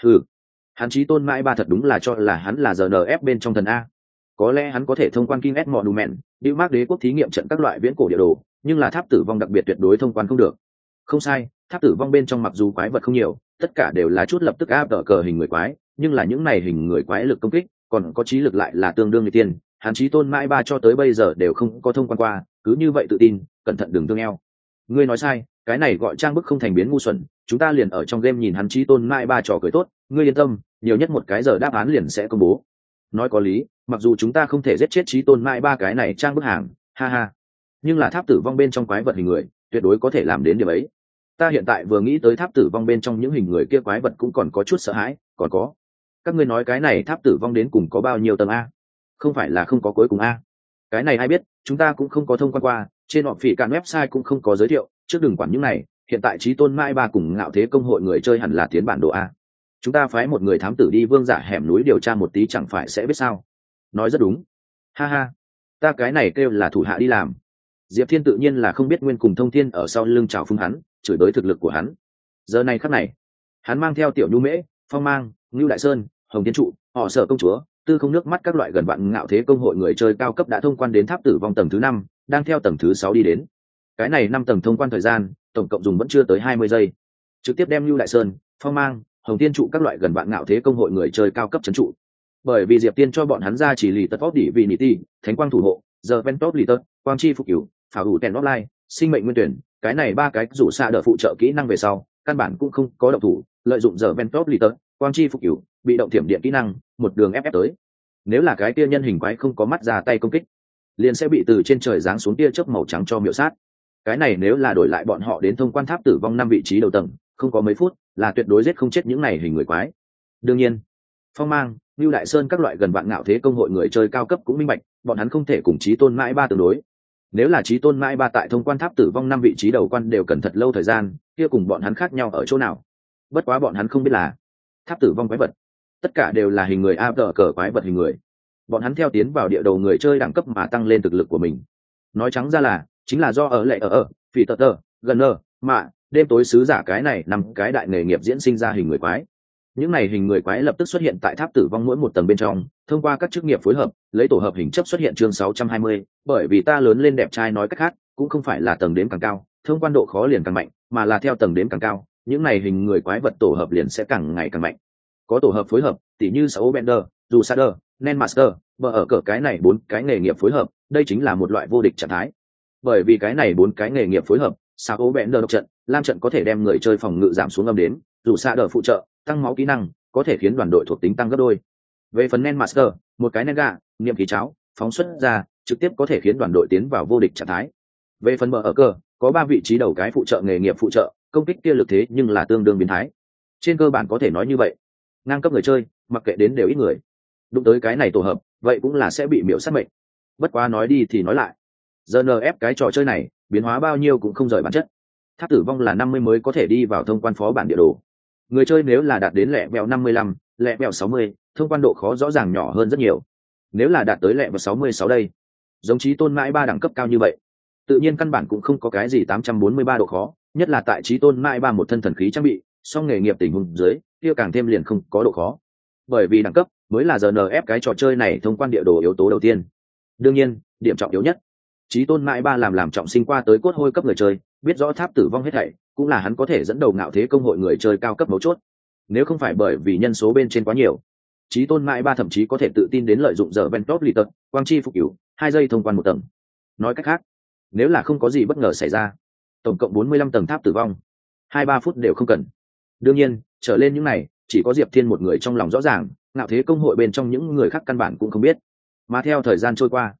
Hắn chí tôn mãi ba thật đúng là cho là hắn là GNF bên trong thần a. Có lẽ hắn có thể thông quan King S Monument, Điêu Mác Đế quốc thí nghiệm trận các loại viễn cổ địa đồ, nhưng là tháp tử vong đặc biệt tuyệt đối thông quan không được. Không sai, tháp tử vong bên trong mặc dù quái vật không nhiều, tất cả đều là chút lập tức áp đỡ cờ hình người quái, nhưng là những này hình người quái lực công kích, còn có trí lực lại là tương đương như tiên. Hắn chí tôn mãi ba cho tới bây giờ đều không có thông quan qua, cứ như vậy tự tin, cẩn thận đừng thương eo. Ngươi nói sai, cái này gọi trang bức không thành biến ngu xuẩn, chúng ta liền ở trong game nhìn hắn chí tôn mãi ba trò cười tốt, ngươi yên tâm, nhiều nhất một cái giờ đáp án liền sẽ công bố. Nói có lý, mặc dù chúng ta không thể giết chết chí tôn mãi ba cái này trang bức hàng, ha ha, nhưng là tháp tử vong bên trong quái vật hình người tuyệt đối có thể làm đến điểm ấy. Ta hiện tại vừa nghĩ tới tháp tử vong bên trong những hình người kia quái vật cũng còn có chút sợ hãi. Còn có, các ngươi nói cái này tháp tử vong đến cùng có bao nhiêu tầng a? Không phải là không có cuối cùng a? Cái này ai biết, chúng ta cũng không có thông quan qua, trên họ phỉ cạn website cũng không có giới thiệu, trước đừng quản những này. Hiện tại chí tôn mãi ba cùng ngạo thế công hội người chơi hẳn là tiến bản đồ a. Chúng ta phái một người thám tử đi vương giả hẻm núi điều tra một tí chẳng phải sẽ biết sao? Nói rất đúng, ha ha, ta cái này kêu là thủ hạ đi làm. Diệp Thiên tự nhiên là không biết nguyên cùng thông thiên ở sau lưng chào phúng hắn, chửi đối thực lực của hắn. Giờ này khắc này, hắn mang theo tiểu nhu mễ, phong mang, ngưu đại sơn, hồng thiên trụ, họ sở công chúa, tư không nước mắt các loại gần vạn ngạo thế công hội người chơi cao cấp đã thông quan đến tháp tử vong tầng thứ 5, đang theo tầng thứ 6 đi đến. Cái này 5 tầng thông quan thời gian tổng cộng dùng vẫn chưa tới 20 giây, trực tiếp đem ngưu đại sơn, phong mang, hồng thiên trụ các loại gần vạn ngạo thế công hội người chơi cao cấp trấn trụ. Bởi vì Diệp Tiên cho bọn hắn ra chỉ lì tất vóc đỉ vì nỉ ti, thánh quang thủ hộ, giờ ventop lì tật, quang chi phục cửu, phảo hủ tèn offline, sinh mệnh nguyên tuyển, cái này ba cái rủ xạ đỡ phụ trợ kỹ năng về sau, căn bản cũng không có động thủ, lợi dụng giờ ventop lì tật, quang chi phục cửu, bị động thiểm điện kỹ năng, một đường ép tới. Nếu là cái kia nhân hình quái không có mắt ra tay công kích, liền sẽ bị từ trên trời giáng xuống tia chớp màu trắng cho miểu sát. Cái này nếu là đổi lại bọn họ đến thông quan tháp tử vong 5 vị trí đầu tầng, không có mấy phút là tuyệt đối giết không chết những này hình người quái. Đương nhiên, phong mang, Lưu Đại Sơn các loại gần vạn ngạo thế công hội người chơi cao cấp cũng minh bạch, bọn hắn không thể cùng chí tôn mãi ba tương đối. Nếu là chí tôn mãi ba tại thông quan tháp tử vong 5 vị trí đầu quan đều cần thật lâu thời gian, kia cùng bọn hắn khác nhau ở chỗ nào? Bất quá bọn hắn không biết là tháp tử vong quái vật, tất cả đều là hình người áp cờ quái vật hình người. Bọn hắn theo tiến vào địa đầu người chơi đẳng cấp mà tăng lên thực lực của mình. Nói trắng ra là chính là do ở lệ ở phỉ tờ tờ, gần nơ, mạ, đêm tối sứ giả cái này nằm cái đại nghề nghiệp diễn sinh ra hình người quái. Những này hình người quái lập tức xuất hiện tại tháp tử vong mỗi một tầng bên trong, thông qua các chức nghiệp phối hợp, lấy tổ hợp hình chấp xuất hiện chương 620, bởi vì ta lớn lên đẹp trai nói cách khác, cũng không phải là tầng đếm càng cao, thông quan độ khó liền càng mạnh, mà là theo tầng đếm càng cao, những này hình người quái vật tổ hợp liền sẽ càng ngày càng mạnh. Có tổ hợp phối hợp, tỉ như Sao Bender, dù Sader, Nen Master, bờ ở cỡ cái này 4 cái nghề nghiệp phối hợp, đây chính là một loại vô địch trạng thái. Bởi vì cái này 4 cái nghề nghiệp phối hợp, Sao Bender độc trận, lam trận có thể đem người chơi phòng ngự giảm xuống âm đến, dù Sader phụ trợ, tăng máu kỹ năng, có thể khiến đoàn đội thuộc tính tăng gấp đôi. Về phần Nen Master, một cái Nen gà, niệm khí cháo, phóng xuất ra, trực tiếp có thể khiến đoàn đội tiến vào vô địch trạng thái. Về phần bờ ở cỡ, có 3 vị trí đầu cái phụ trợ nghề nghiệp phụ trợ, công kích kia lực thế nhưng là tương đương biến thái. Trên cơ bản có thể nói như vậy, ngang cấp người chơi, mặc kệ đến đều ít người. Đụng tới cái này tổ hợp, vậy cũng là sẽ bị miểu sát mệnh. Bất quá nói đi thì nói lại, GNF cái trò chơi này, biến hóa bao nhiêu cũng không rời bản chất. Tháp tử vong là 50 mới có thể đi vào thông quan phó bản địa đồ. Người chơi nếu là đạt đến lẹ vẹo 55, lẹ vẹo 60, thông quan độ khó rõ ràng nhỏ hơn rất nhiều. Nếu là đạt tới lẹ vẹo 66 đây, giống chí tôn mãi 3 đẳng cấp cao như vậy, tự nhiên căn bản cũng không có cái gì 843 độ khó, nhất là tại chí tôn mãi 3 một thân thần khí trang bị, song nghề nghiệp tình huống dưới, kia càng thêm liền không có độ khó. Bởi vì đẳng cấp mới là GNF cái trò chơi này thông quan địa đồ yếu tố đầu tiên. Đương nhiên, điểm trọng yếu nhất, chí tôn mãi 3 làm trọng sinh qua tới cốt hôi cấp người chơi, biết rõ tháp tử vong hết thảy, cũng là hắn có thể dẫn đầu ngạo thế công hội người chơi cao cấp mấu chốt. Nếu không phải bởi vì nhân số bên trên quá nhiều, chí tôn mãi 3 thậm chí có thể tự tin đến lợi dụng giờ Ventop lì tật, quang chi phục cửu, 2 giây thông quan một tầng. Nói cách khác, nếu là không có gì bất ngờ xảy ra, tổng cộng 45 tầng tháp tử vong, 2-3 phút đều không cần. Đương nhiên, trở lên những này, chỉ có Diệp Thiên một người trong lòng rõ ràng, ngạo thế công hội bên trong những người khác căn bản cũng không biết. Mà theo thời gian trôi qua,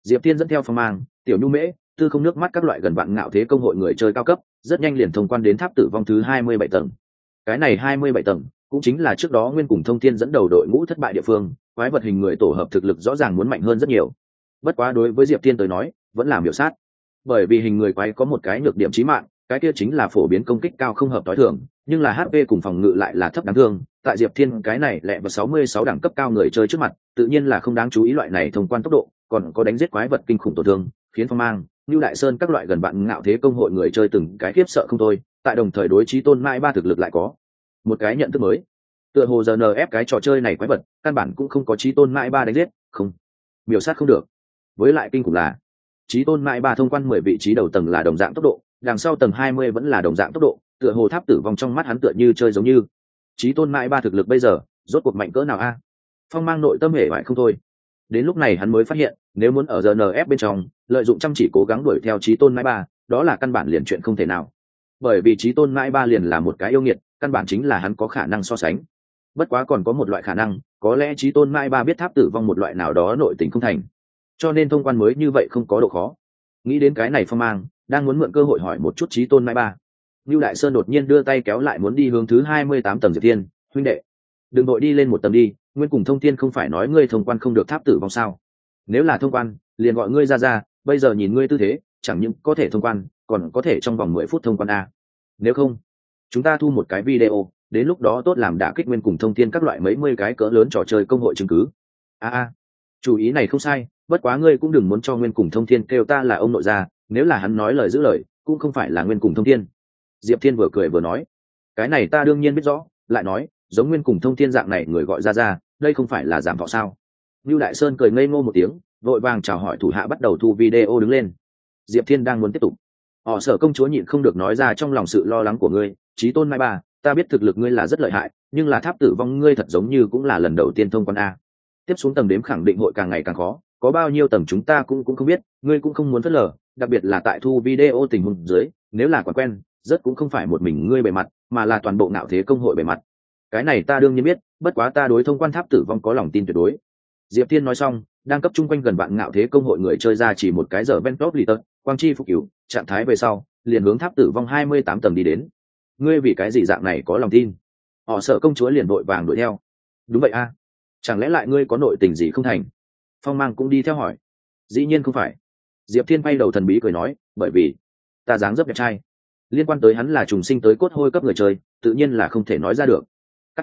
Diệp Thiên dẫn theo Phong Mang, Tiểu Nhu Mễ, Tư Không nước mắt các loại gần vạn ngạo thế công hội người chơi cao cấp, rất nhanh liền thông quan đến tháp tử vong thứ 27 tầng. Cái này 27 tầng cũng chính là trước đó Nguyên cùng Thông Thiên dẫn đầu đội ngũ thất bại địa phương, quái vật hình người tổ hợp thực lực rõ ràng muốn mạnh hơn rất nhiều. Bất quá đối với Diệp Thiên tới nói, vẫn là miểu sát. Bởi vì hình người quái có một cái nhược điểm chí mạng, cái kia chính là phổ biến công kích cao không hợp tối thường, nhưng là HP cùng phòng ngự lại là thấp đáng thương. Tại Diệp Thiên cái này lẹ vào 66 đẳng cấp cao người chơi trước mặt, tự nhiên là không đáng chú ý loại này thông quan tốc độ, còn có đánh giết quái vật kinh khủng tổn thương, khiến Phong Mang, Nưu Đại Sơn các loại gần bạn ngạo thế công hội người chơi từng cái khiếp sợ không thôi. Tại đồng thời đối chí tôn mãi ba thực lực lại có một cái nhận thức mới. Tựa hồ giờ NF cái trò chơi này quái vật, căn bản cũng không có chí tôn mãi ba đánh giết, không, miểu sát không được. Với lại kinh khủng là chí tôn mãi ba thông quan 10 vị trí đầu tầng là đồng dạng tốc độ, đằng sau tầng 20 vẫn là đồng dạng tốc độ, tựa hồ tháp tử vong trong mắt hắn tựa như chơi giống như. Chí tôn mãi ba thực lực bây giờ rốt cuộc mạnh cỡ nào a? Phong Mang nội tâm hề bại không thôi. Đến lúc này hắn mới phát hiện, nếu muốn ở GNF bên trong lợi dụng chăm chỉ cố gắng đuổi theo chí tôn mãi ba, đó là căn bản liền chuyện không thể nào. Bởi vì chí tôn mãi ba liền là một cái yêu nghiệt, căn bản chính là hắn có khả năng so sánh. Bất quá còn có một loại khả năng, có lẽ chí tôn mãi ba biết tháp tử vong một loại nào đó nội tình không thành, cho nên thông quan mới như vậy không có độ khó. Nghĩ đến cái này Phong Mang đang muốn mượn cơ hội hỏi một chút chí tôn mãi ba. Nưu Đại Sơn đột nhiên đưa tay kéo lại muốn đi hướng thứ 28 tầng Diệp Thiên, huynh đệ, đừng vội đi lên một tầng đi, Nguyên cùng Thông Thiên không phải nói ngươi thông quan không được tháp tử vong sao? Nếu là thông quan, liền gọi ngươi ra, bây giờ nhìn ngươi tư thế, chẳng những có thể thông quan, còn có thể trong vòng 10 phút thông quan a. Nếu không, chúng ta thu một cái video, đến lúc đó tốt làm đả kích Nguyên cùng Thông Thiên các loại mấy mươi cái cỡ lớn trò chơi công hội chứng cứ. Chủ ý này không sai, bất quá ngươi cũng đừng muốn cho Nguyên cùng Thông Thiên kêu ta là ông nội gia, nếu là hắn nói lời giữ lời, cũng không phải là Nguyên cùng Thông Thiên. Diệp Thiên vừa cười vừa nói, cái này ta đương nhiên biết rõ, lại nói, giống Nguyên cùng Thông Thiên dạng này người gọi ra, đây không phải là giảm thọ sao? Nưu Đại Sơn cười ngây ngô một tiếng, vội vàng chào hỏi thủ hạ bắt đầu thu video đứng lên. Diệp Thiên đang muốn tiếp tục, Sở công chúa nhịn không được nói ra trong lòng sự lo lắng của ngươi, chí tôn mai ba, ta biết thực lực ngươi là rất lợi hại, nhưng là tháp tử vong ngươi thật giống như cũng là lần đầu tiên thông quan a. Tiếp xuống tầng đếm khẳng định hội càng ngày càng khó, có bao nhiêu tầng chúng ta cũng không biết, ngươi cũng không muốn phớt lờ, đặc biệt là tại thu video tình huống dưới, nếu là quá quen, rất cũng không phải một mình ngươi bề mặt, mà là toàn bộ ngạo thế công hội bề mặt. Cái này ta đương nhiên biết, bất quá ta đối thông quan tháp tử vong có lòng tin tuyệt đối. Diệp Thiên nói xong, đang cấp chung quanh gần bạn ngạo thế công hội người chơi ra chỉ một cái giờ Bentlop Litter, quang chi phục cửu, trạng thái về sau, liền hướng tháp tử vong 28 tầng đi đến. Ngươi vì cái gì dạng này có lòng tin? Sở công chúa liền vội vàng đuổi theo. Đúng vậy a, chẳng lẽ lại ngươi có nội tình gì không thành? Phong Mang cũng đi theo hỏi. Dĩ nhiên không phải. Diệp Thiên bay đầu thần bí cười nói, bởi vì ta dáng dấp đẹp trai. Liên quan tới hắn là trùng sinh tới cốt hôi cấp người chơi, tự nhiên là không thể nói ra được.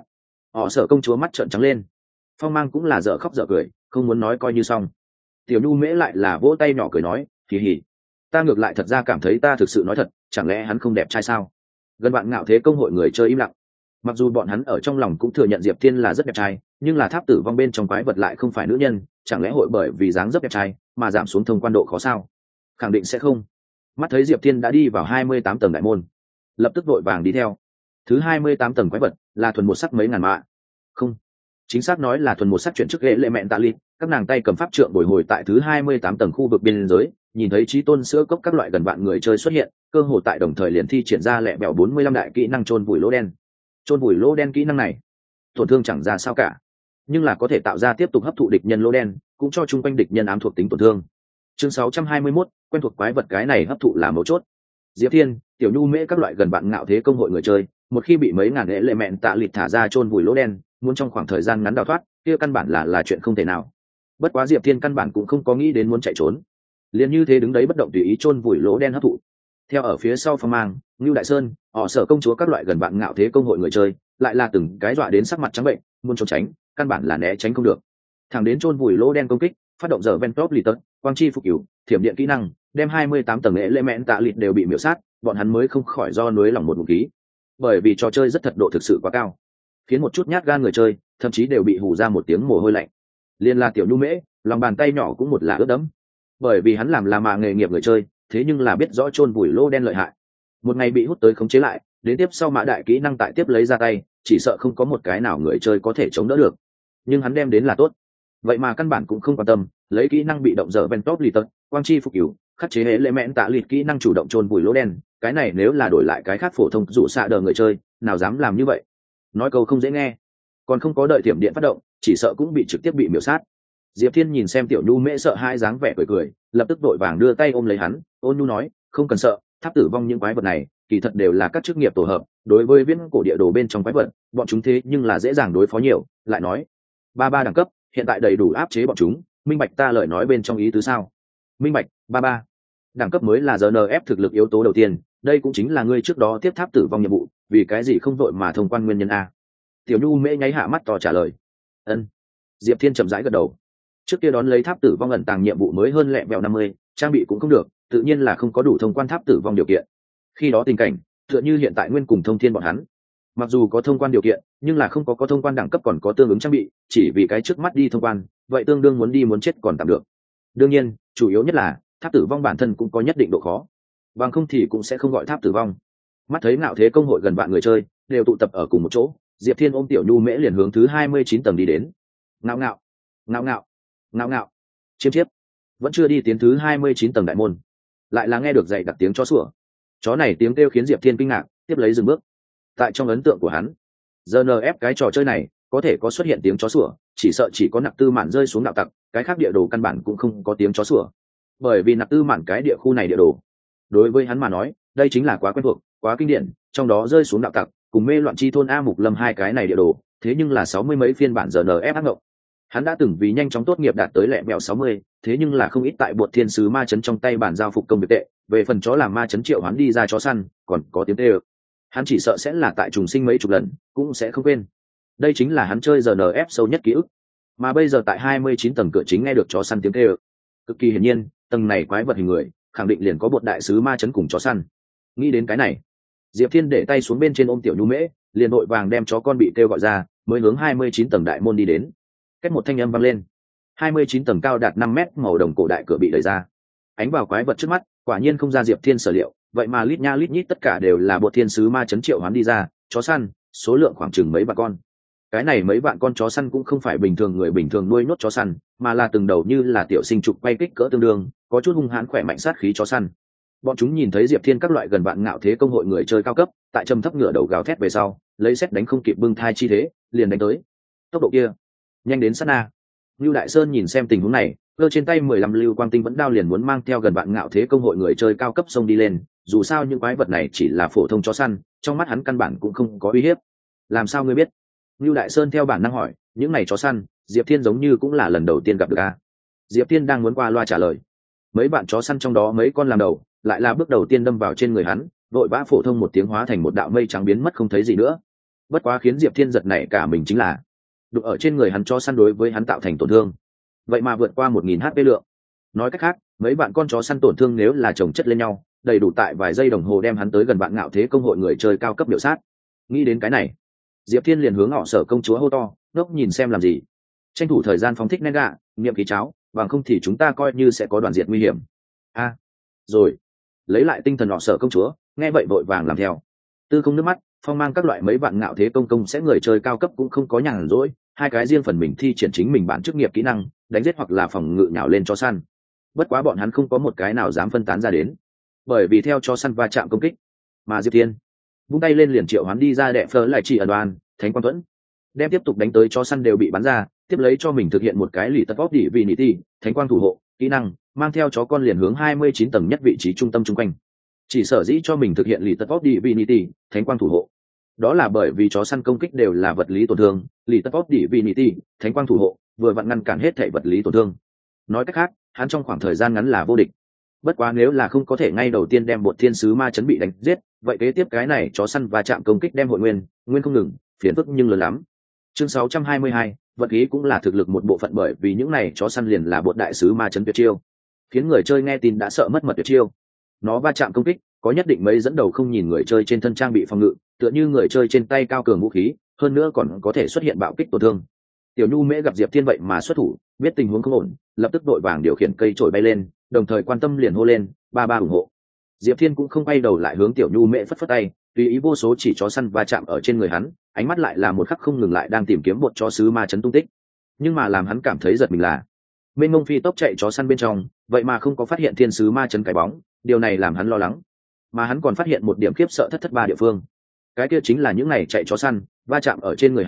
Sở công chúa mắt trợn trắng lên. Phong Mang cũng là dở khóc dở cười, không muốn nói coi như xong. Tiểu Nhu Mễ lại là vỗ tay nhỏ cười nói, kỳ hỉ, ta ngược lại thật ra cảm thấy ta thực sự nói thật, chẳng lẽ hắn không đẹp trai sao? Gần bạn ngạo thế công hội người chơi im lặng. Mặc dù bọn hắn ở trong lòng cũng thừa nhận Diệp Thiên là rất đẹp trai, nhưng là tháp tử vong bên trong quái vật lại không phải nữ nhân, chẳng lẽ hội bởi vì dáng dấp đẹp trai mà giảm xuống thông quan độ khó sao? Khẳng định sẽ không. Mắt thấy Diệp Thiên đã đi vào 28 tầng đại môn, lập tức vội vàng đi theo. Thứ 28 tầng quái vật là thuần một sắc mấy ngàn mạ. Không, chính xác nói là thuần một sắc chuyển chức ghệ lệ mẹn tạ lịt, các nàng tay cầm pháp trượng bồi hồi tại thứ 28 tầng khu vực biên giới, nhìn thấy chí tôn sữa cốc các loại gần vạn người chơi xuất hiện, cơ hồ tại đồng thời liền thi triển ra lẹ bẹo 45 đại kỹ năng chôn vùi lỗ đen. Chôn vùi lỗ đen kỹ năng này, tổn thương chẳng ra sao cả, nhưng là có thể tạo ra tiếp tục hấp thụ địch nhân lỗ đen, cũng cho chung quanh địch nhân ám thuộc tính tổn thương. Chương 621, quen thuộc quái vật cái này hấp thụ là mấu chốt. Diệp Thiên, Tiểu Nhu Mễ các loại gần bạn ngạo thế công hội người chơi, một khi bị mấy ngàn lễ lệ mẹn tạ lịt thả ra chôn vùi lỗ đen, muốn trong khoảng thời gian ngắn đào thoát, kia căn bản là chuyện không thể nào. Bất quá Diệp Thiên căn bản cũng không có nghĩ đến muốn chạy trốn, liền như thế đứng đấy bất động tùy ý chôn vùi lỗ đen hấp thụ. Theo ở phía sau Phong Mang, Nưu Đại Sơn, Sở công chúa các loại gần bạn ngạo thế công hội người chơi, lại là từng cái dọa đến sắc mặt trắng bệnh, muốn trốn tránh, căn bản là né tránh không được. Thẳng đến chôn vùi lỗ đen công kích, phát động giờ Ventop Litter, quang chi phục cửu, thiểm điện kỹ năng, đem 28 tầng lễ mẹn tạ lịt đều bị miểu sát, bọn hắn mới không khỏi do núi lòng một ngụm khí. Bởi vì trò chơi rất thật độ thực sự quá cao, khiến một chút nhát gan người chơi, thậm chí đều bị hù ra một tiếng mồ hôi lạnh. Liên là Tiểu Nhu Mễ, lòng bàn tay nhỏ cũng một là ướt đẫm. Bởi vì hắn làm là mà nghề nghiệp người chơi, thế nhưng là biết rõ chôn vùi lỗ đen lợi hại. Một ngày bị hút tới khống chế lại, đến tiếp sau mã đại kỹ năng tại tiếp lấy ra tay, chỉ sợ không có một cái nào người chơi có thể chống đỡ được. Nhưng hắn đem đến là tốt, vậy mà căn bản cũng không quan tâm, lấy kỹ năng bị động dở Ventop Litter, quang chi phục cửu, khắc chế hệ lệ mẹn tạ lịt kỹ năng chủ động chôn vùi lỗ đen, cái này nếu là đổi lại cái khác phổ thông dụ xạ đờ người chơi, nào dám làm như vậy? Nói câu không dễ nghe, còn không có đợi tiệm điện phát động, chỉ sợ cũng bị trực tiếp bị miểu sát. Diệp Thiên nhìn xem tiểu nhu mễ sợ hai dáng vẻ cười cười, lập tức đội vàng đưa tay ôm lấy hắn, ôn nhu nói, không cần sợ, tháp tử vong những quái vật này kỳ thật đều là các chức nghiệp tổ hợp, đối với viễn cổ địa đồ bên trong quái vật bọn chúng thế nhưng là dễ dàng đối phó nhiều. Lại nói ba đẳng cấp hiện tại đầy đủ áp chế bọn chúng, minh bạch ta lời nói bên trong ý tứ sao? Minh bạch. Ba đẳng cấp mới là RNF thực lực yếu tố đầu tiên, đây cũng chính là ngươi trước đó tiếp tháp tử vong nhiệm vụ, vì cái gì không vội mà thông quan nguyên nhân a? Tiểu nhu mễ nháy hạ mắt to trả lời. Ân. Diệp Thiên chậm rãi gật đầu. Trước kia đón lấy tháp tử vong ẩn tàng nhiệm vụ mới hơn lẹ vẹo 50, trang bị cũng không được, tự nhiên là không có đủ thông quan tháp tử vong điều kiện. Khi đó tình cảnh tựa như hiện tại Nguyên cùng Thông Thiên bọn hắn, mặc dù có thông quan điều kiện nhưng là không có thông quan đẳng cấp còn có tương ứng trang bị, chỉ vì cái trước mắt đi thông quan, vậy tương đương muốn đi muốn chết còn tạm được. Đương nhiên chủ yếu nhất là tháp tử vong bản thân cũng có nhất định độ khó, bằng không thì cũng sẽ không gọi tháp tử vong. Mắt thấy Ngạo Thế công hội gần vạn người chơi đều tụ tập ở cùng một chỗ, Diệp Thiên ôm tiểu nhu mễ liền hướng thứ 29 tầng đi đến. Ngạo ngạo ngạo ngạo ngạo ngạo, chiêm chiếp. Vẫn chưa đi tiến thứ 29 tầng đại môn, lại là nghe được dậy đặc tiếng chó sủa. Chó này tiếng kêu khiến Diệp Thiên kinh ngạc, tiếp lấy dừng bước. Tại trong ấn tượng của hắn, GNF cái trò chơi này có thể có xuất hiện tiếng chó sủa, chỉ sợ chỉ có Nặc Tư Mạn rơi xuống đạo tặc, cái khác địa đồ căn bản cũng không có tiếng chó sủa. Bởi vì Nặc Tư Mạn cái địa khu này địa đồ, đối với hắn mà nói, đây chính là quá quen thuộc, quá kinh điển, trong đó rơi xuống đạo tặc, cùng mê loạn chi thôn A Mục Lâm hai cái này địa đồ, thế nhưng là 60 mấy phiên bản GNF ác ngộng. Hắn đã từng vì nhanh chóng tốt nghiệp đạt tới lẹ mẹo 60, thế nhưng là không ít tại Bột Thiên Sứ ma chấn trong tay bản giao phục công việc tệ, về phần chó làm ma chấn triệu hắn đi ra chó săn, còn có tiếng tê ơ. Hắn chỉ sợ sẽ là tại trùng sinh mấy chục lần, cũng sẽ không quên. Đây chính là hắn chơi GNF sâu nhất ký ức. Mà bây giờ tại 29 tầng cửa chính nghe được chó săn tiếng tê ơ. Cực kỳ hiển nhiên, tầng này quái vật hình người, khẳng định liền có Bột đại sứ ma chấn cùng chó săn. Nghĩ đến cái này, Diệp Thiên để tay xuống bên trên ôm tiểu nhu mễ, liền vội vàng đem chó con bị kêu gọi ra, mới hướng 29 tầng đại môn đi đến. Cách một thanh âm vang lên, 29 tầng cao đạt 5 mét màu đồng cổ đại cửa bị đẩy ra. Ánh vào quái vật trước mắt, quả nhiên không ra Diệp Thiên sở liệu, vậy mà lít nha lít nhít tất cả đều là Bột Thiên Sứ ma chấn triệu hoán đi ra, chó săn, số lượng khoảng chừng mấy vạn con. Cái này mấy vạn con chó săn cũng không phải bình thường người bình thường nuôi nhốt chó săn, mà là từng đầu như là tiểu sinh trục quay kích cỡ tương đương, có chút hung hãn khỏe mạnh sát khí chó săn. Bọn chúng nhìn thấy Diệp Thiên các loại gần vạn Ngạo Thế công hội người chơi cao cấp, tại trầm thấp ngựa đầu gào thét về sau, lấy xét đánh không kịp bưng thai chi thế, liền đánh tới. Tốc độ kia, nhanh đến sát na. Lưu Đại Sơn nhìn xem tình huống này, cơ trên tay 15 lưu quang tinh vẫn đao liền muốn mang theo gần vạn Ngạo Thế công hội người chơi cao cấp xông đi lên, dù sao những quái vật này chỉ là phổ thông chó săn, trong mắt hắn căn bản cũng không có uy hiếp. Làm sao ngươi biết? Lưu Đại Sơn theo bản năng hỏi, những này chó săn, Diệp Thiên giống như cũng là lần đầu tiên gặp được a. Diệp Thiên đang muốn qua loa trả lời. Mấy bạn chó săn trong đó mấy con làm đầu, lại là bước đầu tiên đâm vào trên người hắn, vội vã phổ thông một tiếng hóa thành một đạo mây trắng biến mất không thấy gì nữa. Bất quá khiến Diệp Thiên giật nảy cả mình chính là, đụng ở trên người hắn chó săn đối với hắn tạo thành tổn thương, vậy mà vượt qua 1000 HP lượng. Nói cách khác, mấy bạn con chó săn tổn thương nếu là chồng chất lên nhau, đầy đủ tại vài giây đồng hồ đem hắn tới gần bạn Ngạo Thế công hội người chơi cao cấp biểu sát. Nghĩ đến cái này, Diệp Thiên liền hướng họ Sở công chúa hô to, ngốc nhìn xem làm gì, tranh thủ thời gian phóng thích nén gạ, niệm khí cháo, bằng không thì chúng ta coi như sẽ có đoàn diệt nguy hiểm. A, rồi. Lấy lại tinh thần họ Sở công chúa, nghe vậy vội vàng làm theo. Tư không nước mắt, phong mang các loại mấy bạn Ngạo Thế công sẽ người chơi cao cấp cũng không có nhàn rỗi, hai cái riêng phần mình thi triển chính mình bản chức nghiệp kỹ năng, đánh giết hoặc là phòng ngự nhào lên chó săn. Bất quá bọn hắn không có một cái nào dám phân tán ra đến, bởi vì theo chó săn va chạm công kích, mà Diệp Thiên vung tay lên liền triệu hắn đi ra đệ phơ lại chỉ ở đoàn Thánh Quang Thuẫn, đem tiếp tục đánh tới chó săn đều bị bắn ra, tiếp lấy cho mình thực hiện một cái lì tật bóp đỉ vị nỉ ti Thánh Quang thủ hộ kỹ năng, mang theo chó con liền hướng 29 tầng nhất vị trí trung tâm chung quanh. Chỉ sở dĩ cho mình thực hiện lì tật bóp đỉ vị nỉ ti Thánh Quang thủ hộ, đó là bởi vì chó săn công kích đều là vật lý tổn thương, lì tật bóp đỉ vị nỉ ti Thánh Quang thủ hộ vừa vặn ngăn cản hết thể vật lý tổn thương. Nói cách khác, hắn trong khoảng thời gian ngắn là vô địch. Bất quá nếu là không có thể ngay đầu tiên đem Bột Thiên Sứ ma chấn bị đánh giết, vậy kế tiếp cái này chó săn và chạm công kích đem hội nguyên không ngừng, phiền phức nhưng lớn lắm. Chương 622, vật khí cũng là thực lực một bộ phận, bởi vì những này chó săn liền là Bột đại sứ ma chấn tuyệt chiêu, khiến người chơi nghe tin đã sợ mất mật tuyệt chiêu. Nó va chạm công kích có nhất định mấy dẫn đầu không nhìn người chơi trên thân trang bị phòng ngự, tựa như người chơi trên tay cao cường vũ khí, hơn nữa còn có thể xuất hiện bạo kích tổn thương. Tiểu Nhu Mễ gặp Diệp Thiên vậy mà xuất thủ, biết tình huống không ổn, lập tức đội vàng điều khiển cây trổi bay lên, đồng thời quan tâm liền hô lên, ba ủng hộ. Diệp Thiên cũng không quay đầu lại hướng Tiểu Nhu Mễ phất phất tay, tùy ý vô số chỉ chó săn va chạm ở trên người hắn, ánh mắt lại là một khắc không ngừng lại đang tìm kiếm Bột chó sứ ma chấn tung tích. Nhưng mà làm hắn cảm thấy giật mình là, mênh mông phi tốc chạy chó săn bên trong, vậy mà không có phát hiện Thiên sứ ma chấn cái bóng, điều này làm hắn lo lắng. Mà hắn còn phát hiện một điểm khiếp sợ thất ba địa phương. Cái kia chính là những này chạy chó săn va chạm ở trên người hắn,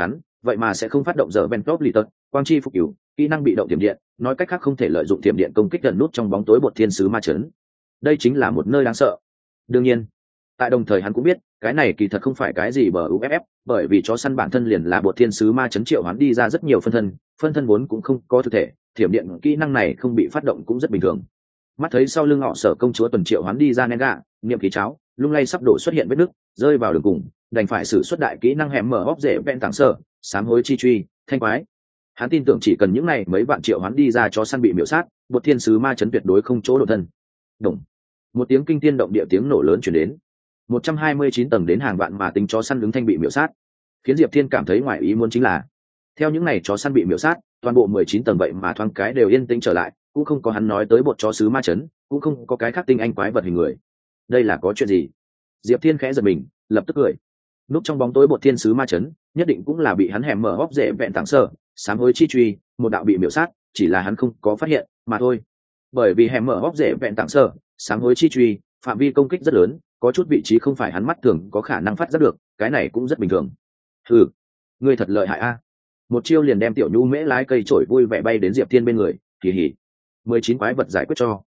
vậy mà sẽ không phát động giờ ben top lì tật quang chi phục cửu kỹ năng bị động tiềm điện, nói cách khác không thể lợi dụng tiềm điện công kích gần nút trong bóng tối bột thiên sứ ma chấn. Đây chính là một nơi đáng sợ. Đương nhiên tại đồng thời hắn cũng biết cái này kỳ thật không phải cái gì bờ uff, bởi vì chó săn bản thân liền là bột thiên sứ ma chấn triệu hắn đi ra rất nhiều phân thân vốn cũng không có thực thể, thiểm điện kỹ năng này không bị phát động cũng rất bình thường. Mắt thấy sau lưng họ sở công chúa tuần triệu hắn đi ra nén gạ niệm khí cháo lung lay sắp đổ xuất hiện vết nứt, rơi vào đường cùng đành phải sử xuất đại kỹ năng hẻm mở hóc rễ ven tảng sở sám hối chi truy thanh quái. Hắn tin tưởng chỉ cần những này mấy vạn triệu hắn đi ra cho săn bị miểu sát, bột thiên sứ ma chấn tuyệt đối không chỗ độ thân. Đồng một tiếng kinh thiên động địa tiếng nổ lớn chuyển đến, 129 tầng đến hàng vạn mà tính chó săn đứng thanh bị miểu sát. Khiến Diệp Thiên cảm thấy ngoài ý muốn chính là theo những này chó săn bị miểu sát, toàn bộ 19 tầng vậy mà thoáng cái đều yên tĩnh trở lại, cũng không có hắn nói tới bột chó sứ ma chấn, cũng không có cái khác tinh anh quái vật hình người. Đây là có chuyện gì? Diệp Thiên khẽ giật mình, lập tức cười. Núp trong bóng tối bột thiên sứ ma chấn, nhất định cũng là bị hắn hẻm mở hốc rễ vẹn tảng sơ, sám hối chi truy, một đạo bị miểu sát, chỉ là hắn không có phát hiện mà thôi. Bởi vì hẻm mở hốc rễ vẹn tảng sơ, sám hối chi truy, phạm vi công kích rất lớn, có chút vị trí không phải hắn mắt thường có khả năng phát giác được, cái này cũng rất bình thường. Ừ, ngươi thật lợi hại a. Một chiêu liền đem tiểu nhu mễ lái cây trổi vui vẻ bay đến Diệp Thiên bên người, kỳ hỉ. 19 quái vật giải quyết cho.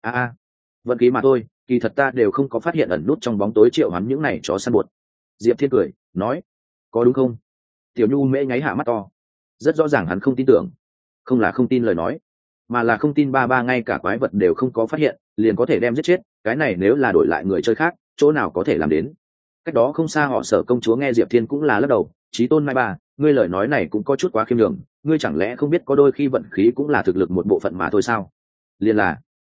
Vận khí mà thôi, kỳ thật ta đều không có phát hiện ẩn nút trong bóng tối triệu hắn những này chó săn bột. Diệp Thiên cười nói, có đúng không? Tiểu nhu mễ nháy hạ mắt to, rất rõ ràng hắn không tin tưởng, không là không tin lời nói, mà là không tin ba ngay cả quái vật đều không có phát hiện liền có thể đem giết chết, cái này nếu là đổi lại người chơi khác chỗ nào có thể làm đến. Cách đó không xa họ sở công chúa nghe Diệp Thiên cũng là lắc đầu, chí tôn mai ba, ngươi lời nói này cũng có chút quá khiêm nhường, ngươi chẳng lẽ không biết có đôi khi vận khí cũng là thực lực một bộ phận mà thôi sao? Liền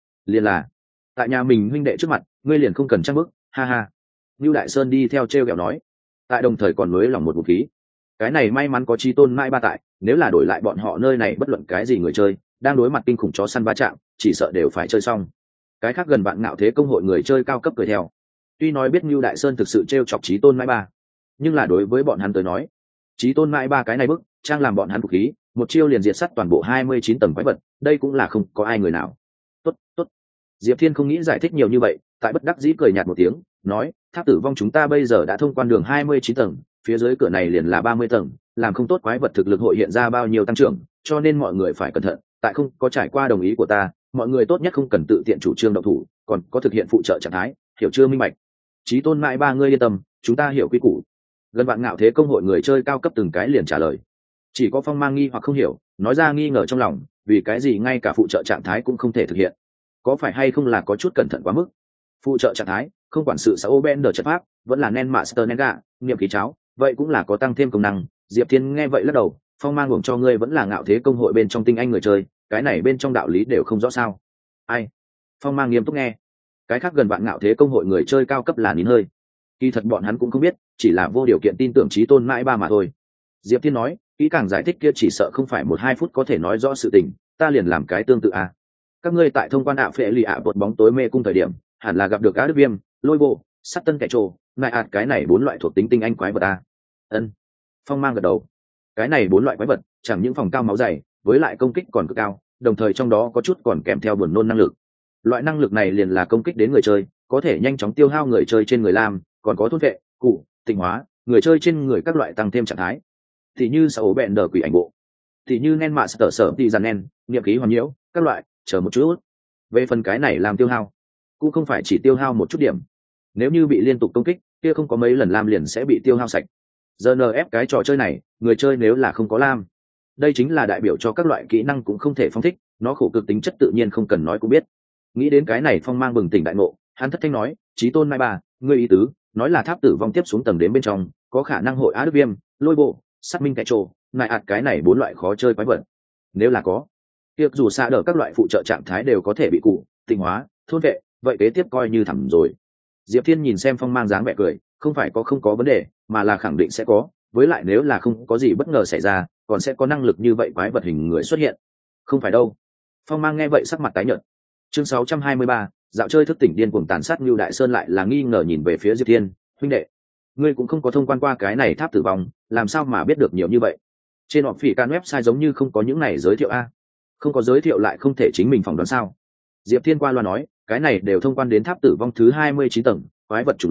là tại nhà mình huynh đệ trước mặt ngươi liền không cần trang bức, ha ha. Lưu Đại Sơn đi theo treo kẹo nói, tại đồng thời còn nới lòng một vũ khí. Cái này may mắn có chí tôn mai ba tại, nếu là đổi lại bọn họ nơi này bất luận cái gì người chơi đang đối mặt kinh khủng chó săn va chạm, chỉ sợ đều phải chơi xong. Cái khác gần bạn ngạo thế công hội người chơi cao cấp cười theo. Tuy nói biết Lưu Đại Sơn thực sự treo chọc chí tôn mai ba, nhưng là đối với bọn hắn tới nói, chí tôn mai ba cái này bức trang làm bọn hắn vũ khí, một chiêu liền diệt sát toàn bộ 29 tầng quái vật, đây cũng là không có ai người nào. Tốt. Diệp Thiên không nghĩ giải thích nhiều như vậy, tại bất đắc dĩ cười nhạt một tiếng, nói, tháp tử vong chúng ta bây giờ đã thông quan đường 29 tầng, phía dưới cửa này liền là 30 tầng, làm không tốt quái vật thực lực hội hiện ra bao nhiêu tăng trưởng, cho nên mọi người phải cẩn thận, tại không có trải qua đồng ý của ta, mọi người tốt nhất không cần tự tiện chủ trương động thủ, còn có thực hiện phụ trợ trạng thái, hiểu chưa minh bạch? Chí tôn mãi ba ngươi yên tâm, chúng ta hiểu quy củ. Gần bạn ngạo thế công hội người chơi cao cấp từng cái liền trả lời. Chỉ có Phong mang nghi hoặc không hiểu, nói ra nghi ngờ trong lòng, vì cái gì ngay cả phụ trợ trạng thái cũng không thể thực hiện? Có phải hay không là có chút cẩn thận quá mức? Phụ trợ trạng thái, không quản sự sao Bender trận pháp, vẫn là Nen Master Nenga, niệm khí cháo, vậy cũng là có tăng thêm công năng. Diệp Thiên nghe vậy lắc đầu, Phong mang hưởng cho ngươi vẫn là ngạo thế công hội bên trong tinh anh người chơi, cái này bên trong đạo lý đều không rõ sao? Ai? Phong mang nghiêm túc nghe. Cái khác gần bạn ngạo thế công hội người chơi cao cấp là nín hơi. Kỳ thật bọn hắn cũng không biết, chỉ là vô điều kiện tin tưởng chí tôn mãi ba mà thôi. Diệp Thiên nói, kỹ càng giải thích kia chỉ sợ không phải 1-2 phút có thể nói rõ sự tình, ta liền làm cái tương tự à. Các ngươi tại thông quan ạ phệ lì ạ bột bóng tối mê cung thời điểm, hẳn là gặp được á đức viêm, lôi bộ, sắt tân kẻ trồ, ngại ạt cái này 4 loại thuộc tính tinh anh quái vật à. Ân. Phong mang gật đầu. Cái này 4 loại quái vật, chẳng những phòng cao máu dày, với lại công kích còn cực cao, đồng thời trong đó có chút còn kèm theo buồn nôn năng lực. Loại năng lực này liền là công kích đến người chơi, có thể nhanh chóng tiêu hao người chơi trên người làm, còn có thôn vệ, cụ, tịnh hóa, người chơi trên người các loại tăng thêm trạng thái. Thì như sở bẹn đờ quỷ ảnh bộ, thì như nen mạ sở thì dàn nen, niệm khí hoàn nhiễu, các loại, chờ một chút. Về phần cái này làm tiêu hao, cũng không phải chỉ tiêu hao một chút điểm. Nếu như bị liên tục công kích, kia không có mấy lần làm liền sẽ bị tiêu hao sạch. GNF cái trò chơi này, người chơi nếu là không có lam, đây chính là đại biểu cho các loại kỹ năng cũng không thể phong thích, nó khổ cực tính chất tự nhiên không cần nói cũng biết. Nghĩ đến cái này Phong mang bừng tỉnh đại ngộ, hắn thất thanh nói, chí tôn mai ba, ngươi ý tứ nói là tháp tử vong tiếp xuống tầng đến bên trong có khả năng hội á đức viêm, lôi bộ, sát minh cải trồ, ngại ạt cái này 4 loại khó chơi quái vật. Nếu là có, việc dù xa đỡ các loại phụ trợ trạng thái đều có thể bị cụ tinh hóa, thôn vệ, vậy kế tiếp coi như thẳng rồi. Diệp Thiên nhìn xem Phong mang dáng vẻ cười, không phải có không có vấn đề, mà là khẳng định sẽ có, với lại nếu là không có gì bất ngờ xảy ra, còn sẽ có năng lực như vậy quái vật hình người xuất hiện. Không phải đâu. Phong mang nghe vậy sắc mặt tái nhợt. Chương 623, dạo chơi thức tỉnh điên cuồng tàn sát Lưu Đại Sơn lại là nghi ngờ nhìn về phía Diệp Thiên, huynh đệ, ngươi cũng không có thông quan qua cái này tháp tử vong, làm sao mà biết được nhiều như vậy? Trên họp phỉ can website giống như không có những này giới thiệu a. Không có giới thiệu lại không thể chính mình phỏng đoán sao? Diệp Thiên qua loa nói, cái này đều thông quan đến tháp tử vong thứ 29 tầng, quái vật chủng loại,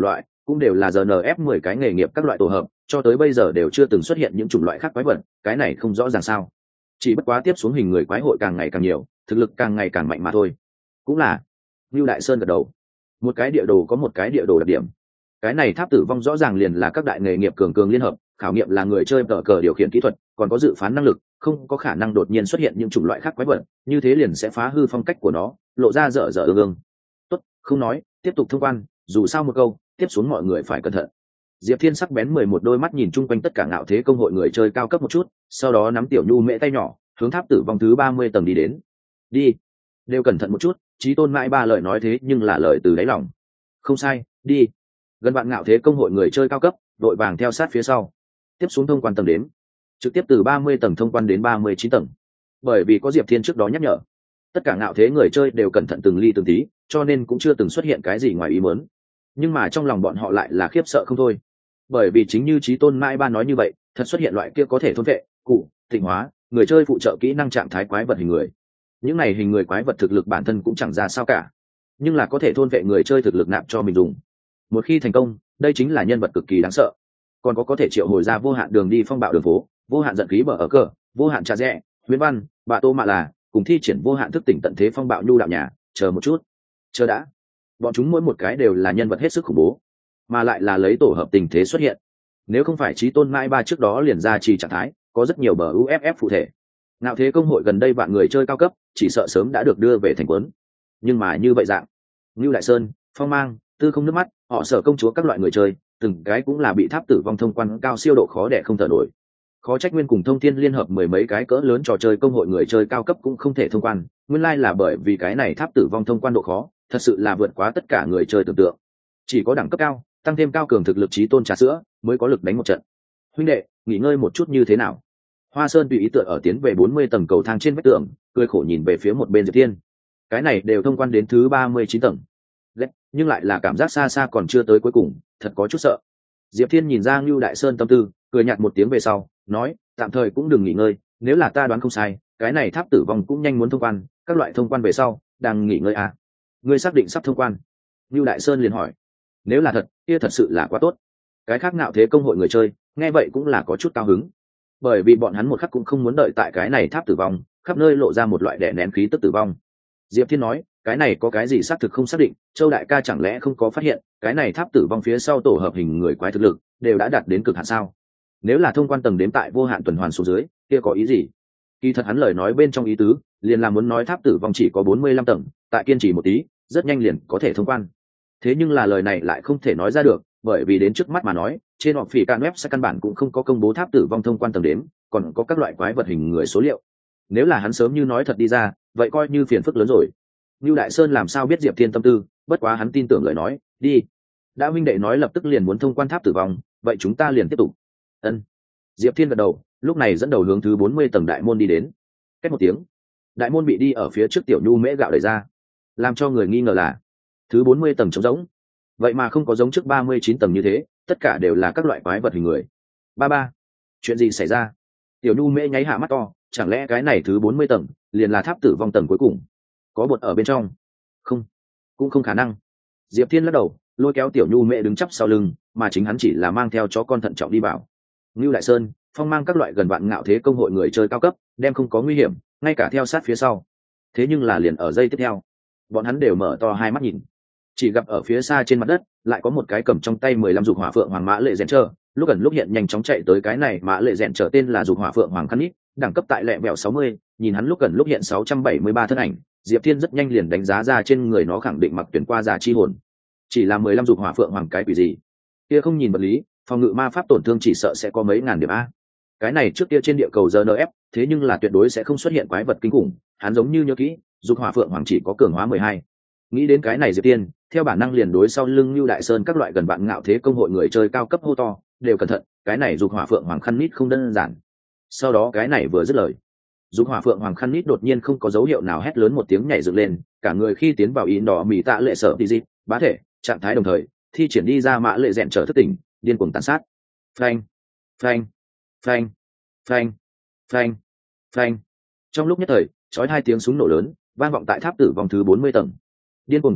cũng đều là rnf 10 cái nghề nghiệp các loại tổ hợp, cho tới bây giờ đều chưa từng xuất hiện những chủng loại khác quái vật, cái này không rõ ràng sao. Chỉ bất quá tiếp xuống hình người quái hội càng ngày càng nhiều, thực lực càng ngày càng mạnh mà thôi. Cũng là. Lưu Đại Sơn gật đầu. Một cái địa đồ có một cái địa đồ đặc điểm. Cái này tháp tử vong rõ ràng liền là các đại nghề nghiệp cường cường liên hợp, khảo nghiệm là người chơi tờ cờ điều khiển kỹ thuật, còn có dự phán năng lực, không có khả năng đột nhiên xuất hiện những chủng loại khác quái vật, như thế liền sẽ phá hư phong cách của nó, lộ ra dở dở ương. Tốt, không nói, tiếp tục thông quan, dù sao một câu, tiếp xuống mọi người phải cẩn thận. Diệp Thiên sắc bén 11 đôi mắt nhìn chung quanh tất cả ngạo thế công hội người chơi cao cấp một chút, sau đó nắm tiểu nhu mễ tay nhỏ, hướng tháp tử vong thứ 30 tầng đi đến. Đi, đều cẩn thận một chút, Chí Tôn mãi ba lời nói thế nhưng là lời từ đáy lòng. Không sai, đi. Gần bạn ngạo thế công hội người chơi cao cấp, đội vàng theo sát phía sau. Tiếp xuống thông quan tầng đến, trực tiếp từ 30 tầng thông quan đến 39 tầng. Bởi vì có Diệp Thiên trước đó nhắc nhở, tất cả ngạo thế người chơi đều cẩn thận từng ly từng tí, cho nên cũng chưa từng xuất hiện cái gì ngoài ý muốn. Nhưng mà trong lòng bọn họ lại là khiếp sợ không thôi. Bởi vì chính như Chí Tôn mãi ba nói như vậy, thật xuất hiện loại kia có thể thôn vệ, cụ, tịnh hóa, người chơi phụ trợ kỹ năng trạng thái quái vật hình người. Những này hình người quái vật thực lực bản thân cũng chẳng ra sao cả, nhưng là có thể thôn vệ người chơi thực lực nạp cho mình dùng. Một khi thành công, đây chính là nhân vật cực kỳ đáng sợ. Còn có thể triệu hồi ra vô hạn đường đi phong bạo đường phố, vô hạn giận khí bờ ở cờ, vô hạn trà rẽ, huyễn văn, bạ tô mạ là, cùng thi triển vô hạn thức tỉnh tận thế phong bạo nhu đạo nhà. Chờ một chút, chờ đã. Bọn chúng mỗi một cái đều là nhân vật hết sức khủng bố, mà lại là lấy tổ hợp tình thế xuất hiện. Nếu không phải Chí Tôn mãi ba trước đó liền ra trì trạng thái, có rất nhiều bờ uff phụ thể. Ngạo thế công hội gần đây bạn người chơi cao cấp, chỉ sợ sớm đã được đưa về thành quấn. Nhưng mà như vậy dạng, Lưu Đại Sơn, Phong Mang, Tư Không nước mắt, họ Sở công chúa các loại người chơi, từng cái cũng là bị tháp tử vong thông quan cao siêu độ khó đẻ không thở nổi. Khó trách Nguyên cùng Thông Thiên liên hợp mười mấy cái cỡ lớn trò chơi công hội người chơi cao cấp cũng không thể thông quan, nguyên lai là bởi vì cái này tháp tử vong thông quan độ khó, thật sự là vượt quá tất cả người chơi tưởng tượng. Chỉ có đẳng cấp cao, tăng thêm cao cường thực lực Chí Tôn trà sữa, mới có lực đánh một trận. Huynh đệ, nghỉ ngơi một chút như thế nào? Hoa Sơn tùy ý tựa ở tiến về 40 tầng cầu thang trên vách tường, cười khổ nhìn về phía một bên Diệp Thiên. Cái này đều thông quan đến thứ 39 tầng. Nhưng lại là cảm giác xa xa còn chưa tới cuối cùng, thật có chút sợ. Diệp Thiên nhìn ra Lưu Đại Sơn tâm tư, cười nhạt một tiếng về sau, nói, tạm thời cũng đừng nghỉ ngơi, nếu là ta đoán không sai, cái này tháp tử vong cũng nhanh muốn thông quan, các loại thông quan về sau, đang nghỉ ngơi à? Ngươi xác định sắp thông quan? Lưu Đại Sơn liền hỏi. Nếu là thật, kia thật sự là quá tốt. Cái khác ngạo thế công hội người chơi, nghe vậy cũng là có chút cao hứng, bởi vì bọn hắn một khắc cũng không muốn đợi tại cái này tháp tử vong, khắp nơi lộ ra một loại đè nén khí tức tử vong. Diệp Thiên nói, cái này có cái gì xác thực không xác định, Châu đại ca chẳng lẽ không có phát hiện cái này tháp tử vong phía sau tổ hợp hình người quái thực lực đều đã đạt đến cực hạn sao? Nếu là thông quan tầng đếm tại vô hạn tuần hoàn số dưới, kia có ý gì? Kỳ thật hắn lời nói bên trong ý tứ liền là muốn nói tháp tử vong chỉ có 45 tầng, tại kiên trì một tí, rất nhanh liền có thể thông quan. Thế nhưng là lời này lại không thể nói ra được, bởi vì đến trước mắt mà nói, trên họp phỉ can web sẽ căn bản cũng không có công bố tháp tử vong thông quan tầng đếm, còn có các loại quái vật hình người số liệu. Nếu là hắn sớm như nói thật đi ra, vậy coi như phiền phức lớn rồi. Lưu Đại Sơn làm sao biết Diệp Thiên tâm tư, bất quá hắn tin tưởng lời nói, đi. Đã huynh đệ nói lập tức liền muốn thông quan tháp tử vong, vậy chúng ta liền tiếp tục. Ân. Diệp Thiên gật đầu, lúc này dẫn đầu hướng thứ 40 tầng đại môn đi đến. Cách một tiếng, đại môn bị đi ở phía trước tiểu nhu mễ gạo đẩy ra, làm cho người nghi ngờ là thứ 40 tầng trống rỗng. Vậy mà không có giống trước 39 tầng như thế, tất cả đều là các loại quái vật hình người. Ba, chuyện gì xảy ra? Tiểu nhu mễ nháy hạ mắt to, chẳng lẽ cái này thứ 40 tầng liền là tháp tử vong tầng cuối cùng? Có bột ở bên trong? Không, cũng không khả năng. Diệp Thiên lắc đầu, lôi kéo tiểu nhu mễ đứng chắp sau lưng, mà chính hắn chỉ là mang theo chó con thận trọng đi vào. Lưu Đại Sơn, Phong Mang các loại gần vạn ngạo thế công hội người chơi cao cấp, đem không có nguy hiểm, ngay cả theo sát phía sau. Thế nhưng là liền ở giây tiếp theo, bọn hắn đều mở to hai mắt nhìn, chỉ gặp ở phía xa trên mặt đất lại có một cái cầm trong tay 15 dục hỏa phượng hoàng mã lệ rèn chờ, lúc gần lúc hiện nhanh chóng chạy tới cái này mã lệ rèn trở tên là dục hỏa phượng hoàng khăn nít, đẳng cấp tại lẹ vẹo 60, nhìn hắn lúc gần lúc hiện 673 thân ảnh, Diệp Thiên rất nhanh liền đánh giá ra trên người nó khẳng định mặc tuyển qua già chi hồn. Chỉ là 15 dục hỏa phượng hoàng cái quỷ gì? Kia không nhìn vật lý, phòng ngự ma pháp tổn thương chỉ sợ sẽ có mấy ngàn điểm a. Cái này trước kia trên địa cầu GNF, thế nhưng là tuyệt đối sẽ không xuất hiện quái vật kinh khủng, hắn giống như nhớ kỹ, dục hỏa phượng hoàng chỉ có cường hóa 12. Nghĩ đến cái này Diệp Thiên, theo bản năng liền đối sau lưng Lưu Đại Sơn các loại gần bạn ngạo thế công hội người chơi cao cấp hô to, đều cẩn thận, cái này dục hỏa phượng hoàng khăn nít không đơn giản. Sau đó cái này vừa dứt lời, dục hỏa phượng hoàng khăn nít đột nhiên không có dấu hiệu nào hét lớn một tiếng nhảy dựng lên, cả người khi tiến vào in đỏ mì tạ lệ sở tí dịp, bá thể, trạng thái đồng thời, thi triển đi ra mã lệ rèn trở thức tỉnh, điên cuồng tàn sát. Phanh, phanh, phanh, phanh, phanh, phanh. Trong lúc nhất thời, chói hai tiếng súng nổ lớn vang vọng tại tháp tử vòng thứ 40 tầng. Điên cuồng tàn sát,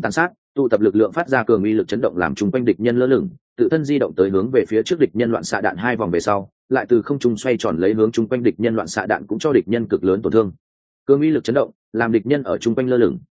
tụ tập lực lượng phát ra cường uy lực chấn động làm chung quanh địch nhân lơ lửng, tự thân di động tới hướng về phía trước địch nhân loạn xạ đạn 2 vòng về sau, lại từ không trung xoay tròn lấy hướng chung quanh địch nhân loạn xạ đạn cũng cho địch nhân cực lớn tổn thương. Cường uy lực chấn động làm địch nhân ở chung quanh lơ lửng,